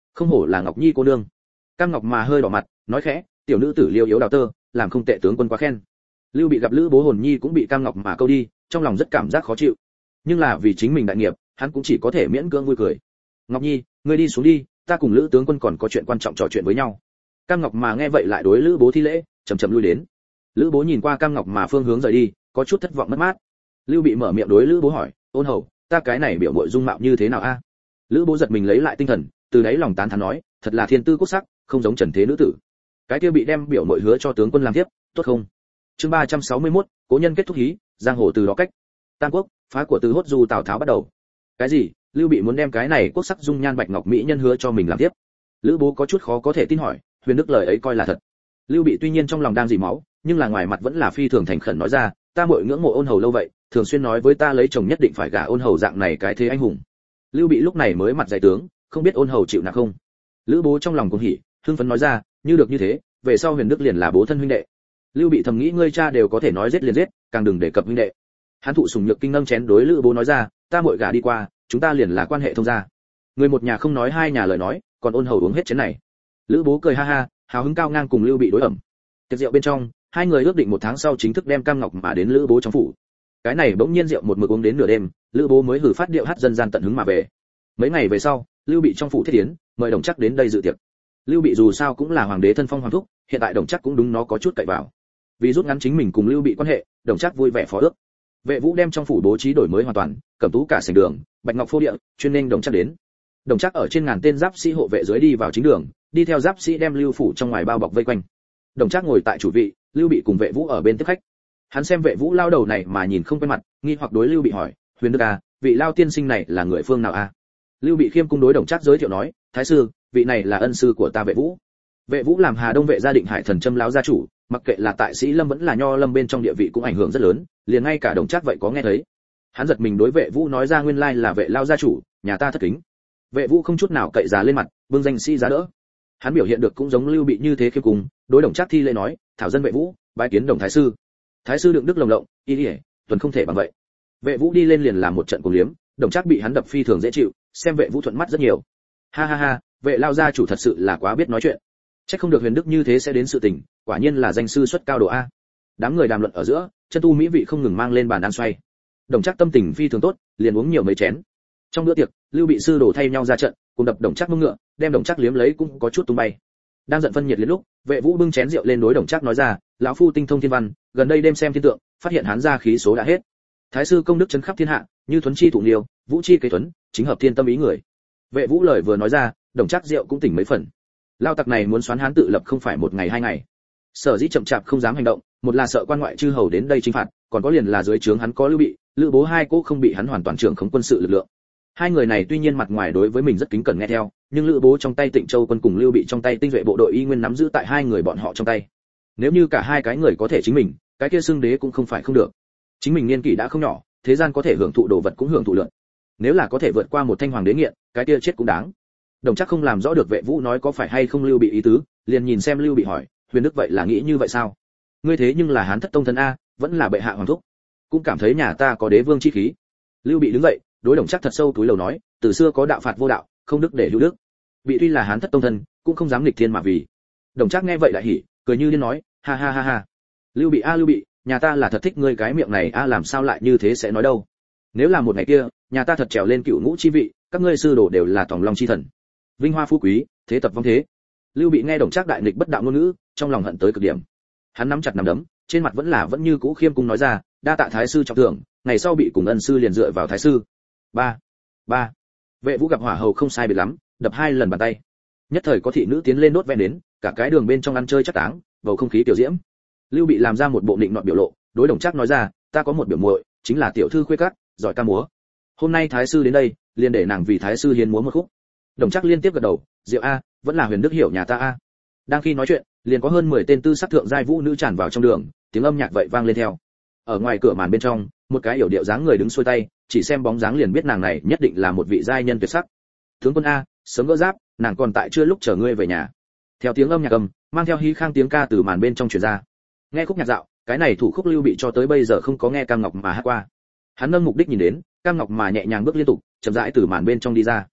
A: Không hổ là Ngọc Nhi cô nương. Cam Ngọc mà hơi đỏ mặt, nói khẽ, tiểu nữ tử liêu yếu đào tơ, làm không tệ, tướng quân quá khen. Lưu Bị gặp Lữ Bố hồn nhi cũng bị Cam Ngọc mà câu đi, trong lòng rất cảm giác khó chịu. Nhưng là vì chính mình đại nghiệp, hắn cũng chỉ có thể miễn cưỡng vui cười. Ngọc Nhi, ngươi đi xuống đi, ta cùng Lữ tướng quân còn có chuyện quan trọng trò chuyện với nhau. Cam Ngọc mà nghe vậy lại đối Lữ Bố thi lễ, chậm chậm lui đến. Lữ Bố nhìn qua Cam Ngọc mà phương hướng rời đi, có chút thất vọng mất mát. Lưu Bị mở miệng đối Lữ Bố hỏi, ôn hầu, ta cái này biểu muội dung mạo như thế nào a? Lữ Bố giật mình lấy lại tinh thần, từ đấy lòng tán thán nói, thật là thiên tư quốc sắc, không giống trần thế nữ tử. Cái kia bị đem biểu muội hứa cho tướng quân làm tiếp, tốt không? Chương 361, cố nhân kết thúc hí, giang hồ từ đó cách. Tam quốc, phá của Từ Hốt Du Tào Tháo bắt đầu. Cái gì? Lưu Bị muốn đem cái này quốc sắc dung nhan bạch ngọc mỹ nhân hứa cho mình làm tiếp? Lữ Bố có chút khó có thể tin hỏi, Huyền Đức lời ấy coi là thật. Lưu Bị tuy nhiên trong lòng đang dỉ máu, nhưng là ngoài mặt vẫn là phi thường thành khẩn nói ra, ta muội ngưỡng mộ ôn hầu lâu vậy, thường xuyên nói với ta lấy chồng nhất định phải gả ôn hầu dạng này cái thế anh hùng. Lưu Bị lúc này mới mặt dày tướng, không biết ôn hầu chịu nặng không. Lữ Bố trong lòng cũng hỉ, hưng phấn nói ra, như được như thế, về sau Huyền Đức liền là bố thân huynh đệ. Lưu Bị thầm nghĩ ngươi cha đều có thể nói giết liền giết, càng đừng đề cập huynh đệ. Hắn thụ sủng nhược kinh nâng chén đối Lữ Bố nói ra, ta muội gả đi qua, chúng ta liền là quan hệ thông gia. Người một nhà không nói hai nhà lời nói, còn ôn hầu uống hết chén này. Lữ Bố cười ha ha, hào hứng cao ngang cùng Lưu Bị đối ẩm. Tiệc rượu bên trong, hai người ước định 1 tháng sau chính thức đem Cam Ngọc mà đến Lữ Bố trong phủ. Cái này bỗng nhiên rượu một mực uống đến nửa đêm, Lữ Bố mới hử phát điệu hát dân gian tận hứng mà về. Mấy ngày về sau, Lưu Bị trong phủ thiết tiến, mời Đồng Trác đến đây dự tiệc. Lưu Bị dù sao cũng là hoàng đế thân phong hoàng thúc, hiện tại Đồng Trác cũng đúng nó có chút cậy vào. Vì rút ngắn chính mình cùng Lưu Bị quan hệ, Đồng Trác vui vẻ phó ước. Vệ Vũ đem trong phủ bố trí đổi mới hoàn toàn, cẩm tú cả sảnh đường, bạch ngọc phô địa, chuyên nên Đồng Trác đến. Đồng Trác ở trên ngàn tên giáp sĩ hộ vệ dưới đi vào chính đường, đi theo giáp sĩ đem Lưu phủ trong ngoài bao bọc vây quanh. Đồng Trác ngồi tại chủ vị, Lưu Bị cùng Vệ Vũ ở bên tiếp khách. Hắn xem Vệ Vũ lao đầu này mà nhìn không quen mặt, nghi hoặc đối Lưu Bị hỏi, Huyền Đức à, vị lao tiên sinh này là người phương nào a? Lưu Bị khiêm cung đối Đồng Trác giới thiệu nói, thái sư, vị này là ân sư của ta Vệ Vũ. Vệ Vũ làm Hà Đông vệ gia Định Hải Thần Châm lão gia chủ, mặc kệ là tại Sĩ Lâm vẫn là Nho Lâm bên trong địa vị cũng ảnh hưởng rất lớn, liền ngay cả Đồng Trác vậy có nghe thấy. Hắn giật mình đối Vệ Vũ nói ra nguyên lai là Vệ lao gia chủ, nhà ta thất kính. Vệ Vũ không chút nào cậy già lên mặt, vương danh sĩ giá đỡ. Hắn biểu hiện được cũng giống Lưu Bị như thế khiêm cung, đối Đồng Trác thi lễ nói, thảo dân Vệ Vũ, bái kiến Đồng thái sư. Thái sư đựng đức lồng lộng, y tuần không thể bằng vậy. Vệ Vũ đi lên liền làm một trận cùng liếm, Đồng Trác bị hắn đập phi thường dễ chịu, xem Vệ Vũ thuận mắt rất nhiều. Ha ha ha, Vệ lao gia chủ thật sự là quá biết nói chuyện. Chắc không được Huyền Đức như thế sẽ đến sự tình, quả nhiên là danh sư xuất cao độ a. Đám người đàm luận ở giữa, chân tu mỹ vị không ngừng mang lên bàn ăn xoay. Đồng Trác tâm tình phi thường tốt, liền uống nhiều mấy chén. Trong bữa tiệc, Lưu Bị sư đồ thay nhau ra trận, cùng đập Đồng Trác mông ngựa, đem Đồng Trác liếm lấy cũng có chút tung bay. Đang giận phân nhiệt liệt lúc, Vệ Vũ bưng chén rượu lên đối Đồng Trác nói ra, lão phu tinh thông thiên văn, gần đây đêm xem thiên tượng, phát hiện hán gia khí số đã hết. Thái sư công đức chấn khắp thiên hạ, như thuấn chi thủ liêu, vũ chi kế thuấn, chính hợp thiên tâm ý người. Vệ Vũ lời vừa nói ra, Đồng Trác rượu cũng tỉnh mấy phần. Lao tặc này muốn xoán hán tự lập không phải một ngày hai ngày. Sở dĩ chậm chạp không dám hành động, một là sợ quan ngoại chư hầu đến đây chinh phạt, còn có liền là dưới trướng hắn có Lưu Bị, Lữ Bố hai cố không bị hắn hoàn toàn trưởng khống quân sự lực lượng. Hai người này tuy nhiên mặt ngoài đối với mình rất kính cẩn nghe theo, nhưng Lữ Bố trong tay Tịnh Châu quân cùng Lưu Bị trong tay tinh duệ bộ đội y nguyên nắm giữ tại hai người bọn họ trong tay. Nếu như cả hai cái người có thể chính mình, cái kia xưng đế cũng không phải không được. Chính mình niên kỷ đã không nhỏ, thế gian có thể hưởng thụ đồ vật cũng hưởng thụ lượn. Nếu là có thể vượt qua một thanh hoàng đế nghiện, cái kia chết cũng đáng. Đồng Trác không làm rõ được Vệ Vũ nói có phải hay không Lưu Bị ý tứ, liền nhìn xem Lưu Bị hỏi, Huyền Đức vậy là nghĩ như vậy sao? Ngươi thế nhưng là Hán thất tông thân a, vẫn là bệ hạ hoàng thúc, cũng cảm thấy nhà ta có đế vương chi khí. Lưu Bị đứng dậy, đối Đồng Trác thật sâu túi lầu nói, từ xưa có đạo phạt vô đạo, không đức để hữu đức. Bị tuy là Hán thất tông thân, cũng không dám nghịch thiên mà vì. Đồng Trác nghe vậy lại hỉ, cười như điên nói, ha ha ha ha. Lưu Bị a Lưu Bị, nhà ta là thật thích ngươi cái miệng này a, làm sao lại như thế sẽ nói đâu? Nếu là một ngày kia, nhà ta thật trèo lên cựu ngũ chi vị, các ngươi sư đồ đều là tòng long chi thần, vinh hoa phú quý, thế tập vong thế. Lưu Bị nghe Đồng Trác đại nghịch bất đạo ngôn ngữ, trong lòng hận tới cực điểm. Hắn nắm chặt nắm đấm, trên mặt vẫn như cũ khiêm cung nói ra, đa tạ thái sư trọng thưởng, ngày sau bị cùng ân sư liền dựa vào thái sư. Ba. Vệ Vũ gặp hỏa hầu không sai biệt lắm, đập 2 lần bàn tay. Nhất thời có thị nữ tiến lên đốt ven đến, cả cái đường bên trong ăn chơi chắc táng, bầu không khí tiểu diễm. Lưu Bị làm ra một bộ định nọt biểu lộ, đối Đồng Trác nói ra, ta có một biểu muội, chính là tiểu thư khuê các, giỏi ca múa. Hôm nay thái sư đến đây, liền để nàng vì thái sư hiến múa một khúc. Đồng Trác liên tiếp gật đầu, diệu a, vẫn là Huyền Đức hiểu nhà ta a. Đang khi nói chuyện, liền có hơn 10 tên tư sắc thượng giai vũ nữ tràn vào trong đường, tiếng âm nhạc vậy vang lên theo. Ở ngoài cửa màn bên trong, một cái yểu điệu dáng người đứng xuôi tay, chỉ xem bóng dáng liền biết nàng này nhất định là một vị giai nhân tuyệt sắc. Tướng quân a, sớm gỡ giáp, nàng còn tại chưa lúc chờ ngươi về nhà. Theo tiếng âm nhạc cầm, mang theo hí khang tiếng ca từ màn bên trong truyền ra. Nghe khúc nhạc dạo, cái này thủ khúc Lưu Bị cho tới bây giờ không có nghe Cam Ngọc mà hát qua. Hắn nâng mục đích nhìn đến, Cam Ngọc mà nhẹ nhàng bước liên tục, chậm rãi từ màn bên trong đi ra.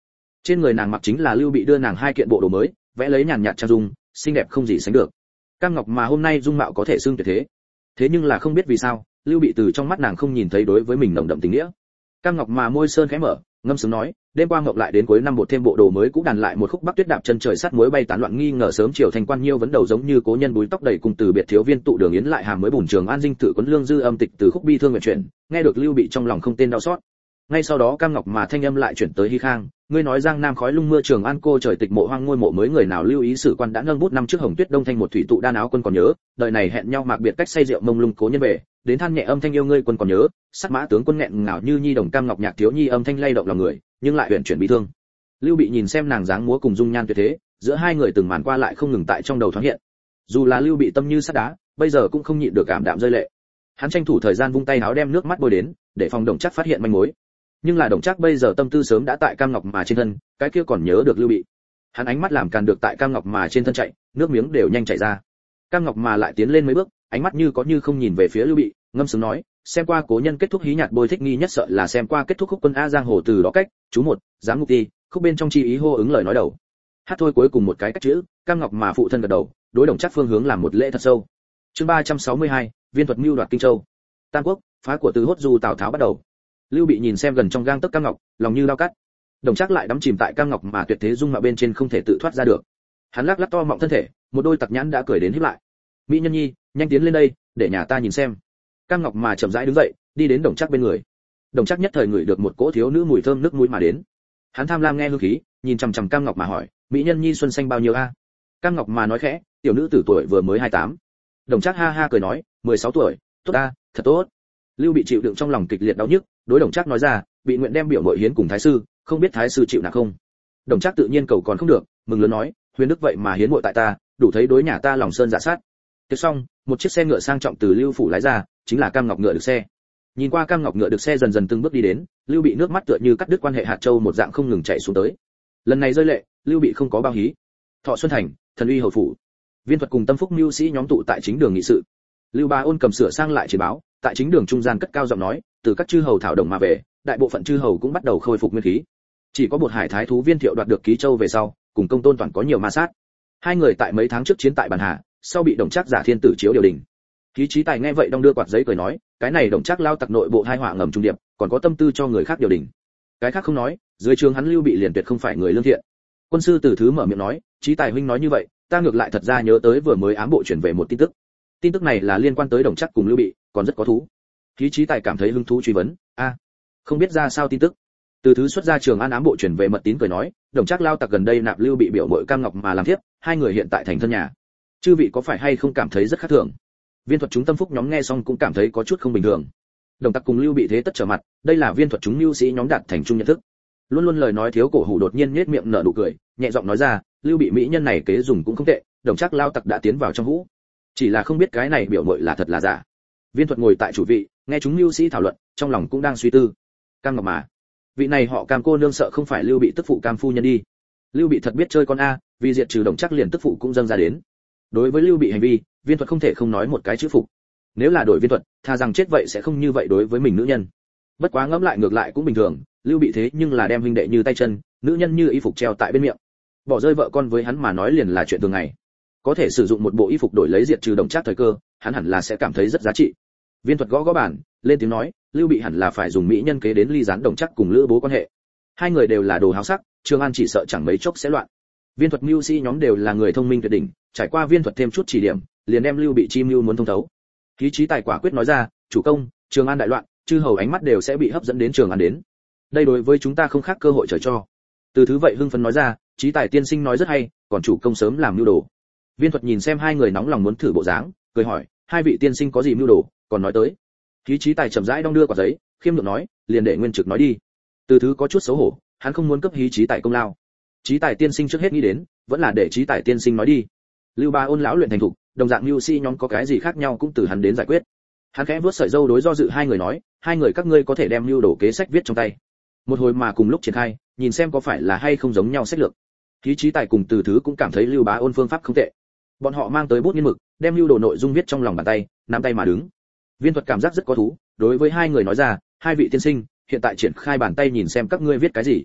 A: Trên người nàng mặc chính là Lưu Bị đưa nàng hai kiện bộ đồ mới, vẽ lấy nhàn nhạt trang dung, xinh đẹp không gì sánh được. Cam Ngọc mà hôm nay dung mạo có thể xưng tuyệt thế. Thế nhưng là không biết vì sao, Lưu Bị từ trong mắt nàng không nhìn thấy đối với mình nồng đậm tình nghĩa. Cam Ngọc mà môi sơn khẽ mở, ngâm sướng nói, đêm qua ngọc lại đến cuối năm bột thêm bộ đồ mới cũng đàn lại một khúc bắc tuyết đạp chân trời sắt muối bay tán loạn nghi ngờ sớm chiều thành quan nhiêu vấn đầu giống như cố nhân búi tóc đầy cùng từ biệt thiếu viên tụ đường yến lại hàm mới bùn trường an dinh tự quấn lương dư âm tịch từ khúc bi thương nguyện chuyển, nghe được Lưu Bị trong lòng không tên đau xót. Ngay sau đó Cam Ngọc mà thanh âm lại chuyển tới Hi Khang, ngươi nói Giang Nam khói lung mưa trường an cô trời tịch mộ hoang ngôi mộ mới người nào lưu ý sử quan đã nâng bút năm trước hồng tuyết đông thanh một thủy tụ đan áo quân còn nhớ, đời này hẹn nhau mạc biệt cách say rượu mông lung cố nhân về, đến than nhẹ âm thanh yêu ngươi quân còn nhớ, sắc mã tướng quân nghẹn ngào như nhi đồng Cam Ngọc nhạc thiếu nhi âm thanh lay động lòng người, nhưng lại huyền chuyển bi thương. Lưu Bị nhìn xem nàng dáng múa cùng dung nhan tuyệt thế, giữa hai người từng màn qua lại không ngừng tại trong đầu thoáng hiện. Dù là Lưu Bị tâm như sắt đá, bây giờ cũng không nhịn được cảm đạm rơi lệ. Hắn tranh thủ thời gian vung tay áo đem nước mắt bôi đến, để phòng Đồng Trác phát hiện manh mối. Nhưng là Đồng Trác bây giờ tâm tư sớm đã tại Cam Ngọc mà trên thân, cái kia còn nhớ được Lưu Bị. Hắn ánh mắt làm càn được tại Cam Ngọc mà trên thân chạy, nước miếng đều nhanh chảy ra. Cam Ngọc mà lại tiến lên mấy bước, ánh mắt như có như không nhìn về phía Lưu Bị, ngâm sướng nói, xem qua cố nhân kết thúc hí nhạc bôi thích nghi nhất sợ là xem qua kết thúc khúc quân a giang hồ từ đó cách, chú một, giám ngục ti, khúc bên trong chi ý hô ứng lời nói đầu. Hát thôi cuối cùng một cái cách chữ, Cam Ngọc mà phụ thân gật đầu, đối Đồng Trác phương hướng làm một lễ thật sâu. Chương 362, viên thuật mưu đoạt Kinh Châu. Tam Quốc, phá của từ hốt du Tào Tháo bắt đầu. Lưu Bị nhìn xem gần trong gang tấc Cam Ngọc, lòng như dao cắt. Đồng Trác lại đắm chìm tại Cam Ngọc mà tuyệt thế dung mạo bên trên không thể tự thoát ra được. Hắn lắc lắc to mọng thân thể, một đôi tặc nhãn đã cười đến híp lại. Mỹ nhân nhi, nhanh tiến lên đây, để nhà ta nhìn xem. Cam Ngọc mà chậm rãi đứng dậy, đi đến Đồng Trác bên người. Đồng Trác nhất thời ngửi được một cỗ thiếu nữ mùi thơm nước mũi mà đến. Hắn tham lam nghe hương khí, nhìn chằm chằm Cam Ngọc mà hỏi, mỹ nhân nhi xuân xanh bao nhiêu a? Cam Ngọc mà nói khẽ, tiểu nữ tử tuổi vừa mới 28. Đồng Trác ha ha cười nói, 16 tuổi, tốt a, thật tốt. Lưu Bị chịu đựng trong lòng kịch liệt đau nhức, đối Đồng Trác nói ra, bị nguyện đem biểu muội hiến cùng thái sư, không biết thái sư chịu nạp không? Đồng Trác tự nhiên cầu còn không được, mừng lớn nói, huyền đức vậy mà hiến muội tại ta, đủ thấy đối nhà ta lòng sơn dạ sát. Tiếp xong, một chiếc xe ngựa sang trọng từ Lưu phủ lái ra, chính là Cam Ngọc ngựa được xe. Nhìn qua Cam Ngọc ngựa được xe dần dần từng bước đi đến, Lưu Bị nước mắt tựa như cắt đứt quan hệ hạt châu một dạng không ngừng chảy xuống tới. Lần này rơi lệ, Lưu Bị không có bao hí. Thọ Xuân Thành, thần uy hầu phủ. Viên thuật cùng Tâm Phúc mưu sĩ nhóm tụ tại chính đường nghị sự. Lưu Bá Ôn cầm sửa sang lại chỉ báo, tại chính đường trung gian cất cao giọng nói, từ các chư hầu thảo đồng mà về, đại bộ phận chư hầu cũng bắt đầu khôi phục nguyên khí. Chỉ có Bột Hải thái thú Viên Thiệu đoạt được Ký Châu về sau, cùng Công Tôn toàn có nhiều ma sát. Hai người tại mấy tháng trước chiến tại Bản Hà, sau bị Đồng Trác giả thiên tử chiếu điều đình. Khí Chí Tài nghe vậy đong đưa quạt giấy cười nói, cái này Đồng Trác lao tặc nội bộ hai họa ngầm trung điệp, còn có tâm tư cho người khác điều đình. Cái khác không nói, dưới trường hắn Lưu Bị liền tuyệt không phải người lương thiện. Quân sư Từ Thứ mở miệng nói, Chí Tài huynh nói như vậy, ta ngược lại thật ra nhớ tới vừa mới ám bộ chuyển về một tin tức. Tin tức này là liên quan tới Đồng Trác cùng Lưu Bị, còn rất có thú. Khí Chí Tài cảm thấy hứng thú truy vấn, không biết ra sao tin tức. Từ Thứ xuất ra Trường An ám bộ chuyển về mật tín cười nói, Đồng Trác lao tặc gần đây nạp Lưu Bị biểu muội Cam Ngọc mà làm thiếp, hai người hiện tại thành thân nhà. Chư vị có phải hay không cảm thấy rất khác thường? Viên thuật chúng Tâm Phúc nhóm nghe xong cũng cảm thấy có chút không bình thường. Đồng tặc cùng Lưu Bị thế tất trở mặt, đây là viên thuật chúng mưu sĩ nhóm đạt thành chung nhận thức. Luôn luôn lời nói thiếu cổ hủ đột nhiên nhếch miệng nở nụ cười, nhẹ giọng nói ra, Lưu Bị mỹ nhân này kế dùng cũng không tệ, Đồng Trác lao tặc đã tiến vào trong hũ. Chỉ là không biết cái này biểu muội là thật là giả. Viên thuật ngồi tại chủ vị, nghe chúng mưu sĩ thảo luận, trong lòng cũng đang suy tư. Cam Ngọc mà, vị này họ Cam cô nương sợ không phải Lưu Bị tức phụ Cam phu nhân đi. Lưu Bị thật biết chơi con a, vì diệt trừ Đồng Trác liền tức phụ cũng dâng ra đến. Đối với Lưu Bị hành vi, viên thuật không thể không nói một cái chữ phục. Nếu là đổi viên thuật, tha rằng chết vậy sẽ không như vậy đối với mình nữ nhân. Bất quá ngẫm lại ngược lại cũng bình thường, Lưu Bị thế nhưng là đem huynh đệ như tay chân, nữ nhân như y phục treo tại bên miệng. Bỏ rơi vợ con với hắn mà nói liền là chuyện thường ngày. Có thể sử dụng một bộ y phục đổi lấy diệt trừ Đồng Trác thời cơ, hắn hẳn là sẽ cảm thấy rất giá trị. Viên thuật gõ gõ bàn, lên tiếng nói, Lưu Bị hẳn là phải dùng mỹ nhân kế đến ly gián Đồng Trác cùng Lữ Bố quan hệ. Hai người đều là đồ háo sắc, Trường An chỉ sợ chẳng mấy chốc sẽ loạn. Viên thuật mưu sĩ nhóm đều là người thông minh tuyệt đỉnh, trải qua viên thuật thêm chút chỉ điểm, liền đem Lưu Bị chi mưu muốn thông thấu. Khí Chí Tài quả quyết nói ra, chủ công, Trường An đại loạn, chư hầu ánh mắt đều sẽ bị hấp dẫn đến Trường An đến. Đây đối với chúng ta không khác cơ hội trời cho. Từ Thứ vậy hưng phấn nói ra, Chí Tài tiên sinh nói rất hay, còn chủ công sớm làm mưu đồ. Viên thuật nhìn xem hai người nóng lòng muốn thử bộ dáng, cười hỏi, hai vị tiên sinh có gì mưu đồ, còn nói tới. Khí Chí Tài chậm rãi đong đưa quả giấy, khiêm nhượng nói, liền để Nguyên Trực nói đi. Từ Thứ có chút xấu hổ, hắn không muốn cấp Khí Chí Tài công lao. Chí Tài tiên sinh trước hết nghĩ đến, vẫn là để Chí Tài tiên sinh nói đi. Lưu Bá Ôn lão luyện thành thục, đồng dạng mưu sĩ nhóm có cái gì khác nhau cũng từ hắn đến giải quyết. Hắn khẽ vuốt sợi râu đối do dự hai người nói, hai người các ngươi có thể đem mưu đồ kế sách viết trong tay. Một hồi mà cùng lúc triển khai, nhìn xem có phải là hay không giống nhau sách lược. Khí Chí Tài cùng Từ Thứ cũng cảm thấy Lưu Bá Ôn phương pháp không tệ. Bọn họ mang tới bút nghiên mực, đem mưu đồ nội dung viết trong lòng bàn tay, nắm tay mà đứng. Viên thuật cảm giác rất có thú, đối với hai người nói ra, hai vị tiên sinh, hiện tại triển khai bàn tay nhìn xem các ngươi viết cái gì.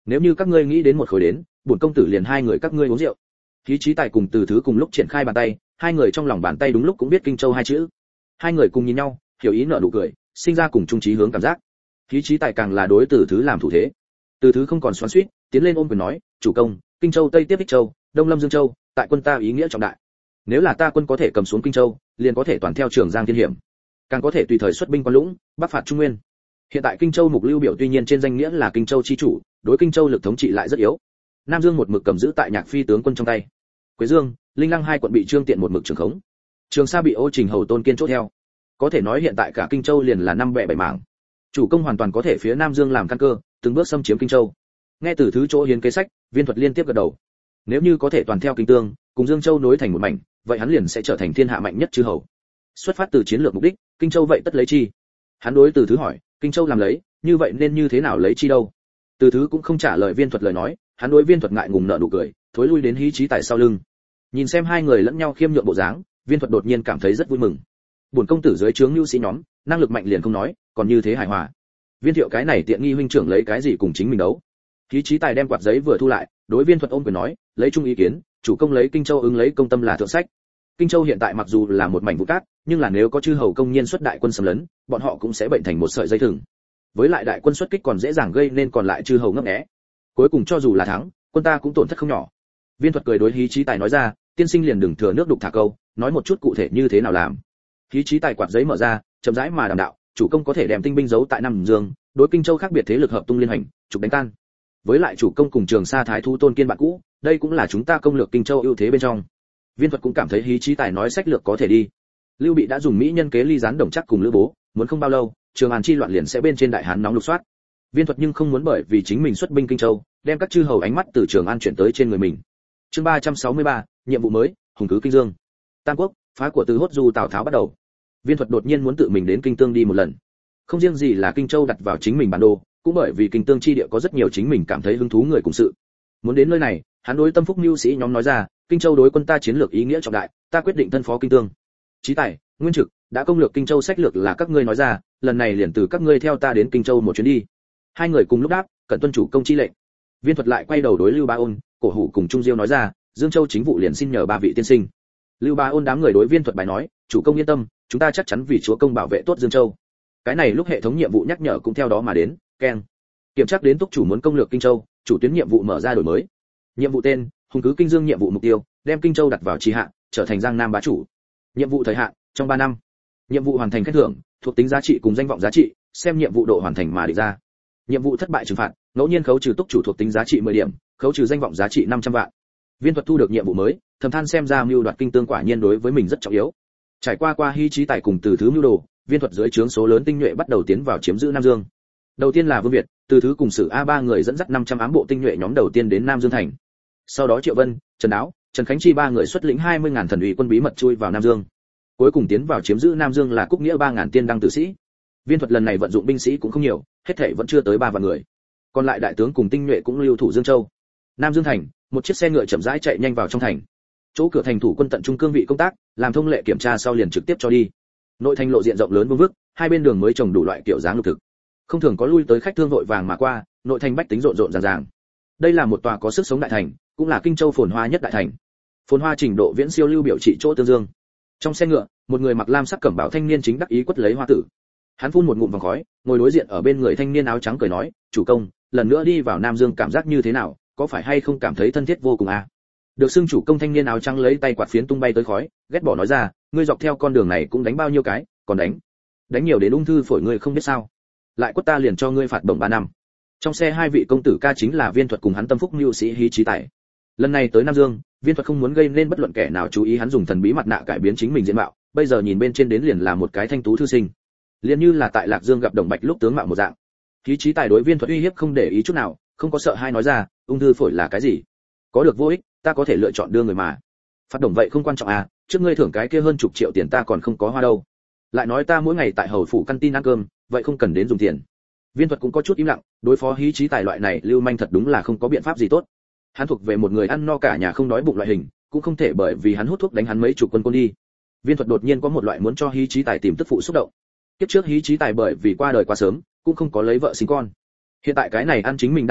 A: Nếu như các ngươi nghĩ đến một khối đến, bổn công tử liền hai người các ngươi uống rượu. Khí Chí Tài cùng Từ Thứ cùng lúc triển khai bàn tay, hai người trong lòng bàn tay đúng lúc cũng viết Kinh Châu hai chữ. Hai người cùng nhìn nhau, hiểu ý nở nụ cười, sinh ra cùng chung chí hướng cảm giác. Khí Chí Tài càng là đối Từ Thứ làm thủ thế. Từ Thứ không còn xoắn xuýt, tiến lên ôm quyền nói, chủ công, Kinh Châu Tây tiếp Ích Châu, Đông Lâm Dương Châu, tại quân ta ý nghĩa trọng đại. Nếu là ta quân có thể cầm xuống Kinh Châu, liền có thể toàn theo Trường Giang thiên hiểm, càng có thể tùy thời xuất binh quan lũng, bắc phạt Trung Nguyên. Hiện tại Kinh Châu Mục Lưu Biểu tuy nhiên trên danh nghĩa là Kinh Châu chi chủ, đối Kinh Châu lực thống trị lại rất yếu. Nam Dương một mực cầm giữ tại Nhạc Phi tướng quân trong tay. Quế Dương, Linh Lăng hai quận bị Trương Tiện một mực trường khống. Trường Sa bị Ô Trình Hầu Tôn Kiên chốt theo. Có thể nói hiện tại cả Kinh Châu liền là năm bè bảy mảng. Chủ công hoàn toàn có thể phía Nam Dương làm căn cơ, từng bước xâm chiếm Kinh Châu. Nghe từ Thứ chỗ hiến kế sách, Viên Thuật liên tiếp gật đầu. Nếu như có thể toàn theo Kinh Tương, cùng Dương Châu nối thành một mảnh, vậy hắn liền sẽ trở thành thiên hạ mạnh nhất chư hầu. Xuất phát từ chiến lược mục đích, Kinh Châu vậy tất lấy chi. Hắn đối từ Thứ hỏi, Kinh Châu làm lấy, như vậy nên như thế nào lấy chi đâu? Từ Thứ cũng không trả lời Viên Thuật lời nói, hắn đối Viên Thuật ngại ngùng nở nụ cười, thối lui đến Hí Chí Tài sau lưng. Nhìn xem hai người lẫn nhau khiêm nhượng bộ dáng, Viên Thuật đột nhiên cảm thấy rất vui mừng. Bổn công tử dưới trướng nhu sĩ nhóm, năng lực mạnh liền không nói, còn như thế hài hòa. Viên Thiệu cái này tiện nghi huynh trưởng lấy cái gì cùng chính mình đấu? Hí Chí Tài đem quạt giấy vừa thu lại, đối Viên Thuật ôm quyền nói, lấy chung ý kiến, chủ công lấy Kinh Châu ứng lấy công tâm là thượng sách. Kinh Châu hiện tại mặc dù là một mảnh vụn cát, nhưng là nếu có chư hầu công nhiên xuất đại quân xâm lấn, bọn họ cũng sẽ bệnh thành một sợi dây thừng. Với lại đại quân xuất kích còn dễ dàng gây nên còn lại chư hầu ngấp nghé. Cuối cùng cho dù là thắng, quân ta cũng tổn thất không nhỏ. Viên Thuật cười đối Hí Chí Tài nói ra, tiên sinh liền đừng thừa nước đục thả câu, nói một chút cụ thể như thế nào làm. Hí Chí Tài quạt giấy mở ra, chậm rãi mà đàm đạo, chủ công có thể đem tinh binh giấu tại Nam Dương, đối Kinh Châu khác biệt thế lực hợp tung liên hành, trục đánh tan. Với lại chủ công cùng Trường Sa Thái Thú Tôn Kiên bạn cũ, đây cũng là chúng ta công lược Kinh Châu ưu thế bên trong. Viên Thuật cũng cảm thấy Hí Chí Tài nói sách lược có thể đi. Lưu Bị đã dùng mỹ nhân kế ly gián Đồng Trác cùng Lữ Bố, muốn không bao lâu, Trường An chi loạn liền sẽ bên trên đại hán nóng lục soát. Viên Thuật nhưng không muốn bởi vì chính mình xuất binh Kinh Châu, đem các chư hầu ánh mắt từ Trường An chuyển tới trên người mình. Chương 363, nhiệm vụ mới, hùng cứ Kinh Dương. Tam Quốc, phá của từ Hốt Du Tào Tháo bắt đầu. Viên Thuật đột nhiên muốn tự mình đến Kinh Tương đi một lần. Không riêng gì là Kinh Châu đặt vào chính mình bản đồ, cũng bởi vì Kinh Tương chi địa có rất nhiều chính mình cảm thấy hứng thú người cùng sự. Muốn đến nơi này, hắn đối Tâm Phúc nhu sĩ nhóm nói ra, Kinh Châu đối quân ta chiến lược ý nghĩa trọng đại, ta quyết định thân phó Kinh Tương. Chí Tài, Nguyên Trực đã công lược Kinh Châu sách lược là các ngươi nói ra, lần này liền từ các ngươi theo ta đến Kinh Châu một chuyến đi. Hai người cùng lúc đáp, cẩn tuân chủ công chi lệnh. Viên Thuật lại quay đầu đối Lưu Bá Ôn, Cổ Hủ cùng Trung Diêu nói ra, Dương Châu chính vụ liền xin nhờ ba vị tiên sinh. Lưu Bá Ôn đám người đối Viên Thuật bài nói, chủ công yên tâm, chúng ta chắc chắn vì chúa công bảo vệ tốt Dương Châu. Cái này lúc hệ thống nhiệm vụ nhắc nhở cũng theo đó mà đến, keng. Kiểm tra đến túc chủ muốn công lược Kinh Châu, chủ tuyến nhiệm vụ mở ra đổi mới. Nhiệm vụ tên, hùng cứ Kinh Dương nhiệm vụ mục tiêu, đem Kinh Châu đặt vào trì hạ, trở thành Giang Nam bá chủ. Nhiệm vụ thời hạn, trong 3 năm. Nhiệm vụ hoàn thành khen thưởng, thuộc tính giá trị cùng danh vọng giá trị, xem nhiệm vụ độ hoàn thành mà định ra. Nhiệm vụ thất bại trừng phạt, ngẫu nhiên khấu trừ túc chủ thuộc tính giá trị 10 điểm, khấu trừ danh vọng giá trị 500 vạn. Viên Thuật thu được nhiệm vụ mới, thầm than xem ra mưu đoạt Kinh Tương quả nhiên đối với mình rất trọng yếu. Trải qua Hí Chí Tài cùng Từ Thứ mưu đồ, Viên Thuật dưới trướng số lớn tinh nhuệ bắt đầu tiến vào chiếm giữ Nam Dương. Đầu tiên là Vương Việt, Từ Thứ cùng Sử A ba người dẫn dắt 500 ám bộ tinh nhuệ nhóm đầu tiên đến Nam Dương thành. Sau đó Triệu Vân, Trần Đáo, Trần Khánh Chi ba người xuất lĩnh 20.000 thần ủy quân bí mật chui vào Nam Dương. Cuối cùng tiến vào chiếm giữ Nam Dương là Cúc Nghĩa 3.000 tiên đăng tử sĩ. Viên Thuật lần này vận dụng binh sĩ cũng không nhiều, hết thảy vẫn chưa tới 3 vạn người. Còn lại đại tướng cùng tinh nhuệ cũng lưu thủ Dương Châu. Nam Dương thành, một chiếc xe ngựa chậm rãi chạy nhanh vào trong thành. Chỗ cửa thành thủ quân tận trung cương vị công tác, làm thông lệ kiểm tra sau liền trực tiếp cho đi. Nội thành lộ diện rộng lớn vương vức, hai bên đường mới trồng đủ loại kiểu dáng lục thực. Không thường có lui tới khách thương vội vàng mà qua, nội thành bách tính rộn rộn ràng ràng. Đây là một tòa có sức sống đại thành, cũng là Kinh Châu phồn hoa nhất đại thành. Phồn hoa trình độ viễn siêu Lưu Biểu trị chỗ Tương Dương. Trong xe ngựa, một người mặc lam sắc cẩm bào thanh niên chính đắc ý quất lấy hoa tử. Hắn phun một ngụm vòng khói, ngồi đối diện ở bên người thanh niên áo trắng cười nói, chủ công, lần nữa đi vào Nam Dương cảm giác như thế nào, có phải hay không cảm thấy thân thiết vô cùng à? Được xưng chủ công thanh niên áo trắng lấy tay quạt phiến tung bay tới khói, ghét bỏ nói ra, ngươi dọc theo con đường này cũng đánh bao nhiêu cái, còn đánh nhiều đến ung thư phổi ngươi không biết sao? Lại quất ta liền cho ngươi phạt bổng 3 năm. Trong xe hai vị công tử ca chính là Viên Thuật cùng hắn Tâm Phúc nhu sĩ Hí Chí Tài. Lần này tới Nam Dương, Viên Thuật không muốn gây nên bất luận kẻ nào chú ý hắn dùng thần bí mặt nạ cải biến chính mình diện mạo, bây giờ nhìn bên trên đến liền là một cái thanh tú thư sinh, liền như là tại Lạc Dương gặp Đồng Bạch lúc tướng mạo một dạng. Hí Chí Tài đối Viên Thuật uy hiếp không để ý chút nào, không có sợ hai nói ra, ung thư phổi là cái gì? Có được vô ích, ta có thể lựa chọn đưa người mà. Phát đồng vậy không quan trọng à, trước ngươi thưởng cái kia hơn chục triệu tiền ta còn không có hoa đâu. Lại nói ta mỗi ngày tại hầu phủ căn tin ăn cơm, vậy không cần đến dùng tiền. Viên Thuật cũng có chút im lặng, đối phó Hí Chí Tài loại này lưu manh thật đúng là không có biện pháp gì tốt. Hắn thuộc về một người ăn no cả nhà không đói bụng loại hình, cũng không thể bởi vì hắn hút thuốc đánh hắn mấy chục quân côn đi. Viên Thuật đột nhiên có một loại muốn cho Hí Chí Tài tìm tức phụ xúc động. Kiếp trước Hí Chí Tài bởi vì qua đời quá sớm, cũng không có lấy vợ sinh con. Hiện tại cái này ăn chính mình đan dược,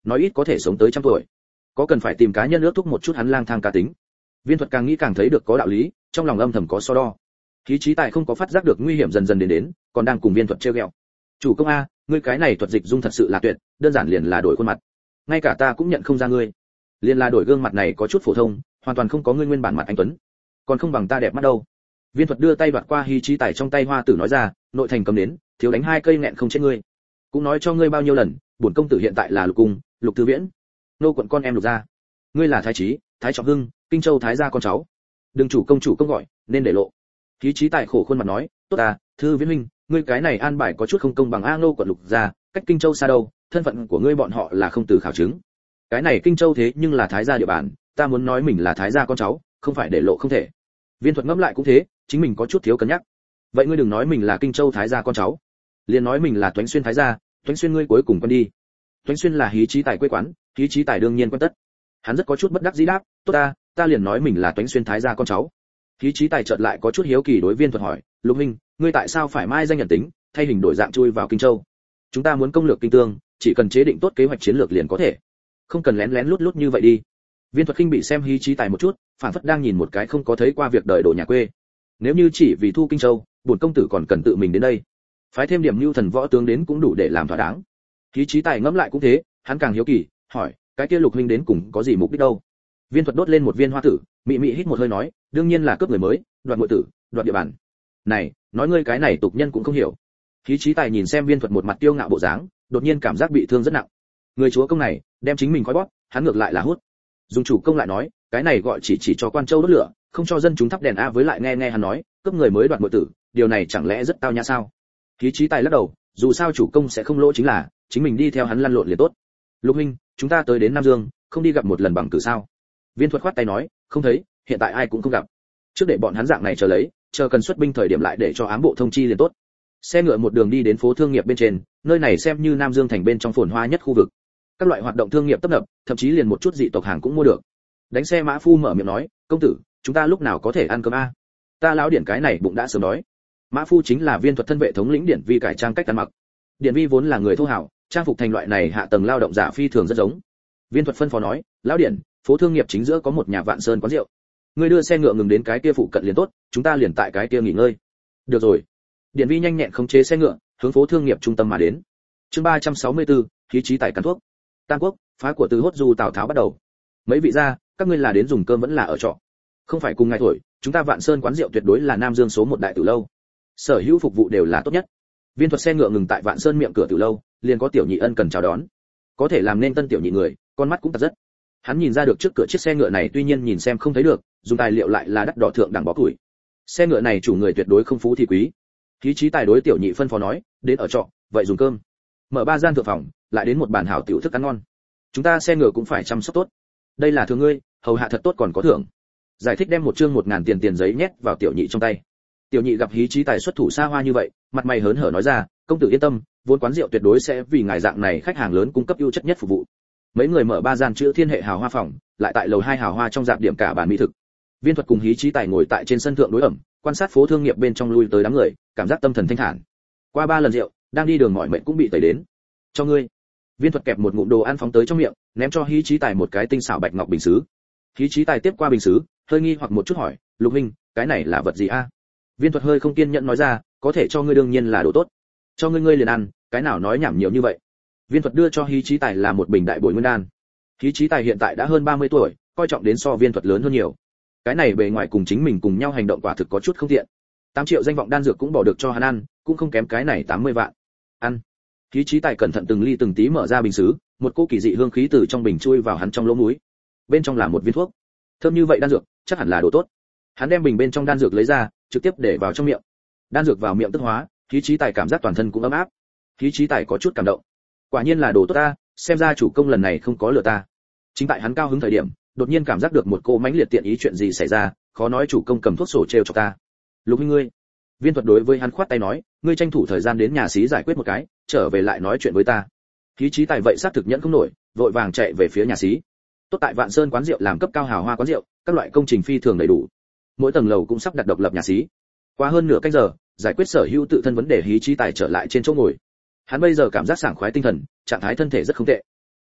A: nói ít có thể sống tới 100 tuổi. Có cần phải tìm cá nhân ước thúc một chút hắn lang thang cá tính. Viên Thuật càng nghĩ càng thấy được có đạo lý, trong lòng âm thầm có so đo. Khí Chí Tài không có phát giác được nguy hiểm dần dần đến, còn đang cùng Viên Thuật trêu ghẹo. "Chủ công a, ngươi cái này thuật dịch dung thật sự là tuyệt, đơn giản liền là đổi khuôn mặt. Ngay cả ta cũng nhận không ra ngươi. Liền là đổi gương mặt này có chút phổ thông, hoàn toàn không có ngươi nguyên bản mặt anh tuấn. Còn không bằng ta đẹp mắt đâu." Viên Thuật đưa tay đoạt qua Khí Chí Tài trong tay hoa tử nói ra, "Nội thành cấm đến, thiếu đánh 2 cây nghẹn không chết ngươi. Cũng nói cho ngươi bao nhiêu lần, bổn công tử hiện tại là Lục Cung, Lục Thư Viễn. Nô quận con em Lục gia. Ngươi là Thái Chí, Thái Trọng Hưng, Kinh Châu Thái gia con cháu. Đừng chủ công gọi, nên để lộ." Khí Chí Tài khổ khuôn mặt nói, "Tốt à, Thư Viễn huynh, ngươi cái này an bài có chút không công bằng a, Nô quận Lục gia, cách Kinh Châu xa đâu, thân phận của ngươi bọn họ là không từ khảo chứng. Cái này Kinh Châu thế nhưng là Thái gia địa bàn, ta muốn nói mình là Thái gia con cháu, không phải để lộ không thể." Viên Thuật ngẫm lại cũng thế, chính mình có chút thiếu cân nhắc. "Vậy ngươi đừng nói mình là Kinh Châu Thái gia con cháu, liền nói mình là Toánh Xuyên Thái gia, Toánh Xuyên ngươi cuối cùng quen đi." Toánh Xuyên là Khí Chí Tài quê quán, Khí Chí Tài đương nhiên quen tất. Hắn rất có chút bất đắc dĩ đáp, "Tốt ta liền nói mình là Toánh Xuyên Thái gia con cháu." Khí Chí Tài chợt lại có chút hiếu kỳ đối Viên Thuật hỏi, "Lục huynh, ngươi tại sao phải mai danh nhận tính, thay hình đổi dạng chui vào Kinh Châu? Chúng ta muốn công lược Kinh Tương, chỉ cần chế định tốt kế hoạch chiến lược liền có thể, không cần lén lén lút lút như vậy đi." Viên Thuật khinh bị xem Khí Chí Tài một chút, phản phất đang nhìn một cái không có thấy qua việc đời đồ nhà quê. Nếu như chỉ vì thu Kinh Châu, bổn công tử còn cần tự mình đến đây. Phái thêm điểm nhu thần võ tướng đến cũng đủ để làm thỏa đáng. Khí Chí Tài ngẫm lại cũng thế, hắn càng hiếu kỳ, hỏi, cái kia Lục huynh đến cùng có gì mục đích đâu? Viên Thuật đốt lên một viên hoa tử, mị mị hít một hơi nói, đương nhiên là cướp người mới, đoạt muội tử, đoạt địa bàn. Này, nói ngươi cái này tục nhân cũng không hiểu. Khí Chí Tài nhìn xem Viên Thuật một mặt tiêu ngạo bộ dáng, đột nhiên cảm giác bị thương rất nặng. Người chúa công này, đem chính mình khói bóp, hắn ngược lại là hút. Dùng chủ công lại nói, cái này gọi chỉ cho quan châu đốt lửa, không cho dân chúng thắp đèn a, với lại nghe hắn nói, cướp người mới đoạt muội tử, điều này chẳng lẽ rất tao nhã sao? Khí Chí Tài lắc đầu, dù sao chủ công sẽ không lỗ chính là, chính mình đi theo hắn lăn lộn liền tốt. Lục huynh, chúng ta tới đến Nam Dương, không đi gặp một lần bằng cử sao? Viên Thuật khoát tay nói, không thấy, hiện tại ai cũng không gặp. Trước để bọn hắn dạng này chờ lấy, chờ cần xuất binh thời điểm lại để cho ám bộ thông chi liền tốt. Xe ngựa một đường đi đến phố thương nghiệp bên trên, nơi này xem như Nam Dương thành bên trong phồn hoa nhất khu vực. Các loại hoạt động thương nghiệp tấp nập, thậm chí liền một chút dị tộc hàng cũng mua được. Đánh xe mã phu mở miệng nói, công tử, chúng ta lúc nào có thể ăn cơm a? Ta lão Điển cái này bụng đã sớm đói. Mã phu chính là Viên Thuật thân vệ thống lĩnh Điển Vi cải trang cách ăn mặc. Điển Vi vốn là người thô hảo, trang phục thành loại này hạ tầng lao động giả phi thường rất giống. Viên Thuật phân phó nói, lão Điển, phố thương nghiệp chính giữa có một nhà Vạn Sơn quán rượu. Ngươi đưa xe ngựa ngừng đến cái kia phụ cận liền tốt, chúng ta liền tại cái kia nghỉ ngơi. Được rồi. Điển Vi nhanh nhẹn khống chế xe ngựa, hướng phố thương nghiệp trung tâm mà đến. Chương 364, Khí Chí Tài cắn thuốc. Tam Quốc, phá của Từ Hốt Du Tào Tháo bắt đầu. Mấy vị gia, các ngươi là đến dùng cơm vẫn là ở trọ? Không phải cùng ngài tuổi, chúng ta Vạn Sơn quán rượu tuyệt đối là Nam Dương số 1 đại tử lâu. Sở hữu phục vụ đều là tốt nhất. Viên Thuật xe ngựa ngừng tại Vạn Sơn miệng cửa tử lâu, liền có tiểu nhị ân cần chào đón. Có thể làm nên tân tiểu nhị người, con mắt cũng tật rất. Hắn nhìn ra được trước cửa chiếc xe ngựa này tuy nhiên nhìn xem không thấy được, dùng tài liệu lại là đắt đỏ thượng đẳng bó củi. Xe ngựa này chủ người tuyệt đối không phú thì quý. Khí Chí Tài đối tiểu nhị phân phó nói, đến ở trọ, vậy dùng cơm. Mở 3 gian thượng phòng, lại đến một bàn hảo tiểu thức ăn ngon. Chúng ta xe ngựa cũng phải chăm sóc tốt. Đây là thưởng ngươi, hầu hạ thật tốt còn có thưởng. Giải thích đem một chương 1000 tiền giấy nhét vào tiểu nhị trong tay. Tiểu nhị gặp Khí Chí Tài xuất thủ xa hoa như vậy, mặt mày hớn hở nói ra, công tử yên tâm, vốn quán rượu tuyệt đối sẽ vì ngài dạng này khách hàng lớn cung cấp ưu chất nhất phục vụ. Mấy người mở 3 gian chữ thiên hệ hào hoa phòng, lại tại lầu 2 hào hoa trong dạp điểm cả bàn mỹ thực. Viên Thuật cùng Khí Chí Tài ngồi tại trên sân thượng đối ẩm, quan sát phố thương nghiệp bên trong lui tới đám người, cảm giác tâm thần thanh thản. Qua 3 lần rượu, đang đi đường mỏi mệt cũng bị tẩy đến. Cho ngươi. Viên Thuật kẹp một ngụm đồ ăn phóng tới trong miệng, ném cho Khí Chí Tài một cái tinh xảo bạch ngọc bình sứ. Khí Chí Tài tiếp qua bình sứ, hơi nghi hoặc một chút hỏi, Lục huynh, cái này là vật gì a? Viên Thuật hơi không kiên nhẫn nói ra, có thể cho ngươi đương nhiên là đồ tốt. Cho ngươi liền ăn, cái nào nói nhảm nhiều như vậy. Viên Thuật đưa cho Khí Chí Tài là một bình đại bồi nguyên đan. Khí Chí Tài hiện tại đã hơn 30 tuổi, coi trọng đến so Viên Thuật lớn hơn nhiều. Cái này bề ngoài cùng chính mình cùng nhau hành động quả thực có chút không tiện. 8 triệu danh vọng đan dược cũng bỏ được cho hắn ăn, cũng không kém cái này 80 vạn. Ăn. Khí Chí Tài cẩn thận từng ly từng tí mở ra bình sứ, một cỗ kỳ dị hương khí từ trong bình chui vào hắn trong lỗ mũi. Bên trong là một viên thuốc. Thơm như vậy đan dược, chắc hẳn là đồ tốt. Hắn đem bình bên trong đan dược lấy ra, trực tiếp để vào trong miệng. Đan dược vào miệng tức hóa, Khí Chí Tài cảm giác toàn thân cũng ấm áp. Khí Chí Tài có chút cảm động. Quả nhiên là đồ tốt ta, xem ra chủ công lần này không có lừa ta. Chính tại hắn cao hứng thời điểm, đột nhiên cảm giác được một cô mãnh liệt tiện ý, chuyện gì xảy ra, khó nói chủ công cầm thuốc sổ trêu cho ta. Lục huynh ngươi. Viên Thuật đối với hắn khoát tay nói, ngươi tranh thủ thời gian đến nhà xí giải quyết một cái, trở về lại nói chuyện với ta. Khí Chí Tài vậy xác thực nhẫn không nổi, vội vàng chạy về phía nhà xí. Tốt tại Vạn Sơn quán rượu làm cấp cao hào hoa quán rượu, các loại công trình phi thường đầy đủ. Mỗi tầng lầu cũng sắp đặt độc lập nhà xí. Qua hơn nửa canh giờ, giải quyết sở hữu tự thân vấn đề, Khí Chí Tài trở lại trên chỗ ngồi. Hắn bây giờ cảm giác sảng khoái tinh thần, trạng thái thân thể rất không tệ.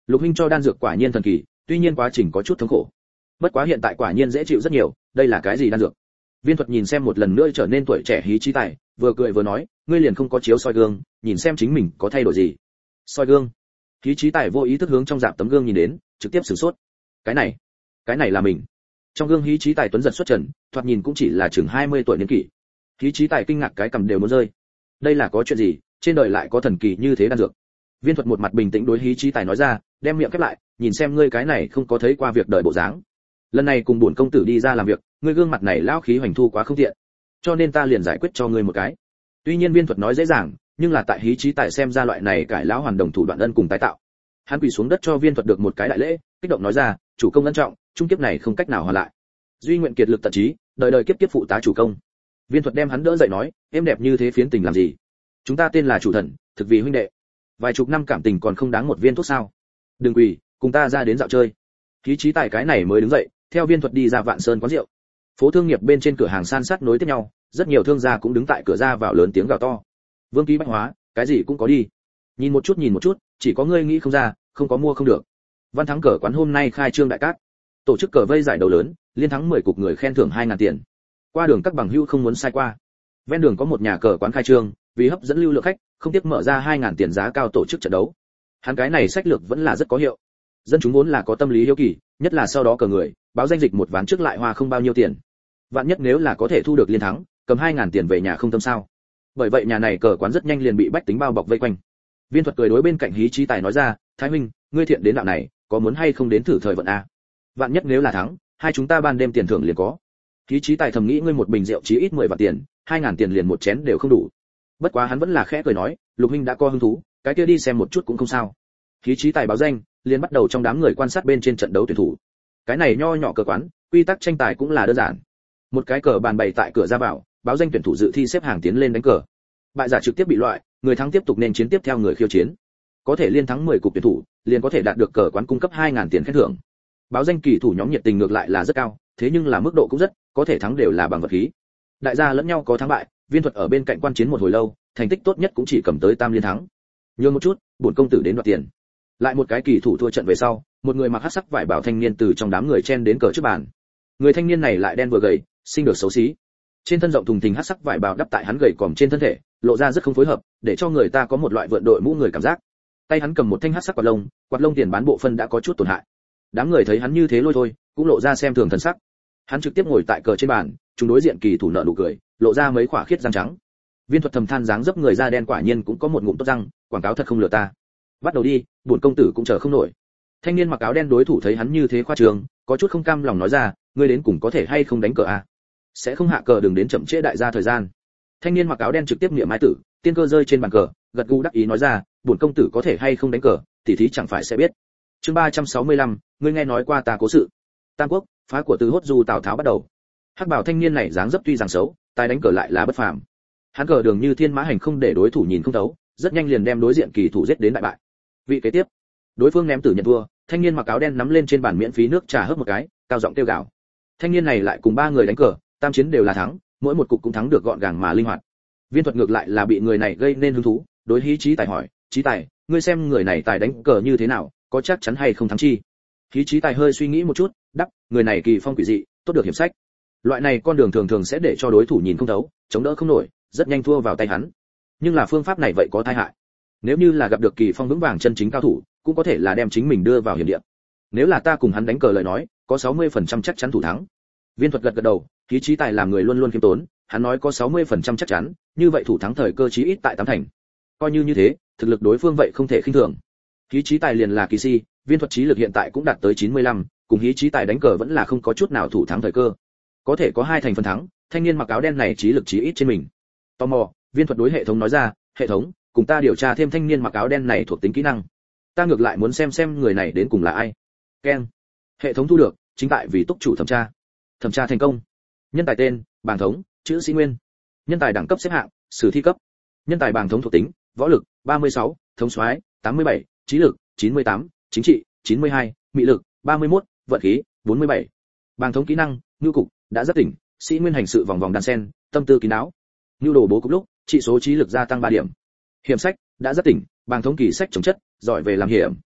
A: Lục huynh cho đan dược quả nhiên thần kỳ, tuy nhiên quá trình có chút thống khổ. Bất quá hiện tại quả nhiên dễ chịu rất nhiều, đây là cái gì đan dược? Viên Thuật nhìn xem một lần nữa trở nên tuổi trẻ Hí Chí Tài, vừa cười vừa nói, ngươi liền không có chiếu soi gương, nhìn xem chính mình có thay đổi gì. Soi gương? Hí Chí Tài vô ý thức hướng trong dạp tấm gương nhìn đến, trực tiếp sửng sốt. Cái này là mình. Trong gương Hí Chí Tài tuấn giật xuất trần, thoạt nhìn cũng chỉ là chừng 20 tuổi niên kỷ. Hí Chí Tài kinh ngạc cái cầm đều muốn rơi. Đây là có chuyện gì, trên đời lại có thần kỳ như thế đan dược? Viên Thuật một mặt bình tĩnh đối Hí Chí Tài nói ra, đem miệng khép lại, nhìn xem ngươi cái này không có thấy qua việc đời bộ dáng. Lần này cùng bổn công tử đi ra làm việc, ngươi gương mặt này lão khí hoành thu quá không tiện, cho nên ta liền giải quyết cho ngươi một cái. Tuy nhiên Viên Thuật nói dễ dàng, nhưng là tại Hí Chí Tài xem ra loại này cải lão hoàn đồng thủ đoạn ân cùng tái tạo. Hắn quỳ xuống đất cho Viên Thuật được một cái đại lễ, kích động nói ra, chủ công ân trọng, trung kiếp này không cách nào hoàn lại. Duy nguyện kiệt lực tận trí, đời đời kiếp kiếp phụ tá chủ công. Viên Thuật đem hắn đỡ dậy nói, em đẹp như thế phiến tình làm gì? Chúng ta tên là chủ thần, thực vì huynh đệ. Vài chục năm cảm tình còn không đáng một viên thuốc sao? Đừng quỳ, cùng ta ra đến dạo chơi. Hí Chí Tài cái này mới đứng dậy, theo Viên Thuật đi ra Vạn Sơn quán rượu. Phố thương nghiệp bên trên cửa hàng san sát nối tiếp nhau, rất nhiều thương gia cũng đứng tại cửa ra vào lớn tiếng gào to. Vương ký bách hóa, cái gì cũng có đi. Nhìn một chút, chỉ có ngươi nghĩ không ra, không có mua không được. Văn Thắng cờ quán hôm nay khai trương đại cát, tổ chức cờ vây giải đấu lớn, liên thắng 10 cục người khen thưởng 2000 tiền. Qua đường các bằng hữu không muốn sai qua. Ven đường có một nhà cờ quán khai trương, vì hấp dẫn lưu lượng khách, không tiếc mở ra 2000 tiền giá cao tổ chức trận đấu. Hắn cái này sách lược vẫn là rất có hiệu. Dân chúng vốn là có tâm lý hiếu kỳ, nhất là sau đó cờ người, báo danh dịch một ván trước lại hoa không bao nhiêu tiền. Vạn nhất nếu là có thể thu được liên thắng, cầm 2000 tiền về nhà không tâm sao. Bởi vậy nhà này cờ quán rất nhanh liền bị bách tính bao bọc vây quanh. Viên Thuật cười đối bên cạnh Hí Chí Tài nói ra, Thái huynh, ngươi thiện đến đạo này, có muốn hay không đến thử thời vận a? Vạn nhất nếu là thắng, hai chúng ta ban đêm tiền thưởng liền có. Hí Chí Tài thầm nghĩ ngươi một bình rượu chí ít 10 vạn tiền, 2000 tiền liền một chén đều không đủ. Bất quá hắn vẫn là khẽ cười nói, Lục huynh đã có hứng thú, cái kia đi xem một chút cũng không sao. Hí Chí Tài báo danh, liền bắt đầu trong đám người quan sát bên trên trận đấu tuyển thủ. Cái này nho nhỏ cờ quán, quy tắc tranh tài cũng là đơn giản. Một cái cờ bàn bày tại cửa ra vào, báo danh tuyển thủ dự thi xếp hàng tiến lên đánh cờ. Bại giả trực tiếp bị loại, người thắng tiếp tục nên chiến tiếp theo người khiêu chiến. Có thể liên thắng 10 cục tuyển thủ, liền có thể đạt được cờ quán cung cấp 2000 tiền khen thưởng. Báo danh kỳ thủ nhóm nhiệt tình ngược lại là rất cao, thế nhưng là mức độ cũng rất, có thể thắng đều là bằng vật khí. Đại gia lẫn nhau có thắng bại, Viên Thuật ở bên cạnh quan chiến một hồi lâu, thành tích tốt nhất cũng chỉ cầm tới tam liên thắng. Nhường một chút, bổn công tử đến đoạt tiền. Lại một cái kỳ thủ thua trận về sau, một người mặc hắc sắc vải bảo thanh niên từ trong đám người chen đến cờ trước bàn. Người thanh niên này lại đen vừa gầy, sinh được xấu xí. Trên thân rộng thùng thình hắc sắc vải bảo đắp tại hắn gầy còm trên thân thể, lộ ra rất không phối hợp, để cho người ta có một loại vượn đội mũ người cảm giác. Tay hắn cầm một thanh hắc sắc quạt lông tiền bán bộ phân đã có chút tổn hại. Đám người thấy hắn như thế lôi thôi, cũng lộ ra xem thường thần sắc. Hắn trực tiếp ngồi tại cờ trên bàn, chúng đối diện kỳ thủ nợ nụ cười, lộ ra mấy khỏa khiết răng trắng. Viên Thuật thầm than dáng dấp người da đen quả nhiên cũng có một ngụm tốt răng, quảng cáo thật không lừa ta. Bắt đầu đi, bổn công tử cũng chờ không nổi. Thanh niên mặc áo đen đối thủ thấy hắn như thế khoa trương, có chút không cam lòng nói ra, ngươi đến cùng có thể hay không đánh cờ à? Sẽ không hạ cờ đừng đến chậm trễ đại gia thời gian. Thanh niên mặc áo đen trực tiếp niệm mai tử, tiên cơ rơi trên bàn cờ, gật gù đắc ý nói ra, bổn công tử có thể hay không đánh cờ, tỉ thí chẳng phải sẽ biết. Chương 365, ngươi nghe nói qua ta cố sự. Tam Quốc, phá của Từ Hốt Du Tào Tháo bắt đầu. Hắc bảo thanh niên này dáng dấp tuy rằng xấu, tài đánh cờ lại là bất phàm. Hắn cờ đường như thiên mã hành không để đối thủ nhìn không thấu, rất nhanh liền đem đối diện kỳ thủ giết đến đại bại. Vị kế tiếp, đối phương ném tử nhận thua, thanh niên mặc áo đen nắm lên trên bàn miễn phí nước trà hớp một cái, cao giọng kêu gào. Thanh niên này lại cùng ba người đánh cờ, tam chiến đều là thắng, mỗi một cục cũng thắng được gọn gàng mà linh hoạt. Viên Thuật ngược lại là bị người này gây nên hứng thú, đối Hí Chí Tài hỏi, Chí Tài, ngươi xem người này tài đánh cờ như thế nào, có chắc chắn hay không thắng chi? Hí Chí Tài hơi suy nghĩ một chút, đáp, người này kỳ phong quỷ dị, tốt được hiểm sách. Loại này con đường thường thường sẽ để cho đối thủ nhìn không thấu, chống đỡ không nổi, rất nhanh thua vào tay hắn. Nhưng là phương pháp này vậy có tai hại. Nếu như là gặp được kỳ phong vững vàng chân chính cao thủ, cũng có thể là đem chính mình đưa vào hiểm địa. Nếu là ta cùng hắn đánh cờ lời nói, có 60% chắc chắn thủ thắng. Viên Thuật gật gật đầu, Hí Chí Tài làm người luôn luôn khiêm tốn, hắn nói có 60% chắc chắn, như vậy thủ thắng thời cơ chí ít tại 8 thành. Coi như thế, thực lực đối phương vậy không thể khinh thường. Hí Chí Tài liền là kỳ si, Viên Thuật trí lực hiện tại cũng đạt tới 95, cùng Hí Chí Tài đánh cờ vẫn là không có chút nào thủ thắng thời cơ. Có thể có 2 thành phần thắng, thanh niên mặc áo đen này trí lực chí ít trên mình. Tò mò, Viên Thuật đối hệ thống nói ra, hệ thống, cùng ta điều tra thêm thanh niên mặc áo đen này thuộc tính kỹ năng. Ta ngược lại muốn xem người này đến cùng là ai. Keng. Hệ thống thu được, chính tại vì túc chủ thẩm tra. Thẩm tra thành công. Nhân tài tên, Bàng Thống, chữ Sĩ Nguyên. Nhân tài đẳng cấp xếp hạng, sử thi cấp. Nhân tài Bàng Thống thuộc tính, võ lực 36, thống soái 87, trí lực 98, chính trị 92, mị lực 31, vận khí 47. Bàng Thống kỹ năng, ngưu cục, đã rất tỉnh, Sĩ Nguyên hành sự vòng vòng đan sen, tâm tư kín đáo. Ngưu đồ bố cục lúc, trị số trí lực gia tăng 3 điểm. Hiểm sách, đã rất tỉnh, Bàng Thống kỳ sách chống chất, giỏi về làm hiểm.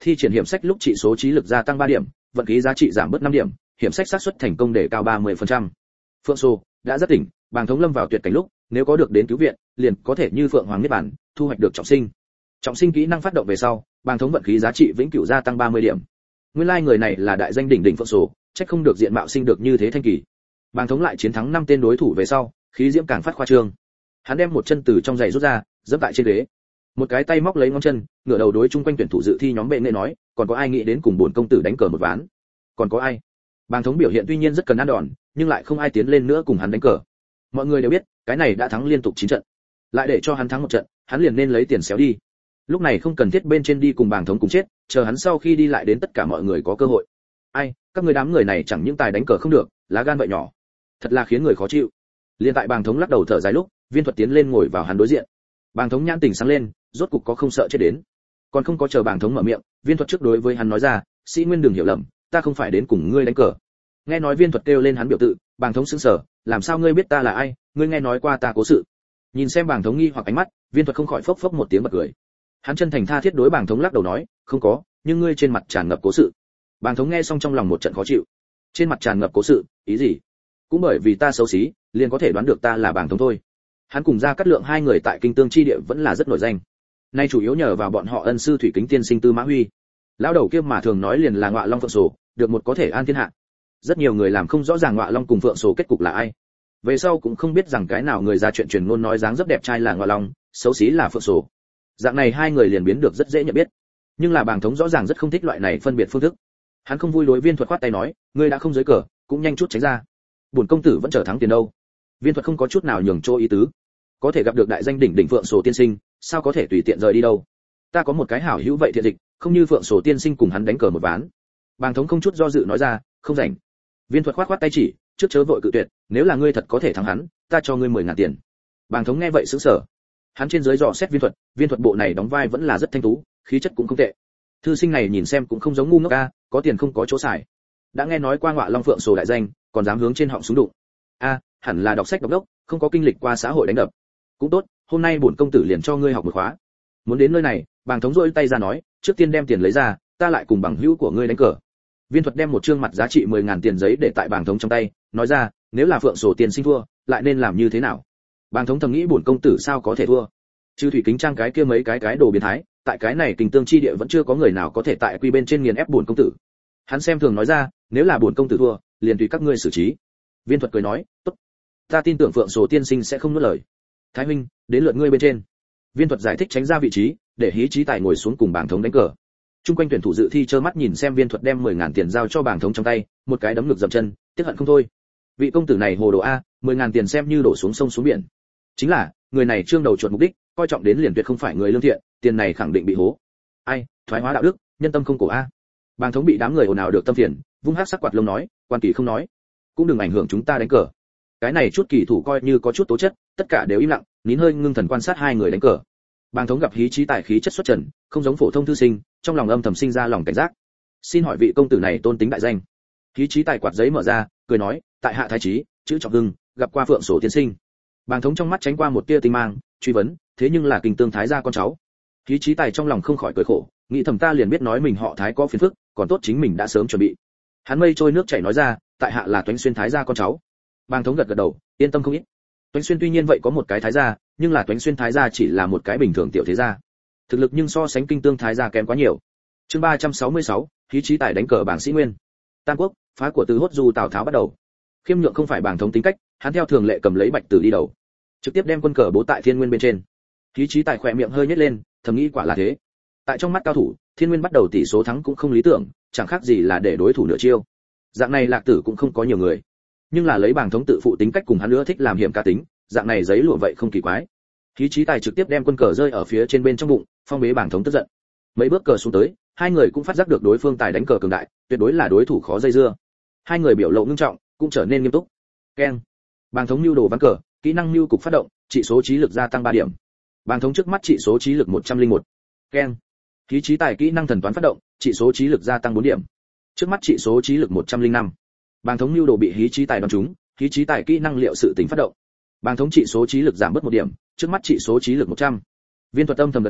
A: thi triển hiểm sách lúc trị số trí lực gia tăng 3 điểm, vận khí giá trị giảm bớt 5 điểm, hiểm sách xác suất thành công đề cao 30%. Phượng Sô đã rất tỉnh, Bàng Thống lâm vào tuyệt cảnh lúc, nếu có được đến cứu viện, liền có thể như Phượng Hoàng Niết Bàn, thu hoạch được trọng sinh. Trọng sinh kỹ năng phát động về sau, Bàng Thống vận khí giá trị vĩnh cửu gia tăng 30 điểm. Nguyên lai người này là đại danh đỉnh đỉnh Phượng Sô, chắc không được diện mạo sinh được như thế thanh kỳ. Bàng Thống lại chiến thắng 5 tên đối thủ về sau, khí diễm càng phát khoa trương. Hắn đem một chân từ trong giày rút ra, giẫm tại trên ghế. Một cái tay móc lấy ngón chân, ngửa đầu đối chung quanh tuyển thủ dự thi nhóm bệ nghệ nói, còn có ai nghĩ đến cùng bổn công tử đánh cờ một ván? Còn có ai? Bàng Thống biểu hiện tuy nhiên rất cần ăn đòn, nhưng lại không ai tiến lên nữa cùng hắn đánh cờ. Mọi người đều biết, cái này đã thắng liên tục 9 trận. Lại để cho hắn thắng một trận, hắn liền nên lấy tiền xéo đi. Lúc này không cần thiết bên trên đi cùng Bàng Thống cùng chết, chờ hắn sau khi đi lại đến tất cả mọi người có cơ hội. Ai, các người đám người này chẳng những tài đánh cờ không được, lá gan vậy nhỏ. Thật là khiến người khó chịu. Liên tại Bàng Thống lắc đầu thở dài lúc, Viên Thuật tiến lên ngồi vào hắn đối diện. Bàng Thống nhãn tỉnh sáng lên, rốt cục có không sợ chết đến. Còn không có chờ Bàng Thống mở miệng, Viên Thuật trước đối với hắn nói ra, "Sĩ Nguyên đừng hiểu lầm, ta không phải đến cùng ngươi đánh cờ." Nghe nói Viên Thuật kêu lên hắn biểu tự, Bàng Thống sững sờ, "Làm sao ngươi biết ta là ai? Ngươi nghe nói qua ta cố sự?" Nhìn xem Bàng Thống nghi hoặc ánh mắt, Viên Thuật không khỏi phốc phốc một tiếng bật cười. Hắn chân thành tha thiết đối Bàng Thống lắc đầu nói, "Không có, nhưng ngươi trên mặt tràn ngập cố sự." Bàng Thống nghe xong trong lòng một trận khó chịu. Trên mặt tràn ngập cố sự, ý gì? Cũng bởi vì ta xấu xí, liền có thể đoán được ta là Bàng Thống thôi. Hắn cùng Gia Cát Lượng hai người tại Kinh Tương chi địa vẫn là rất nổi danh. Nay chủ yếu nhờ vào bọn họ ân sư thủy kính tiên sinh Tư Mã Huy. Lão đầu kia mà thường nói liền là Ngọa Long Phượng Sổ, được một có thể an thiên hạ. Rất nhiều người làm không rõ ràng Ngọa Long cùng Phượng Sổ kết cục là ai. Về sau cũng không biết rằng cái nào người ra chuyện truyền ngôn nói dáng rất đẹp trai là Ngọa Long, xấu xí là Phượng Sổ. Dạng này hai người liền biến được rất dễ nhận biết. Nhưng là Bàng Thống rõ ràng rất không thích loại này phân biệt phương thức. Hắn không vui đối Viên Thuật khoát tay nói, ngươi đã không giới cờ, cũng nhanh chút tránh ra. Bổn công tử vẫn chờ thắng tiền đâu. Viên Thuật không có chút nào nhường chỗ ý tứ. Có thể gặp được đại danh đỉnh đỉnh Phượng Sổ tiên sinh, sao có thể tùy tiện rời đi đâu. Ta có một cái hảo hữu vậy thiện dịch, không như Phượng Sổ tiên sinh cùng hắn đánh cờ một ván. Bàng Thống không chút do dự nói ra, không rảnh. Viên Thuật khoát khoát tay chỉ, trước chớ vội cự tuyệt, nếu là ngươi thật có thể thắng hắn, ta cho ngươi 10.000 tiền. Bàng Thống nghe vậy sững sờ. Hắn trên dưới dò xét Viên Thuật bộ này đóng vai vẫn là rất thanh tú, khí chất cũng không tệ. Thư sinh này nhìn xem cũng không giống ngu ngốc a, có tiền không có chỗ xài. Đã nghe nói qua Ngọa Long Phượng Sổ đại danh, còn dám hướng trên họng súng đụng. A, hẳn là đọc sách đọc đốc, không có kinh lịch qua xã hội đánh đập. Cũng tốt, hôm nay bổn công tử liền cho ngươi học một khóa. Muốn đến nơi này, Bàng Thống rỗi tay ra nói, trước tiên đem tiền lấy ra, ta lại cùng bằng hữu của ngươi đánh cờ. Viên Thuật đem một trương mặt giá trị 10.000 tiền giấy để tại Bàng Thống trong tay, nói ra, nếu là Phượng Sổ tiền sinh thua, lại nên làm như thế nào? Bàng Thống thầm nghĩ bổn công tử sao có thể thua? Trừ Thủy Kính Trang cái kia mấy cái đồ biến thái, tại cái này Kinh Tương chi địa vẫn chưa có người nào có thể tại quy bên trên nghiền ép bổn công tử. Hắn xem thường nói ra, nếu là bổn công tử thua, liền tùy các ngươi xử trí. Viên Thuật cười nói, tốt, ta tin tưởng Phượng Sổ tiên sinh sẽ không nuốt lời. Thái huynh, đến lượt ngươi bên trên. Viên Thuật giải thích tránh ra vị trí, để Hí Chí Tài ngồi xuống cùng Bàng Thống đánh cờ. Trung quanh tuyển thủ dự thi trơ mắt nhìn xem Viên Thuật đem 10.000 tiền giao cho Bàng Thống trong tay, một cái đấm ngực dậm chân, tiếc hận không thôi. Vị công tử này hồ đồ a, 10.000 tiền xem như đổ xuống sông xuống biển. Chính là, người này trương đầu chuột mục đích, coi trọng đến liền tuyệt không phải người lương thiện, tiền này khẳng định bị hố. Ai, thoái hóa đạo đức, nhân tâm không cổ a. Bàng Thống bị đám người ồn ào được tâm phiền, vung hắc sắc quạt lông nói, quan kỳ không nói, cũng đừng ảnh hưởng chúng ta đánh cờ. Cái này chút kỳ thủ coi như có chút tố chất, tất cả đều im lặng, nín hơi ngưng thần quan sát hai người đánh cờ. Bàng Thống gặp Hí Chí Tài khí chất xuất trần, không giống phổ thông thư sinh, trong lòng âm thầm sinh ra lòng cảnh giác. Xin hỏi vị công tử này tôn tính đại danh? Hí Chí Tài quạt giấy mở ra, cười nói, tại hạ Thái Chí, chữ Trọng Hưng, gặp qua Phượng Sổ tiên sinh. Bàng Thống trong mắt tránh qua một tia tinh mang, truy vấn, thế nhưng là Kinh Tương Thái gia con cháu. Hí Chí Tài trong lòng không khỏi cười khổ, nghĩ thầm ta liền biết nói mình họ Thái có phiền phức, còn tốt chính mình đã sớm chuẩn bị. Hắn mây trôi nước chảy nói ra, tại hạ là Toánh Xuyên Thái gia con cháu. Bàng Thống gật gật đầu, yên tâm không ít. Toánh Xuyên tuy nhiên vậy có một cái Thái gia, nhưng là Toánh Xuyên Thái gia chỉ là một cái bình thường tiểu thế gia. Thực lực nhưng so sánh Kinh Tương Thái gia kém quá nhiều. Chương 366, Hí Chí Tài đánh cờ bảng sĩ nguyên. Tam Quốc, phá của Từ Hốt Du Tào Tháo bắt đầu. Khiêm nhượng không phải Bàng Thống tính cách, hắn theo thường lệ cầm lấy bạch tử đi đầu, trực tiếp đem quân cờ bố tại Thiên Nguyên bên trên. Hí Chí Tài khỏe miệng hơi nhếch lên, thầm nghĩ quả là thế. Tại trong mắt cao thủ, Thiên Nguyên bắt đầu tỷ số thắng cũng không lý tưởng, chẳng khác gì là để đối thủ nửa chiêu. Dạng này Lạc Tử cũng không có nhiều người, nhưng là lấy Bàng Thống tự phụ tính cách cùng hắn nữa thích làm hiểm cá tính, dạng này giấy lụa vậy không kỳ quái. Hí Chí Tài trực tiếp đem quân cờ rơi ở phía trên bên trong bụng, phong bế Bàng Thống tức giận. Mấy bước cờ xuống tới, hai người cũng phát giác được đối phương tài đánh cờ cường đại, tuyệt đối là đối thủ khó dây dưa. Hai người biểu lộ nghiêm trọng, cũng trở nên nghiêm túc. Keng. Bàng Thống nưu đồ ván cờ, kỹ năng nưu cục phát động, chỉ số trí lực gia tăng 3 điểm. Bàng Thống trước mắt chỉ số trí lực 101. Keng. Hí Chí Tài kỹ năng thần toán phát động, chỉ số trí lực gia tăng 4 điểm. Trước mắt chỉ số trí lực 105. Bàng Thống nưu đồ bị Hí Chí Tài đoán trúng, Hí Chí Tài kỹ năng liệu sự tính phát động. Bàng Thống chỉ số trí lực giảm bớt 1 điểm, trước mắt chỉ số trí lực 100. Viên Thuật âm thầm gật đầu,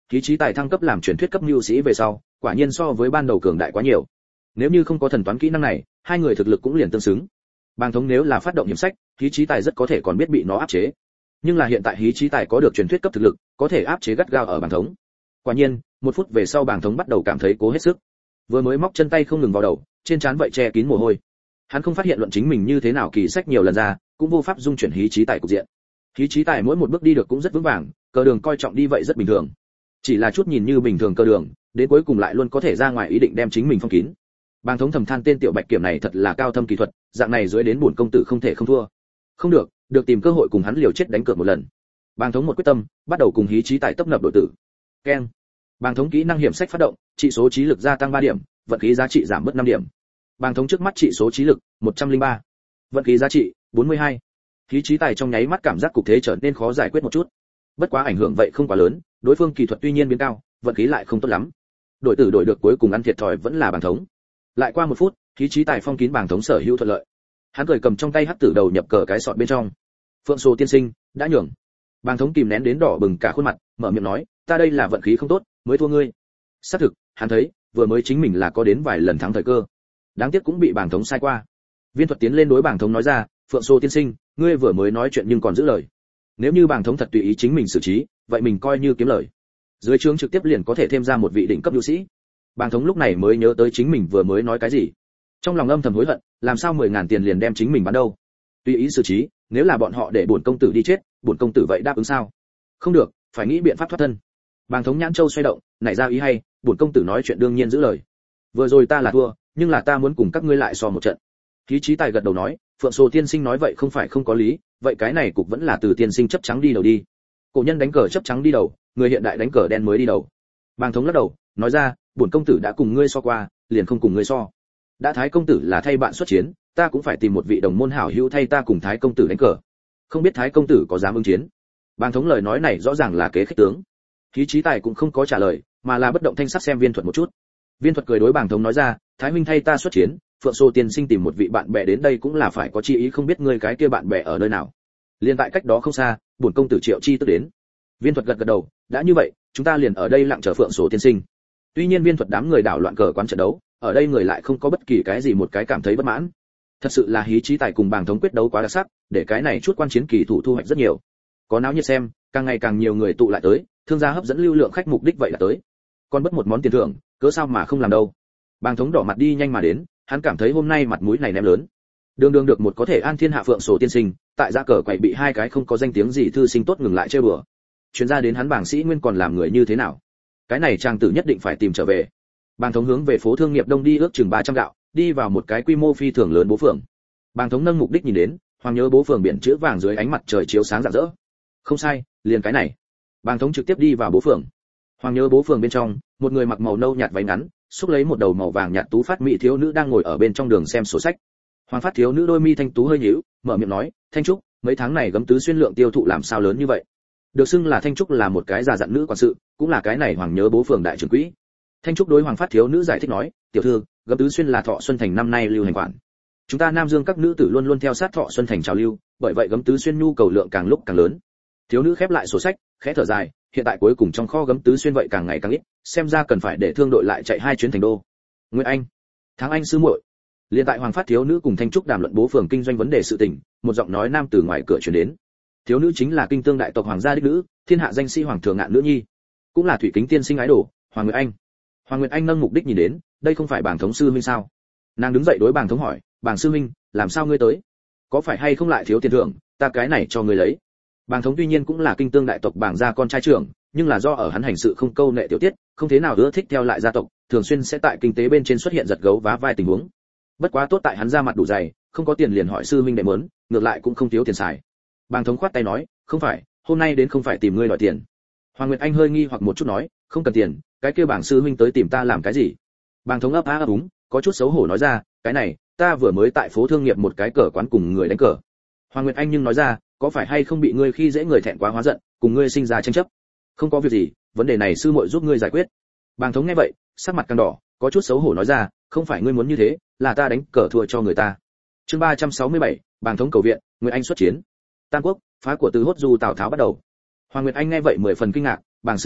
A: khí trí tài thăng cấp làm truyền thuyết cấp nhu sĩ về sau, quả nhiên so với ban đầu cường đại quá nhiều. Nếu như không có thần toán kỹ năng này, hai người thực lực cũng liền tương xứng. Bàng thống nếu là phát động hiểm sách, khí trí tài rất có thể còn biết bị nó áp chế. Nhưng là hiện tại khí trí tài có được truyền thuyết cấp thực lực, có thể áp chế gắt gao ở bàng thống. Quả nhiên, một phút về sau bàng thống bắt đầu cảm thấy cố hết sức. Vừa mới móc chân tay không ngừng vào đầu, trên trán vậy che kín mồ hôi. Hắn không phát hiện luận chính mình như thế nào kỳ sách nhiều lần ra, cũng vô pháp dung chuyển khí trí tài cục diện. Khí trí tài mỗi một bước đi được cũng rất vững vàng, cờ đường coi trọng đi vậy rất bình thường. Chỉ là chút nhìn như bình thường cờ đường, đến cuối cùng lại luôn có thể ra ngoài ý định đem chính mình phong kín. Bàng thống thầm than tên tiểu bạch kiểm này thật là cao thâm kỳ thuật, dạng này dưới đến bổn công tử không thể không thua. Không được, được tìm cơ hội cùng hắn liều chết đánh cược một lần. Bàng thống một quyết tâm, bắt đầu cùng khí trí tài tấp nập đội tử. Keng. Bàng thống kỹ năng hiểm sách phát động, trị số trí lực gia tăng 3 điểm, vận khí giá trị giảm bớt 5 điểm. Bàng thống trước mắt trị số trí lực 103, vận khí giá trị 42. Khí trí tài trong nháy mắt cảm giác cục thế trở nên khó giải quyết một chút. Bất quá ảnh hưởng vậy không quá lớn, đối phương kỳ thuật tuy nhiên biến cao, vận khí lại không tốt lắm. Đội tử đội được cuối cùng ăn thiệt thòi vẫn là bàng thống. Lại qua 1 phút, khí trí tài phong kín bàng thống sở hữu thuận lợi. Hắn cười cầm trong tay hắc tử đầu nhập cờ cái sọt bên trong. Phượng Sô tiên sinh đã nhường. Bàng thống kìm nén đến đỏ bừng cả khuôn mặt, mở miệng nói, ta đây là vận khí không tốt, mới thua ngươi. Xác thực, hắn thấy, vừa mới chính mình là có đến vài lần thắng thời cơ. Đáng tiếc cũng bị bàng thống sai qua. Viên thuật tiến lên đối bàng thống nói ra, Phượng Sô tiên sinh, ngươi vừa mới nói chuyện nhưng còn giữ lời. Nếu như bàng thống thật tùy ý chính mình xử trí, vậy mình coi như kiếm lời. Dưới trướng trực tiếp liền có thể thêm ra một vị đỉnh cấp nhu sĩ. Bàng thống lúc này mới nhớ tới chính mình vừa mới nói cái gì. Trong lòng âm thầm hối hận, làm sao 10.000 tiền liền đem chính mình bán đâu? Tùy ý xử trí, nếu là bọn họ để bổn công tử đi chết, bổn công tử vậy đáp ứng sao? Không được, phải nghĩ biện pháp thoát thân. Bàng thống nhãn châu xoay động, nảy ra ý hay, bổn công tử nói chuyện đương nhiên giữ lời. Vừa rồi ta là thua, nhưng là ta muốn cùng các ngươi lại so một trận. Khí trí tài gật đầu nói, Phượng Sô tiên sinh nói vậy không phải không có lý, vậy cái này cục vẫn là từ tiên sinh chấp trắng đi đầu đi. Cổ nhân đánh cờ chấp trắng đi đầu, người hiện đại đánh cờ đen mới đi đầu. Bàng thống lắc đầu, nói ra, bổn công tử đã cùng ngươi so qua, liền không cùng ngươi so. Đã Thái công tử là thay bạn xuất chiến, ta cũng phải tìm một vị đồng môn hảo hữu thay ta cùng Thái công tử đánh cờ. Không biết Thái công tử có dám ứng chiến? Bàng thống lời nói này rõ ràng là kế khích tướng. Khí trí tài cũng không có trả lời, mà là bất động thanh sắc xem Viên thuật một chút. Viên thuật cười đối bàng thống nói ra, Thái huynh thay ta xuất chiến, Phượng Sô tiên sinh tìm một vị bạn bè đến đây cũng là phải có chi ý, không biết ngươi cái kia bạn bè ở nơi nào. Liên tại cách đó không xa, bổn công tử Triệu Chi tức đến. Viên thuật gật gật đầu, đã như vậy, chúng ta liền ở đây lặng chờ Phượng Sô tiên sinh. Tuy nhiên Viên thuật đám người đảo loạn cờ quán trận đấu, ở đây người lại không có bất kỳ cái gì một cái cảm thấy bất mãn. Thật sự là hí trí tài cùng bàng thống quyết đấu quá đặc sắc, để cái này chút quan chiến kỳ thủ thu hoạch rất nhiều. Có náo nhiệt xem, càng ngày càng nhiều người tụ lại tới, thương gia hấp dẫn lưu lượng khách mục đích vậy là tới. Còn bất một món tiền thưởng, cớ sao mà không làm đâu. Bàng thống đỏ mặt đi nhanh mà đến, hắn cảm thấy hôm nay mặt mũi này ném lớn. Đường đường được một có thể an thiên hạ Phượng Sô tiên sinh, tại gia cờ quậy bị hai cái không có danh tiếng gì thư sinh tốt ngừng lại chơi bừa. Chuyến ra đến hắn bảng sĩ nguyên còn làm người như thế nào? Cái này trang tử nhất định phải tìm trở về. Bàng thống hướng về phố thương nghiệp đông đi ước chừng 300 gạo, đi vào một cái quy mô phi thường lớn bố phường. Bàng thống nâng mục đích nhìn đến, hoàng nhớ bố phường biển chữ vàng dưới ánh mặt trời chiếu sáng rạng rỡ. Không sai, liền cái này. Bàng thống trực tiếp đi vào bố phường. Hoàng nhớ bố phường bên trong, một người mặc màu nâu nhạt váy ngắn, xúc lấy một đầu màu vàng nhạt tú phát mỹ thiếu nữ đang ngồi ở bên trong đường xem sổ sách. Hoàng phát thiếu nữ đôi mi thanh tú hơi nhíu, mở miệng nói, Thanh Trúc, mấy tháng này gấm tứ xuyên lượng tiêu thụ làm sao lớn như vậy? Được xưng là Thanh Trúc là một cái già dặn nữ quản sự, cũng là cái này hoàng nhớ bố phường đại trưởng quỹ. Thanh Trúc đối Hoàng phát thiếu nữ giải thích nói, tiểu thư, gấm tứ xuyên là Thọ Xuân Thành năm nay lưu hành khoản. Chúng ta Nam Dương các nữ tử luôn luôn theo sát Thọ Xuân Thành trào lưu, bởi vậy gấm tứ xuyên nhu cầu lượng càng lúc càng lớn. Thiếu nữ khép lại sổ sách, khẽ thở dài, hiện tại cuối cùng trong kho gấm tứ xuyên vậy càng ngày càng ít, xem ra cần phải để thương đội lại chạy 2 chuyến thành đô. Nguyễn Anh, Tháng Anh sư muội. Liên tại Hoàng phát thiếu nữ cùng Thanh Trúc đàm luận bố phường kinh doanh vấn đề sự tình, một giọng nói nam từ ngoài cửa truyền đến. Thiếu nữ chính là Kinh Tương đại tộc hoàng gia đích nữ, thiên hạ danh sĩ Hoàng thượng ngạn nữ nhi, cũng là thủy kính tiên sinh ái đồ, Hoàng Nguyệt Anh. Hoàng Nguyệt Anh nâng mục đích nhìn đến, đây không phải bảng thống sư huynh sao? Nàng đứng dậy đối bảng thống hỏi, bảng sư huynh, làm sao ngươi tới? Có phải hay không lại thiếu tiền thưởng, ta cái này cho ngươi lấy. Bảng thống tuy nhiên cũng là Kinh Tương đại tộc bảng gia con trai trưởng, nhưng là do ở hắn hành sự không câu nệ tiểu tiết, không thế nào ưa thích theo lại gia tộc, thường xuyên sẽ tại kinh tế bên trên xuất hiện giật gấu vá vai tình huống. Bất quá tốt tại hắn ra mặt đủ dày, không có tiền liền hỏi sư huynh đệ muốn, ngược lại cũng không thiếu tiền xài. Bàng thống khoát tay nói, không phải, hôm nay đến không phải tìm ngươi đòi tiền. Hoàng Nguyệt Anh hơi nghi hoặc một chút nói, không cần tiền, cái kia bảng sư huynh tới tìm ta làm cái gì? Bàng thống ấp á ấp úng, có chút xấu hổ nói ra, cái này, ta vừa mới tại phố thương nghiệp một cái cờ quán cùng người đánh cờ. Hoàng Nguyệt Anh nhưng nói ra, có phải hay không bị ngươi khi dễ người thẹn quá hóa giận, cùng ngươi sinh ra tranh chấp? Không có việc gì, vấn đề này sư muội giúp ngươi giải quyết. Bàng thống nghe vậy, sắc mặt càng đỏ, có chút xấu hổ nói ra, không phải ngươi muốn như thế, là ta đánh cờ thua cho người ta. Chương 367, Bàng thống cầu viện, Nguyệt Anh xuất chiến. Tam Quốc, phá của từ hốt du Tào Tháo bắt đầu. Hoàng Nguyệt Anh nghe vậy 10 phần kinh ngạc, bàng sư huynh,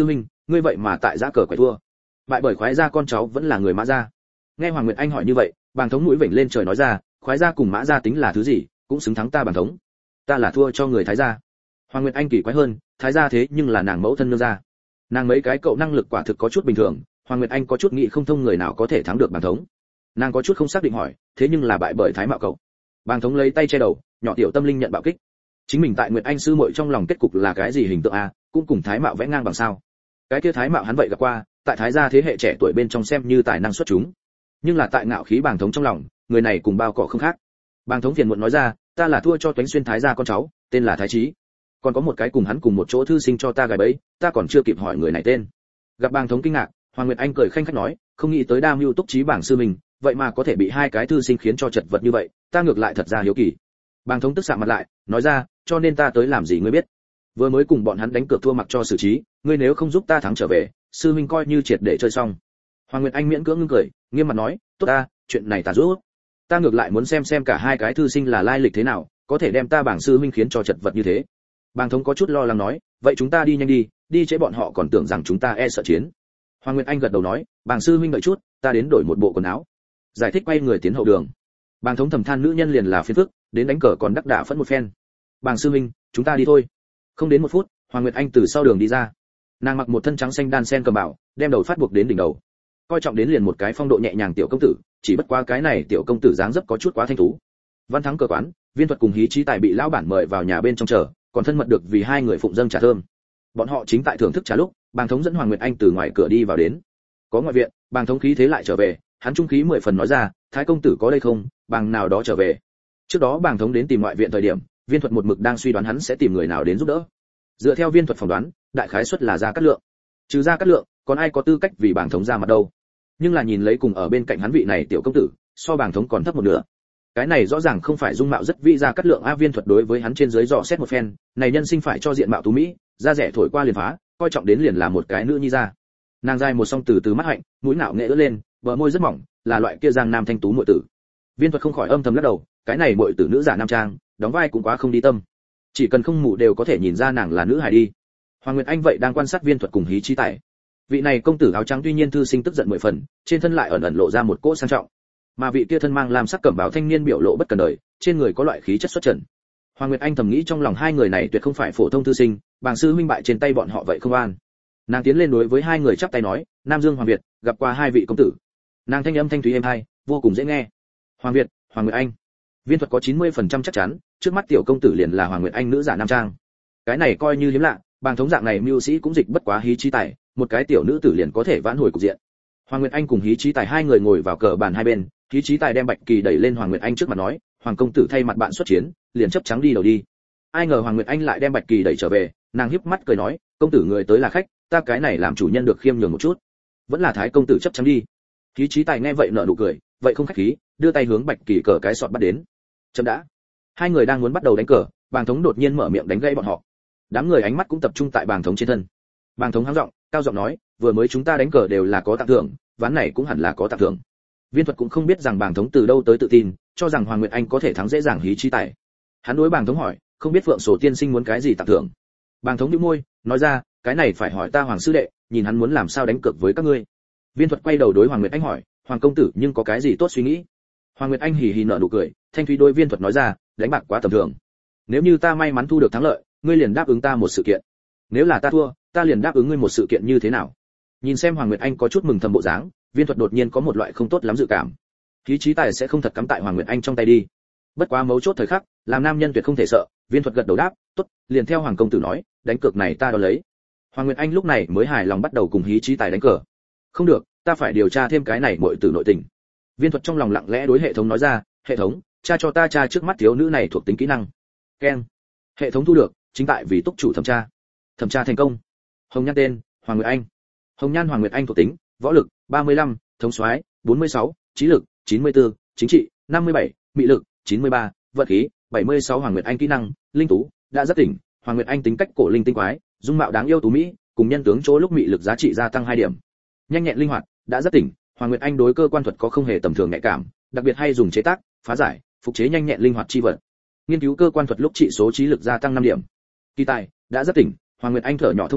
A: ngươi vậy mà tại giã cờ quậy thua. Bại bởi khoái gia con cháu vẫn là người Mã gia. Nghe Hoàng Nguyệt Anh hỏi như vậy, Bàng Thống mũi vểnh lên trời nói ra, khoái gia cùng Mã gia tính là thứ gì, cũng xứng thắng ta Bàng Thống. Ta là thua cho người Thái gia. Hoàng Nguyệt Anh kỳ quái hơn, Thái gia thế nhưng là nàng mẫu thân nương gia. Nàng mấy cái cậu năng lực quả thực có chút bình thường, Hoàng Nguyệt Anh có chút nghĩ không thông người nào có thể thắng được Bàng Thống. Nàng có chút không xác định hỏi, thế nhưng là bại bởi Thái Mạo cậu. Bàng Thống lấy tay che đầu, nhỏ tiểu tâm linh nhận bạo kích. Chính mình tại Nguyệt Anh sư muội trong lòng kết cục là cái gì hình tượng a, cũng cùng Thái Mạo vẽ ngang bằng sao? Cái kia Thái Mạo hắn vậy gặp qua, tại Thái gia thế hệ trẻ tuổi bên trong xem như tài năng xuất chúng. Nhưng là tại ngạo khí Bàng Thống trong lòng, người này cùng bao cỏ không khác. Bàng Thống phiền muộn nói ra, ta là thua cho Toánh Xuyên Thái gia con cháu, tên là Thái Chí. Còn có một cái cùng hắn cùng một chỗ thư sinh cho ta gài bẫy, ta còn chưa kịp hỏi người này tên. Gặp Bàng Thống kinh ngạc, Hoàng Nguyệt Anh cười khanh khách nói, không nghĩ tới đa mưu túc trí bảng sư mình, vậy mà có thể bị hai cái thư sinh khiến cho chật vật như vậy, ta ngược lại thật ra hiếu kỳ. Bàng Thống tức sạm mặt lại, nói ra, cho nên ta tới làm gì ngươi biết? Vừa mới cùng bọn hắn đánh cược thua mặc cho xử trí, ngươi nếu không giúp ta thắng trở về, sư huynh coi như triệt để chơi xong. Hoàng Nguyệt Anh miễn cưỡng ngưng cười, nghiêm mặt nói, tốt ta, chuyện này ta giúp. Ta ngược lại muốn xem cả hai cái thư sinh là lai lịch thế nào, có thể đem ta bảng sư huynh khiến cho chật vật như thế. Bàng Thống có chút lo lắng nói, vậy chúng ta đi nhanh đi trễ bọn họ còn tưởng rằng chúng ta e sợ chiến. Hoàng Nguyệt Anh gật đầu nói, bàng sư huynh đợi chút, ta đến đổi một bộ quần áo. Giải thích quay người tiến hậu đường. Bàng Thống thầm than nữ nhân liền là phiền phức, đến đánh cờ còn đắc đả phẫn một phen. Bàng sư huynh, chúng ta đi thôi. Không đến một phút, Hoàng Nguyệt Anh từ sau đường đi ra. Nàng mặc một thân trắng xanh đan sen cầm bảo, đem đầu phát buộc đến đỉnh đầu. Coi trọng đến liền một cái phong độ nhẹ nhàng tiểu công tử, chỉ bất quá cái này tiểu công tử dáng dấp có chút quá thanh tú. Văn thắng cờ quán, Viên Thuật cùng Hí Chí Tài bị lão bản mời vào nhà bên trong chờ, còn thân mật được vì hai người phụng dâng trà thơm. Bọn họ chính tại thưởng thức trà lúc, Bàng Thống dẫn Hoàng Nguyệt Anh từ ngoài cửa đi vào đến. Có ngoại viện, Bàng Thống khí thế lại trở về, hắn trung khí 10 phần nói ra, Thái công tử có đây không? Bàng nào đó trở về. Trước đó Bàng Thống đến tìm ngoại viện thời điểm, Viên Thuật một mực đang suy đoán hắn sẽ tìm người nào đến giúp đỡ. Dựa theo Viên Thuật phỏng đoán, đại khái suất là Gia Cát Lượng. Trừ Gia Cát Lượng, còn ai có tư cách vì Bàng Thống ra mặt đâu? Nhưng là nhìn lấy cùng ở bên cạnh hắn vị này tiểu công tử, so Bàng Thống còn thấp một nửa. Cái này rõ ràng không phải dung mạo rất vĩ Gia Cát Lượng a. Viên Thuật đối với hắn trên dưới dò xét một phen, này nhân sinh phải cho diện mạo tú mỹ, da rẻ thổi qua liền phá, coi trọng đến liền là một cái nữ nhi ra. Nàng dài một song từ mắt hạnh, mũi nạo nghệ ưỡn lên, bờ môi rất mỏng, là loại kia giang nam thanh tú muội tử. Viên Thuật không khỏi âm thầm lắc đầu, cái này muội tử nữ giả nam trang, đóng vai cũng quá không đi tâm. Chỉ cần không mù đều có thể nhìn ra nàng là nữ hài đi. Hoàng Nguyệt Anh vậy đang quan sát Viên Thuật cùng Hí Chí Tài. Vị này công tử áo trắng tuy nhiên thư sinh tức giận 10 phần, trên thân lại ẩn ẩn lộ ra một cỗ sang trọng. Mà vị kia thân mang lam sắc cẩm bào thanh niên biểu lộ bất cần đời, trên người có loại khí chất xuất trần. Hoàng Nguyệt Anh thầm nghĩ trong lòng hai người này tuyệt không phải phổ thông thư sinh, Bàng sư huynh bại trên tay bọn họ vậy không an. Nàng tiến lên đối với hai người chắp tay nói, Nam Dương Hoàng Việt, gặp qua hai vị công tử. Nàng thanh âm thanh thúy êm hai, vô cùng dễ nghe. Hoàng Việt, Hoàng Nguyệt Anh. Viên Thuật có 90% chắc chắn, trước mắt tiểu công tử liền là Hoàng Nguyệt Anh nữ giả nam trang. Cái này coi như hiếm lạ, Bàng thống dạng này mưu sĩ cũng dịch bất quá Hí Chí Tài, một cái tiểu nữ tử liền có thể vãn hồi cục diện. Hoàng Nguyệt Anh cùng Hí Chí Tài hai người ngồi vào cờ bàn hai bên, Hí Chí Tài đem bạch kỳ đẩy lên Hoàng Nguyệt Anh trước mặt nói, Hoàng công tử thay mặt bạn xuất chiến, liền chấp trắng đi đầu đi. Ai ngờ Hoàng Nguyệt Anh lại đem bạch kỳ đẩy trở về, nàng híp mắt cười nói, công tử người tới là khách, ta cái này làm chủ nhân được khiêm nhường một chút. Vẫn là Thái công tử chấp trắng đi. Hí Chí Tài nghe vậy nở nụ cười, vậy không khách khí, đưa tay hướng bạch kỳ cờ cái sọt bắt đến. Chậm đã. Hai người đang muốn bắt đầu đánh cờ, Bàng thống đột nhiên mở miệng đánh gãy bọn họ. Đám người ánh mắt cũng tập trung tại Bàng thống trên thân. Bàng thống hắng giọng, cao giọng nói, vừa mới chúng ta đánh cờ đều là có tặng thưởng, ván này cũng hẳn là có tặng thưởng. Viên Thuật cũng không biết rằng Bàng thống từ đâu tới tự tin, cho rằng Hoàng Nguyệt Anh có thể thắng dễ dàng Hí Chí Tài. Hắn đối Bàng thống hỏi, không biết Phượng Sổ tiên sinh muốn cái gì tặng thưởng. Bàng thống nhíu môi, nói ra, cái này phải hỏi ta Hoàng sư đệ, nhìn hắn muốn làm sao đánh cược với các ngươi. Viên Thuật quay đầu đối Hoàng Nguyệt Anh hỏi, Hoàng công tử nhưng có cái gì tốt suy nghĩ. Hoàng Nguyệt Anh hì hì nở nụ cười, thanh thúy đối Viên Thuật nói ra, đánh bạc quá tầm thường. Nếu như ta may mắn thu được thắng lợi, ngươi liền đáp ứng ta một sự kiện. Nếu là ta thua, ta liền đáp ứng ngươi một sự kiện như thế nào. Nhìn xem Hoàng Nguyệt Anh có chút mừng thầm bộ dáng, Viên Thuật đột nhiên có một loại không tốt lắm dự cảm. Hí Chí Tài sẽ không thật cắm tại Hoàng Nguyệt Anh trong tay đi. Bất quá mấu chốt thời khắc, làm nam nhân tuyệt không thể sợ, Viên Thuật gật đầu đáp, tốt, liền theo Hoàng công tử nói, đánh cược này ta đó lấy. Hoàng Nguyệt Anh lúc này mới hài lòng bắt đầu cùng Hí Chí Tài đánh cờ. Không được, ta phải điều tra thêm cái này muội tử nội tình. Viên Thuật trong lòng lặng lẽ đối hệ thống nói ra, hệ thống, tra cho ta tra trước mắt thiếu nữ này thuộc tính kỹ năng. Keng. Hệ thống thu được, chính tại vì túc chủ thẩm tra. Thẩm tra thành công. Hồng nhan tên, Hoàng Nguyệt Anh. Hồng nhan Hoàng Nguyệt Anh thuộc tính, võ lực 35, thống soái 46, trí lực 94, chính trị 57, mị lực 93, vận khí 76. Hoàng Nguyệt Anh kỹ năng, linh tú, đã rất tỉnh. Hoàng Nguyệt Anh tính cách cổ linh tinh quái, dung mạo đáng yêu tú mỹ, cùng nhân tướng chỗ lúc mị lực giá trị gia tăng 2 điểm. Nhanh nhẹn linh hoạt, đã rất tỉnh. Hoàng Nguyệt Anh đối cơ quan thuật có không hề tầm thường nhạy cảm, đặc biệt hay dùng chế tác, phá giải, phục chế nhanh nhẹn linh hoạt chi vật. Nghiên cứu cơ quan thuật lúc trị số trí lực gia tăng 5 điểm. Kỳ tài, đã rất tỉnh. Hoàng Nguyệt Anh thở nhỏ thông tuệ,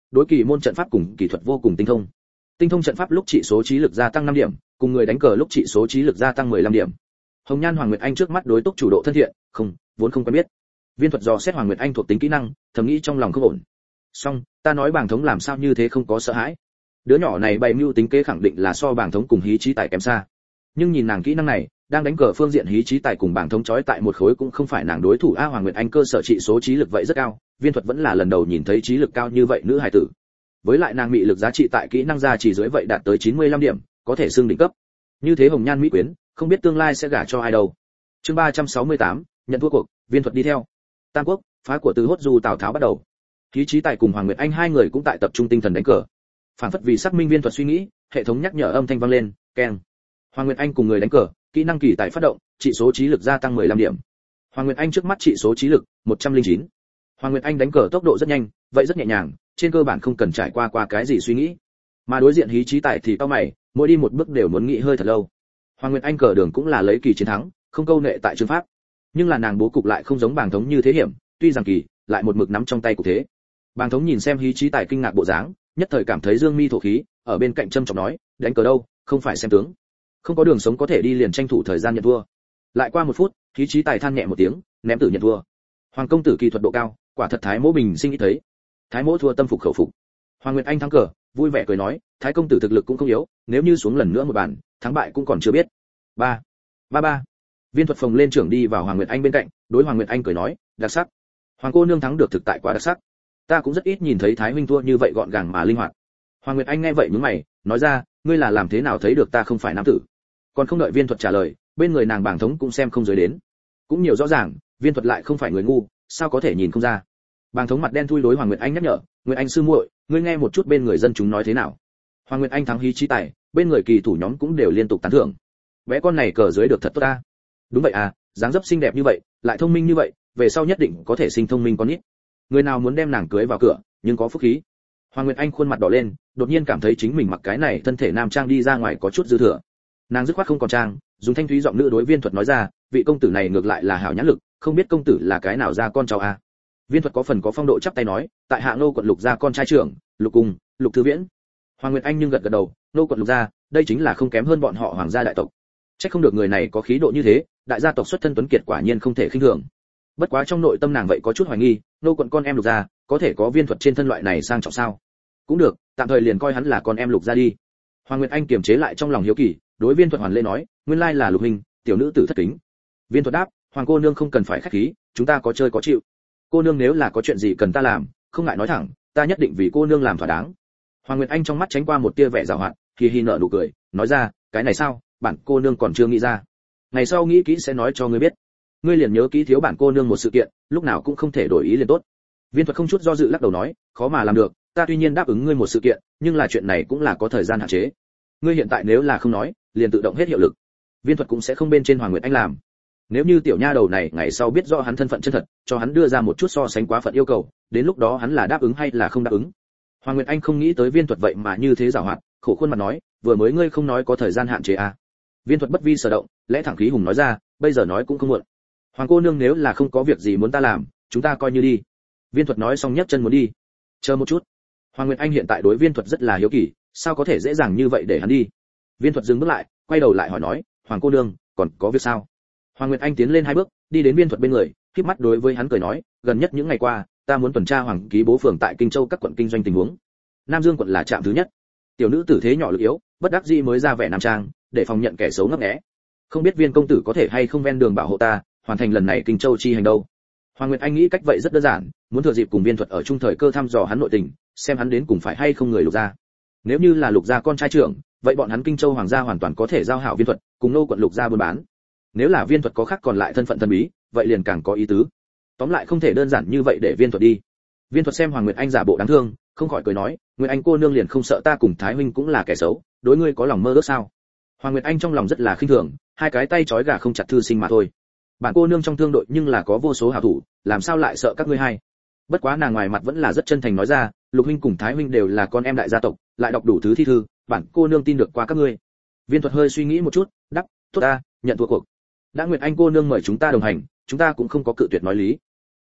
A: đối kỳ môn trận pháp cùng kỹ thuật vô cùng tinh thông. Tinh thông trận pháp lúc trị số trí lực gia tăng 5 điểm, cùng người đánh cờ lúc trị số trí lực gia tăng 15 điểm. Hồng Nhan Hoàng Nguyệt Anh trước mắt đối Túc chủ độ thân thiện, vốn không quen biết. Viên thuật dò xét Hoàng Nguyệt Anh thuộc tính kỹ năng, thầm nghĩ trong lòng không ổn. Xong, ta nói bảng thống làm sao như thế không có sợ hãi. Đứa nhỏ này bày mưu tính kế khẳng định là so bảng thống cùng hí trí tài kém xa. Nhưng nhìn nàng kỹ năng này, đang đánh cờ phương diện hí trí tài cùng bảng thống chói tại một khối cũng không phải nàng đối thủ. Hoàng Nguyệt Anh cơ sở trị số trí lực vậy rất cao, Viên thuật vẫn là lần đầu nhìn thấy trí lực cao như vậy nữ hài tử. Với lại nàng mị lực giá trị tại kỹ năng gia chỉ dưới vậy đạt tới 95 điểm, có thể xưng đỉnh cấp. Như thế hồng nhan mỹ quyến, không biết tương lai sẽ gả cho ai đâu. Chương 368, nhận thua cuộc, Viên thuật đi theo. Tam Quốc, phá của Từ Hốt Du Tào Tháo bắt đầu. Khí Chí Tài cùng Hoàng Nguyệt Anh hai người cũng tại tập trung tinh thần đánh cờ. Phản phất vì xác minh Viên thuật suy nghĩ, hệ thống nhắc nhở âm thanh vang lên, keng. Hoàng Nguyệt Anh cùng người đánh cờ, kỹ năng kỳ tài phát động, trị số trí lực gia tăng 15 điểm. Hoàng Nguyệt Anh trước mắt trị số trí lực 109. Hoàng Nguyệt Anh đánh cờ tốc độ rất nhanh, vậy rất nhẹ nhàng, trên cơ bản không cần trải qua cái gì suy nghĩ. Mà đối diện Hí Chí Tài thì cao mày, mỗi đi một bước đều muốn nghĩ hơi thật lâu. Hoàng Nguyệt Anh cờ đường cũng là lấy kỳ chiến thắng, không câu nệ tại chương pháp. Nhưng là nàng bố cục lại không giống bàng thống như thế hiểm, tuy rằng kỳ lại một mực nắm trong tay cục thế. Bàng thống nhìn xem Hí Chí Tài kinh ngạc bộ dáng, nhất thời cảm thấy dương mi thổ khí, ở bên cạnh châm chọc nói, đánh cờ đâu, không phải xem tướng. Không có đường sống có thể đi liền tranh thủ thời gian nhận thua. Lại qua 1 phút, Hí Chí Tài than nhẹ một tiếng, ném tử nhận thua. Hoàng công tử kỳ thuật độ cao, quả thật Thái Mỗ bình sinh ít thấy. Thái Mỗ thua tâm phục khẩu phục. Hoàng Nguyệt Anh thắng cờ, vui vẻ cười nói, Thái công tử thực lực cũng không yếu, nếu như xuống lần nữa một bàn, thắng bại cũng còn chưa biết. 3-3. Viên thuật phồng lên trưởng đi vào Hoàng Nguyệt Anh bên cạnh, đối Hoàng Nguyệt Anh cười nói, đặc sắc. Hoàng cô nương thắng được thực tại quá đặc sắc. Ta cũng rất ít nhìn thấy Thái huynh thua như vậy gọn gàng mà linh hoạt. Hoàng Nguyệt Anh nghe vậy nhướng mày, nói ra, ngươi là làm thế nào thấy được ta không phải nam tử? Còn không đợi Viên thuật trả lời, bên người nàng bảng thống cũng xem không dưới đến. Cũng nhiều rõ ràng, Viên thuật lại không phải người ngu, sao có thể nhìn không ra? Bàng thống mặt đen thui đối Hoàng Nguyệt Anh nhắc nhở, Nguyệt Anh sư muội, ngươi nghe một chút bên người dân chúng nói thế nào? Hoàng Nguyệt Anh thắng Hí Chí Tài, bên người kỳ thủ nhóm cũng đều liên tục tán thưởng. Bé con này cờ dưới được thật tốt ta. Đúng vậy à, dáng dấp xinh đẹp như vậy, lại thông minh như vậy, về sau nhất định có thể sinh thông minh con nít. Người nào muốn đem nàng cưới vào cửa, nhưng có phúc khí. Hoàng Nguyệt Anh khuôn mặt đỏ lên, đột nhiên cảm thấy chính mình mặc cái này thân thể nam trang đi ra ngoài có chút dư thừa. Nàng dứt khoát không còn trang, dùng thanh thúy giọng nữ đối Viên thuật nói ra, vị công tử này ngược lại là hảo nhãn lực, không biết công tử là cái nào ra con cháu a? Viên thuật có phần có phong độ chắp tay nói, tại Hạ Nô quận Lục gia con trai trưởng, Lục Cung, Lục Thư Viễn. Hoàng Nguyệt Anh nhưng gật gật đầu, Nô quận Lục gia, đây chính là không kém hơn bọn họ Hoàng gia đại tộc. Chắc không được người này có khí độ như thế, đại gia tộc xuất thân tuấn kiệt quả nhiên không thể khinh thường. Bất quá trong nội tâm nàng vậy có chút hoài nghi, Nô quận con em Lục gia, có thể có Viên thuật trên thân loại này sang trọng sao? Cũng được, tạm thời liền coi hắn là con em Lục gia đi. Hoàng Nguyệt Anh kiềm chế lại trong lòng hiếu kỳ, đối Viên thuật hoàn lễ nói, nguyên lai là Lục huynh, tiểu nữ tử thất kính. Viên thuật đáp, Hoàng cô nương không cần phải khách khí, chúng ta có chơi có chịu. Cô nương nếu là có chuyện gì cần ta làm, không ngại nói thẳng, ta nhất định vì cô nương làm thỏa đáng. Hoàng Nguyệt Anh trong mắt tránh qua một tia vẻ giảo hoạt, hi nở nụ cười, nói ra, cái này sao, bản cô nương còn chưa nghĩ ra. Ngày sau nghĩ kỹ sẽ nói cho ngươi biết. Ngươi liền nhớ kỹ thiếu bản cô nương một sự kiện, lúc nào cũng không thể đổi ý liền tốt. Viên thuật không chút do dự lắc đầu nói, khó mà làm được, ta tuy nhiên đáp ứng ngươi một sự kiện, nhưng là chuyện này cũng là có thời gian hạn chế. Ngươi hiện tại nếu là không nói, liền tự động hết hiệu lực. Viên thuật cũng sẽ không bên trên Hoàng Nguyệt Anh làm. Nếu như tiểu nha đầu này ngày sau biết rõ hắn thân phận chân thật, cho hắn đưa ra một chút so sánh quá phận yêu cầu, đến lúc đó hắn là đáp ứng hay là không đáp ứng. Hoàng Nguyệt Anh không nghĩ tới Viên thuật vậy mà như thế giàu hoạt, khổ khuôn mặt nói, vừa mới ngươi không nói có thời gian hạn chế à? Viên thuật bất vi sở động, lẽ thẳng khí hùng nói ra, bây giờ nói cũng không muộn. Hoàng cô nương nếu là không có việc gì muốn ta làm, chúng ta coi như đi. Viên thuật nói xong nhấc chân muốn đi. Chờ một chút. Hoàng Nguyệt Anh hiện tại đối Viên thuật rất là hiếu kỳ, sao có thể dễ dàng như vậy để hắn đi? Viên thuật dừng bước lại, quay đầu lại hỏi nói, Hoàng cô nương, còn có việc sao? Hoàng Nguyệt Anh tiến lên 2 bước, đi đến Viên thuật bên người, khép mắt đối với hắn cười nói, gần nhất những ngày qua, ta muốn tuần tra Hoàng ký bố phường tại Kinh Châu các quận kinh doanh tình huống. Nam Dương quận là trạm thứ nhất. Tiểu nữ tử thế nhỏ lực yếu, bất đắc dĩ mới ra vẻ nam trang, để phòng nhận kẻ xấu ngấp nghé. Không biết Viên công tử có thể hay không ven đường bảo hộ ta, hoàn thành lần này Kinh Châu chi hành đâu. Hoàng Nguyệt Anh nghĩ cách vậy rất đơn giản, muốn thừa dịp cùng Viên thuật ở chung thời cơ thăm dò hắn nội tình, xem hắn đến cùng phải hay không người Lục gia. Nếu như là Lục gia con trai trưởng, vậy bọn hắn Kinh Châu hoàng gia hoàn toàn có thể giao hảo Viên thuật, cùng nô quận Lục gia buôn bán. Nếu là Viên thuật có khác còn lại thân phận thần bí, vậy liền càng có ý tứ. Tóm lại không thể đơn giản như vậy để Viên thuật đi. Viên thuật xem Hoàng Nguyệt Anh giả bộ đáng thương, không khỏi cười nói, Nguyệt Anh cô nương liền không sợ ta cùng Thái huynh cũng là kẻ xấu, đối ngươi có lòng mơ ước sao? Hoàng Nguyệt Anh trong lòng rất là khinh thường, hai cái tay trói gà không chặt thư sinh mà thôi. Bản cô nương trong thương đội nhưng là có vô số hảo thủ, làm sao lại sợ các ngươi hai? Bất quá nàng ngoài mặt vẫn là rất chân thành nói ra, Lục huynh cùng Thái huynh đều là con em đại gia tộc, lại đọc đủ thứ thi thư, bản cô nương tin được qua các ngươi. Viên thuật hơi suy nghĩ một chút, đáp, tốt ta, nhận thua cuộc. Đã Nguyệt Anh cô nương mời chúng ta đồng hành, chúng ta cũng không có cự tuyệt nói lý.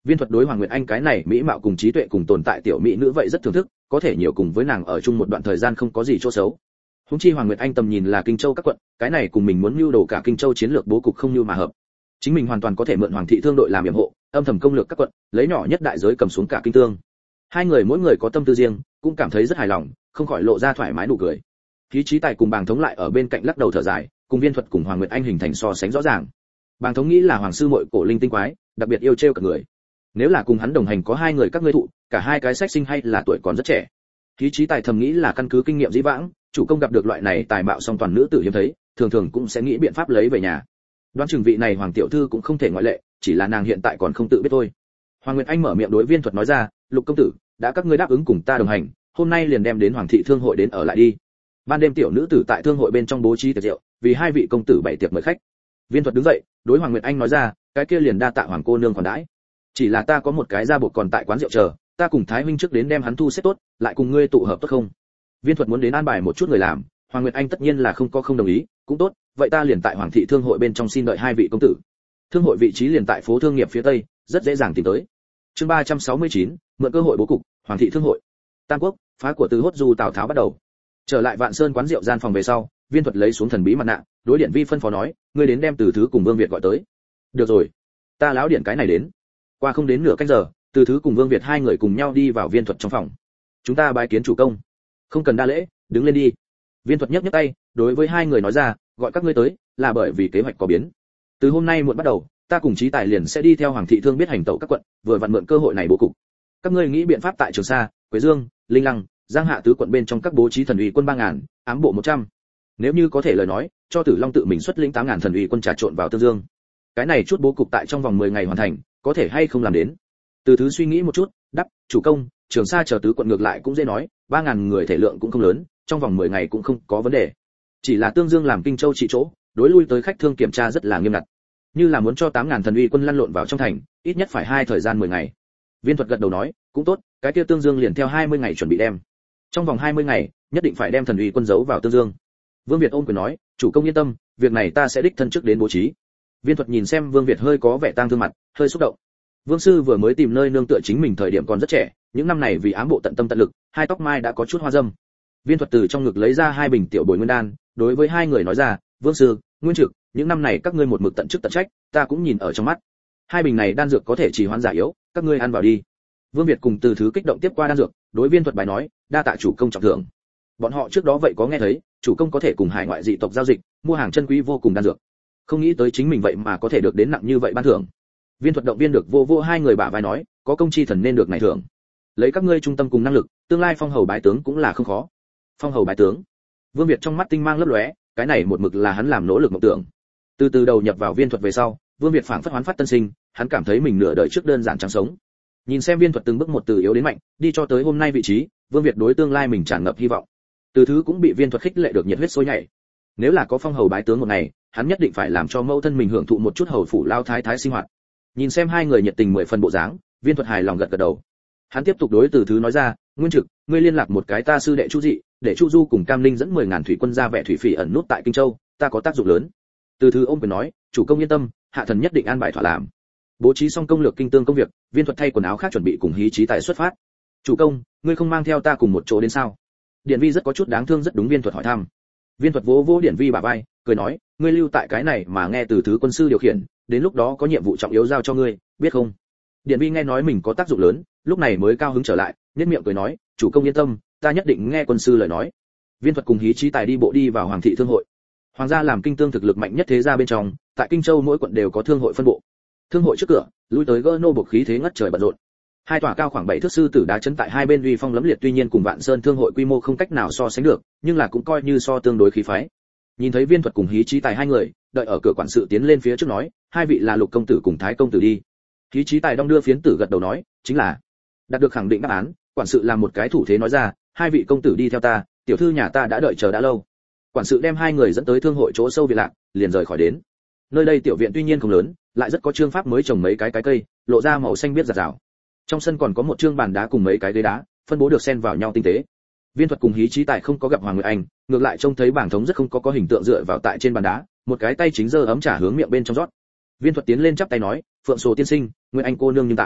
A: Viên Thuật đối Hoàng Nguyệt Anh cái này mỹ mạo cùng trí tuệ cùng tồn tại tiểu mỹ nữ vậy rất thưởng thức, có thể nhiều cùng với nàng ở chung một đoạn thời gian không có gì chỗ xấu. Huống chi Hoàng Nguyệt Anh tầm nhìn là Kinh Châu các quận, cái này cùng mình muốn mưu đồ cả Kinh Châu chiến lược bố cục không như mà hợp. Chính mình hoàn toàn có thể mượn Hoàng thị thương đội làm yểm hộ, âm thầm công lược các quận, lấy nhỏ nhất đại giới cầm xuống cả Kinh Tương. Hai người mỗi người có tâm tư riêng, cũng cảm thấy rất hài lòng, không khỏi lộ ra thoải mái nụ cười. Khí Chí Tài cùng Bàng Thống lại ở bên cạnh lắc đầu thở dài, cùng Viên Thuật cùng Hoàng Nguyệt Anh hình thành so sánh rõ ràng. Bàng Thống nghĩ là Hoàng sư muội cổ linh tinh quái, đặc biệt yêu trêu cả người. Nếu là cùng hắn đồng hành có hai người các ngươi thụ, cả hai cái sách sinh hay là tuổi còn rất trẻ. Khí Chí Tài thầm nghĩ là căn cứ kinh nghiệm dĩ vãng, chủ công gặp được loại này tài mạo song toàn nữ tử hiếm thấy, thường thường cũng sẽ nghĩ biện pháp lấy về nhà. Đoán chừng vị này Hoàng tiểu thư cũng không thể ngoại lệ, chỉ là nàng hiện tại còn không tự biết thôi. Hoàng Nguyệt Anh mở miệng đối Viên Thuật nói ra, Lục công tử, đã các ngươi đáp ứng cùng ta đồng hành, hôm nay liền đem đến Hoàng thị thương hội đến ở lại đi. Ban đêm tiểu nữ tử tại thương hội bên trong bố trí tiệc rượu, vì hai vị công tử bày tiệc mời khách. Viên Thuật đứng dậy, đối Hoàng Nguyệt Anh nói ra, cái kia liền đa tạ Hoàng cô nương khoản đãi. Chỉ là ta có một cái gia buộc còn tại quán rượu chờ, ta cùng Thái huynh trước đến đem hắn thu xếp tốt, lại cùng ngươi tụ hợp tốt không? Viên Thuật muốn đến an bài một chút người làm, Hoàng Nguyệt Anh tất nhiên là không đồng ý, cũng tốt, vậy ta liền tại Hoàng thị thương hội bên trong xin đợi hai vị công tử. Thương hội vị trí liền tại phố thương nghiệp phía tây, rất dễ dàng tìm tới. Chương 369, mượn cơ hội bố cục, Hoàng thị thương hội. Tam Quốc, phá của Từ Hốt Du Tào Tháo bắt đầu. Trở lại Vạn Sơn quán rượu gian phòng về sau, Viên Thuật lấy xuống thần bí mặt nạ, đối Điện Vi phân phó nói, ngươi đến đem Từ Thứ cùng Vương Việt gọi tới. Được rồi, ta lão điện cái này đến. Qua không đến nửa canh giờ, Từ Thứ cùng Vương Việt hai người cùng nhau đi vào Viên Thuật trong phòng. Chúng ta bái kiến chủ công. Không cần đa lễ, đứng lên đi. Viên Thuật nhấc nhấc tay, đối với hai người nói ra, gọi các ngươi tới, là bởi vì kế hoạch có biến. Từ hôm nay muộn bắt đầu, ta cùng Chí Tài liền sẽ đi theo Hoàng thị thương biết hành tẩu các quận, vừa vặn mượn cơ hội này bố cục. Các ngươi nghĩ biện pháp tại Trường Sa, Quế Dương, Linh Lăng, Giang Hạ tứ quận bên trong các bố trí thần uy quân 3000, ám bộ 100. Nếu như có thể lời nói, cho Tử Long tự mình xuất lĩnh 8000 thần uy quân trà trộn vào Tương Dương. Cái này chút bố cục tại trong vòng 10 ngày hoàn thành, có thể hay không làm đến? Từ Thứ suy nghĩ một chút, đáp, chủ công, Trường Sa chờ tứ quận ngược lại cũng dễ nói, 3000 người thể lượng cũng không lớn, trong vòng 10 ngày cũng không có vấn đề. Chỉ là Tương Dương làm Kinh Châu trị chỗ, đối lui tới khách thương kiểm tra rất là nghiêm ngặt. Như là muốn cho 8000 thần uy quân lăn lộn vào trong thành, ít nhất phải thời gian 10 ngày. Viên Thuật gật đầu nói, cũng tốt, cái kia Tương Dương liền theo 20 ngày chuẩn bị đem. Trong vòng 20 ngày, nhất định phải đem thần uy quân giấu vào Tương Dương. Vương Việt ôm quyền nói, chủ công yên tâm, việc này ta sẽ đích thân trước đến bố trí. Viên Thuật nhìn xem Vương Việt hơi có vẻ tang thương mặt, hơi xúc động. Vương sư vừa mới tìm nơi nương tựa chính mình thời điểm còn rất trẻ, những năm này vì ám bộ tận tâm tận lực, hai tóc mai đã có chút hoa râm. Viên Thuật từ trong ngực lấy ra hai bình tiểu bồi nguyên đan, đối với hai người nói ra, Vương sư, Nguyên Trực, những năm này các ngươi một mực tận chức tận trách, ta cũng nhìn ở trong mắt. Hai bình này đan dược có thể trì hoãn giả yếu, các ngươi ăn vào đi. Vương Việt cùng Từ Thứ kích động tiếp qua đan dược, đối Viên Thuật bài nói, đa tạ chủ công trọng thưởng. Bọn họ trước đó vậy có nghe thấy, chủ công có thể cùng hải ngoại dị tộc giao dịch, mua hàng chân quý vô cùng đan dược. Không nghĩ tới chính mình vậy mà có thể được đến nặng như vậy ban thưởng. Viên Thuật động viên được vô hai người bả vai nói, có công chi thần nên được này thưởng. Lấy các ngươi trung tâm cùng năng lực, tương lai phong hầu bái tướng cũng là không khó. Phong hầu bái tướng. Vương Việt trong mắt tinh mang lấp lóe, cái này một mực là hắn làm nỗ lực mộng tưởng. Từ đầu nhập vào Viên Thuật về sau, Vương Việt phảng phất hoán phát tân sinh, hắn cảm thấy mình nửa đời trước đơn giản chẳng sống. Nhìn xem Viên Thuật từng bước một từ yếu đến mạnh, đi cho tới hôm nay vị trí, Vương Việt đối tương lai mình tràn ngập hy vọng. Từ Thứ cũng bị Viên Thuật khích lệ được nhiệt huyết sôi nhảy. Nếu là có phong hầu bái tướng một ngày, hắn nhất định phải làm cho mẫu thân mình hưởng thụ một chút hầu phủ lao thái thái sinh hoạt. Nhìn xem hai người nhiệt tình 10 phần bộ dáng, Viên Thuật hài lòng gật gật đầu. Hắn tiếp tục đối Từ Thứ nói ra, Nguyên Trực, ngươi liên lạc một cái ta sư đệ Chu Dị, để Chu Du cùng Cam Linh dẫn 10.000 thủy quân ra vẻ thủy phỉ ẩn nút tại Kinh Châu, ta có tác dụng lớn. Từ Thứ ôm quyền nói, chủ công yên tâm, hạ thần nhất định an bài thỏa làm. Bố trí xong công lược kinh tương công việc, Viên Thuật thay quần áo khác chuẩn bị cùng Hí Chí Tài xuất phát. Chủ công, ngươi không mang theo ta cùng một chỗ đến sao? Điện Vi rất có chút đáng thương rất đúng Viên Thuật hỏi thăm. Viên Thuật vỗ Điện Vi bả vai, cười nói, ngươi lưu tại cái này mà nghe Từ Thứ quân sư điều khiển, đến lúc đó có nhiệm vụ trọng yếu giao cho ngươi, biết không? Điện Vi nghe nói mình có tác dụng lớn, lúc này mới cao hứng trở lại, nhếch miệng cười nói, chủ công yên tâm, ta nhất định nghe quân sư lời nói. Viên Thuật cùng Hí Chí Tài đi bộ đi vào Hoàng thị thương hội. Hoàng gia làm kinh tương thực lực mạnh nhất thế gia bên trong, tại Kinh Châu mỗi quận đều có thương hội phân bộ. Thương hội trước cửa, lui tới gỡ nô buộc khí thế ngất trời bận rộn. Hai tòa cao khoảng 7 thước sư tử đá chấn tại hai bên uy phong lẫm liệt, tuy nhiên cùng Vạn Sơn thương hội quy mô không cách nào so sánh được, nhưng là cũng coi như so tương đối khí phái. Nhìn thấy Viên Thuật cùng Hí Chí Tài hai người, đợi ở cửa quản sự tiến lên phía trước nói, hai vị là Lục công tử cùng Thái công tử đi. Hí Chí Tài đong đưa phiến tử gật đầu nói, chính là. Đạt được khẳng định đáp án, quản sự làm một cái thủ thế nói ra, hai vị công tử đi theo ta, tiểu thư nhà ta đã đợi chờ đã lâu. Quản sự đem hai người dẫn tới thương hội chỗ sâu viện lạc, liền rời khỏi đến. Nơi đây tiểu viện tuy nhiên không lớn, lại rất có trương pháp mới trồng mấy cái cây, lộ ra màu xanh biếc rạt rào. Trong sân còn có một trương bàn đá cùng mấy cái ghế đá, phân bố được xen vào nhau tinh tế. Viên Thuật cùng Hí Chí Tài không có gặp Hoàng Nguyệt Anh, ngược lại trông thấy bảng thống rất không có hình tượng dựa vào tại trên bàn đá, một cái tay chính giơ ấm trà hướng miệng bên trong rót. Viên Thuật tiến lên chắp tay nói, Phượng Sồ tiên sinh, Nguyệt Anh cô nương nhưng tại.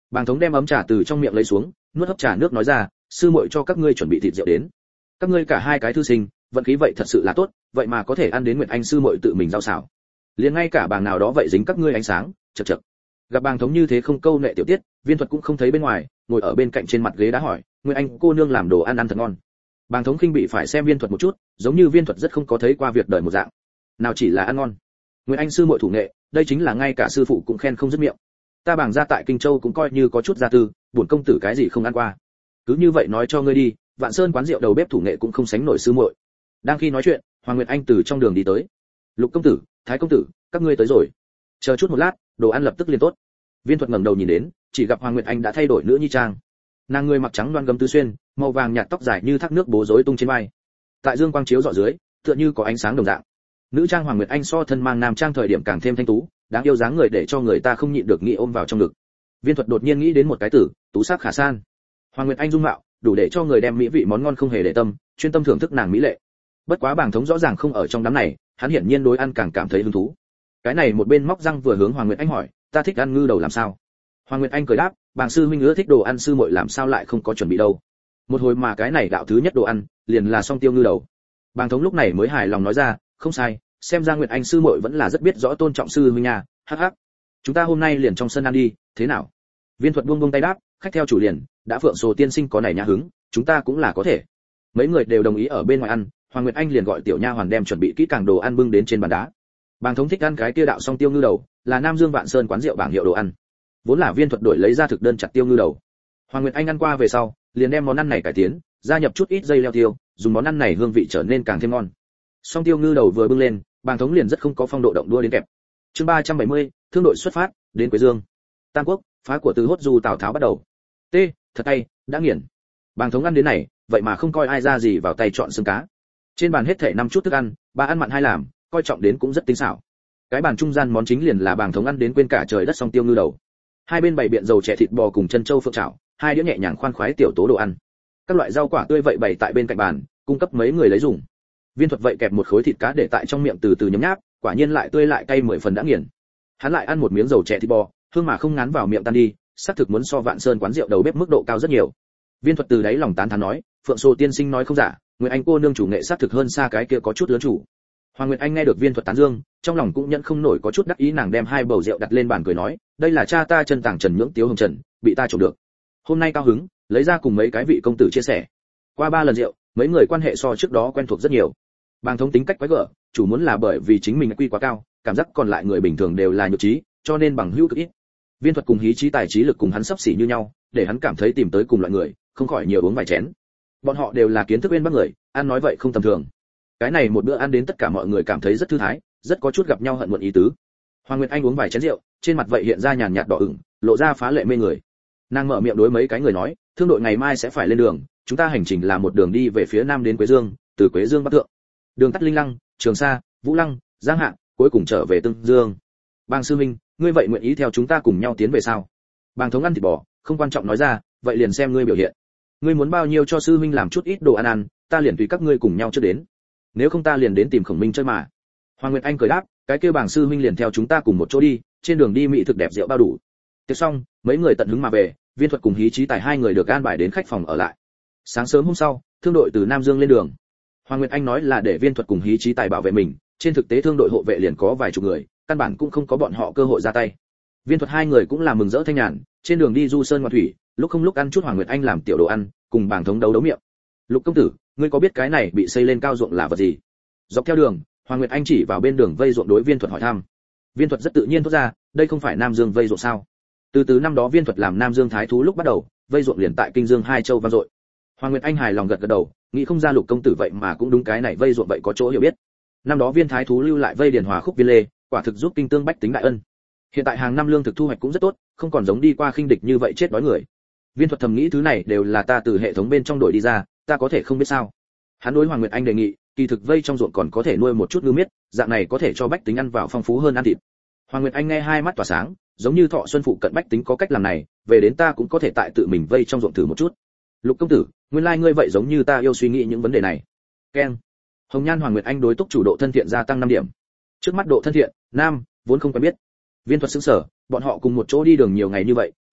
A: Bàng thống đem ấm trà từ trong miệng lấy xuống, nuốt hớp trà nước nói ra, sư muội cho các ngươi chuẩn bị thịt rượu đến. Các ngươi cả hai cái thư sinh, vận khí vậy thật sự là tốt, vậy mà có thể ăn đến Nguyệt Anh sư muội tự mình giao xảo. Liền ngay cả bàng nào đó vậy dính các ngươi ánh sáng, chậc chậc. Gặp Bàng thống như thế không câu nệ tiểu tiết, Viên Thuật cũng không thấy bên ngoài, ngồi ở bên cạnh trên mặt ghế đá hỏi, Nguyệt Anh cô nương làm đồ ăn ăn thật ngon. Bàng thống khinh bị phải xem Viên Thuật một chút, giống như Viên Thuật rất không có thấy qua việc đời một dạng. Nào chỉ là ăn ngon, Nguyệt Anh sư muội thủ nghệ, đây chính là ngay cả sư phụ cũng khen không dứt miệng. Ta Bàng gia tại Kinh Châu cũng coi như có chút gia tư, bổn công tử cái gì không ăn qua. Cứ như vậy nói cho ngươi đi, Vạn Sơn quán rượu đầu bếp thủ nghệ cũng không sánh nổi sư muội. Đang khi nói chuyện, Hoàng Nguyệt Anh từ trong đường đi tới. Lục công tử, Thái công tử, các ngươi tới rồi. Chờ chút một lát, đồ ăn lập tức liền tốt. Viên Thuật ngẩng đầu nhìn đến, chỉ gặp Hoàng Nguyệt Anh đã thay đổi nữ nhi trang. Nàng người mặc trắng loan gấm tứ xuyên, màu vàng nhạt tóc dài như thác nước bố rối tung trên vai. Tại dương quang chiếu rọi dưới, tựa như có ánh sáng đồng dạng. Nữ trang Hoàng Nguyệt Anh so thân mang nam trang thời điểm càng thêm thanh tú, đáng yêu dáng người để cho người ta không nhịn được nghĩ ôm vào trong ngực. Viên Thuật đột nhiên nghĩ đến một cái từ, tú sắc khả san. Hoàng Nguyệt Anh dung mạo, đủ để cho người đem mỹ vị món ngon không hề để tâm, chuyên tâm thưởng thức nàng mỹ lệ. Bất quá Bàng thống rõ ràng không ở trong đám này, hắn hiển nhiên đối ăn càng cảm thấy hứng thú. Cái này một bên móc răng vừa hướng Hoàng Nguyệt Anh hỏi, ta thích ăn ngư đầu làm sao? Hoàng Nguyệt Anh cười đáp, Bàng sư huynh ưa thích đồ ăn, sư muội làm sao lại không có chuẩn bị đâu. Một hồi mà cái này đạo thứ nhất đồ ăn, liền là song tiêu ngư đầu. Bàng thống lúc này mới hài lòng nói ra, không sai, xem ra Nguyệt Anh sư muội vẫn là rất biết rõ tôn trọng sư huynh nha, hắc hắc. Chúng ta hôm nay liền trong sân ăn đi, thế nào? Viên Thuật buông tay đáp, khách theo chủ liền, đã Phượng Sồ tiên sinh có này nhà hứng, chúng ta cũng là có thể. Mấy người đều đồng ý ở bên ngoài ăn, Hoàng Nguyệt Anh liền gọi tiểu nha hoàn đem chuẩn bị kỹ càng đồ ăn bưng đến trên bàn đá. Bàng thống thích ăn cái kia đạo song tiêu ngư đầu, là Nam Dương Vạn Sơn quán rượu bảng hiệu đồ ăn. Vốn là Viên Thuật đổi lấy ra thực đơn chặt tiêu ngư đầu. Hoàng Nguyệt Anh ăn qua về sau, liền đem món ăn này cải tiến, gia nhập chút ít dây leo tiêu, dùng món ăn này hương vị trở nên càng thêm ngon. Song tiêu ngư đầu vừa bưng lên, Bàng thống liền rất không có phong độ động đua đến kẹp. Chương 370, thương đội xuất phát, đến Quế Dương. Tam Quốc, phá của từ hốt du Tào Tháo bắt đầu. T, thật tay, đã nghiền. Bàng thống ăn đến này, vậy mà không coi ai ra gì vào tay chọn xương cá. Trên bàn hết thảy 5 chút thức ăn, ba ăn mặn hai làm, coi trọng đến cũng rất tinh xảo. Cái bàn trung gian món chính liền là Bàng thống ăn đến quên cả trời đất song tiêu ngư đầu. Hai bên bày biện dầu chè thịt bò cùng chân châu phượng chảo, hai đĩa nhẹ nhàng khoan khoái tiểu tố đồ ăn. Các loại rau quả tươi vậy bày tại bên cạnh bàn, cung cấp mấy người lấy dùng. Viên Thuật vậy kẹp một khối thịt cá để tại trong miệng từ từ nhấm nháp, quả nhiên lại tươi lại cay 10 phần đã nghiền. Hắn lại ăn một miếng dầu chè thịt bò, hương mà không ngán vào miệng tan đi, xác thực muốn so Vạn Sơn quán rượu đầu bếp mức độ cao rất nhiều. Viên Thuật từ đáy lòng tán thán nói, Phượng Sồ tiên sinh nói không giả, Nguyệt Anh cô nương chủ nghệ xác thực hơn xa cái kia có chút lớn chủ. Hoàng Nguyệt Anh nghe được Viên Thuật tán dương, trong lòng cũng nhận không nổi có chút đắc ý, nàng đem hai bầu rượu đặt lên bàn cười nói, đây là cha ta chân tàng Trần Nhưỡng Tiếu Hồng Trần, bị ta trộm được. Hôm nay cao hứng, lấy ra cùng mấy cái vị công tử chia sẻ. Qua 3 lần rượu, mấy người quan hệ so trước đó quen thuộc rất nhiều. Bàng thống tính cách quái gở, chủ muốn là bởi vì chính mình quy quá cao, cảm giác còn lại người bình thường đều là nhược trí, cho nên bằng hữu cực ít. Viên Thuật cùng hí trí tài trí lực cùng hắn sắp xỉ như nhau, để hắn cảm thấy tìm tới cùng loại người, không khỏi nhiều uống vài chén. Bọn họ đều là kiến thức bên bắc người, ăn nói vậy không tầm thường. Cái này một bữa ăn đến tất cả mọi người cảm thấy rất thư thái, rất có chút gặp nhau hận muộn ý tứ. Hoàng Nguyệt Anh uống vài chén rượu, trên mặt vậy hiện ra nhàn nhạt đỏ ửng, lộ ra phá lệ mê người. Nàng mở miệng đối mấy cái người nói, thương đội ngày mai sẽ phải lên đường, chúng ta hành trình là một đường đi về phía nam đến Quế Dương, từ Quế Dương bắc thượng, đường tắt Linh Lăng, Trường Sa, Vũ Lăng, Giang Hạ, cuối cùng trở về Tương Dương. Bàng sư huynh, ngươi vậy nguyện ý theo chúng ta cùng nhau tiến về sao? Bàng thống ăn thịt bò, không quan trọng nói ra, vậy liền xem ngươi biểu hiện. Ngươi muốn bao nhiêu cho sư huynh làm chút ít đồ ăn ăn, ta liền tùy các ngươi cùng nhau trước đến. Nếu không ta liền đến tìm Khổng Minh chơi mà. Hoàng Nguyệt Anh cười đáp, cái kia Bàng sư huynh liền theo chúng ta cùng một chỗ đi, trên đường đi mỹ thực đẹp rượu bao đủ. Tiếp xong, mấy người tận hứng mà về, Viên Thuật cùng hí trí tài hai người được an bài đến khách phòng ở lại. Sáng sớm hôm sau, thương đội từ Nam Dương lên đường. Hoàng Nguyệt Anh nói là để Viên Thuật cùng hí trí tài bảo vệ mình, trên thực tế thương đội hộ vệ liền có vài chục người, căn bản cũng không có bọn họ cơ hội ra tay. Viên Thuật hai người cũng là mừng rỡ thanh nhàn, trên đường đi du sơn ngoạn thủy, lúc không lúc ăn chút Hoàng Nguyệt Anh làm tiểu đồ ăn, cùng Bàng thống đấu đấu miệng. Lục công tử, ngươi có biết cái này bị xây lên cao ruộng là vật gì? Dọc theo đường, Hoàng Nguyệt Anh chỉ vào bên đường vây ruộng đối Viên Thuật hỏi thăm. Viên Thuật rất tự nhiên thốt ra, đây không phải Nam Dương vây ruộng sao? Từ năm đó Viên Thuật làm Nam Dương thái thú lúc bắt đầu, vây ruộng liền tại Kinh Dương hai châu vang dội. Hoàng Nguyệt Anh hài lòng gật gật đầu, nghĩ không ra Lục công tử vậy mà cũng đúng cái này vây ruộng vậy có chỗ hiểu biết. Năm đó Viên thái thú lưu lại vây điền hòa khúc viên lê, quả thực giúp kinh tương bách tính đại ân. Hiện tại hàng năm lương thực thu hoạch cũng rất tốt, không còn giống đi qua khinh địch như vậy chết đói người. Viên Thuật thầm nghĩ thứ này đều là ta từ hệ thống bên trong đổi đi ra, ta có thể không biết sao? Hắn đối Hoàng Nguyệt Anh đề nghị, kỳ thực vây trong ruộng còn có thể nuôi một chút ngư miết, dạng này có thể cho bách tính ăn vào phong phú hơn ăn thịt. Hoàng Nguyệt Anh nghe hai mắt tỏa sáng, giống như Thọ Xuân phụ cận bách tính có cách làm này, về đến ta cũng có thể tại tự mình vây trong ruộng thử một chút. Lục công tử, nguyên lai ngươi vậy giống như ta yêu suy nghĩ những vấn đề này. Keng. Hồng nhan Hoàng Nguyệt Anh đối túc chủ độ thân thiện gia tăng 5 điểm. Trước mắt độ thân thiện, nam, vốn không quen biết. Viên Thuật sững sờ, bọn họ cùng một chỗ đi đường nhiều ngày như vậy,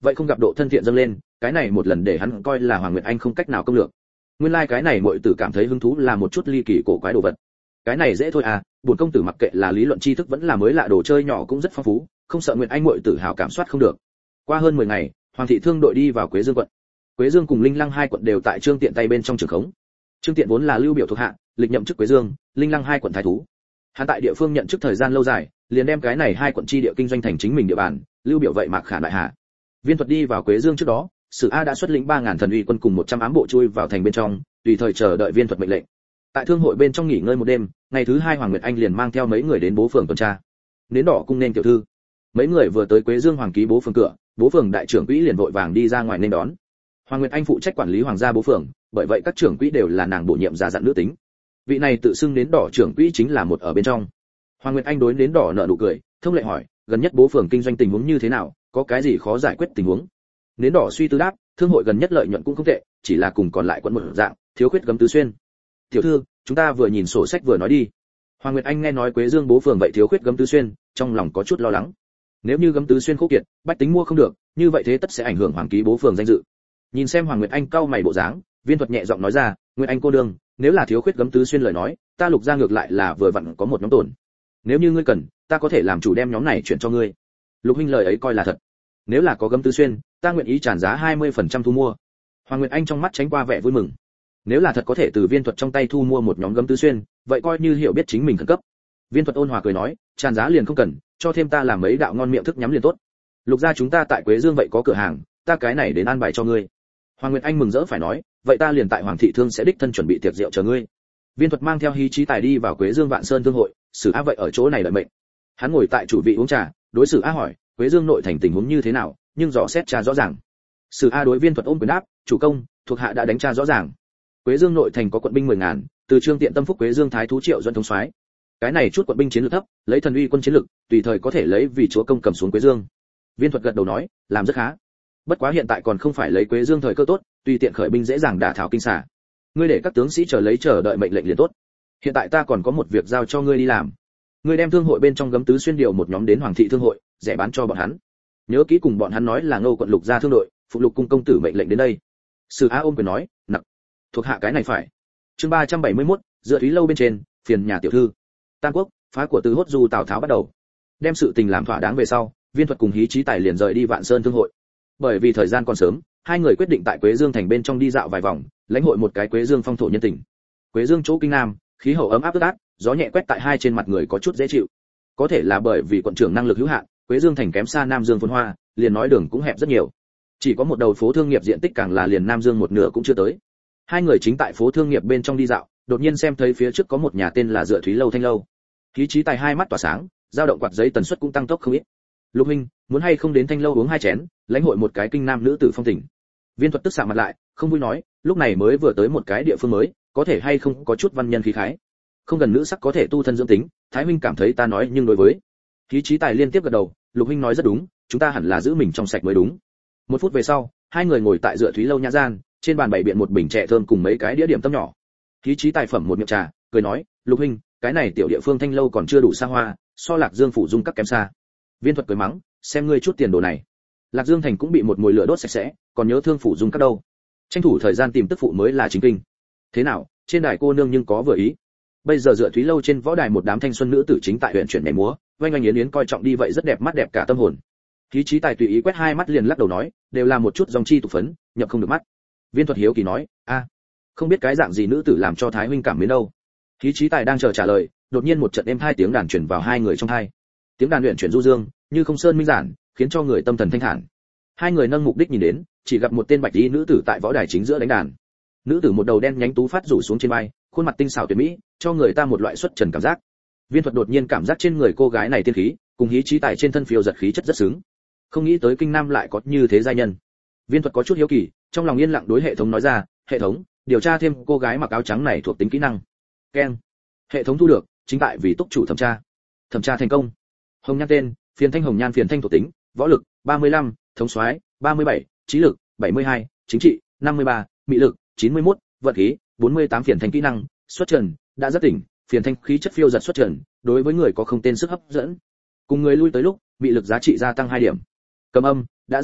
A: vậy không gặp độ thân thiện dâng lên, cái này một lần để hắn coi là Hoàng Nguyệt Anh không cách nào công lược. Nguyên lai cái này muội tử cảm thấy hứng thú là một chút ly kỳ cổ quái đồ vật. Cái này dễ thôi à, bổn công tử mặc kệ là lý luận tri thức vẫn là mới lạ đồ chơi nhỏ cũng rất phong phú, không sợ Nguyệt Anh muội tử hào cảm soát không được. Qua hơn 10 ngày, Hoàng thị thương đội đi vào Quế Dương quận. Quế Dương cùng Linh Lăng hai quận đều tại Trương Tiện tay bên trong trường khống. Trương Tiện vốn là Lưu Biểu thuộc hạ, lịch nhậm chức Quế Dương, Linh Lăng hai quận thái thú. Hắn tại địa phương nhận chức thời gian lâu dài, liền đem cái này hai quận chi địa kinh doanh thành chính mình địa bàn, Lưu Biểu vậy Mạc Khả đại hạ. Viên Thuật đi vào Quế Dương trước đó, Sử A đã xuất lĩnh 3000 thần uy quân cùng 100 ám bộ chui vào thành bên trong, tùy thời chờ đợi Viên Thuật mệnh lệnh. Tại thương hội bên trong nghỉ ngơi một đêm, ngày thứ hai Hoàng Nguyệt Anh liền mang theo mấy người đến bố phường tuần tra. Nến đỏ cung nên tiểu thư. Mấy người vừa tới Quế Dương hoàng ký bố phường cửa, bố phường đại trưởng quỹ liền vội vàng đi ra ngoài nên đón. Hoàng Nguyệt Anh phụ trách quản lý hoàng gia bố phường, bởi vậy các trưởng quỹ đều là nàng bổ nhiệm già dặn nữ tính. Vị này tự xưng nến đỏ trưởng quỹ chính là một ở bên trong. Hoàng Nguyệt Anh đối nến đỏ nở nụ cười, thông lệ hỏi, gần nhất bố phường kinh doanh tình huống như thế nào, có cái gì khó giải quyết tình huống? Nến đỏ suy tư đáp, thương hội gần nhất lợi nhuận cũng không tệ, chỉ là cùng còn lại quận một dạng, thiếu khuyết gấm tứ xuyên. Tiểu thư, chúng ta vừa nhìn sổ sách vừa nói đi. Hoàng Nguyệt Anh nghe nói Quế Dương bố phường vậy thiếu khuyết gấm tứ xuyên, trong lòng có chút lo lắng. Nếu như gấm tứ xuyên khô kiệt, bách tính mua không được, như vậy thế tất sẽ ảnh hưởng hoàng ký bố phường danh dự. Nhìn xem Hoàng Nguyệt Anh cau mày bộ dáng, Viên Thuật nhẹ giọng nói ra, Nguyệt Anh cô đương, nếu là thiếu khuyết gấm tứ xuyên lời nói, ta Lục gia ngược lại là vừa vặn có một nhóm tổn. Nếu như ngươi cần, ta có thể làm chủ đem nhóm này chuyển cho ngươi. Lục huynh lời ấy coi là thật. Nếu là có gấm tứ xuyên, ta nguyện ý trả giá 20% thu mua. Hoàng Nguyệt Anh trong mắt tránh qua vẻ vui mừng. Nếu là thật có thể từ Viên Thuật trong tay thu mua một nhóm gấm tứ xuyên, vậy coi như hiểu biết chính mình khẩn cấp. Viên Thuật ôn hòa cười nói, tràn giá liền không cần, cho thêm ta làm mấy đạo ngon miệng thức nhắm liền tốt. Lục gia chúng ta tại Quế Dương vậy có cửa hàng, ta cái này đến an bài cho ngươi. Hoàng Nguyệt Anh mừng rỡ phải nói, vậy ta liền tại Hoàng thị thương sẽ đích thân chuẩn bị tiệc rượu chờ ngươi. Viên Thuật mang theo Hí Chí Tài đi vào Quế Dương Vạn Sơn thương hội, Sử A vậy ở chỗ này đợi mệnh. Hắn ngồi tại chủ vị uống trà, đối Sử A hỏi, Quế Dương nội thành tình huống như thế nào, nhưng dò xét tra rõ ràng. Sử A đối Viên Thuật ôm quyền đáp, chủ công, thuộc hạ đã đánh tra rõ ràng. Quế Dương nội thành có quận binh 10.000, từ Trương Tiện tâm phúc Quế Dương thái thú Triệu Duẫn thống soái. Cái này chút quận binh chiến lược thấp, lấy thần uy quân chiến lược, tùy thời có thể lấy vì chúa công cầm xuống Quế Dương. Viên Thuật gật đầu nói, làm rất khá. Bất quá hiện tại còn không phải lấy Quế Dương thời cơ tốt, tùy tiện khởi binh dễ dàng đả thảo kinh xà. Ngươi để các tướng sĩ chờ đợi mệnh lệnh liền tốt. Hiện tại ta còn có một việc giao cho ngươi đi làm. Ngươi đem thương hội bên trong gấm tứ xuyên điều một nhóm đến Hoàng thị thương hội, rẻ bán cho bọn hắn. Nhớ kỹ cùng bọn hắn nói là Ngô quận Lục gia thương đội, phụ Lục cung công tử mệnh lệnh đến đây. Sử A ôm quyền nói, nặc, thuộc hạ cái này phải. Chương 371, dựa Thúy lâu bên trên, phiền nhà tiểu thư. Tam Quốc, phá của Từ Hốt Du Tào Tháo bắt đầu. Đem sự tình làm thỏa đáng về sau, Viên Thuật cùng Hí Chí Tài liền rời đi Vạn Sơn thương hội. Bởi vì thời gian còn sớm, hai người quyết định tại Quế Dương thành bên trong đi dạo vài vòng, lãnh hội một cái Quế Dương phong thổ nhân tình. Quế Dương chỗ kinh nam, khí hậu ấm áp ướt át, gió nhẹ quét tại hai trên mặt người có chút dễ chịu. Có thể là bởi vì quận trưởng năng lực hữu hạn, Quế Dương thành kém xa Nam Dương phồn hoa, liền nói đường cũng hẹp rất nhiều. Chỉ có một đầu phố thương nghiệp diện tích càng là liền Nam Dương một nửa cũng chưa tới. Hai người chính tại phố thương nghiệp bên trong đi dạo, đột nhiên xem thấy phía trước có một nhà tên là Dựa Thúy lâu Thanh lâu. Hí Chí Tài hai mắt tỏa sáng, dao động quạt giấy tần suất cũng tăng tốc không ít. Lục huynh, muốn hay không đến Thanh lâu uống hai chén, lãnh hội một cái kinh nam nữ tử phong tình. Viên Thuật tức sạm mặt lại, không vui nói, lúc này mới vừa tới một cái địa phương mới, có thể hay không có chút văn nhân khí khái. Không gần nữ sắc có thể tu thân dưỡng tính, Thái huynh cảm thấy ta nói nhưng đối với. Hí Chí Tài liên tiếp gật đầu, Lục huynh nói rất đúng, chúng ta hẳn là giữ mình trong sạch mới đúng. Một phút về sau, hai người ngồi tại Dựa Thúy lâu nhã gian, trên bàn bày biện một bình chè thơm cùng mấy cái đĩa điểm tâm nhỏ. Hí Chí Tài phẩm một miệng trà, cười nói, Lục huynh, cái này tiểu địa phương Thanh lâu còn chưa đủ xa hoa, so Lạc Dương phủ dung các kém xa. Viên Thuật cười mắng, xem ngươi chút tiền đồ này. Lạc Dương thành cũng bị một mùi lửa đốt sạch sẽ, còn nhớ thương phủ dung các đâu. Tranh thủ thời gian tìm tức phụ mới là chính kinh. Thế nào, trên đài cô nương nhưng có vừa ý. Bây giờ Dựa Thúy lâu trên võ đài một đám thanh xuân nữ tử chính tại huyện chuyển nhảy múa, oanh oanh yến yến coi trọng đi vậy rất đẹp mắt đẹp cả tâm hồn. Hí Chí Tài tùy ý quét hai mắt liền lắc đầu nói, đều là một chút dòng chi tục phấn, nhập không được mắt. Viên Thuật hiếu kỳ nói, không biết cái dạng gì nữ tử làm cho Thái huynh cảm mến đâu. Hí Chí Tài đang chờ trả lời, đột nhiên một trận êm hai tiếng đàn truyền vào hai người trong tai. Tiếng đàn luyện chuyển du dương, như không sơn minh giản, khiến cho người tâm thần thanh thản. Hai người nâng mục đích nhìn đến, chỉ gặp một tên bạch y nữ tử tại võ đài chính giữa đánh đàn. Nữ tử một đầu đen nhánh tú phát rủ xuống trên vai, khuôn mặt tinh xảo tuyệt mỹ, cho người ta một loại xuất trần cảm giác. Viên Thuật đột nhiên cảm giác trên người cô gái này tiên khí, cùng Hí Chí Tài trên thân phiêu giật khí chất rất xứng. Không nghĩ tới kinh nam lại có như thế giai nhân. Viên Thuật có chút hiếu kỳ, trong lòng yên lặng đối hệ thống nói ra, hệ thống, điều tra thêm cô gái mặc áo trắng này thuộc tính kỹ năng. Keng. Hệ thống thu được, chính tại vì túc chủ thẩm tra. Thẩm tra thành công. Hồng nhan tên, Phiền Thanh Hồng nhan Phiền Thanh thuộc tính, võ lực 35, thống soái 37, trí lực 72, chính trị 53, mị lực 91, vận khí 48. Phiền Thanh kỹ năng, xuất trần, đã rất tỉnh, Phiền Thanh khí chất phiêu giật xuất trần, đối với người có không tên sức hấp dẫn. Cùng người lui tới lúc, mị lực giá trị gia tăng 2 điểm. Cầm âm, đã rất tỉnh,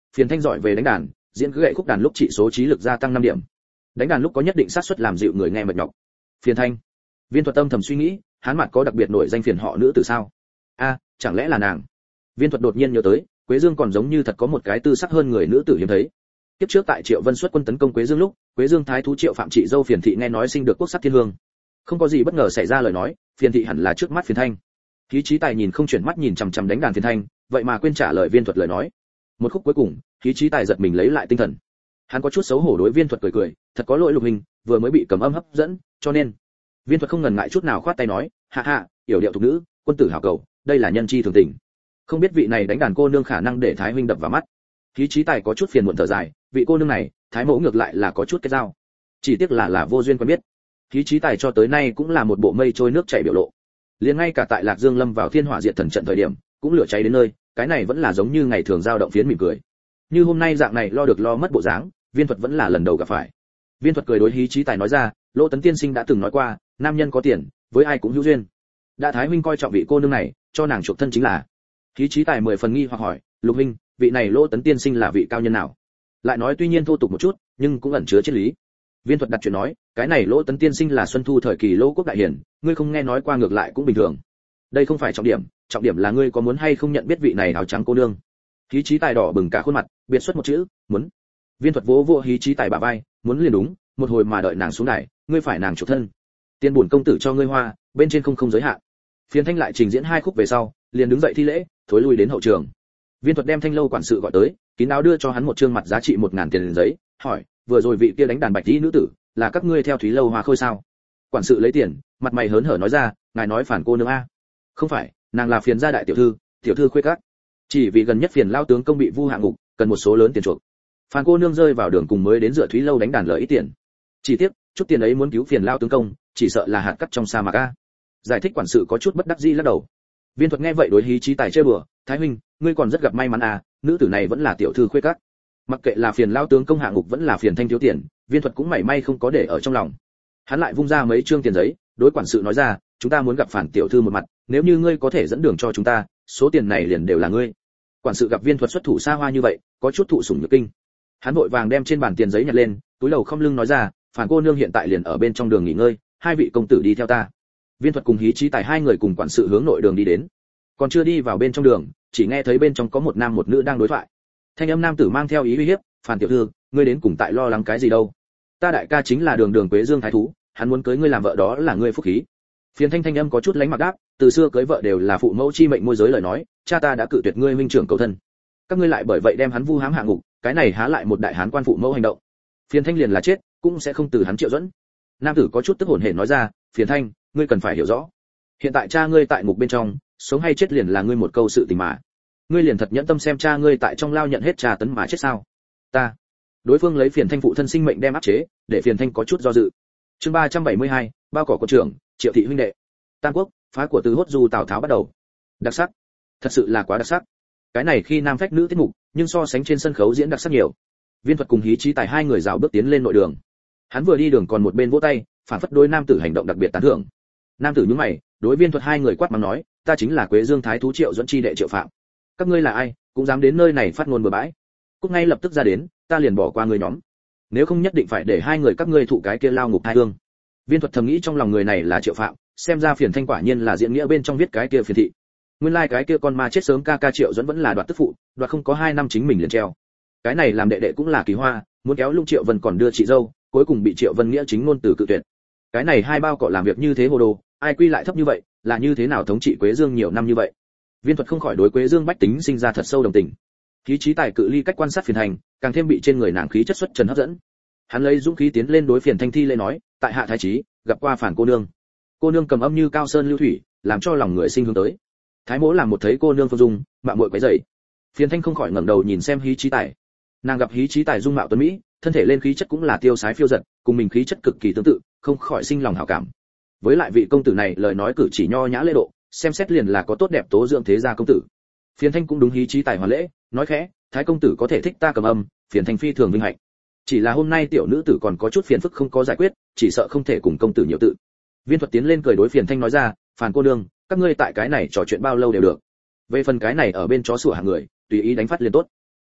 A: Phiền Thanh giỏi về đánh đàn, diễn cứ gậy khúc đàn lúc chỉ số trí lực gia tăng 5 điểm. Đánh đàn lúc có nhất định xác suất làm dịu người nghe mệt nhọc. Phiền Thanh. Viên Thuật tâm thầm suy nghĩ, hắn mặt có đặc biệt nổi danh phiền họ nữ tử sao? A, chẳng lẽ là nàng? Viên Thuật đột nhiên nhớ tới, Quế Dương còn giống như thật có một cái tư sắc hơn người nữ tử hiếm thấy. Kiếp trước tại Triệu Vân xuất quân tấn công Quế Dương lúc, Quế Dương thái thú Triệu Phạm chị dâu Phiền thị nghe nói sinh được quốc sắc thiên hương. Không có gì bất ngờ xảy ra lời nói, Phiền thị hẳn là trước mắt Phiền Thanh. Khí Chí Tài nhìn không chuyển mắt nhìn chằm chằm đánh đàn Phiền Thanh, vậy mà quên trả lời Viên Thuật lời nói. Một khúc cuối cùng, Khí Chí Tài giật mình lấy lại tinh thần. Hắn có chút xấu hổ đối Viên Thuật cười cười, thật có lỗi Lục hình, vừa mới bị cầm âm hấp dẫn, cho nên. Viên Thuật không ngần ngại chút nào khoát tay nói, hạ hạ, yểu điệu thục nữ, quân tử hảo cầu, đây là nhân chi thường tình. Không biết vị này đánh đàn cô nương khả năng để Thái huynh đập vào mắt. Khí Chí Tài có chút phiền muộn thở dài, vị cô nương này, Thái mẫu ngược lại là có chút kết giao. Chỉ tiếc là vô duyên quen biết. Khí Chí Tài cho tới nay cũng là một bộ mây trôi nước chảy biểu lộ. Liền ngay cả tại Lạc Dương lâm vào thiên hỏa diệt thần trận thời điểm, cũng lửa cháy đến nơi, cái này vẫn là giống như ngày thường dao động phiến mỉm cười. Như hôm nay dạng này lo được lo mất bộ dáng, Viên Thuật vẫn là lần đầu gặp phải. Viên Thuật cười đối Khí Chí Tài nói ra, Lỗ Tấn tiên sinh đã từng nói qua, nam nhân có tiền, với ai cũng hữu duyên. Đã Thái huynh coi trọng vị cô nương này, cho nàng chuộc thân chính là. Khí Chí Tài 10 phần nghi hoặc hỏi, Lục huynh, vị này Lỗ Tấn tiên sinh là vị cao nhân nào? Lại nói tuy nhiên thô tục một chút, nhưng cũng ẩn chứa triết lý. Viên Thuật đặt chuyện nói, cái này Lỗ Tấn tiên sinh là xuân thu thời kỳ Lỗ quốc đại hiển, ngươi không nghe nói qua ngược lại cũng bình thường. Đây không phải trọng điểm là ngươi có muốn hay không nhận biết vị này áo trắng cô nương. Khí Chí Tài đỏ bừng cả khuôn mặt, biệt xuất một chữ, muốn. Viên Thuật vỗ vỗ Khí Chí Tài bả vai, muốn liền đúng, một hồi mà đợi nàng xuống đài, ngươi phải nàng chủ thân. Tiền bổn công tử cho ngươi hoa, bên trên không giới hạn. Phiền Thanh lại trình diễn 2 khúc về sau, liền đứng dậy thi lễ, thối lui đến hậu trường. Viên Thuật đem Thanh lâu quản sự gọi tới, kín đáo đưa cho hắn một trương mặt giá trị 1000 tiền giấy, hỏi, vừa rồi vị kia đánh đàn bạch tí nữ tử, là các ngươi theo Thúy lâu hoa khôi sao? Quản sự lấy tiền, mặt mày hớn hở nói ra, ngài nói phản cô nương a? Không phải, nàng là Phiền gia đại tiểu thư khuê các. Chỉ vì gần nhất Phiền lao tướng công bị vu hạ ngục, cần một số lớn tiền chuộc. Phản cô nương rơi vào đường cùng mới đến dựa Thúy lâu đánh đàn lợi ít tiền. Chỉ tiếc, chút tiền ấy muốn cứu Phiền lao tướng công, chỉ sợ là hạt cát trong sa mạc a. Giải thích quản sự có chút bất đắc dĩ lắc đầu. Viên Thuật nghe vậy đối Khí Chí Tài chơi bừa, Thái huynh, ngươi còn rất gặp may mắn à, nữ tử này vẫn là tiểu thư khuê các. Mặc kệ là Phiền lao tướng công hạ ngục vẫn là Phiền Thanh thiếu tiền, Viên Thuật cũng mảy may không có để ở trong lòng. Hắn lại vung ra mấy trương tiền giấy, đối quản sự nói ra, chúng ta muốn gặp Phản tiểu thư một mặt, nếu như ngươi có thể dẫn đường cho chúng ta, số tiền này liền đều là ngươi. Quản sự gặp Viên Thuật xuất thủ xa hoa như vậy, có chút thụ sủng nhược kinh. Hắn vội vàng đem trên bàn tiền giấy nhặt lên, túi đầu không lưng nói ra, Phản cô nương hiện tại liền ở bên trong đường nghỉ ngơi, 2 vị công tử đi theo ta. Viên Thuật cùng Khí Chí Tài 2 người cùng quản sự hướng nội đường đi đến. Còn chưa đi vào bên trong đường, chỉ nghe thấy bên trong có một nam một nữ đang đối thoại. Thanh âm nam tử mang theo ý uy hiếp, Phản tiểu thư, ngươi đến cùng tại lo lắng cái gì đâu? Ta đại ca chính là Đường Quế Dương thái thú, hắn muốn cưới ngươi làm vợ đó là ngươi phúc khí. Phiền Thanh âm có chút lánh mặt đáp, từ xưa cưới vợ đều là phụ mẫu chi mệnh môi giới lời nói, cha ta đã cự tuyệt ngươi huynh trưởng cầu thân. Các ngươi lại bởi vậy đem hắn vu hãm hạ ngục, cái này há lại một đại hán quan phụ mẫu hành động. Phiền Thanh liền là chết, cũng sẽ không từ hắn triệu dẫn. Nam tử có chút tức hổn hển nói ra, Phiền Thanh, ngươi cần phải hiểu rõ. Hiện tại cha ngươi tại ngục bên trong, sống hay chết liền là ngươi một câu sự tình mà. Ngươi liền thật nhẫn tâm xem cha ngươi tại trong lao nhận hết trà tấn mà chết sao? Ta. Đối phương lấy Phiền Thanh phụ thân sinh mệnh đem áp chế, để Phiền Thanh có chút do dự. Chương 372, bao cỏ quân trưởng, Triệu thị huynh đệ. Tam Quốc, phá của từ hốt du Tào Tháo bắt đầu. Đặc sắc. Thật sự là quá đặc sắc. Cái này khi nam phách nữ tiết mục, nhưng so sánh trên sân khấu diễn đặc sắc nhiều. Viên Thuật cùng Khí Chí Tài 2 người rào bước tiến lên nội đường. Hắn vừa đi đường còn một bên vỗ tay, phản phất đối nam tử hành động đặc biệt tán thưởng. Nam tử nhướng mày, đối Viên Thuật 2 người quát mắng nói, ta chính là Quế Dương thái thú Triệu Duẫn chi đệ Triệu Phạm. Các ngươi là ai, cũng dám đến nơi này phát ngôn bừa bãi? Cút ngay lập tức ra đến, ta liền bỏ qua ngươi nhóm. Nếu không nhất định phải để 2 người các ngươi thụ cái kia lao ngục thai hương. Viên Thuật thầm nghĩ trong lòng người này là Triệu Phạm, xem ra Phiền Thanh quả nhiên là diễn nghĩa bên trong viết cái kia phiền thị. Nguyên lai cái kia con ma chết sớm ca Triệu Duẫn vẫn là đoạt tức phụ, đoạt không có 2 năm chính mình liền treo. Cái này làm đệ đệ cũng là kỳ hoa, muốn kéo Lung Triệu Vân còn đưa chị dâu, cuối cùng bị Triệu Vân nghĩa chính ngôn từ cự tuyệt. Cái này 2 bao cọ làm việc như thế hồ đồ, ai quy lại thấp như vậy, là như thế nào thống trị Quế Dương nhiều năm như vậy. Viên Thuật không khỏi đối Quế Dương bách tính sinh ra thật sâu đồng tình. Khí Chí Tài cự ly cách quan sát Phiền Thanh, càng thêm bị trên người nàng khí chất xuất trần hấp dẫn. Hắn lấy dũng khí tiến lên đối Phiền Thanh thi lễ nói, tại hạ thái trí, gặp qua Phản cô nương. Cô nương cầm âm như cao sơn lưu thủy, làm cho lòng người sinh hướng tới. Thái mỗ làm một thấy cô nương phương dung, mạo muội quấy rầy. Phiền Thanh không khỏi ngẩng đầu nhìn xem Khí Chí Tài. Nàng gặp Khí Chí Tài dung mạo tuấn mỹ, thân thể lên khí chất cũng là tiêu sái phiêu dật, cùng mình khí chất cực kỳ tương tự, không khỏi sinh lòng hảo cảm. Với lại vị công tử này lời nói cử chỉ nho nhã lễ độ, xem xét liền là có tốt đẹp tố dưỡng thế gia công tử. Phiền Thanh cũng đúng Khí Chí Tài hoàn lễ, nói khẽ, thái công tử có thể thích ta cầm âm, Phiền Thanh phi thường vinh hạnh. Chỉ là hôm nay tiểu nữ tử còn có chút phiền phức không có giải quyết, chỉ sợ không thể cùng công tử nhiều tự. Viên Thuật tiến lên cười đối Phiền Thanh nói ra, Phản cô nương, các ngươi tại cái này trò chuyện bao lâu đều được. Về phần cái này ở bên chó sủa hàng người, tùy ý đánh phát liền tốt.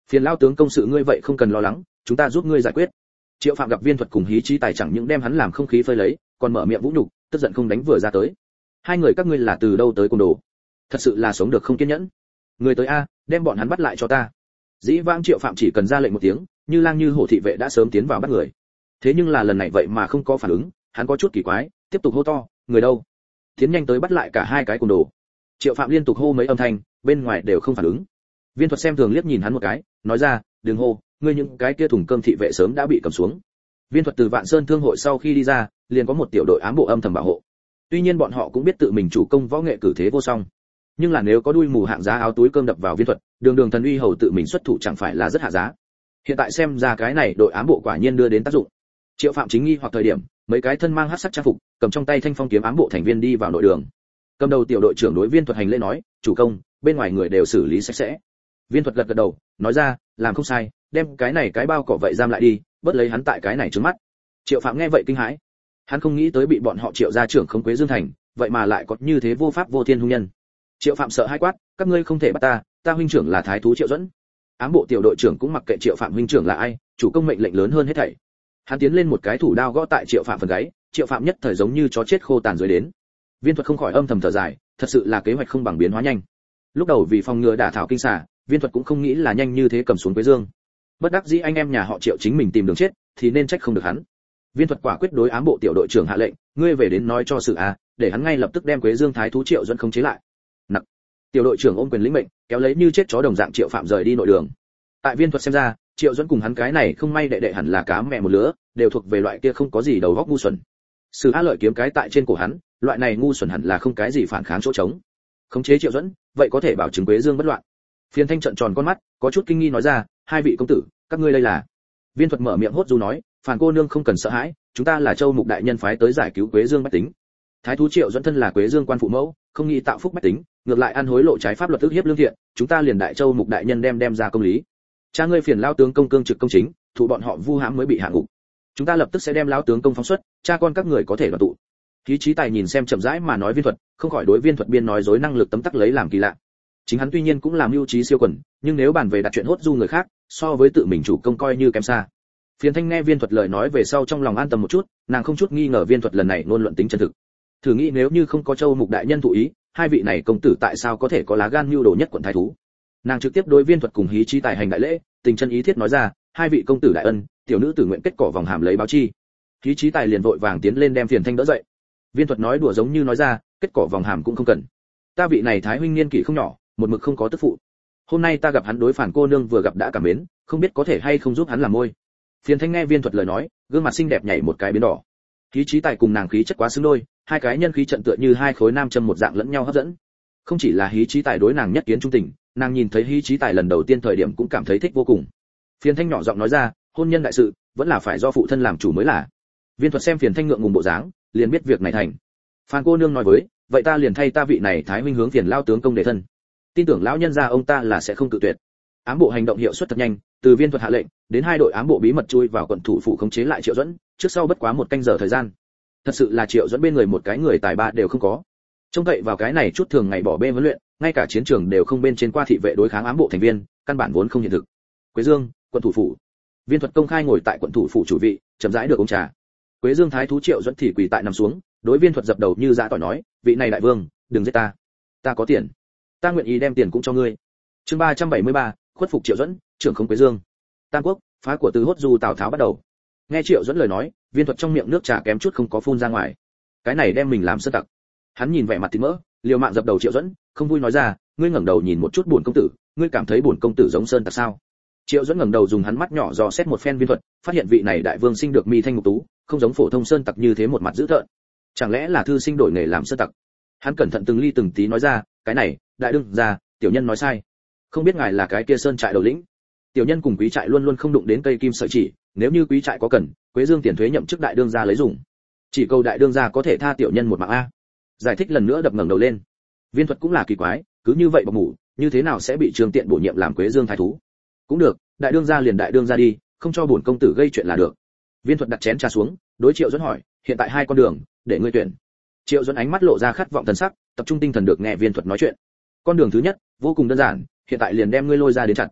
A: Phiền lao tướng công sự ngươi vậy không cần lo lắng, chúng ta giúp ngươi giải quyết. Triệu Phạm gặp Viên Thuật cùng Hí Chí Tài chẳng những đem hắn làm không khí phơi lấy, còn mở miệng vũ nhục, tức giận không đánh vừa ra tới. Hai người các ngươi là từ đâu tới côn đồ? Thật sự là sống được không kiên nhẫn. Người tới a, đem bọn hắn bắt lại cho ta. Dĩ vãng Triệu Phạm chỉ cần ra lệnh một tiếng, như lang như hổ thị vệ đã sớm tiến vào bắt người. Thế nhưng là lần này vậy mà không có phản ứng, hắn có chút kỳ quái, tiếp tục hô to, người đâu? Tiến nhanh tới bắt lại cả hai cái côn đồ. Triệu Phạm liên tục hô mấy âm thanh, bên ngoài đều không phản ứng. Viên Thuật xem thường liếc nhìn hắn một cái, nói ra, đừng hô, ngươi những cái kia thùng cơm thị vệ sớm đã bị cầm xuống. Viên Thuật từ Vạn Sơn Thương hội sau khi đi ra, liền có một tiểu đội ám bộ âm thầm bảo hộ. Tuy nhiên bọn họ cũng biết tự mình chủ công võ nghệ cử thế vô song, nhưng là nếu có đuôi mù hạng giá áo túi cơm đập vào Viên Thuật, đường đường thần uy hầu tự mình xuất thủ chẳng phải là rất hạ giá. Hiện tại xem ra cái này đội ám bộ quả nhiên đưa đến tác dụng. Triệu Phạm chính nghi hoặc thời điểm, mấy cái thân mang hắc sắc trang phục, cầm trong tay thanh phong kiếm ám bộ thành viên đi vào nội đường. Cầm đầu tiểu đội trưởng đối Viên Thuật hành lễ nói, chủ công, bên ngoài người đều xử lý sạch sẽ. Viên Thuật gật gật đầu, nói ra, làm không sai, đem cái này cái bao cỏ vậy giam lại đi, bớt lấy hắn tại cái này trước mắt. Triệu Phạm nghe vậy kinh hãi, hắn không nghĩ tới bị bọn họ Triệu gia trưởng khống Quế Dương thành, vậy mà lại có như thế vô pháp vô thiên hung nhân. Triệu Phạm sợ hãi quát, các ngươi không thể bắt ta, ta huynh trưởng là thái thú Triệu Duẫn. Ám bộ tiểu đội trưởng cũng mặc kệ Triệu Phạm huynh trưởng là ai, chủ công mệnh lệnh lớn hơn hết thảy. Hắn tiến lên một cái thủ đao gõ tại Triệu Phạm phần gáy, Triệu Phạm nhất thời giống như chó chết khô tàn dưới đến. Viên Thuật không khỏi âm thầm thở dài, thật sự là kế hoạch không bằng biến hóa nhanh. Lúc đầu vì phòng ngừa đả thảo kinh xà, Viên Thuật cũng không nghĩ là nhanh như thế cầm xuống Quế Dương. Bất đắc dĩ anh em nhà họ Triệu chính mình tìm đường chết, thì nên trách không được hắn. Viên Thuật quả quyết đối ám bộ tiểu đội trưởng hạ lệnh, ngươi về đến nói cho sự a, để hắn ngay lập tức đem Quế Dương thái thú Triệu Duẫn khống chế lại. Nặc. Tiểu đội trưởng ôm quyền lĩnh mệnh, kéo lấy như chết chó đồng dạng Triệu Phạm rời đi nội đường. Tại Viên Thuật xem ra, Triệu Duẫn cùng hắn cái này không may đệ đệ hẳn là cá mẹ một lứa, đều thuộc về loại kia không có gì đầu óc ngu xuẩn. Sử A Lợi kiếm cái tại trên cổ hắn, loại này ngu xuẩn hẳn là không cái gì phản kháng chỗ trống. Khống chế Triệu Duẫn, vậy có thể bảo chứng Quế Dương bất loạn. Phiền Thanh trợn tròn con mắt, có chút kinh nghi nói ra, hai vị công tử, các ngươi đây là? Viên Thuật mở miệng hốt du nói, phản cô nương không cần sợ hãi, chúng ta là Châu Mục đại nhân phái tới giải cứu Quế Dương bách tính. Thái thú Triệu Duẫn thân là Quế Dương quan phụ mẫu, không nghĩ tạo phúc bách tính, ngược lại ăn hối lộ trái pháp luật ức hiếp lương thiện, chúng ta liền đại Châu Mục đại nhân đem ra công lý. Cha ngươi phiền lao tướng công cương trực công chính, thụ bọn họ vu hãm mới bị hạ ngục. Chúng ta lập tức sẽ đem lao tướng công phóng xuất, cha con các người có thể đoàn tụ. Khí Chí Tài nhìn xem chậm rãi mà nói Viên Thuật, không khỏi đối Viên Thuật biên nói dối năng lực tấm tắc lấy làm kỳ lạ. Chính hắn tuy nhiên cũng làm mưu trí siêu quần, nhưng nếu bàn về đặt chuyện hốt du người khác, so với tự mình chủ công coi như kém xa. Phiền Thanh nghe Viên Thuật lời nói về sau trong lòng an tâm một chút, nàng không chút nghi ngờ Viên Thuật lần này ngôn luận tính chân thực. Thử nghĩ nếu như không có Châu Mục đại nhân thụ ý, hai vị này công tử tại sao có thể có lá gan mưu đồ nhất quận thái thú? Nàng trực tiếp đối Viên Thuật cùng Hí Chí Tài hành đại lễ, tình chân ý thiết nói ra, hai vị công tử đại ân, tiểu nữ tử nguyện kết cỏ vòng hàm lấy báo chi. Hí Chí Tài liền vội vàng tiến lên đem Phiền Thanh đỡ dậy. Viên Thuật nói đùa giống như nói ra, kết cỏ vòng hàm cũng không cần. Ta vị này thái huynh niên kỷ không nhỏ, một mực không có tức phụ. Hôm nay ta gặp hắn đối phản cô nương vừa gặp đã cảm mến, không biết có thể hay không giúp hắn làm môi. Phiền Thanh nghe Viên Thuật lời nói, gương mặt xinh đẹp nhảy một cái biến đỏ. Hí Chí Tài cùng nàng khí chất quá xứng đôi, hai cái nhân khí trận tựa như hai khối nam châm một dạng lẫn nhau hấp dẫn. Không chỉ là Hí Chí Tài đối nàng nhất kiến trung tình, nàng nhìn thấy Hí Chí Tài lần đầu tiên thời điểm cũng cảm thấy thích vô cùng. Phiền Thanh nhỏ giọng nói ra, hôn nhân đại sự vẫn là phải do phụ thân làm chủ mới là. Viên Thuật xem Phiền Thanh ngượng ngùng bộ dáng, liền biết việc này thành. Phan cô nương nói với, vậy ta liền thay ta vị này thái huynh hướng Phiền lao tướng công đề thân. Tin tưởng lão nhân gia ông ta là sẽ không tự tuyệt. Ám bộ hành động hiệu suất thật nhanh, từ Viên Thuật hạ lệnh, đến hai đội ám bộ bí mật chui vào quận thủ phủ khống chế lại Triệu Duẫn, trước sau bất quá một canh giờ thời gian. Thật sự là Triệu Duẫn bên người một cái người tài ba đều không có. Trông cậy vào cái này chút thường ngày bỏ bê huấn luyện, ngay cả chiến trường đều không bên trên qua thị vệ đối kháng ám bộ thành viên, căn bản vốn không hiện thực. Quế Dương, quận thủ phủ. Viên Thuật công khai ngồi tại quận thủ phủ chủ vị, chậm rãi được uống trà. Quế Dương thái thú Triệu Duẫn thì quỳ tại nằm xuống, đối Viên Thuật dập đầu như dã tỏi nói, vị này đại vương, đừng giết ta. Ta có tiền, ta nguyện ý đem tiền cũng cho ngươi. Chương 373, khuất phục Triệu Duẫn, trưởng không Quế Dương. Tam Quốc, phá của từ hốt du Tào Tháo bắt đầu. Nghe Triệu Duẫn lời nói, Viên Thuật trong miệng nước trà kém chút không có phun ra ngoài. Cái này đem mình làm sơn tặc. Hắn nhìn vẻ mặt thịt mỡ, liều mạng dập đầu Triệu Duẫn, không vui nói ra, ngươi ngẩng đầu nhìn một chút bổn công tử, ngươi cảm thấy bổn công tử giống sơn tặc sao? Triệu Duẫn ngẩng đầu dùng hắn mắt nhỏ dò xét một phen Viên Thuật, phát hiện vị này đại vương sinh được mi thanh mục tú, không giống phổ thông sơn tặc như thế một mặt dữ tợn. Chẳng lẽ là thư sinh đổi nghề làm sơn tặc? Hắn cẩn thận từng ly từng tí nói ra, cái này, đại đương gia, tiểu nhân nói sai. Không biết ngài là cái kia sơn trại đầu lĩnh. Tiểu nhân cùng quý trại luôn luôn không đụng đến cây kim sợi chỉ, nếu như quý trại có cần, Quế Dương tiền thuế nhậm chức đại đương gia lấy dùng. Chỉ cầu đại đương gia có thể tha tiểu nhân một mạng a. Giải thích lần nữa đập ngẩng đầu lên. Viên Thuật cũng là kỳ quái, cứ như vậy bọc ngủ, như thế nào sẽ bị Trương Tiện bổ nhiệm làm Quế Dương thái thú? Cũng được, đại đương gia liền đại đương gia đi, không cho bổn công tử gây chuyện là được. Viên Thuật đặt chén trà xuống, đối Triệu Duẫn hỏi, hiện tại hai con đường, để ngươi tuyển. Triệu Duẫn ánh mắt lộ ra khát vọng thần sắc, tập trung tinh thần được nghe Viên Thuật nói chuyện. Con đường thứ nhất, vô cùng đơn giản, hiện tại liền đem ngươi lôi ra đến chặt.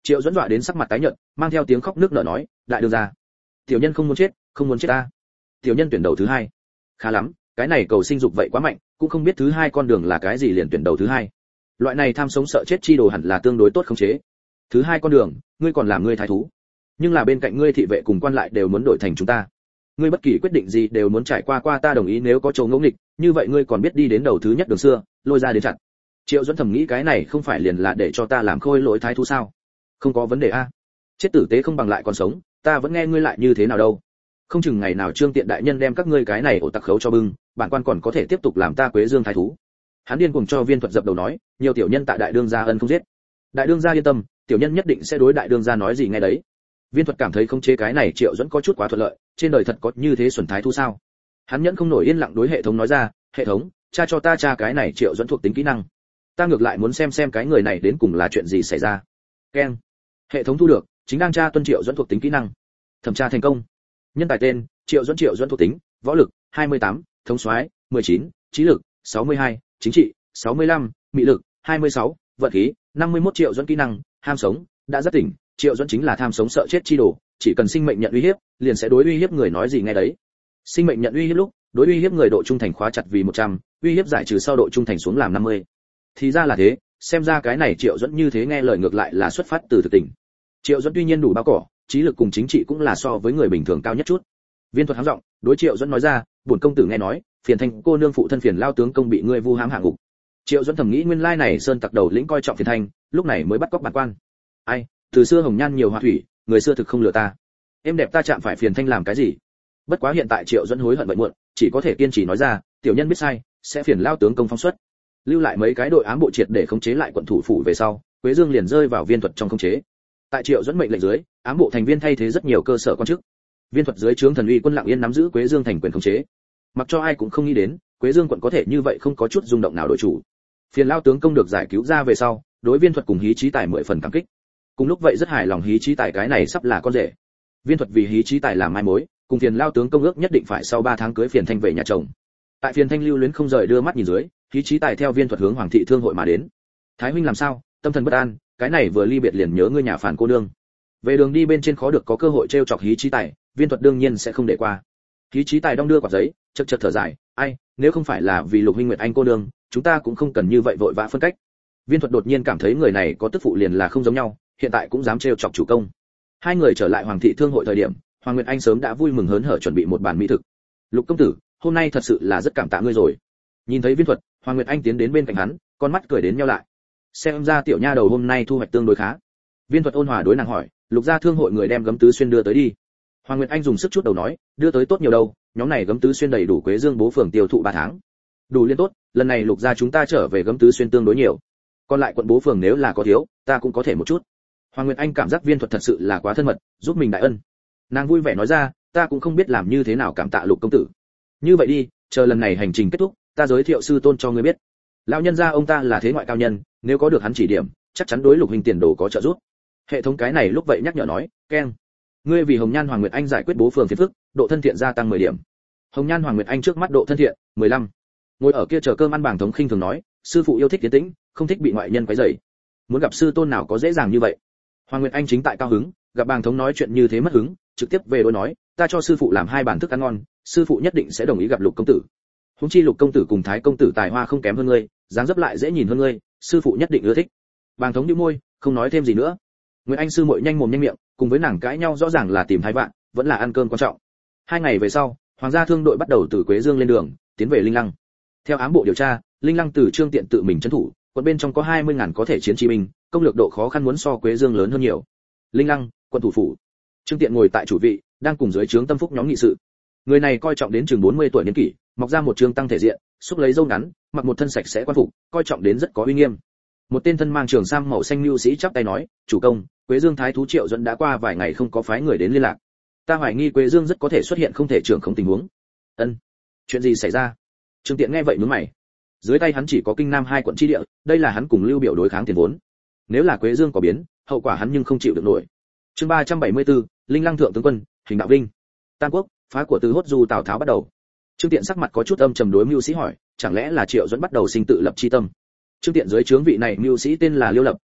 A: Triệu Duẫn dọa đến sắc mặt tái nhợt, mang theo tiếng khóc nước nở nói, đại đương gia, tiểu nhân không muốn chết, không muốn chết ta. Tiểu nhân tuyển đầu thứ hai. Khá lắm, cái này cầu sinh dục vậy quá mạnh, cũng không biết thứ hai con đường là cái gì liền tuyển đầu thứ hai. Loại này tham sống sợ chết chi đồ hẳn là tương đối tốt khống chế. Thứ hai con đường, ngươi còn làm ngươi thái thú, nhưng là bên cạnh ngươi thị vệ cùng quan lại đều muốn đổi thành chúng ta. Ngươi bất kỳ quyết định gì đều muốn trải qua ta đồng ý, nếu có chỗ ngẫu nghịch, như vậy ngươi còn biết đi đến đầu thứ nhất đường xưa, lôi ra đến chặt. Triệu Duẫn thầm nghĩ cái này không phải liền là để cho ta làm khôi lỗi thái thú sao? Không có vấn đề a. Chết tử tế không bằng lại còn sống, ta vẫn nghe ngươi lại như thế nào đâu. Không chừng ngày nào Trương Tiện đại nhân đem các ngươi cái này ổ tặc khấu cho bưng, bản quan còn có thể tiếp tục làm ta Quế Dương thái thú. Hắn điên cuồng cho Viên Thuật dập đầu nói, nhiều tiểu nhân tại đại đương gia ân không giết. Đại đương gia yên tâm, tiểu nhân nhất định sẽ đối đại đương gia nói gì nghe đấy. Viên Thuật cảm thấy không chế cái này Triệu Duẫn có chút quá thuận lợi, trên đời thật có như thế xuẩn thái thú sao? Hắn nhẫn không nổi yên lặng đối hệ thống nói ra, hệ thống, tra cho ta tra cái này Triệu Duẫn thuộc tính kỹ năng. Ta ngược lại muốn xem cái người này đến cùng là chuyện gì xảy ra. Keng. Hệ thống thu được, chính đang tra tuân Triệu Duẫn thuộc tính kỹ năng. Thẩm tra thành công. Nhân tài tên, Triệu Duẫn thuộc tính, võ lực 28, thống soái 19, trí lực 62, chính trị 65, mị lực 26, vận khí 51. Triệu Duẫn kỹ năng, ham sống, đã rất tỉnh. Triệu Duẫn chính là tham sống sợ chết chi đồ, chỉ cần sinh mệnh nhận uy hiếp, liền sẽ đối uy hiếp người nói gì nghe đấy. Sinh mệnh nhận uy hiếp lúc, đối uy hiếp người độ trung thành khóa chặt vì 100, uy hiếp giải trừ sau độ trung thành xuống làm 50. Thì ra là thế, xem ra cái này Triệu Duẫn như thế nghe lời ngược lại là xuất phát từ thực tình. Triệu Duẫn tuy nhiên đủ bao cỏ, trí lực cùng chính trị cũng là so với người bình thường cao nhất chút. Viên Thuật háng giọng, đối Triệu Duẫn nói ra, bổn công tử nghe nói, Phiền Thanh cô nương phụ thân Phiền lao tướng công bị ngươi vu hãm hạ ngục. Triệu Duẫn thầm nghĩ nguyên lai này sơn tặc đầu lĩnh coi trọng Phiền Thanh, lúc này mới bắt cóc bản quan. Ai, từ xưa hồng nhan nhiều hoa thủy, người xưa thực không lừa ta. Em đẹp ta chạm phải Phiền Thanh làm cái gì? Bất quá hiện tại Triệu Duẫn hối hận vậy muộn, chỉ có thể kiên trì nói ra, tiểu nhân biết sai, sẽ phiền lao tướng công phóng xuất. Lưu lại mấy cái đội ám bộ triệt để khống chế lại quận thủ phủ về sau, Quế Dương liền rơi vào Viên Thuật trong khống chế. Tại Triệu Duẫn mệnh lệnh dưới, ám bộ thành viên thay thế rất nhiều cơ sở quan chức. Viên Thuật dưới trướng thần uy quân lặng yên nắm giữ Quế Dương thành quyền khống chế. Mặc cho ai cũng không nghĩ đến, Quế Dương quận có thể như vậy không có chút rung động nào đổi chủ. Phiền lao tướng công được giải cứu ra về sau, đối Viên Thuật cùng Hí Chí Tài 10 phần cảm kích. Cùng lúc vậy rất hài lòng Hí Chí Tài cái này sắp là con rể. Viên Thuật vì Hí Chí Tài làm mai mối, cùng Phiền lao tướng công ước nhất định phải sau 3 tháng cưới Phiền Thanh về nhà chồng. Tại Phiền Thanh lưu luyến không rời đưa mắt nhìn dưới, Hí Chí Tài theo Viên Thuật hướng Hoàng thị thương hội mà đến. Thái huynh làm sao, tâm thần bất an, cái này vừa ly biệt liền nhớ ngươi nhà phản cô nương. Về đường đi bên trên khó được có cơ hội trêu chọc Hí Chí Tài, Viên Thuật đương nhiên sẽ không để qua. Hí Chí Tài đong đưa quạt giấy, chật chật thở dài, ai, nếu không phải là vì Lục huynh Nguyệt Anh cô nương, chúng ta cũng không cần như vậy vội vã phân cách. Viên Thuật đột nhiên cảm thấy người này có tức phụ liền là không giống nhau, hiện tại cũng dám trêu chọc chủ công. Hai người trở lại Hoàng thị thương hội thời điểm, Hoàng Nguyệt Anh sớm đã vui mừng hớn hở chuẩn bị một bàn mỹ thực. Lục công tử, hôm nay thật sự là rất cảm tạ ngươi rồi. Nhìn thấy Viên Thuật, Hoàng Nguyệt Anh tiến đến bên cạnh hắn, con mắt cười đến nheo lại. Xem ra tiểu nha đầu hôm nay thu hoạch tương đối khá. Viên Thuật ôn hòa đối nàng hỏi, Lục gia thương hội người đem gấm tứ xuyên đưa tới đi. Hoàng Nguyệt Anh dùng sức chút đầu nói, đưa tới tốt nhiều đâu, nhóm này gấm tứ xuyên đầy đủ Quế Dương bố phường tiêu thụ 3 tháng. Đủ liên tốt, lần này Lục gia chúng ta trở về gấm tứ xuyên tương đối nhiều. Còn lại quận bố phường nếu là có thiếu, ta cũng có thể một chút. Hoàng Nguyệt Anh cảm giác Viên Thuật thật sự là quá thân mật, giúp mình đại ân. Nàng vui vẻ nói ra, ta cũng không biết làm như thế nào cảm tạ Lục công tử. Như vậy đi, chờ lần này hành trình kết thúc, ta giới thiệu sư tôn cho ngươi biết. Lão nhân gia ông ta là thế ngoại cao nhân, nếu có được hắn chỉ điểm, chắc chắn đối Lục huynh tiền đồ có trợ giúp. Hệ thống cái này lúc vậy nhắc nhở nói, keng. Ngươi vì Hồng Nhan Hoàng Nguyệt Anh giải quyết bố phường phiền phức, độ thân thiện gia tăng 10 điểm. Hồng Nhan Hoàng Nguyệt Anh trước mắt độ thân thiện 15. Ngồi ở kia chờ cơm ăn bảng thống khinh thường nói, sư phụ yêu thích tiến tĩnh, không thích bị ngoại nhân quấy rầy. Muốn gặp sư tôn nào có dễ dàng như vậy. Hoàng Nguyệt Anh chính tại cao hứng, gặp bảng thống nói chuyện như thế mất hứng, trực tiếp về đối nói, ta cho sư phụ làm 2 bàn thức ăn ngon, sư phụ nhất định sẽ đồng ý gặp Lục công tử. Huống chi Lục công tử cùng Thái công tử tài hoa không kém hơn ngươi, dáng dấp lại dễ nhìn hơn ngươi, sư phụ nhất định ưa thích. Bàng thống nhíu môi, không nói thêm gì nữa. Nguyệt Anh sư muội nhanh mồm nhanh miệng, cùng với nàng cãi nhau rõ ràng là tìm hai vạn, vẫn là ăn cơm quan trọng. 2 ngày về sau, Hoàng gia thương đội bắt đầu từ Quế Dương lên đường, tiến về Linh Lăng. Theo ám bộ điều tra, Linh Lăng từ Trương Tiện tự mình trấn thủ, quận bên trong có 20.000 có thể chiến chi binh, công lược độ khó khăn muốn so Quế Dương lớn hơn nhiều. Linh Lăng, quận thủ phủ. Trương Tiện ngồi tại chủ vị, đang cùng dưới trướng tâm phúc nhóm nghị sự. Người này coi trọng đến chừng 40 tuổi niên kỷ, mọc ra một trương tăng thể diện, xúc lấy râu ngắn, mặc một thân sạch sẽ quan phục, coi trọng đến rất có uy nghiêm. Một tên thân mang trường sam màu xanh nhu sĩ chắp tay nói, chủ công, Quế Dương thái thú Triệu Duẫn đã qua vài ngày không có phái người đến liên lạc. Ta hoài nghi Quế Dương rất có thể xuất hiện không thể trưởng không tình huống. Ân, chuyện gì xảy ra? Trương Tiện nghe vậy nhướng mày. Dưới tay hắn chỉ có Kinh Nam 2 quận chi địa, đây là hắn cùng Lưu Biểu đối kháng tiền vốn. Nếu là Quế Dương có biến, hậu quả hắn nhưng không chịu được nổi. Chương 374, Linh Lăng thượng tướng quân, hình đạo vinh. Tam Quốc, phá của từ hốt du Tào Tháo bắt đầu. Trương Tiện sắc mặt có chút âm trầm đối mưu sĩ hỏi, chẳng lẽ là Triệu Duẫn bắt đầu sinh tự lập chi tâm? Trương Tiện dưới trướng vị này mưu sĩ tên là Liêu Lập, chú một,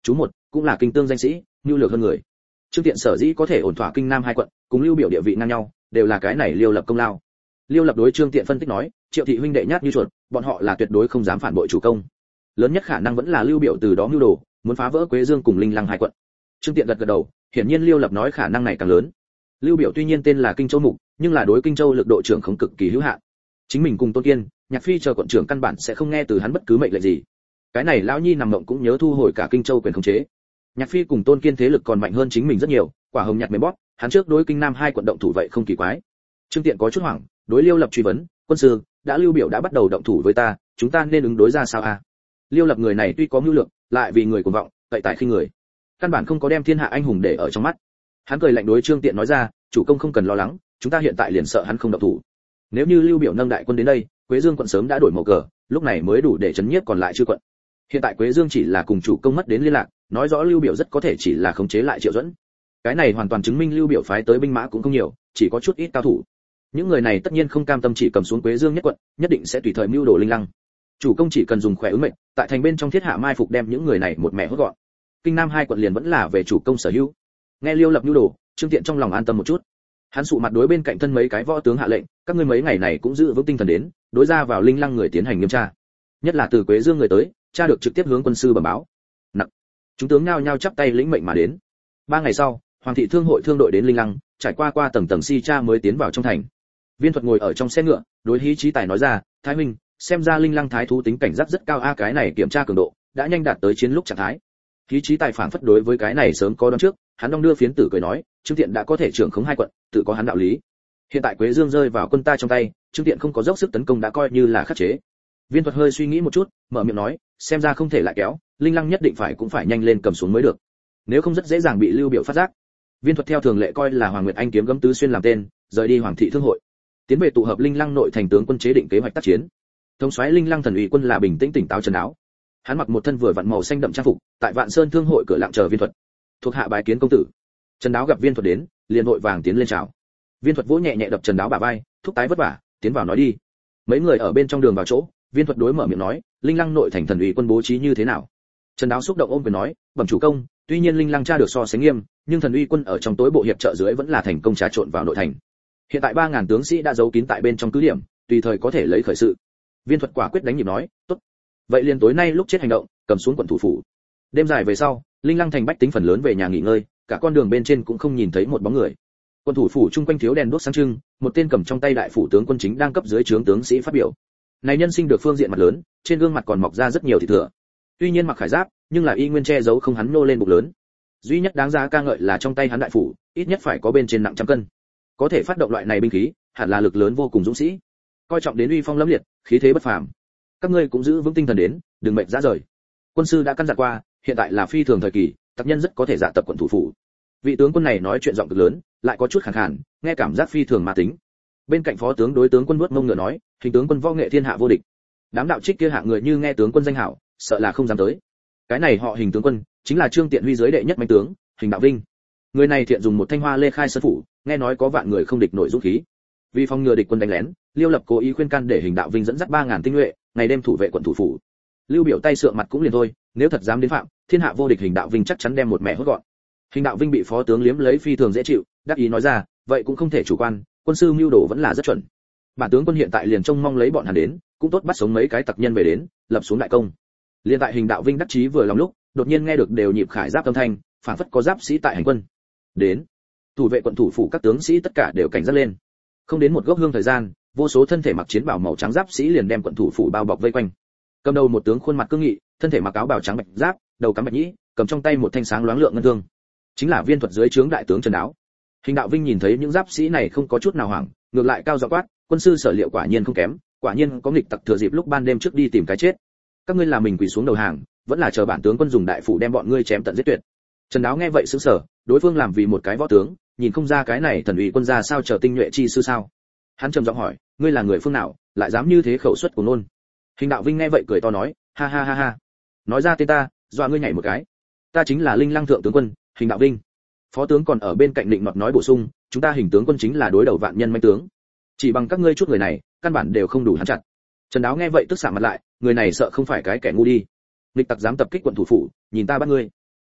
A: cũng là kinh tương danh sĩ, nhu lược hơn người. Trương Tiện sở dĩ có thể ổn thỏa kinh nam hai quận, cùng Lưu Biểu địa vị ngang nhau, đều là cái này Liêu Lập công lao. Liêu Lập đối Trương Tiện phân tích nói, Triệu thị huynh đệ nhát như chuột, bọn họ là tuyệt đối không dám phản bội chủ công. Lớn nhất khả năng vẫn là Lưu Biểu từ đó mưu đồ, muốn phá vỡ Quế Dương cùng Linh Lăng hai quận. Trương Tiện gật gật đầu, hiển nhiên Liêu Lập nói khả năng này càng lớn. Lưu Biểu tuy nhiên tên là Kinh Châu Mục, nhưng là đối Kinh Châu lực độ trưởng không cực kỳ hữu hạn. Chính mình cùng Tôn Kiên, Nhạc Phi chờ quận trưởng căn bản sẽ không nghe từ hắn bất cứ mệnh lệnh gì. Cái này lão nhi nằm mộng cũng nhớ thu hồi cả Kinh Châu quyền khống chế. Nhạc Phi cùng Tôn Kiên thế lực còn mạnh hơn chính mình rất nhiều, quả hồng nhặt mềm bóp, hắn trước đối Kinh Nam hai quận động thủ vậy không kỳ quái. Trương Tiện có chút hoảng, đối Liêu Lập truy vấn, quân sư, đã Lưu Biểu đã bắt đầu động thủ với ta, chúng ta nên ứng đối ra sao a? Liêu Lập người này tuy có mưu lược, lại vì người cuồng vọng, vậy tại khi người, căn bản không có đem thiên hạ anh hùng để ở trong mắt. Hắn cười lạnh đối Trương Tiện nói ra, chủ công không cần lo lắng, chúng ta hiện tại liền sợ hắn không động thủ. Nếu như Lưu Biểu nâng đại quân đến đây, Quế Dương quận sớm đã đổi màu cờ, lúc này mới đủ để chấn nhiếp còn lại chư quận. Hiện tại Quế Dương chỉ là cùng chủ công mất đến liên lạc, nói rõ Lưu Biểu rất có thể chỉ là khống chế lại Triệu Duẫn. Cái này hoàn toàn chứng minh Lưu Biểu phái tới binh mã cũng không nhiều, chỉ có chút ít cao thủ. Những người này tất nhiên không cam tâm chỉ cầm xuống Quế Dương nhất quận, nhất định sẽ tùy thời mưu đồ Linh Lăng. Chủ công chỉ cần dùng khỏe ứng mệnh, tại thành bên trong thiết hạ mai phục đem những người này một mẹ hốt gọn. Kinh Nam hai quận liền vẫn là về chủ công sở hữu. Nghe Liêu Lập mưu đồ, Trương Tiện trong lòng an tâm một chút. Hắn sụ mặt đối bên cạnh thân mấy cái võ tướng hạ lệnh, các ngươi mấy ngày này cũng giữ vững tinh thần đến, đối ra vào Linh Lăng người tiến hành nghiêm tra. Nhất là từ Quế Dương người tới, tra được trực tiếp hướng quân sư bẩm báo. Nặng. Chúng tướng nhao nhao chắp tay lĩnh mệnh mà đến. 3 ngày sau, Hoàng thị thương hội thương đội đến Linh Lăng, trải qua tầng tầng si tra mới tiến vào trong thành. Viên Thuật ngồi ở trong xe ngựa, đối Hí Chí Tài nói ra, Thái huynh, xem ra Linh Lăng thái thú tính cảnh giác rất cao a, cái này kiểm tra cường độ đã nhanh đạt tới chiến lúc trạng thái. Hí Chí Tài phảng phất đối với cái này sớm có đoán trước, hắn đong đưa phiến tử cười nói, Trương Tiện đã có thể trưởng khống hai quận, tự có hắn đạo lý. Hiện tại Quế Dương rơi vào quân ta trong tay, Trương Tiện không có dốc sức tấn công đã coi như là khắc chế. Viên Thuật hơi suy nghĩ một chút, mở miệng nói, xem ra không thể lại kéo, Linh Lăng nhất định phải nhanh lên cầm xuống mới được, nếu không rất dễ dàng bị Lưu Biểu phát giác. Viên Thuật theo thường lệ coi là Hoàng Nguyệt Anh kiếm gấm tứ xuyên làm tên, rời đi Hoàng thị thương hội, tiến về tụ hợp Linh Lăng nội thành tướng quân chế định kế hoạch tác chiến. Thống soái Linh Lăng thần ủy quân là bình tĩnh tỉnh táo trấn áo. Hắn mặc một thân vừa vặn màu xanh đậm trang phục, tại Vạn Sơn thương hội cửa lặng chờ Viên Thuật. Thuộc hạ bái kiến công tử. Trần Đáo gặp Viên Thuật đến, liền vội vàng tiến lên chào. Viên Thuật vỗ nhẹ nhẹ đập Trần Đáo bả vai, thúc tái vất vả, tiến vào nói đi. Mấy người ở bên trong đường vào chỗ, Viên Thuật đối mở miệng nói, Linh Lăng nội thành thần ủy quân bố trí như thế nào? Trần Đáo xúc động ôm quyền nói, bẩm chủ công, tuy nhiên Linh Lăng tra được so sánh nghiêm, nhưng thần uy quân ở trong tối bộ hiệp trợ dưới vẫn là thành công trà trộn vào nội thành. Hiện tại 3000 tướng sĩ đã giấu kín tại bên trong cứ điểm, tùy thời có thể lấy khởi sự. Viên Thuật quả quyết đánh nhịp nói, tốt. Vậy liền tối nay lúc chết hành động, cầm xuống quận thủ phủ. Đêm dài về sau, Linh Lăng thành bách tính phần lớn về nhà nghỉ ngơi, cả con đường bên trên cũng không nhìn thấy một bóng người. Quận thủ phủ chung quanh thiếu đèn đuốc sáng trưng, một tên cầm trong tay đại phủ tướng quân chính đang cấp dưới trướng tướng sĩ phát biểu. Này nhân sinh được phương diện mặt lớn, trên gương mặt còn mọc ra rất nhiều thịt thừa. Tuy nhiên mặc khải giáp, nhưng là y nguyên che giấu không hắn nô lên bụng lớn. Duy nhất đáng giá ca ngợi là trong tay hắn đại phủ, ít nhất phải có bên trên nặng trăm cân. Có thể phát động loại này binh khí, hẳn là lực lớn vô cùng dũng sĩ. Coi trọng đến uy phong lẫm liệt, khí thế bất phàm. Các ngươi cũng giữ vững tinh thần đến, đừng mệt rã rời. Quân sư đã căn dặn qua, hiện tại là phi thường thời kỳ, tập nhân rất có thể dạ tập quận thủ phủ. Vị tướng quân này nói chuyện giọng cực lớn, lại có chút khàn khàn, nghe cảm giác phi thường ma tính. Bên cạnh phó tướng đối tướng quân vuốt mông ngựa nói, hình tướng quân võ nghệ thiên hạ vô địch. Đám đạo trích kia hạng người như nghe tướng quân danh hảo, sợ là không dám tới. Cái này họ Hình tướng quân, chính là Trương Tiện huy dưới đệ nhất mãnh tướng, Hình Đạo Vinh. Người này thiện dùng một thanh hoa lê khai sơn phủ, nghe nói có vạn người không địch nổi dũng khí. Vì phòng ngừa địch quân đánh lén, Liêu Lập cố ý khuyên can để Hình Đạo Vinh dẫn dắt 3000 tinh nhuệ, ngày đêm thủ vệ quận thủ phủ. Lưu Biểu tay sượng mặt cũng liền thôi, nếu thật dám đến phạm, thiên hạ vô địch Hình Đạo Vinh chắc chắn đem một mẹ hốt gọn. Hình Đạo Vinh bị phó tướng liếm lấy phi thường dễ chịu, đắc ý nói ra, vậy cũng không thể chủ quan, quân sư mưu đồ vẫn là rất chuẩn. Bản tướng quân hiện tại liền trông mong lấy bọn hắn đến, cũng tốt bắt sống mấy cái tặc nhân về đến, lập xuống đại công. Liên tại Hình Đạo Vinh đắc chí vừa lòng lúc, đột nhiên nghe được đều nhịp khải giáp âm thanh, phản phất có giáp sĩ tại hành quân. Đến. Thủ vệ quận thủ phủ các tướng sĩ tất cả đều cảnh giác lên. Không đến một gốc hương thời gian, vô số thân thể mặc chiến bào màu trắng giáp sĩ liền đem quận thủ phủ bao bọc vây quanh. Cầm đầu một tướng khuôn mặt cương nghị, thân thể mặc áo bào trắng bạch giáp, đầu cắm bạch nhĩ, cầm trong tay một thanh sáng loáng lượng ngân thương. Chính là Viên Thuật dưới trướng đại tướng Trần Đáo. Hình Đạo Vinh nhìn thấy những giáp sĩ này không có chút nào hoảng, ngược lại cao giọng quát, quân sư sở liệu quả nhiên không kém, quả nhiên có nghịch tặc thừa dịp lúc ban đêm trước đi tìm cái chết. Các ngươi làm mình quỳ xuống đầu hàng, vẫn là chờ bản tướng quân dùng đại phủ đem bọn ngươi chém tận giết tuyệt. Trần Đáo nghe vậy sững sờ, đối phương làm vì một cái võ tướng, nhìn không ra cái này thần ủy quân gia sao chờ tinh nhuệ chi sư sao? Hắn trầm giọng hỏi, ngươi là người phương nào, lại dám như thế khẩu suất của nôn? Hình Đạo Vinh nghe vậy cười to nói, ha ha ha ha, nói ra tên ta, dọa ngươi nhảy một cái. Ta chính là Linh Lăng thượng tướng quân, Hình Đạo Vinh. Phó tướng còn ở bên cạnh định nọt nói bổ sung, chúng ta Hình tướng quân chính là đối đầu vạn nhân manh tướng, chỉ bằng các ngươi chút người này, căn bản đều không đủ hắn chặt. Trần Đáo nghe vậy tức sạm mặt lại, người này sợ không phải cái kẻ ngu đi. Nghịch tặc dám tập kích quận thủ phủ, nhìn ta bắt ngươi.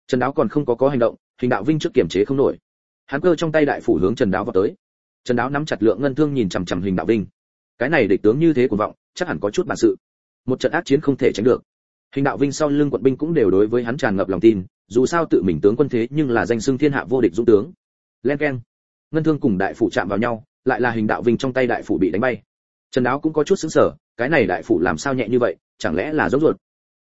A: Trần Đáo còn không có hành động, Hình Đạo Vinh trước kiềm chế không nổi. Hắn cơ trong tay đại phủ hướng Trần Đáo vào tới. Trần Đáo nắm chặt lượng ngân thương nhìn chằm chằm Hình Đạo Vinh. Cái này địch tướng như thế cuồng vọng, chắc hẳn có chút bản sự. Một trận ác chiến không thể tránh được. Hình Đạo Vinh sau lưng quận binh cũng đều đối với hắn tràn ngập lòng tin, dù sao tự mình tướng quân thế nhưng là danh xưng thiên hạ vô địch dũng tướng. Len keng. Ngân thương cùng đại phủ chạm vào nhau, lại là Hình Đạo Vinh trong tay đại phủ bị đánh bay. Trần Đáo cũng có chút sững sờ, cái này đại phủ làm sao nhẹ như vậy, chẳng lẽ là giống ruột,